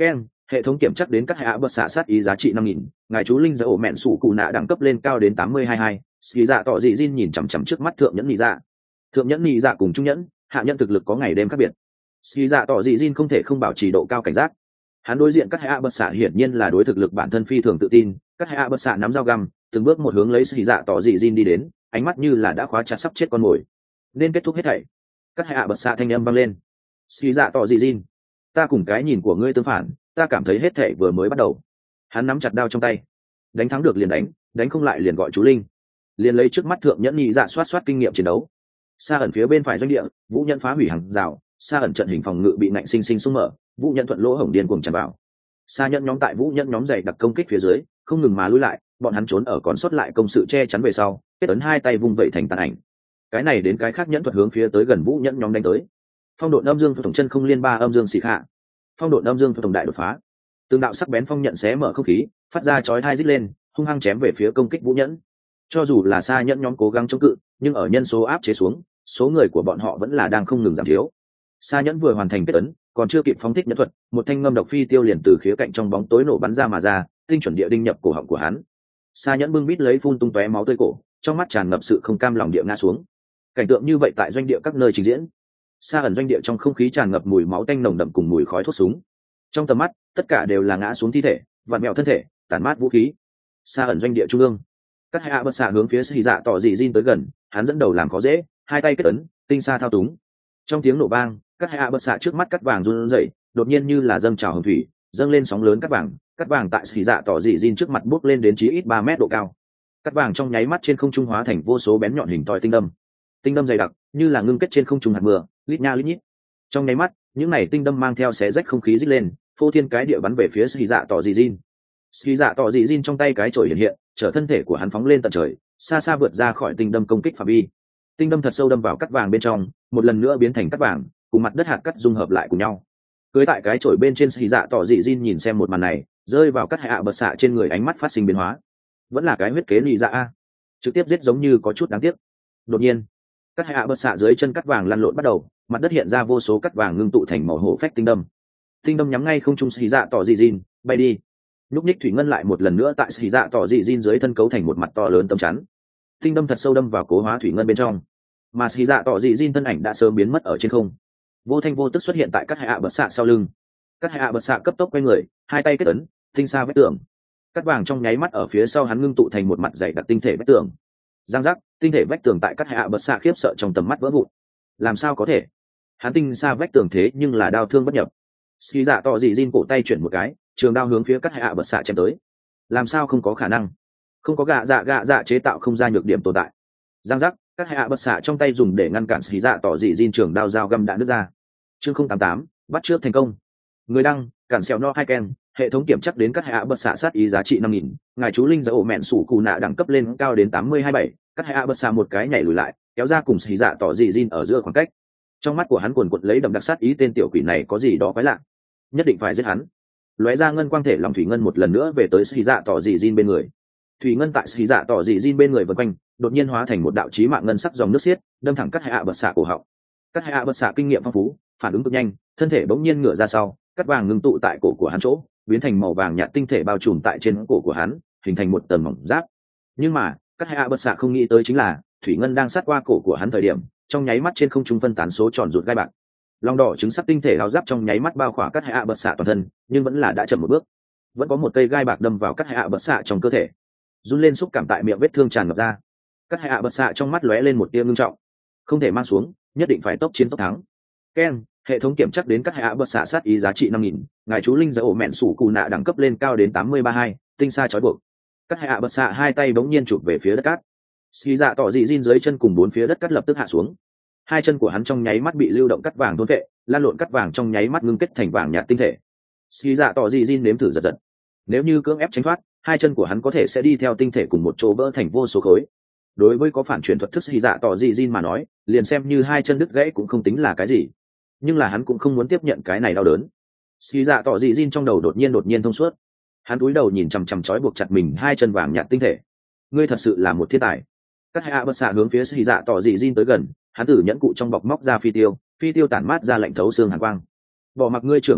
hệ thống kiểm chắc đến các hạ bật xạ sát ý giá trị 5.000. Ngài chú linh dầu mẹn sủ cụ nạ đẳng cấp lên cao đến 8022. Xì dạ tỏ dị Jin nhìn chằm chằm trước mắt thượng nhẫn nhị dạ. Thượng nhẫn nhị dạ cùng trung nhẫn, hạ nhẫn thực lực có ngày đêm khác biệt. Xì dạ tỏ dị Jin không thể không bảo trì độ cao cảnh giác. Hắn đối diện các hạ bật xạ hiển nhiên là đối thực lực bản thân phi thường tự tin. Các hạ bật xạ nắm dao găm, từng bước một hướng lấy xì dạ tỏ dị Jin đi đến, ánh mắt như là đã khóa chặt sắp chết con mồi. Nên kết thúc hết thảy. Các hạ bật xạ thanh âm vang lên. Xì dạ tỏ dị Jin, ta cùng cái nhìn của ngươi tương phản, ta cảm thấy hết thảy vừa mới bắt đầu. Hắn nắm chặt đao trong tay, đánh thắng được liền đánh, đánh không lại liền gọi chú linh. Liền lấy trước mắt thượng nhẫn nhị dạ soát kinh nghiệm chiến đấu. Xa ẩn phía bên phải doanh địa, Vũ Nhẫn phá hủy hàng rào, xa ẩn trận hình phòng ngự bị nạnh sinh sinh xung mở, Vũ Nhẫn thuận lỗ hổng điên cuồng tràn vào. Xa nhẫn nhóm tại Vũ Nhẫn nhóm dày đặc công kích phía dưới, không ngừng mà lùi lại, bọn hắn trốn ở còn sót lại công sự che chắn về sau, kết ấn hai tay vung vẩy thành tàn ảnh. Cái này đến cái khác nhẫn thuật hướng phía tới gần Vũ Nhẫn nhóm đánh tới. Phong độ âm dương tổng chân không liên ba âm dương xì khạ. Phong độ âm dương tổng đại đột phá. Từng đạo sắc bén phong nhận xé mở không khí, phát ra chói tai rít lên, hung hăng chém về phía công kích Vũ Nhẫn. Cho dù là xa nhẫn nhóm cố gắng chống cự, nhưng ở nhân số áp chế xuống, số người của bọn họ vẫn là đang không ngừng giảm thiếu. Xa nhẫn vừa hoàn thành kết ấn, còn chưa kịp phóng thích nhẫn thuật, một thanh ngâm độc phi tiêu liền từ khía cạnh trong bóng tối nổ bắn ra mà ra, tinh chuẩn địa đinh nhập cổ họng của hắn. Xa nhẫn bưng bít lấy phun tung tóe máu tươi cổ, trong mắt tràn ngập sự không cam lòng địa ngã xuống. Cảnh tượng như vậy tại doanh địa các nơi trình diễn. Xa ẩn doanh địa trong không khí tràn ngập mùi máu tanh nồng đậm cùng mùi khói thuốc súng. Trong tầm mắt, tất cả đều là ngã xuống thi thể, vặn mèo thân thể, tàn mát vũ khí. Xa ẩn doanh địa trung ương, các hạ bật xạ hướng phía xì dạ tỏ dị Jin tới gần, hắn dẫn đầu làm khó dễ, hai tay kết ấn, tinh xa thao túng. Trong tiếng nổ vang, các hạ bật xạ trước mắt cắt vàng run rẩy, đột nhiên như là dâng trào hồng thủy, dâng lên sóng lớn cắt vàng tại xì dạ tỏ dị Jin trước mặt bốc lên đến chí ít 3 mét độ cao. Cắt vàng trong nháy mắt trên không trung hóa thành vô số bén nhọn hình thoi tinh đâm dày đặc, như là ngưng kết trên không trung hạt mưa, lít nha lít nhít. Trong nháy mắt, những này tinh đâm mang theo xé rách không khí rít lên, phô thiên cái địa bắn về phía xì dạ tỏ dị Jin. Xì dạ tỏ dị Jin trong tay cái chổi hiện hiện, trở thân thể của hắn phóng lên tận trời, xa xa vượt ra khỏi tinh đâm công kích phạm vi. Tinh đâm thật sâu đâm vào cắt vàng bên trong, một lần nữa biến thành cắt vàng, cùng mặt đất hạt cắt dung hợp lại cùng nhau. Cưới tại cái chổi bên trên xì dạ tỏ dị Jin nhìn xem một màn này, rơi vào cắt hạ bật xạ trên người, ánh mắt phát sinh biến hóa. Vẫn là cái huyết kế lì dạ a, trực tiếp giết giống như có chút đáng tiếc. Đột nhiên, cắt hạ bật xạ dưới chân cắt vàng lăn lộn bắt đầu, mặt đất hiện ra vô số cắt vàng ngưng tụ thành màu hổ phách tinh đâm nhắm ngay không trung xì dạ tỏ dị Jin, bay đi. Nhúc nhích thủy ngân lại một lần nữa tại xì dạ tỏ dị Jin dưới thân cấu thành một mặt to lớn tấm chắn. Tinh đâm thật sâu đâm vào cố hóa thủy ngân bên trong, mà xì dạ tỏ dị Jin thân ảnh đã sớm biến mất ở trên không, vô thanh vô tức xuất hiện tại các hạ bật xạ sau lưng. Các hạ bật xạ cấp tốc quay người, hai tay kết ấn, tinh xa vách tường. Cắt vàng trong nháy mắt ở phía sau hắn ngưng tụ thành một mặt dày đặc tinh thể vách tường. Giang giác, tinh thể vách tường tại các hạ bật xạ khiếp sợ trong tầm mắt vỡ vụn. Làm sao có thể? Hắn tinh xa vách tường thế nhưng là đao thương bất nhập. Xì dạ tỏ dị Jin cổ tay chuyển một cái, trường đao hướng phía các hạ bật xạ chém tới. Làm sao không có khả năng? Không có gạ dạ chế tạo không ra nhược điểm tồn tại. Giang giác, các hạ bật xạ trong tay dùng để ngăn cản xì dạ tỏ dị Jin trường đao dao găm đã nứt ra. Chương 088, bắt trước thành công. Người đăng, cản sẹo no hai ken, hệ thống kiểm chắc đến các hạ bật xạ sát ý giá trị 5.000. Ngài chú linh dầu mẹn sủ cù nạ đẳng cấp lên cao đến 8027. Các hạ bật xạ một cái nhảy lùi lại, kéo ra cùng xì dạ tỏ dị Jin ở giữa khoảng cách. Trong mắt của hắn cuồn cuộn lấy đậm đặc sát ý, tên tiểu quỷ này có gì đó quái lạ, nhất định phải giết hắn. Lóe ra ngân quang thể lòng thủy ngân một lần nữa về tới xì dạ tỏ dị Jin bên người. Thủy ngân tại xì dạ tỏ dị Jin bên người vần quanh, đột nhiên hóa thành một đạo chí mạng ngân sắc dòng nước xiết, đâm thẳng các hạ bật xạ cổ họng. Các hạ bật xạ kinh nghiệm phong phú, phản ứng cực nhanh, thân thể bỗng nhiên ngửa ra sau, cắt vàng ngưng tụ tại cổ của hắn chỗ, biến thành màu vàng nhạt tinh thể bao trùm tại trên cổ của hắn, hình thành một tầng mỏng giáp. Nhưng mà các hạ bật xạ không nghĩ tới chính là thủy ngân đang sát qua cổ của hắn thời điểm, trong nháy mắt trên không trung phân tán số tròn rụt gai bạc. Long đỏ trứng sắc tinh thể áo giáp trong nháy mắt bao khỏa các hạ bật xạ toàn thân, nhưng vẫn là đã chậm một bước. Vẫn có một cây gai bạc đâm vào các hạ bật xạ trong cơ thể, run lên xúc cảm tại miệng vết thương tràn ngập ra. Các hạ bật xạ trong mắt lóe lên một tia ngưng trọng, không thể mang xuống, nhất định phải tốc chiến tốc thắng. Ken, hệ thống kiểm chắc đến các hạ bật xạ sát ý giá trị 5.000. Ngài chú linh dầu mẹn sủ cù nạ đẳng cấp lên cao đến 8032, tinh xa chói buộc. Các hạ bật xạ hai tay bỗng nhiên chụp về phía đất cát. Xì dạ tỏ dị Jin dưới chân cùng bốn phía đất cát lập tức hạ xuống. Hai chân của hắn trong nháy mắt bị lưu động cắt vàng thôn vệ, lan lộn cắt vàng trong nháy mắt ngưng kết thành vàng nhạt tinh thể. Xì dạ tỏ dị Jin nếm thử giật giật. Nếu như cưỡng ép tránh thoát, hai chân của hắn có thể sẽ đi theo tinh thể cùng một chỗ vỡ thành vô số khối. Đối với có phản truyền thuật thức xì dạ tỏ dị Jin mà nói, liền xem như hai chân đứt gãy cũng không tính là cái gì. Nhưng là hắn cũng không muốn tiếp nhận cái này đau đớn. Xì dạ tỏ dị Jin trong đầu đột nhiên thông suốt. Hắn cúi đầu nhìn chằm chằm trói buộc chặt mình hai chân vàng nhạt tinh thể. Ngươi thật sự là một thiên tài. Các hạ bật xạ hướng phía xì dạ tỏ dị Jin tới gần, hắn từ nhẫn cụ trong bọc móc ra phi tiêu tản mát ra lạnh thấu xương hàn quang. Bỏ mặc ngươi trưởng thành tiếp,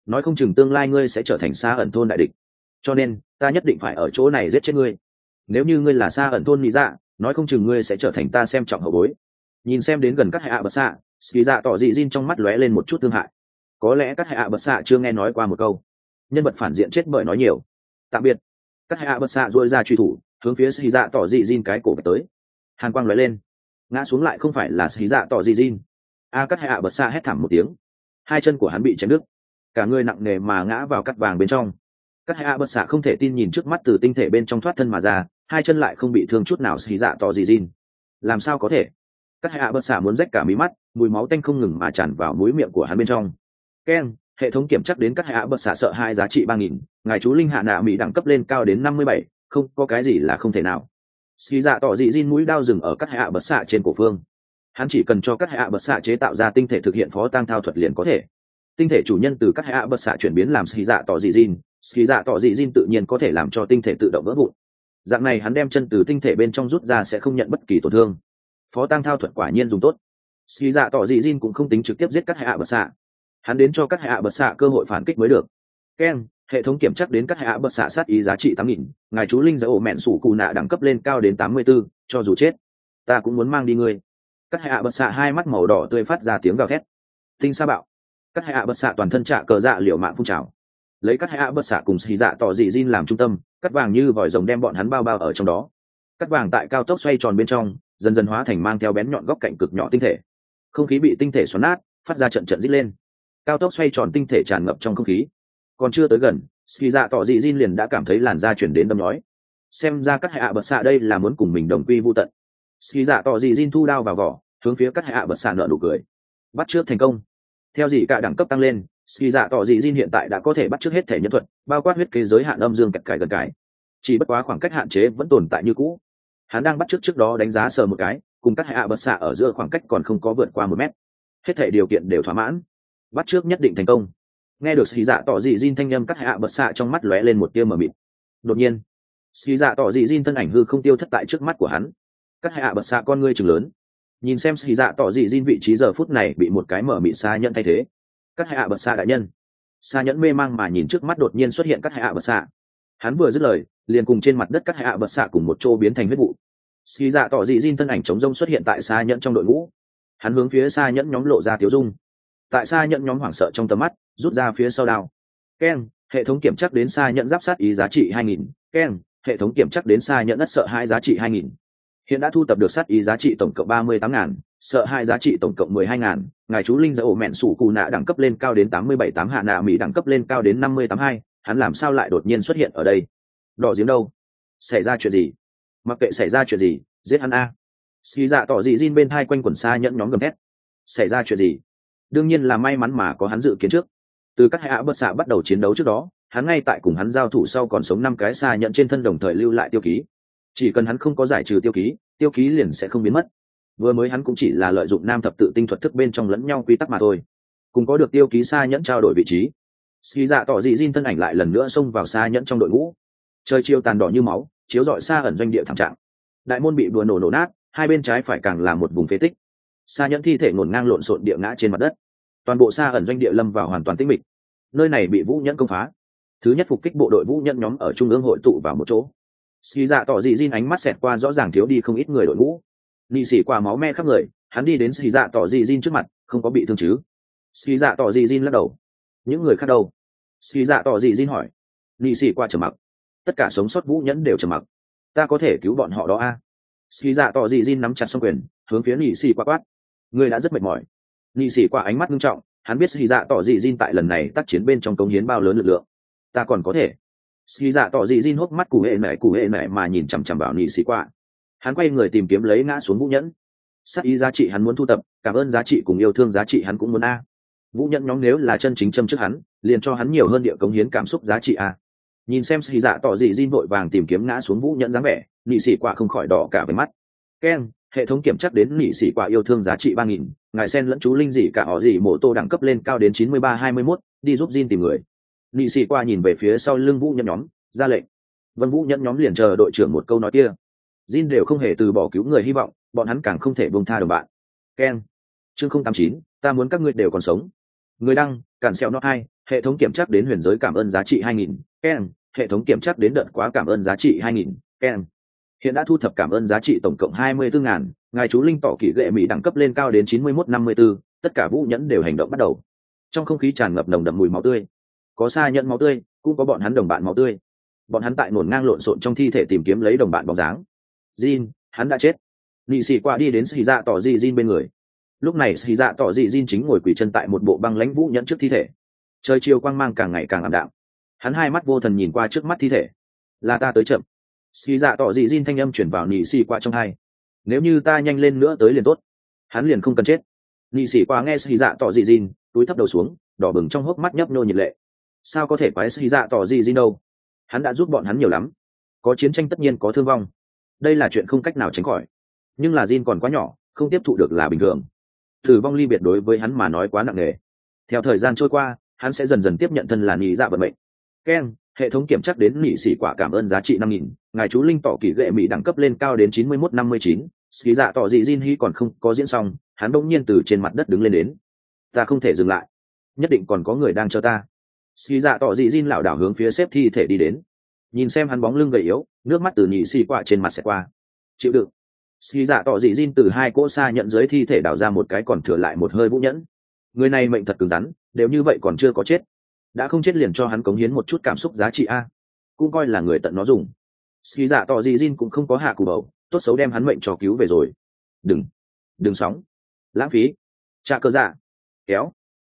nói không chừng tương lai ngươi sẽ trở thành xa ẩn thôn đại địch, cho nên ta nhất định phải ở chỗ này giết chết ngươi. Nếu như ngươi là xa ẩn thôn lý dạ, nói không chừng ngươi sẽ trở thành ta xem trọng hậu bối. Nhìn xem đến gần các hạ bật xạ, ski dạ tỏ dị Jin trong mắt lóe lên một chút thương hại. Có lẽ các hạ bật xạ chưa nghe nói qua một câu nhân vật phản diện chết bởi nói nhiều. Tạm biệt. Các hạ bật xạ duỗi ra truy thủ hướng phía ski dạ tỏ dị Jin cái cổ tới. Hàn quang lóe lên, ngã xuống lại không phải là ski dạ tỏ dị Jin. Các hạ bật xạ hét thảm một tiếng, hai chân của hắn bị chém đứt, cả người nặng nề mà ngã vào cắt vàng bên trong. Các hạ bật xạ không thể tin nhìn trước mắt từ tinh thể bên trong thoát thân mà ra, hai chân lại không bị thương chút nào. Ski dạ tỏ dị Jin làm sao có thể? Các hạ bật xạ muốn rách cả mí mắt, mùi máu tanh không ngừng mà tràn vào mũi miệng của hắn bên trong. Keng, hệ thống kiểm chắc đến các hạ bật xạ sợ hai giá trị 3000, ngài chú linh hạ nạ mỹ đẳng cấp lên cao đến 57, không có cái gì là không thể nào. Ski dạ tỏ dị Jin mũi đao dừng ở các hạ bật xạ trên cổ phương. Hắn chỉ cần cho các hạ bật xạ chế tạo ra tinh thể thực hiện phó tang thao thuật liền có thể. Tinh thể chủ nhân từ các hạ bật xạ chuyển biến làm ski dạ tỏ dị Jin, ski dạ tỏ dị Jin tự nhiên có thể làm cho tinh thể tự động vỡ vụn. Dạng này hắn đem chân từ tinh thể bên trong rút ra sẽ không nhận bất kỳ tổn thương. Phó tang thao thuật quả nhiên dùng tốt. Ski dạ tỏ dị Jin cũng không tính trực tiếp giết các hạ bật xạ, hắn đến cho các hạ bật xạ cơ hội phản kích mới được. Keng, hệ thống kiểm chắc đến các hạ bật xạ sát ý giá trị 8000, ngài chú linh giới ổ mẹn sủ cù nạ đẳng cấp lên cao đến 84, cho dù chết ta cũng muốn mang đi ngươi. Các hạ bật xạ hai mắt màu đỏ tươi phát ra tiếng gào thét. Tinh sa bạo. Các hạ bật xạ toàn thân trạ cờ dạ liều mạng phun trào, lấy các hạ bật xạ cùng xì dạ tỏ dị Jin làm trung tâm, cắt vàng như vòi rồng đem bọn hắn bao bao ở trong đó. Cắt vàng tại cao tốc xoay tròn bên trong dần dần hóa thành mang theo bén nhọn góc cạnh cực nhỏ tinh thể. Không khí bị tinh thể xoắn nát, phát ra trận trận rít lên. Cao tốc xoay tròn tinh thể tràn ngập trong không khí. Còn chưa tới gần, ski dạ tỏ dị Jin liền đã cảm thấy làn da chuyển đến đâm nhói. Xem ra các hạ bật xạ đây là muốn cùng mình đồng quy vu tận. Ski dạ tỏ dị Jin thu đao vào vỏ, hướng phía các hạ bật xạ nở nụ cười. Bắt trước thành công. Theo dị cả đẳng cấp tăng lên, ski dạ tỏ dị Jin hiện tại đã có thể bắt trước hết thể nhân thuật, bao quát huyết kế giới hạn âm dương cải gần cải. Chỉ bất quá khoảng cách hạn chế vẫn tồn tại như cũ. Hắn đang bắt trước đó đánh giá sờ một cái, cùng các hạ bật xạ ở giữa khoảng cách còn không có vượt qua 1 mét. Hết thể điều kiện đều thỏa mãn, bắt trước nhất định thành công. Nghe được ski dạ tỏ dị Jin thanh âm, các hạ bật xạ trong mắt lóe lên một tia mờ mịt. Đột nhiên, ski dạ tỏ dị Jin thân ảnh hư không tiêu thất tại trước mắt của hắn. Các hạ bật xạ con ngươi trừng lớn, nhìn xem ski dạ tỏ dị Jin vị trí giờ phút này bị một cái mở mịt xa nhẫn thay thế. Các hạ bật xạ đại nhân. Xa nhẫn mê mang mà nhìn trước mắt đột nhiên xuất hiện các hạ bật xạ. Hắn vừa dứt lời, liền cùng trên mặt đất các hạ bật xạ cùng một chỗ biến thành huyết vụ. Ski dạ tỏ dị Jin thân ảnh trống rông xuất hiện tại xa nhẫn trong đội ngũ. Hắn hướng phía xa nhẫn nhóm lộ ra tiếu dung. Tại xa nhẫn nhóm hoảng sợ trong tầm mắt, rút ra phía sau đao. Keng, hệ thống kiểm chắc đến xa nhẫn giáp sát ý giá trị 2000. Keng, hệ thống kiểm chắc đến xa nhẫn đất sợ hai giá trị 2000. Hiện đã thu tập được sát ý giá trị tổng cộng 38.000, sợ hai giá trị tổng cộng 12.000. Ngài chú linh giới ổ mẹn sủ cù nạ đẳng cấp lên cao đến 87.8, hạ nạ mỹ đẳng cấp lên cao đến 50.82. Hắn làm sao lại đột nhiên xuất hiện ở đây? Đỏ giếng đâu? Xảy ra chuyện gì? Mặc kệ xảy ra chuyện gì, giết hắn a. Ski dạ tỏ dị Jin bên thai quanh quần xa nhẫn nhóm gầm thét. Xảy ra chuyện gì? Đương nhiên là may mắn mà có hắn dự kiến trước. Từ các hạ bật xạ bắt đầu chiến đấu trước đó, hắn ngay tại cùng hắn giao thủ sau còn sống 5 cái xa nhận trên thân đồng thời lưu lại tiêu ký. Chỉ cần hắn không có giải trừ tiêu ký liền sẽ không biến mất. Vừa mới hắn cũng chỉ là lợi dụng nam thập tự tinh thuật thức bên trong lẫn nhau quy tắc mà thôi. Cùng có được tiêu ký xa nhẫn trao đổi vị trí, ski dạ tỏ dị Jin thân ảnh lại lần nữa xông vào xa nhẫn trong đội ngũ. Trời chiều tàn đỏ như máu, chiếu rọi xa ẩn doanh địa thảm trạng. Đại môn bị đùa nổ nát, hai bên trái phải càng là một vùng phế tích. Xa nhẫn thi thể ngổn ngang lộn xộn địa ngã trên mặt đất. Toàn bộ xa ẩn doanh địa lâm vào hoàn toàn tĩnh mịch. Nơi này bị vũ nhẫn công phá. Thứ nhất phục kích bộ đội vũ nhẫn nhóm ở trung ương hội tụ vào một chỗ. Ski dạ tỏ dị Jin ánh mắt xẹt qua rõ ràng thiếu đi không ít người đội ngũ. Nị sĩ qua máu me khắp người, hắn đi đến Ski dạ tỏ dị Jin trước mặt, không có bị thương chứ? Ski dạ tỏ dị Jin lắc đầu. Những người khác đâu? Ski dạ tỏ dị Jin hỏi. Nị sĩ qua trầm mặc. Tất cả sống sót vũ nhẫn đều trầm mặc. Ta có thể cứu bọn họ đó a? Ski dạ tỏ dị Jin nắm chặt song quyền, hướng phía nị sĩ qua quát. Ngươi đã rất mệt mỏi. Nị sĩ qua ánh mắt nghiêm trọng, hắn biết Ski dạ tỏ dị Jin tại lần này tác chiến bên trong cống hiến bao lớn lực lượng. Ta còn có thể. Ski dạ tỏ dị Jin hốc mắt cụ hệ nệ mà nhìn chằm chằm vào nị sĩ qua. Hắn quay người tìm kiếm lấy ngã xuống vũ nhẫn. Sát ý giá trị hắn muốn thu tập, cảm ơn giá trị cùng yêu thương giá trị hắn cũng muốn a. Vũ nhẫn nhóm nếu là chân chính châm trước hắn, liền cho hắn nhiều hơn địa cống hiến cảm xúc giá trị a. Nhìn xem Ski dạ tỏ dị Jin vội vàng tìm kiếm ngã xuống vũ nhẫn dáng vẻ, nị sĩ qua không khỏi đỏ cả với mắt. Keng, hệ thống kiểm chắc đến nị sĩ qua yêu thương giá trị 3000, ngài sen lẫn chú linh dị cả họ dị mộ tô đẳng cấp lên cao đến 93-21, đi giúp Jin tìm người. Nị sĩ qua nhìn về phía sau lưng vũ nhẫn nhóm, ra lệnh. Vân vũ nhẫn nhóm liền chờ đội trưởng một câu nói kia. Jin đều không hề từ bỏ cứu người hy vọng, bọn hắn càng không thể buông tha đồng bạn. Keng, chương 089, ta muốn các ngươi đều còn sống. Người đăng, cản sẹo nó 2, hệ thống kiểm tra đến huyền giới cảm ơn giá trị 2000, keng, hệ thống kiểm tra đến đợt quá cảm ơn giá trị 2000, keng. Hiện đã thu thập cảm ơn giá trị tổng cộng 24.000, ngài chú linh tỏ kỷ ghệ mỹ đẳng cấp lên cao đến 9154, tất cả vũ nhẫn đều hành động bắt đầu. Trong không khí tràn ngập nồng đậm mùi máu tươi, có xa nhận máu tươi, cũng có bọn hắn đồng bạn máu tươi. Bọn hắn tại ngổn ngang lộn xộn trong thi thể tìm kiếm lấy đồng bạn bóng dáng. Jin, hắn đã chết. Nị sĩ qua đi đến Sĩ Dạ tỏ dị Jin bên người. Lúc này Sĩ Dạ tỏ dị Jin chính ngồi quỳ chân tại một bộ băng lãnh vũ nhẫn trước thi thể. Trời chiều quang mang càng ngày càng ảm đạm. Hắn hai mắt vô thần nhìn qua trước mắt thi thể. Là ta tới chậm. Sĩ Dạ tỏ dị Jin thanh âm chuyển vào nị sĩ qua trong hai. Nếu như ta nhanh lên nữa tới liền tốt. Hắn liền không cần chết. Nị sĩ qua nghe Sĩ Dạ tỏ dị Jin, túi thấp đầu xuống, đỏ bừng trong hốc mắt nhấp nhô nhiệt lệ. Sao có thể quái Sĩ Dạ tỏ dị Jin đâu? Hắn đã giúp bọn hắn nhiều lắm. Có chiến tranh tất nhiên có thương vong. Đây là chuyện không cách nào tránh khỏi. Nhưng là Jin còn quá nhỏ, không tiếp thụ được là bình thường. Tử vong ly biệt đối với hắn mà nói quá nặng nề. Theo thời gian trôi qua, hắn sẽ dần dần tiếp nhận thân là nhị dạ vận mệnh. Keng, hệ thống kiểm tra đến nhị sĩ quả cảm ơn giá trị 5000, ngài chú linh tỏ kỷ ghệ mỹ đẳng cấp lên cao đến 9159. Sĩ dạ tỏ dị Jin Hi còn không có diễn xong, hắn đột nhiên từ trên mặt đất đứng lên đến. Ta không thể dừng lại, nhất định còn có người đang chờ ta. Sĩ dạ tỏ dị Jin lảo đảo hướng phía xếp thi thể đi đến. Nhìn xem hắn bóng lưng gầy yếu, nước mắt từ nhị sĩ quả trên mặt sẽ qua. Chịu đựng. Sĩ dạ tỏ dị Jin từ hai cỗ xa nhận dưới thi thể đào ra một cái còn thừa lại một hơi vũ nhẫn. Người này mệnh thật cứng rắn, đều như vậy còn chưa có chết. Đã không chết liền cho hắn cống hiến một chút cảm xúc giá trị a, cũng coi là người tận nó dùng. Sĩ dạ tỏ dị Jin cũng không có hạ cù bầu, tốt xấu đem hắn mệnh cho cứu về rồi. Đừng sóng, lãng phí. Trả cơ dạ, kéo,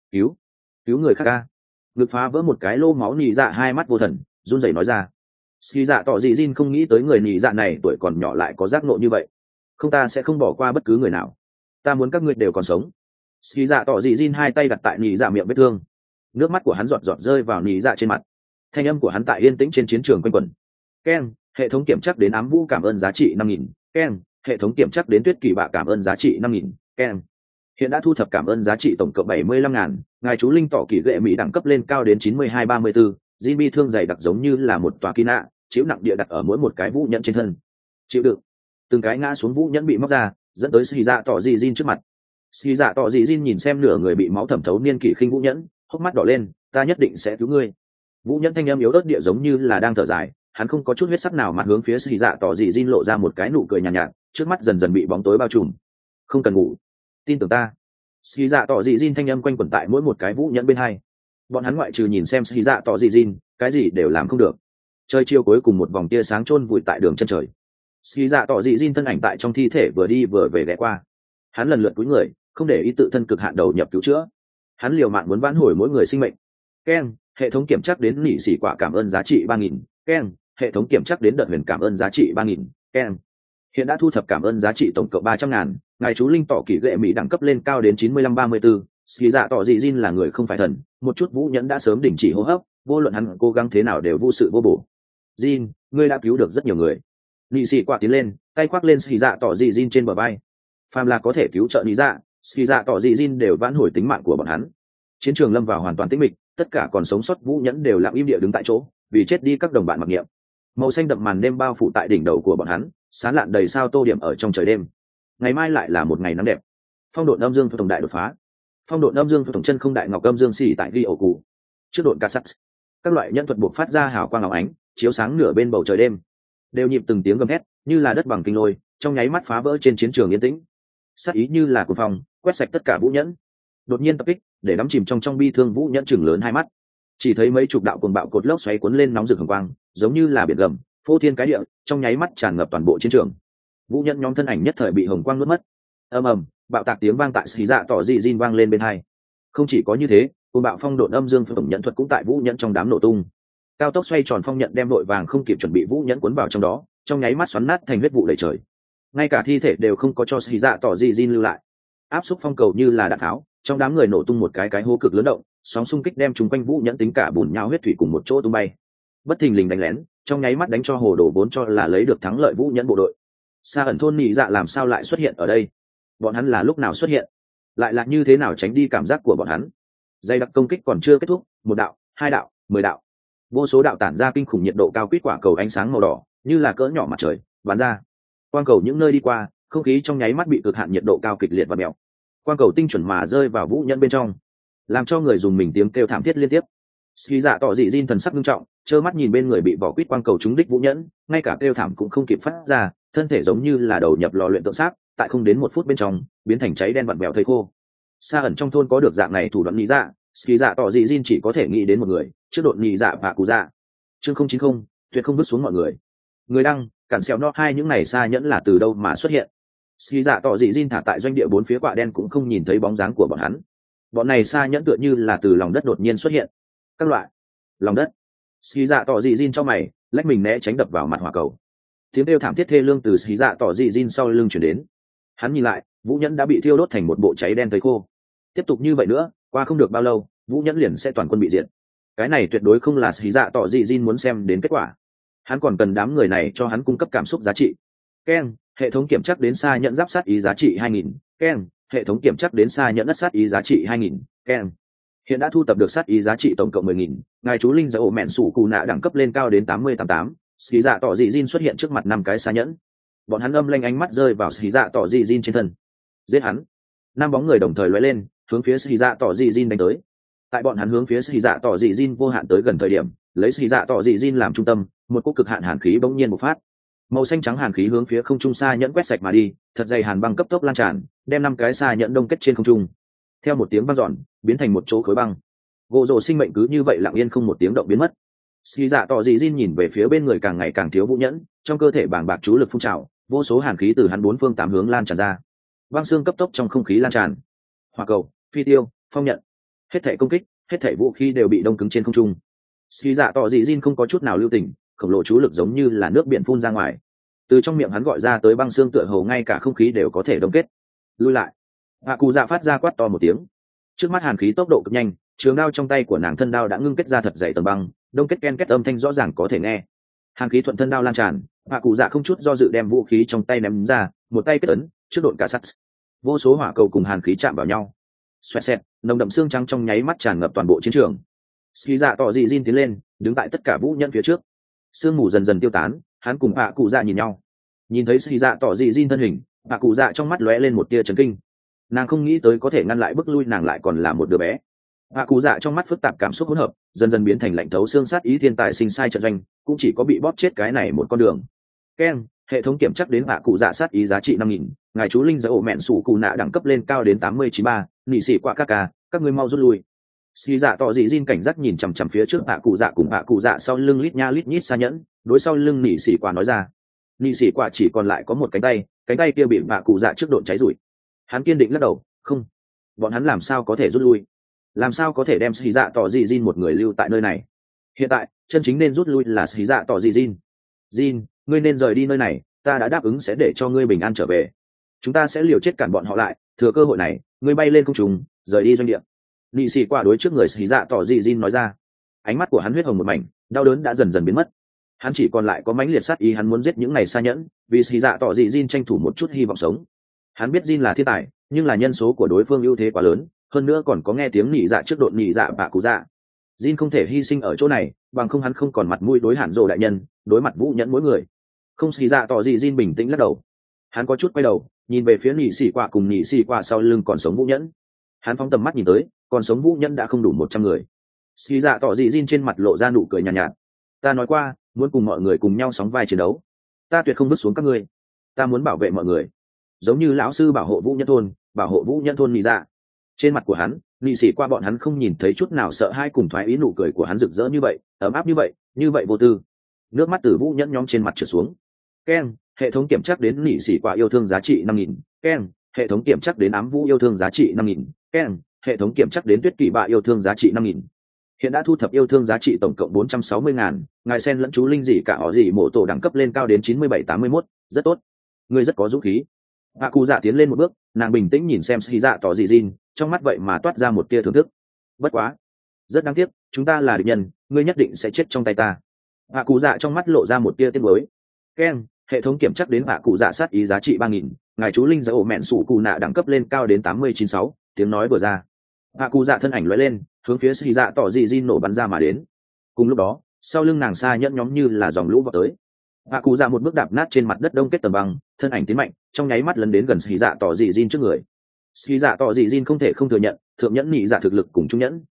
cứu người khác a. Ngực phá vỡ một cái lô máu, nhị dạ hai mắt vô thần, run rẩy nói ra. Sĩ dạ tỏ dị Jin không nghĩ tới người nhị dạ này tuổi còn nhỏ lại có giác ngộ như vậy. Không, ta sẽ không bỏ qua bất cứ người nào, ta muốn các ngươi đều còn sống. Sĩ dạ tỏ dị Jin hai tay đặt tại nhị dạ miệng vết thương, nước mắt của hắn giọt giọt rơi vào nhị dạ trên mặt. Thanh âm của hắn tại yên tĩnh trên chiến trường quanh quẩn. Keng, hệ thống kiểm tra đến ám vũ cảm ơn giá trị 5000. Keng, hệ thống kiểm tra đến tuyết kỳ bạ cảm ơn giá trị 5000. Keng, hiện đã thu thập cảm ơn giá trị tổng cộng 75.000, ngài chú linh tỏ kỷ ghệ mỹ đẳng cấp lên cao đến 9234. Jin bi thương dày đặc giống như là một tòa kỳ nạ, chịu nặng địa đặt ở mỗi một cái vũ nhẫn trên thân. Chịu đựng. Từng cái ngã xuống vũ nhẫn bị móc ra, dẫn tới Sĩ Dạ tỏ dị Jin trước mặt. Sĩ Dạ tỏ dị Jin nhìn xem nửa người bị máu thẩm thấu niên kỷ khinh vũ nhẫn, hốc mắt đỏ lên. Ta nhất định sẽ cứu ngươi. Vũ nhẫn thanh âm yếu ớt địa giống như là đang thở dài, hắn không có chút huyết sắc nào mặt hướng phía Sĩ Dạ tỏ dị Jin lộ ra một cái nụ cười nhàn nhạt, trước mắt dần dần bị bóng tối bao trùm. Không cần ngủ, tin tưởng ta. Sĩ Dạ tỏ dị Jin thanh âm quanh quẩn tại mỗi một cái vũ nhẫn bên hai. Bọn hắn ngoại trừ nhìn xem Sĩ Dạ tỏ dị Jin, cái gì đều làm không được. Trời chiều cuối cùng một vòng tia sáng chôn vùi tại đường chân trời. Sĩ Dạ tỏ dị Jin thân ảnh tại trong thi thể vừa đi vừa về ghé qua. Hắn lần lượt cúi người, không để ý tự thân cực hạn đầu nhập cứu chữa. Hắn liều mạng muốn vãn hồi mỗi người sinh mệnh. Keng, hệ thống kiểm tra đến nị sĩ quả cảm ơn giá trị 3000. Keng, hệ thống kiểm tra đến đợt huyền cảm ơn giá trị 3000. Keng, hiện đã thu thập cảm ơn giá trị tổng cộng 300.000, ngài chú linh tỏ kỷ ghệ mỹ đẳng cấp lên cao đến 9534. Sĩ dạ tỏ dị Jin là người không phải thần, một chút vũ nhẫn đã sớm đình chỉ hô hấp, vô luận hắn cố gắng thế nào đều vô sự vô bổ. Jin, ngươi đã cứu được rất nhiều người. Nị sĩ quả tiến lên, tay khoác lên Sĩ dạ tỏ dị Jin trên bờ vai. Phàm là có thể cứu trợ nị dạ, Sĩ dạ tỏ dị Jin đều vãn hồi tính mạng của bọn hắn. Chiến trường lâm vào hoàn toàn tĩnh mịch, tất cả còn sống sót vũ nhẫn đều lặng im địa đứng tại chỗ, vì chết đi các đồng bạn mặc niệm. Màu xanh đậm màn đêm bao phủ tại đỉnh đầu của bọn hắn, sáng lạn đầy sao tô điểm ở trong trời đêm. Ngày mai lại là một ngày nắng đẹp. Phong độn âm dương tổng đại đột phá. Phong độn âm dương tổng chân không đại ngọc âm dương xỉ tại ghi ổ cụ. Trước độn ca sắt, các loại nhân thuật buộc phát ra hào quang ngọc ánh, chiếu sáng nửa bên bầu trời đêm. Đều nhịp từng tiếng gầm hét, như là đất bằng kinh lôi, trong nháy mắt phá vỡ trên chiến trường yên tĩnh. Sát ý như là cuồng phong, quét sạch tất cả vũ nhẫn. Đột nhiên tập kích, để đắm chìm trong bi thương vũ nhẫn chừng lớn hai mắt. Chỉ thấy mấy chục đạo cuồng bạo cột lốc xoáy cuốn lên nóng rực hồng quang, giống như là biển gầm, phô thiên cái địa, trong nháy mắt tràn ngập toàn bộ chiến trường. Vũ nhẫn nhóm thân ảnh nhất thời bị hồng quang nuốt mất. Ầm ầm, bạo tạc tiếng vang tại Sĩ Dạ tỏ dị Jin vang lên bên hai. Không chỉ có như thế, cuồng bạo phong độn âm dương tổng nhận thuật cũng tại vũ nhẫn trong đám nổ tung. Cao tốc xoay tròn phong nhận đem đội vàng không kịp chuẩn bị vũ nhẫn cuốn vào trong đó, trong nháy mắt xoắn nát thành huyết vụ đầy trời. Ngay cả thi thể đều không có cho Sĩ Dạ tỏ dị Jin lưu lại. Áp xúc phong cầu như là đạn tháo, trong đám người nổ tung một cái hố cực lớn động, sóng xung kích đem chúng quanh vũ nhẫn tính cả bùn nhão huyết thủy cùng một chỗ tung bay. Bất thình lình đánh lén, trong nháy mắt đánh cho hồ đồ vốn cho là lấy được thắng lợi vũ nhẫn bộ đội. Xa ẩn thôn nhị dạ làm sao lại xuất hiện ở đây? Bọn hắn là lúc nào xuất hiện? Lại là như thế nào tránh đi cảm giác của bọn hắn? Dây đặc công kích còn chưa kết thúc, một đạo, hai đạo, 10 đạo, vô số đạo tản ra kinh khủng nhiệt độ cao quýt quả cầu ánh sáng màu đỏ, như là cỡ nhỏ mặt trời, bắn ra. Quang cầu những nơi đi qua, không khí trong nháy mắt bị cực hạn nhiệt độ cao kịch liệt và mèo. Quang cầu tinh chuẩn mà rơi vào vũ nhẫn bên trong, làm cho người dùng mình tiếng kêu thảm thiết liên tiếp. Ski dạ tỏ dị Jin thần sắc nghiêm trọng, trơ mắt nhìn bên người bị vỏ quýt quang cầu trúng đích Vũ Nhẫn, ngay cả kêu thảm cũng không kịp phát ra, thân thể giống như là đầu nhập lò luyện tượng xác, tại không đến 1 phút bên trong, biến thành cháy đen vặn vẹo thây khô. Xa ẩn trong thôn có được dạng này thủ đoạn nhị dạ, Ski dạ tỏ dị Jin chỉ có thể nghĩ đến một người, trước độn nhị dạ và cụ dạ. Chương 090, tuyệt không vứt xuống mọi người. Người đăng, cản xẻo no hai những này xa nhẫn là từ đâu mà xuất hiện? Ski dạ tỏ dị Jin thả tại doanh địa 4 phía quạ đen cũng không nhìn thấy bóng dáng của bọn hắn. Bọn này xa nhẫn tựa như là từ lòng đất đột nhiên xuất hiện. Các loại lòng đất. Ski dạ tỏ dị Jin cho mày, lách mình né tránh đập vào mặt hỏa cầu. Tiếng kêu thảm thiết thê lương từ Ski dạ tỏ dị Jin sau lưng chuyển đến. Hắn nhìn lại, Vũ Nhẫn đã bị thiêu đốt thành một bộ cháy đen thây khô. Tiếp tục như vậy nữa, qua không được bao lâu, Vũ Nhẫn liền sẽ toàn quân bị diệt. Cái này tuyệt đối không là Ski dạ tỏ dị Jin muốn xem đến kết quả. Hắn còn cần đám người này cho hắn cung cấp cảm xúc giá trị. Ken, hệ thống kiểm chắc đến xa nhận giáp sát ý giá trị 2000. Ken, hệ thống kiểm chắc đến xa nhận đất sát ý giá trị 2000. Ken. Hiện đã thu tập được sát ý giá trị tổng cộng 10.000. Ngài chú linh giải ổ mẹn sủ cù nạ đẳng cấp lên cao đến 8088. Ski dạ tỏ dị Jin xuất hiện trước mặt 5 cái xa nhẫn. Bọn hắn âm lanh ánh mắt rơi vào Ski dạ tỏ dị Jin trên thân. Giết hắn. 5 bóng người đồng thời lóe lên, hướng phía Ski dạ tỏ dị Jin đánh tới. Tại bọn hắn hướng phía Ski dạ tỏ dị Jin vô hạn tới gần thời điểm, lấy Ski dạ tỏ dị Jin làm trung tâm, một cỗ cực hạn hàn khí bỗng nhiên bộc phát. Màu xanh trắng hàn khí hướng phía không trung xa nhẫn quét sạch mà đi, thật dày hàn băng cấp tốc lan tràn, đem 5 cái xa nhẫn đông kết trên không trung. Theo một tiếng vang dọn, biến thành một chỗ khối băng. Gỗ rồ sinh mệnh cứ như vậy lặng yên không một tiếng động biến mất. Ski dạ tỏ dị Jin nhìn về phía bên người càng ngày càng thiếu Vũ Nhẫn, trong cơ thể bàng bạc chú lực phun trào, vô số hàn khí từ hắn 4 phương 8 hướng lan tràn ra. Băng xương cấp tốc trong không khí lan tràn. Hỏa cầu, phi tiêu, phong nhận, hết thảy công kích, hết thảy vũ khí đều bị đông cứng trên không trung. Ski dạ tỏ dị Jin không có chút nào lưu tình, khổng lồ chú lực giống như là nước biển phun ra ngoài. Từ trong miệng hắn gọi ra tới băng xương tựa hồ ngay cả không khí đều có thể đông kết. Lui lại. Hạ Cù Dạ phát ra quát to một tiếng. Trước mắt hàn khí tốc độ cực nhanh, trường đao trong tay của nàng thân đao đã ngưng kết ra thật dày tầng băng, đông kết ken kết âm thanh rõ ràng có thể nghe. Hàn khí thuận thân đao lan tràn, Hạ Cù Dạ không chút do dự đem vũ khí trong tay ném ra, một tay kết ấn, trước độn cả sắt. Vô số hỏa cầu cùng hàn khí chạm vào nhau. Xoẹt xẹt, nồng đậm xương trắng trong nháy mắt tràn ngập toàn bộ chiến trường. Ski Dạ tỏ dị Jin tiến lên, đứng tại tất cả vũ nhân phía trước. Sương mù dần dần tiêu tán, hắn cùng Hạ Cù Dạ nhìn nhau. Nhìn thấy Ski Dạ tỏ dị Jin thân hình, Hạ Cù Dạ trong mắt lóe lên một tia chấn kinh. Nàng không nghĩ tới có thể ngăn lại bước lui nàng lại còn là một đứa bé. Hạ Cù Dạ trong mắt phức tạp cảm xúc hỗn hợp, dần dần biến thành lạnh thấu xương sát ý thiên tài sinh sai trận doanh, cũng chỉ có bị bóp chết cái này một con đường. Ken, hệ thống kiểm chắc đến Hạ Cù Dạ sát ý giá trị 5000, ngài chú linh giải ổ mẹn sủ cù nạ đẳng cấp lên cao đến 893, nị sĩ quả các ngươi mau rút lui. Ski Dạ tỏ dị Jin cảnh giác nhìn chằm chằm phía trước Hạ Cù Dạ cùng Hạ Cù Dạ sau lưng lít nha lít nhít xa nhẫn, đối sau lưng nị sĩ quả nói ra. Nị sĩ quả chỉ còn lại có một cánh tay kia bị Hạ Cù Dạ trước độn cháy rủi. Hắn kiên định lắc đầu, không, bọn hắn làm sao có thể rút lui, làm sao có thể đem Ski Dạ tỏ dị Jin một người lưu tại nơi này. Hiện tại chân chính nên rút lui là Ski Dạ tỏ dị Jin. Jin, ngươi nên rời đi nơi này, ta đã đáp ứng sẽ để cho ngươi bình an trở về. Chúng ta sẽ liều chết cản bọn họ lại, thừa cơ hội này ngươi bay lên không trung, rời đi doanh địa. Nị sĩ quả đối trước người Ski Dạ tỏ dị Jin nói ra. Ánh mắt của hắn huyết hồng một mảnh, đau đớn đã dần dần biến mất. Hắn chỉ còn lại có mãnh liệt sát ý, hắn muốn giết những này xa nhẫn, vì Ski Dạ tỏ dị Jin tranh thủ một chút hy vọng sống. Hắn biết Jin là thiên tài, nhưng là nhân số của đối phương ưu thế quá lớn, hơn nữa còn có nghe tiếng nhị dạ trước độn nhị dạ và cụ dạ. Jin không thể hy sinh ở chỗ này, bằng không hắn không còn mặt mũi đối Hàn Dụ đại nhân, đối mặt Vũ Nhẫn mỗi người. Không. Ski Dạ tỏ dị Jin bình tĩnh lắc đầu. Hắn có chút quay đầu, nhìn về phía nhị sĩ quả cùng nhị sĩ quả sau lưng còn sống Vũ Nhẫn. Hắn phóng tầm mắt nhìn tới, còn sống Vũ Nhẫn đã không đủ 100 người. Ski Dạ tỏ dị Jin trên mặt lộ ra nụ cười nhàn nhạt. Ta nói qua, muốn cùng mọi người cùng nhau sóng vai chiến đấu. Ta tuyệt không vứt xuống các ngươi. Ta muốn bảo vệ mọi người, giống như lão sư bảo hộ Vũ Nhẫn thôn, bảo hộ Vũ Nhẫn thôn nhị dạ. Trên mặt của hắn, nhị sĩ qua bọn hắn không nhìn thấy chút nào sợ hãi, cùng thoái ý, nụ cười của hắn rực rỡ như vậy, ấm áp như vậy vô tư. Nước mắt từ Vũ Nhẫn nhóm trên mặt trượt xuống. Ken, hệ thống kiểm chắc đến nhị sĩ quả yêu thương giá trị 5000. Ken, hệ thống kiểm chắc đến ám vũ yêu thương giá trị 5000. Ken, hệ thống kiểm chắc đến tuyết kỷ bạ yêu thương giá trị 5000. Hiện đã thu thập yêu thương giá trị tổng cộng 460.000, ngài sen lẫn chú linh gì cả họ gì mổ tổ đẳng cấp lên cao đến 9781, rất tốt. Ngươi rất có dũng khí. Hạ Cù Dạ tiến lên một bước, nàng bình tĩnh nhìn xem Ski Dạ tỏ dị Jin, trong mắt vậy mà toát ra một tia thưởng thức. Bất quá, rất đáng tiếc, chúng ta là địch nhân, ngươi nhất định sẽ chết trong tay ta. Hạ Cù Dạ trong mắt lộ ra một tia tiếc nuối. Ken, hệ thống kiểm chắc đến Hạ Cù Dạ sát ý giá trị 3000, ngài chú linh giải ổ mẹn sủ cù nạ đẳng cấp lên cao đến 896, tiếng nói vừa ra. Hạ Cù Dạ thân ảnh lóe lên, hướng phía Ski Dạ tỏ dị Jin nổ bắn ra mà đến. Cùng lúc đó, sau lưng nàng xa nhẫn nhóm như là dòng lũ vào tới. Hạ Cù Dạ một bước đạp nát trên mặt đất đông kết tầng băng, thân ảnh tiến mạnh, trong nháy mắt lấn đến gần Ski Dạ tỏ dị Jin trước người. Ski Dạ tỏ dị Jin không thể không thừa nhận, thượng nhẫn nhị dạ thực lực cùng trung nhẫn,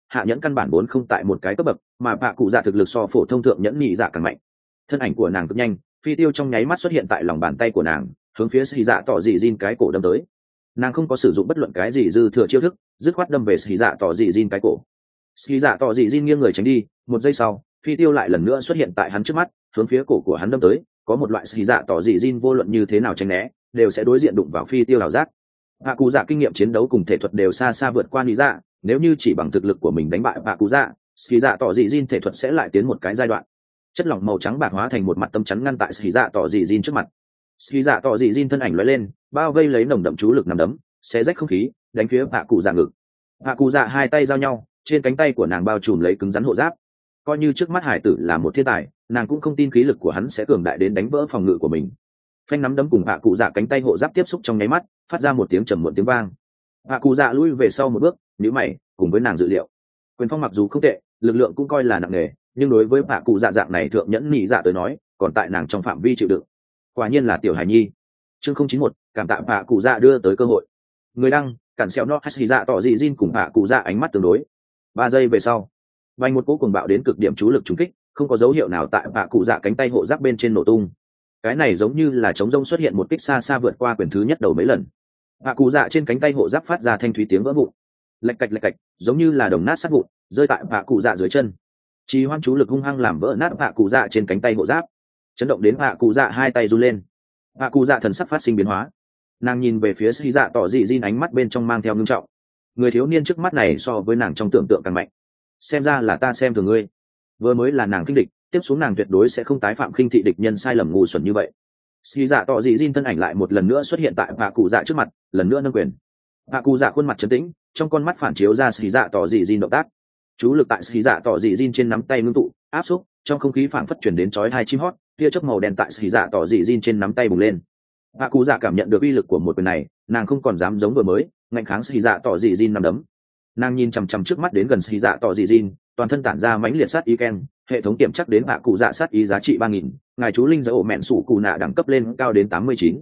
hạ nhẫn căn bản vốn không tại một cái cấp bậc, mà bạ cụ dạ thực lực so phổ thông thượng nhẫn nhị dạ càng mạnh. Thân ảnh của nàng cực nhanh, phi tiêu trong nháy mắt xuất hiện tại lòng bàn tay của nàng, hướng phía xì dạ tỏ dị Jin cái cổ đâm tới. Nàng không có sử dụng bất luận cái gì dư thừa chiêu thức, dứt khoát đâm về xì dạ tỏ dị Jin cái cổ. Xì dạ tỏ dị Jin nghiêng người tránh đi, một giây sau, phi tiêu lại lần nữa xuất hiện tại hắn trước mắt, hướng phía cổ của hắn đâm tới. Có một loại xì dạ tỏ dị Jin vô luận như thế nào tránh né, đều sẽ đối diện đụng vào phi tiêu ảo giác. Bạ cụ dạ kinh nghiệm chiến đấu cùng thể thuật đều xa xa vượt qua lý dạ, nếu như chỉ bằng thực lực của mình đánh bại bạ cụ dạ, xì dạ tỏ dị Jin thể thuật sẽ lại tiến một cái giai đoạn. Chất lỏng màu trắng bạc hóa thành một mặt tấm chắn ngăn tại xì dạ tỏ dị Jin trước mặt. Xì dạ tỏ dị Jin thân ảnh lóe lên, bao vây lấy nồng đậm chú lực nằm đấm, xé rách không khí, đánh phía bạ cụ dạ ngực. Bạ cụ dạ hai tay giao nhau, trên cánh tay của nàng bao trùm lấy cứng rắn hộ giáp. Coi như trước mắt hải tử là một thiên tài, nàng cũng không tin khí lực của hắn sẽ cường đại đến đánh vỡ phòng ngự của mình. Phanh nắm đấm cùng bạ cụ dạ cánh tay hộ giáp tiếp xúc trong nháy mắt, phát ra một tiếng trầm muộn tiếng vang. Bạ cụ dạ lui về sau một bước, nhíu mày, cùng với nàng dự liệu. Quyền phong mặc dù không tệ, lực lượng cũng coi là nặng nề, nhưng đối với bạ cụ dạ dạng này thượng nhẫn nhị dạ tới nói, còn tại nàng trong phạm vi chịu đựng. Quả nhiên là tiểu hài nhi. Chương 091, cảm tạ bạ cụ dạ đưa tới cơ hội. Người đăng, cản xeo no hasi dạ tỏ dị Jin cùng bạ cụ dạ ánh mắt tương đối. 3 giây về sau, vành một cỗ cuồng bạo đến cực điểm chú lực trúng kích, không có dấu hiệu nào tại bạ cụ dạ cánh tay hộ giáp bên trên nổ tung. Cái này giống như là trống rông xuất hiện một kích xa xa vượt qua quyền thứ nhất đầu mấy lần. Bạ cụ dạ trên cánh tay hộ giáp phát ra thanh thúy tiếng vỡ vụn, lạch cạch, giống như là đồng nát sắt vụn, rơi tại bạ cụ dạ dưới chân. Trì hoãn chú lực hung hăng làm vỡ nát bạ cụ dạ trên cánh tay hộ giáp, chấn động đến bạ cụ dạ hai tay run lên. Bạ cụ dạ thần sắc phát sinh biến hóa, nàng nhìn về phía xì dạ tỏ dị Jin, ánh mắt bên trong mang theo ngưng trọng. Người thiếu niên trước mắt này so với nàng trong tưởng tượng càng mạnh. Xem ra là ta xem thường ngươi. Vừa mới là nàng khinh địch, tiếp xuống nàng tuyệt đối sẽ không tái phạm khinh thị địch nhân sai lầm ngu xuẩn như vậy. Xì dạ tỏ dị Jin thân ảnh lại một lần nữa xuất hiện tại bạ cụ dạ trước mặt, lần nữa nâng quyền. Bạ cụ dạ khuôn mặt trấn tĩnh, trong con mắt phản chiếu ra xì dạ tỏ dị Jin động tác. Chú lực tại xì dạ tỏ dị Jin trên nắm tay ngưng tụ, áp xúc, trong không khí phảng phất chuyển đến chói hai chim hót, tia chớp màu đen tại xì dạ tỏ dị Jin trên nắm tay bùng lên. Bạ cụ dạ cảm nhận được uy lực của một quyền này, nàng không còn dám giống vừa mới ngạnh kháng xì dạ tỏ dị Jin nắm đấm. Nàng nhìn chằm chằm trước mắt đến gần xì dạ tỏ dị Jin, toàn thân tản ra mãnh liệt sát ý ken, hệ thống kiểm chắc đến bạ cụ dạ sát ý giá trị 3000, ngài chú linh giới ổ mẹn sủ cụ nạ đẳng cấp lên cao đến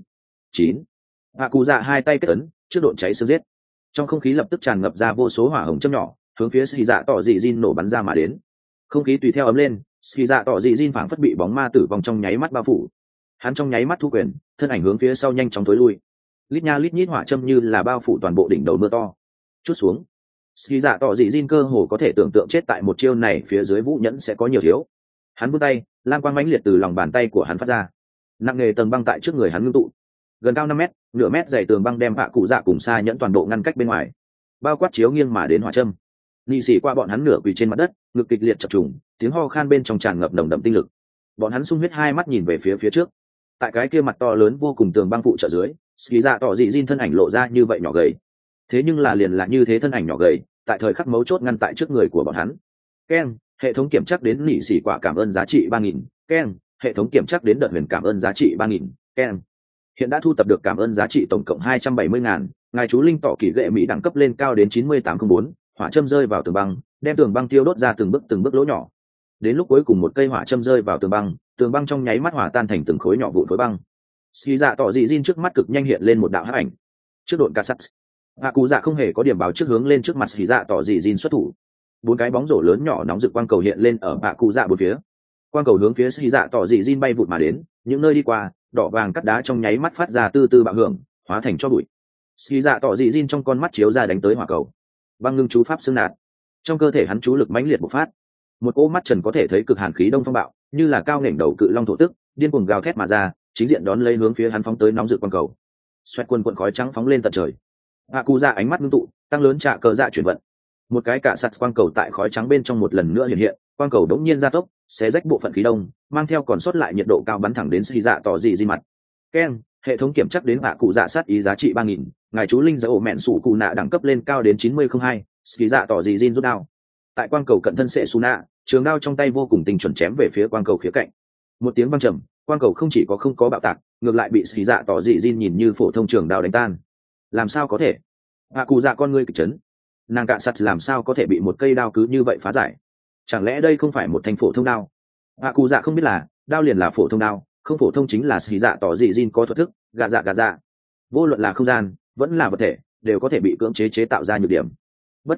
89. Bạ cụ dạ hai tay kết ấn, trước độn cháy xương giết. Trong không khí lập tức tràn ngập ra vô số hỏa hồng châm nhỏ, hướng phía xì dạ tỏ dị Jin nổ bắn ra mà đến. Không khí tùy theo ấm lên, xì dạ tỏ dị Jin phảng phất bị bóng ma tử vong trong nháy mắt bao phủ. Hắn trong nháy mắt thu quyền, thân ảnh hướng phía sau nhanh chóng thối lui. Lít nha lít nhít hỏa châm như là bao phủ toàn bộ đỉnh đầu mưa to. Chút xuống, xì dạ tỏ dị Jin cơ hồ có thể tưởng tượng chết tại một chiêu này phía dưới vũ nhẫn sẽ có nhiều thiếu. Hắn vươn tay, lam quang mãnh liệt từ lòng bàn tay của hắn phát ra, nặng nề tầng băng tại trước người hắn ngưng tụ, gần cao 5 mét, nửa mét dày tường băng đem bạ cụ dạ cùng xa nhẫn toàn bộ ngăn cách bên ngoài, bao quát chiếu nghiêng mà đến hỏa châm. Nị xỉ qua bọn hắn nửa quỳ trên mặt đất, ngực kịch liệt chập trùng, tiếng ho khan bên trong tràn ngập nồng đậm tinh lực. Bọn hắn sung huyết hai mắt nhìn về phía trước. Tại cái kia mặt to lớn vô cùng tường băng phụ trợ dưới, xì dạ tỏ dị Jin thân ảnh lộ ra như vậy nhỏ gầy. Thế nhưng là liền là như thế thân ảnh nhỏ gầy, tại thời khắc mấu chốt ngăn tại trước người của bọn hắn. Ken, hệ thống kiểm chắc đến nị xỉ quả cảm ơn giá trị 3000. Ken, hệ thống kiểm chắc đến đợt huyền cảm ơn giá trị 3000. Ken, hiện đã thu tập được cảm ơn giá trị tổng cộng 270.000. Ngài chú linh tỏ kỳ gệ mỹ đẳng cấp lên cao đến 9804. Hỏa châm rơi vào tường băng, đem tường băng tiêu đốt ra từng bước lỗ nhỏ. Đến lúc cuối cùng một cây hỏa châm rơi vào tường băng trong nháy mắt hòa tan thành từng khối nhỏ vụn khối băng. Xì dạ tỏ dị Jin trước mắt cực nhanh hiện lên một đạo hắc ảnh. Trước độn ca sắt, hạ cụ dạ không hề có điểm báo trước hướng lên trước mặt xì dạ tỏ dị Jin xuất thủ. 4 cái bóng rổ lớn nhỏ nóng rực quang cầu hiện lên ở hạ cụ dạ bốn phía. Quang cầu hướng phía xì dạ tỏ dị Jin bay vụt mà đến, những nơi đi qua, đỏ vàng cắt đá trong nháy mắt phát ra từ từ bạo hưởng, hóa thành cho bụi. Xì dạ tỏ dị Jin trong con mắt chiếu ra đánh tới hỏa cầu. Băng ngưng chú pháp xương nạt, trong cơ thể hắn chú lực mãnh liệt bộc phát, một ô mắt trần có thể thấy cực hàn khí đông phong bạo, như là cao nghển đầu cự long thổ tức, điên cuồng gào thét mà ra, chính diện đón lấy hướng phía hắn phóng tới nóng rực quang cầu. Xoẹt quần khói trắng phóng lên tận trời. Hạ cụ dạ ánh mắt ngưng tụ, tăng lớn trạ cờ dạ chuyển vận. Một cái cả sạt quang cầu tại khói trắng bên trong một lần nữa hiện hiện, quang cầu đống nhiên gia tốc, xé rách bộ phận khí đông, mang theo còn sót lại nhiệt độ cao bắn thẳng đến xì dạ tỏ dị Jin mặt. Ken, hệ thống kiểm chắc đến hạ cụ dạ sát ý giá trị 3000, ngài chú linh giới ổ mẹn sủ cụ nạ đẳng cấp lên cao đến 9002, xì dạ tỏ dị Jin rút đao. Tại quang cầu cận thân sệ su nạ, trường đao trong tay vô cùng tinh chuẩn chém về phía quang cầu khía cạnh. Một tiếng vang trầm, quang cầu không chỉ không có bạo tạc, ngược lại bị xì dạ tỏ dị Jin nhìn như phổ thông trường đao đánh tan. Làm sao có thể? Hạ cụ dạ con ngươi kịch chấn. Nàng cạ sắt làm sao có thể bị một cây đao cứ như vậy phá giải? Chẳng lẽ đây không phải một thanh phổ thông đao? Hạ cụ dạ không biết là, đao liền là phổ thông đao, không phổ thông chính là xì dạ tỏ dị Jin có thuật thức, gà dạ. Vô luận là không gian, vẫn là vật thể, đều có thể bị cưỡng chế chế tạo ra nhược điểm. Bất quá,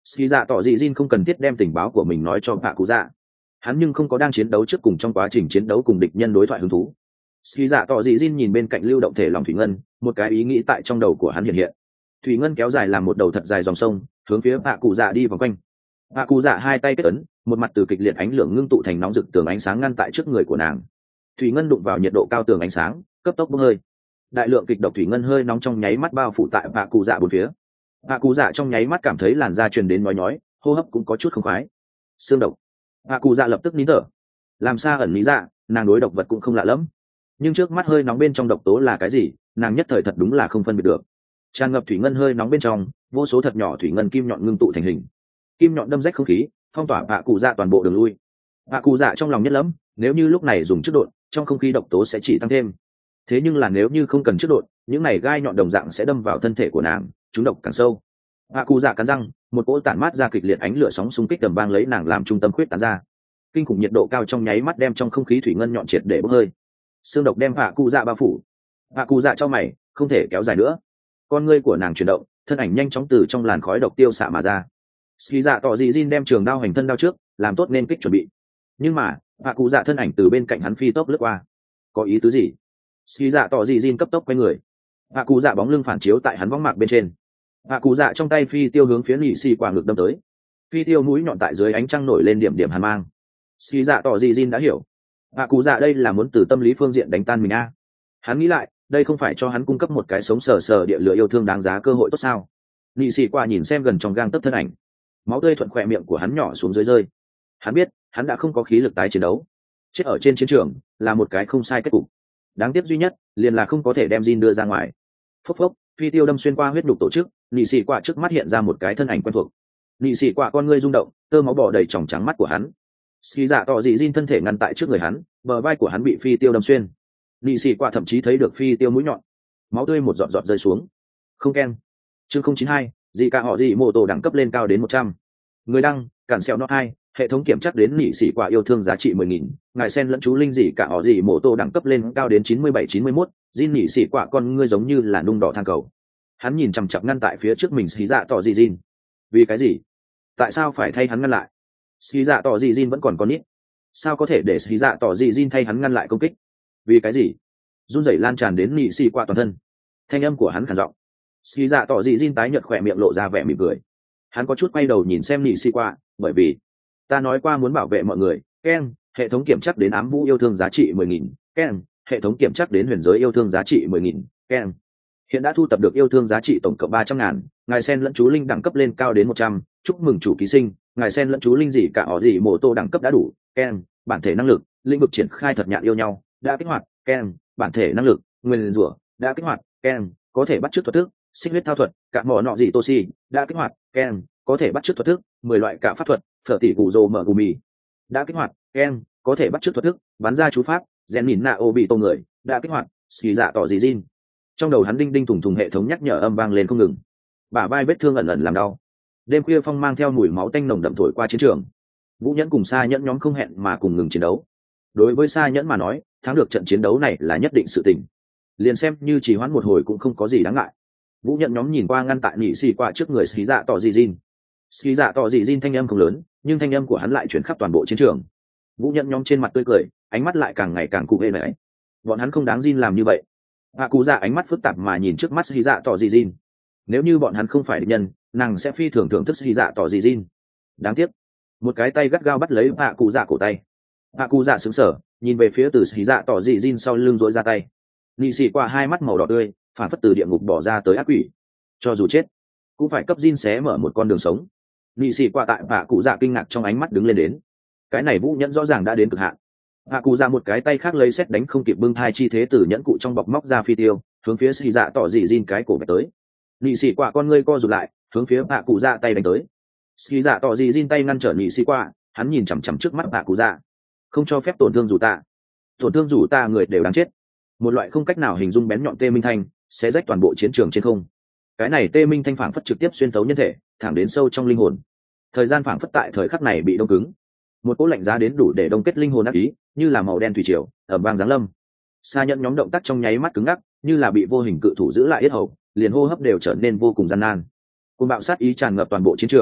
Ski dạ tỏ dị Jin không cần thiết đem tình báo của mình nói cho bạ cụ dạ. Hắn nhưng không có đang chiến đấu trước cùng trong quá trình chiến đấu cùng địch nhân đối thoại hứng thú. Ski dạ tỏ dị Jin nhìn bên cạnh lưu động thể lòng thủy ngân, một cái ý nghĩ tại trong đầu của hắn hiện hiện. Thủy ngân kéo dài làm một đầu thật dài dòng sông, hướng phía bạ cụ dạ đi vòng quanh. Bạ cụ dạ hai tay kết ấn, một mặt từ kịch liệt ánh lửa ngưng tụ thành nóng rực tường ánh sáng ngăn tại trước người của nàng. Thủy ngân đụng vào nhiệt độ cao tường ánh sáng, cấp tốc bốc hơi. Đại lượng kịch độc thủy ngân hơi nóng trong nháy mắt bao phủ tại bạ cụ dạ bốn phía. Bạ cụ dạ trong nháy mắt cảm thấy làn da truyền đến nhói nhói, hô hấp cũng có chút không khoái. Xương độc. Bạ cụ dạ lập tức nín thở. Làm sao ẩn lý dạ, nàng đối độc vật cũng không lạ lẫm, nhưng trước mắt hơi nóng bên trong độc tố là cái gì, nàng nhất thời thật đúng là không phân biệt được. Tràn ngập thủy ngân hơi nóng bên trong, vô số thật nhỏ thủy ngân kim nhọn ngưng tụ thành hình. Kim nhọn đâm rách không khí, phong tỏa bạ cụ dạ toàn bộ đường lui. Bạ cụ dạ trong lòng nhất lẫm, nếu như lúc này dùng chất độn, trong không khí độc tố sẽ chỉ tăng thêm. Thế nhưng là nếu như không cần chất độn, những này gai nhọn đồng dạng sẽ đâm vào thân thể của nàng, chúng độc càng sâu. Bạ cụ dạ cắn răng, một cỗ tản mát ra kịch liệt ánh lửa sóng xung kích tầm vang lấy nàng làm trung tâm khuyết tán ra. Kinh khủng nhiệt độ cao trong nháy mắt đem trong không khí thủy ngân nhọn triệt để bốc hơi. Xương độc đem bạ cụ dạ bao phủ. Bạ cụ dạ cho mày, không thể kéo dài nữa. Con ngươi của nàng chuyển động, thân ảnh nhanh chóng từ trong làn khói độc tiêu xạ mà ra. Ski dạ tỏ dị Jin đem trường đao hành thân đao trước, làm tốt nên kích chuẩn bị. Nhưng mà bạ cụ dạ thân ảnh từ bên cạnh hắn phi tốc lướt qua. Có ý tứ gì? Ski dạ tỏ dị Jin cấp tốc quay người. Bạ cụ dạ bóng lưng phản chiếu tại hắn võng mạc bên trên. Bạ cụ dạ trong tay phi tiêu hướng phía nhị xì quả ngực đâm tới. Phi tiêu mũi nhọn tại dưới ánh trăng nổi lên điểm điểm hàn mang. Ski dạ tỏ dị Jin đã hiểu. Bạ cụ dạ đây là muốn từ tâm lý phương diện đánh tan mình a. Hắn nghĩ lại, đây không phải cho hắn cung cấp một cái sống sờ sờ địa lửa yêu thương đáng giá cơ hội tốt sao? Nhị xì quả nhìn xem gần trong gang tấc thân ảnh, máu tươi thuận khỏe miệng của hắn nhỏ xuống dưới rơi. Hắn biết hắn đã không có khí lực tái chiến đấu, chết ở trên chiến trường là một cái không sai kết cục. Đáng tiếc duy nhất liền là không có thể đem Jin đưa ra ngoài. Phốc phốc, phi tiêu đâm xuyên qua huyết đục tổ chức, nhị xì quả trước mắt hiện ra một cái thân ảnh quen thuộc. Nhị xì quả con ngươi rung động, tơ máu bò đầy tròng trắng mắt của hắn. Ski dạ tỏ dị Jin thân thể ngăn tại trước người hắn, bờ vai của hắn bị phi tiêu đâm xuyên. Nhị xì quả thậm chí thấy được phi tiêu mũi nhọn, máu tươi một giọt giọt rơi xuống. Không keng. Chương 092, dị cả họ dị mô tổ đẳng cấp lên cao đến 100. Người đăng, cản xeo nó 2, hệ thống kiểm chắc đến nhị xỉ quả yêu thương giá trị 10.000, ngài sen lẫn chú linh dị cả họ dị mô tổ đẳng cấp lên cao đến 97-91, Jin nhị xỉ quả con ngươi giống như là nung đỏ than cầu. Hắn nhìn chằm chằm ngăn tại phía trước mình xí dạ tỏ dị Jin. Vì cái gì? Tại sao phải thay hắn ngăn lại? Xí dạ tỏ dị Jin vẫn còn con nít. Sao có thể để xí dạ tỏ dị Jin thay hắn ngăn lại công kích? Vì cái gì? Run rẩy lan tràn đến nhị xỉ quả toàn thân. Thanh âm của hắn khàn giọng. Xí dạ tỏ dị Jin tái nhợt khỏe miệng lộ ra vẻ mỉm cười. Hắn có chút quay đầu nhìn xem nhị xỉ quả, bởi vì ta nói qua muốn bảo vệ mọi người. Ken, hệ thống kiểm chắc đến ám vũ yêu thương giá trị 10.000. Ken, hệ thống kiểm chắc đến huyền giới yêu thương giá trị 10.000. Ken, hiện đã thu tập được yêu thương giá trị tổng cộng 300.000, ngài sen lẫn chú linh đẳng cấp lên cao đến 100. Chúc mừng chủ ký sinh, ngài sen lẫn chú linh gì cả họ gì mô tô đẳng cấp đã đủ. Ken, bản thể năng lực lĩnh vực triển khai thật nhạn yêu nhau đã kích hoạt. Ken, bản thể năng lực nguyên rủa đã kích hoạt. Ken, có thể bắt chước thuật thức xích huyết thao thuật cả mỏ nọ gì tô si đã kích hoạt. Ken, có thể bắt chước thuật thức 10 loại cả pháp thuật phở tỷ cụ rồ mở gù mì đã kích hoạt. Ken, có thể bắt chước thuật thức bắn ra chú pháp rèn mìn nạ ô bị tô người đã kích hoạt. Xì dạ tỏ dị Jin. Trong đầu hắn đinh đinh thùng thùng hệ thống nhắc nhở âm vang lên không ngừng. Bả vai vết thương ẩn ẩn làm đau. Đêm khuya phong mang theo mùi máu tanh nồng đậm thổi qua chiến trường. Vũ Nhẫn cùng Sa Nhẫn nhóm không hẹn mà cùng ngừng chiến đấu. Đối với Sa Nhẫn mà nói, thắng được trận chiến đấu này là nhất định sự tình. Liền xem như chỉ hoãn một hồi cũng không có gì đáng ngại. Vũ Nhẫn nhóm nhìn qua ngăn tại nhị xì qua trước người Xí dạ tỏ dị Jin. Xí dạ tỏ dị Jin thanh âm không lớn, nhưng thanh âm của hắn lại chuyển khắp toàn bộ chiến trường. Vũ Nhẫn nhóm trên mặt tươi cười, ánh mắt lại càng ngày càng cụ hề nãy. Bọn hắn không đáng Jin làm như vậy. Hạ cụ dạ ánh mắt phức tạp mà nhìn trước mắt Xí dạ tỏ dị Jin. Nếu như bọn hắn không phải địch nhân, nàng sẽ phi thường thưởng thức Xí dạ tỏ dị Jin. Đáng tiếc, một cái tay gắt gao bắt lấy hạ cụ dạ cổ tay. Hạ cụ dạ sững sờ, nhìn về phía từ Xí dạ tỏ dị Jin sau lưng rối ra tay. Nị xì qua hai mắt màu đỏ tươi, phản phất từ địa ngục bỏ ra tới ác quỷ. Cho dù chết, cũng phải cấp Jin xé mở một con đường sống. Nị xì qua tại hạ cụ dạ kinh ngạc trong ánh mắt đứng lên đến. Cái này Vũ Nhẫn rõ ràng đã đến cực hạn. Hạ cụ dạ một cái tay khác lấy xét đánh không kịp bưng thai chi thế từ nhẫn cụ trong bọc móc ra phi tiêu, hướng phía Xí dạ tỏ dị Jin cái cổ vạch tới. Nị xì qua con ngươi co rụt lại, hướng phía hạ cụ dạ tay đánh tới. Xí dạ tỏ dị Jin tay ngăn trở nị xì qua, hắn nhìn chằm chằm trước mắt hạ cụ dạ. Không cho phép tổn thương dù ta. Tổn thương dù ta người đều đáng chết. Một loại không cách nào hình dung bén nhọn tê minh thanh sẽ rách toàn bộ chiến trường trên không. Cái này tê minh thanh phảng phất trực tiếp xuyên thấu nhân thể, thẳng đến sâu trong linh hồn. Thời gian phảng phất tại thời khắc này bị đông cứng. Một cỗ lạnh giá đến đủ để đông kết linh hồn ác ý, như là màu đen thủy triều ẩm vang giáng lâm. Sa Nhẫn nhóm động tác trong nháy mắt cứng ngắc, như là bị vô hình cự thủ giữ lại yết hầu, liền hô hấp đều trở nên vô cùng gian nan. Cơn bạo sát ý tràn ngập toàn bộ chiến trường,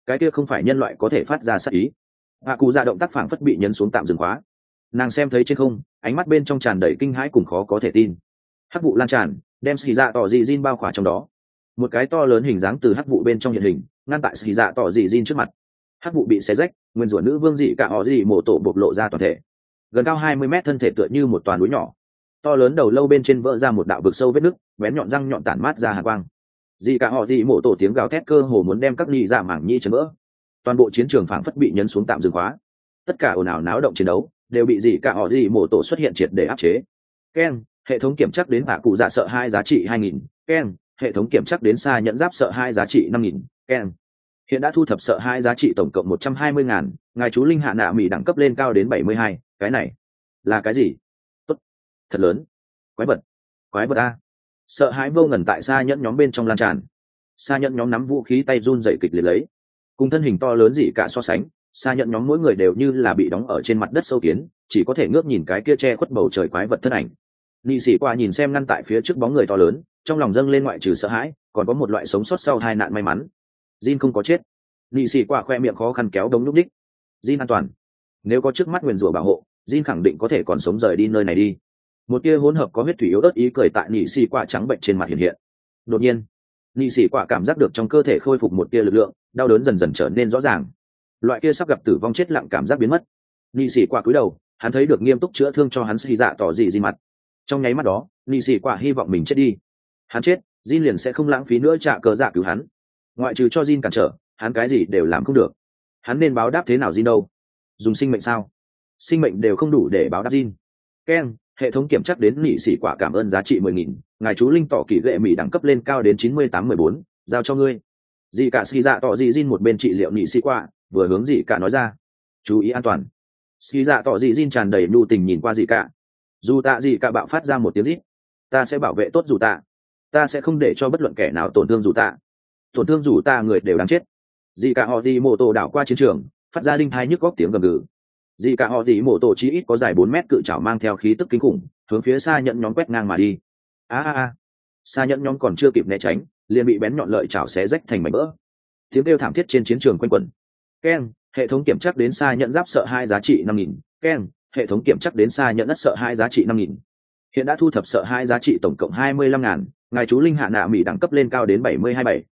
cái kia không phải nhân loại có thể phát ra sát ý. Hạ cụ dạ động tác phảng phất bị nhấn xuống tạm dừng khóa. Nàng xem thấy trên không, ánh mắt bên trong tràn đầy kinh hãi cùng khó có thể tin. Hắc vụ lan tràn, đem xì dạ tỏ dị Jin bao khỏa trong đó. Một cái to lớn hình dáng từ hắc vụ bên trong hiện hình, ngăn tại xì dạ tỏ dị Jin trước mặt. Hắc vụ bị xé rách, nguyên rủa nữ vương dị cả họ dị mổ tổ bộc lộ ra toàn thể. Gần cao 20 mét thân thể tựa như một toàn núi nhỏ. To lớn đầu lâu bên trên vỡ ra một đạo vực sâu vết nứt, bén nhọn răng nhọn tản mát ra hàn quang. Dị cả họ dị mổ tổ tiếng gào thét cơ hồ muốn đem các nhị dạ mảng nhĩ chấn vỡ. Toàn bộ chiến trường phảng phất bị nhấn xuống tạm dừng khóa. Tất cả ồn ào náo động chiến đấu đều bị dị cả họ dị mổ tổ xuất hiện triệt để áp chế. Ken, hệ thống kiểm chắc đến hạ cụ dạ sợ hai giá trị 2000. Ken, hệ thống kiểm chắc đến xa nhẫn giáp sợ hai giá trị 5000. Ken, hiện đã thu thập sợ hai giá trị tổng cộng 120.000. Ngài chú linh hạ nạ mỹ đẳng cấp lên cao đến 72. Cái này là cái gì? Tốt, thật lớn. Quái vật a. Sợ hãi vô ngần tại xa nhẫn nhóm bên trong lan tràn. Xa nhẫn nhóm nắm vũ khí tay run dậy kịch liệt lấy, cùng thân hình to lớn gì cả so sánh, xa nhẫn nhóm mỗi người đều như là bị đóng ở trên mặt đất sâu kiến, chỉ có thể ngước nhìn cái kia che khuất bầu trời quái vật thân ảnh. Nị sĩ qua nhìn xem ngăn tại phía trước bóng người to lớn, trong lòng dâng lên ngoại trừ sợ hãi, còn có một loại sống sót sau tai nạn may mắn. Jin không có chết. Nị sĩ qua khoe miệng khó khăn kéo đống lúc đích. Jin an toàn. Nếu có trước mắt nguyền rủa bảo hộ, Jin khẳng định có thể còn sống rời đi nơi này đi. Một tia hỗn hợp có huyết thủy yếu ớt ý cười tại nị sĩ qua trắng bệnh trên mặt hiện hiện. Đột nhiên, nị sĩ quả cảm giác được trong cơ thể khôi phục một tia lực lượng, đau đớn dần dần trở nên rõ ràng. Loại kia sắp gặp tử vong chết lặng cảm giác biến mất. Nị sĩ quả cúi đầu, hắn thấy được nghiêm túc chữa thương cho hắn xì dạ tỏ dị Jin mặt. Trong nháy mắt đó, nị sĩ quả hy vọng mình chết đi. Hắn chết, Jin liền sẽ không lãng phí nữa trả cờ dạ cứu hắn. Ngoại trừ cho Jin cản trở, hắn cái gì đều làm không được. Hắn nên báo đáp thế nào Jin đâu? Dùng sinh mệnh sao? Sinh mệnh đều không đủ để báo đáp Jin. Ken, hệ thống kiểm chắc đến nị sĩ quả cảm ơn giá trị 10.000. Ngài chú linh tỏ kỳ gệ mỹ đẳng cấp lên cao đến 98-14, giao cho ngươi. Dì cả xì dạ tỏ dị Jin một bên trị liệu nị sĩ quả, vừa hướng dì cả nói ra. Chú ý an toàn. Xì dạ tỏ dị Jin tràn đầy nhu tình nhìn qua dì cả. Dù tạ dì cả bạo phát ra một tiếng rít. Ta sẽ bảo vệ tốt dù tạ. Ta sẽ không để cho bất luận kẻ nào tổn thương dù tạ. Tổn thương dù ta người đều đáng chết. Dì cả họ dì mô tô đảo qua chiến trường, phát ra đinh thai nhức góc tiếng gầm gừ. Dì cả họ dì mô tô chí ít có dài 4 mét cự trảo mang theo khí tức kinh khủng, hướng phía xa nhận nhóm quét ngang mà đi. Xa nhận nhóm còn chưa kịp né tránh, liền bị bén nhọn lợi chảo xé rách thành mảnh vỡ. Tiếng kêu thảm thiết trên chiến trường quanh quẩn. Ken, hệ thống kiểm chắc đến xa nhận giáp sợ hai giá trị 5000. Ken, hệ thống kiểm chắc đến xa nhận đất sợ hai giá trị 5000. Hiện đã thu thập sợ hai giá trị tổng cộng 25.000. Ngài chú linh hạ nạ mỹ đẳng cấp lên cao đến 72-7.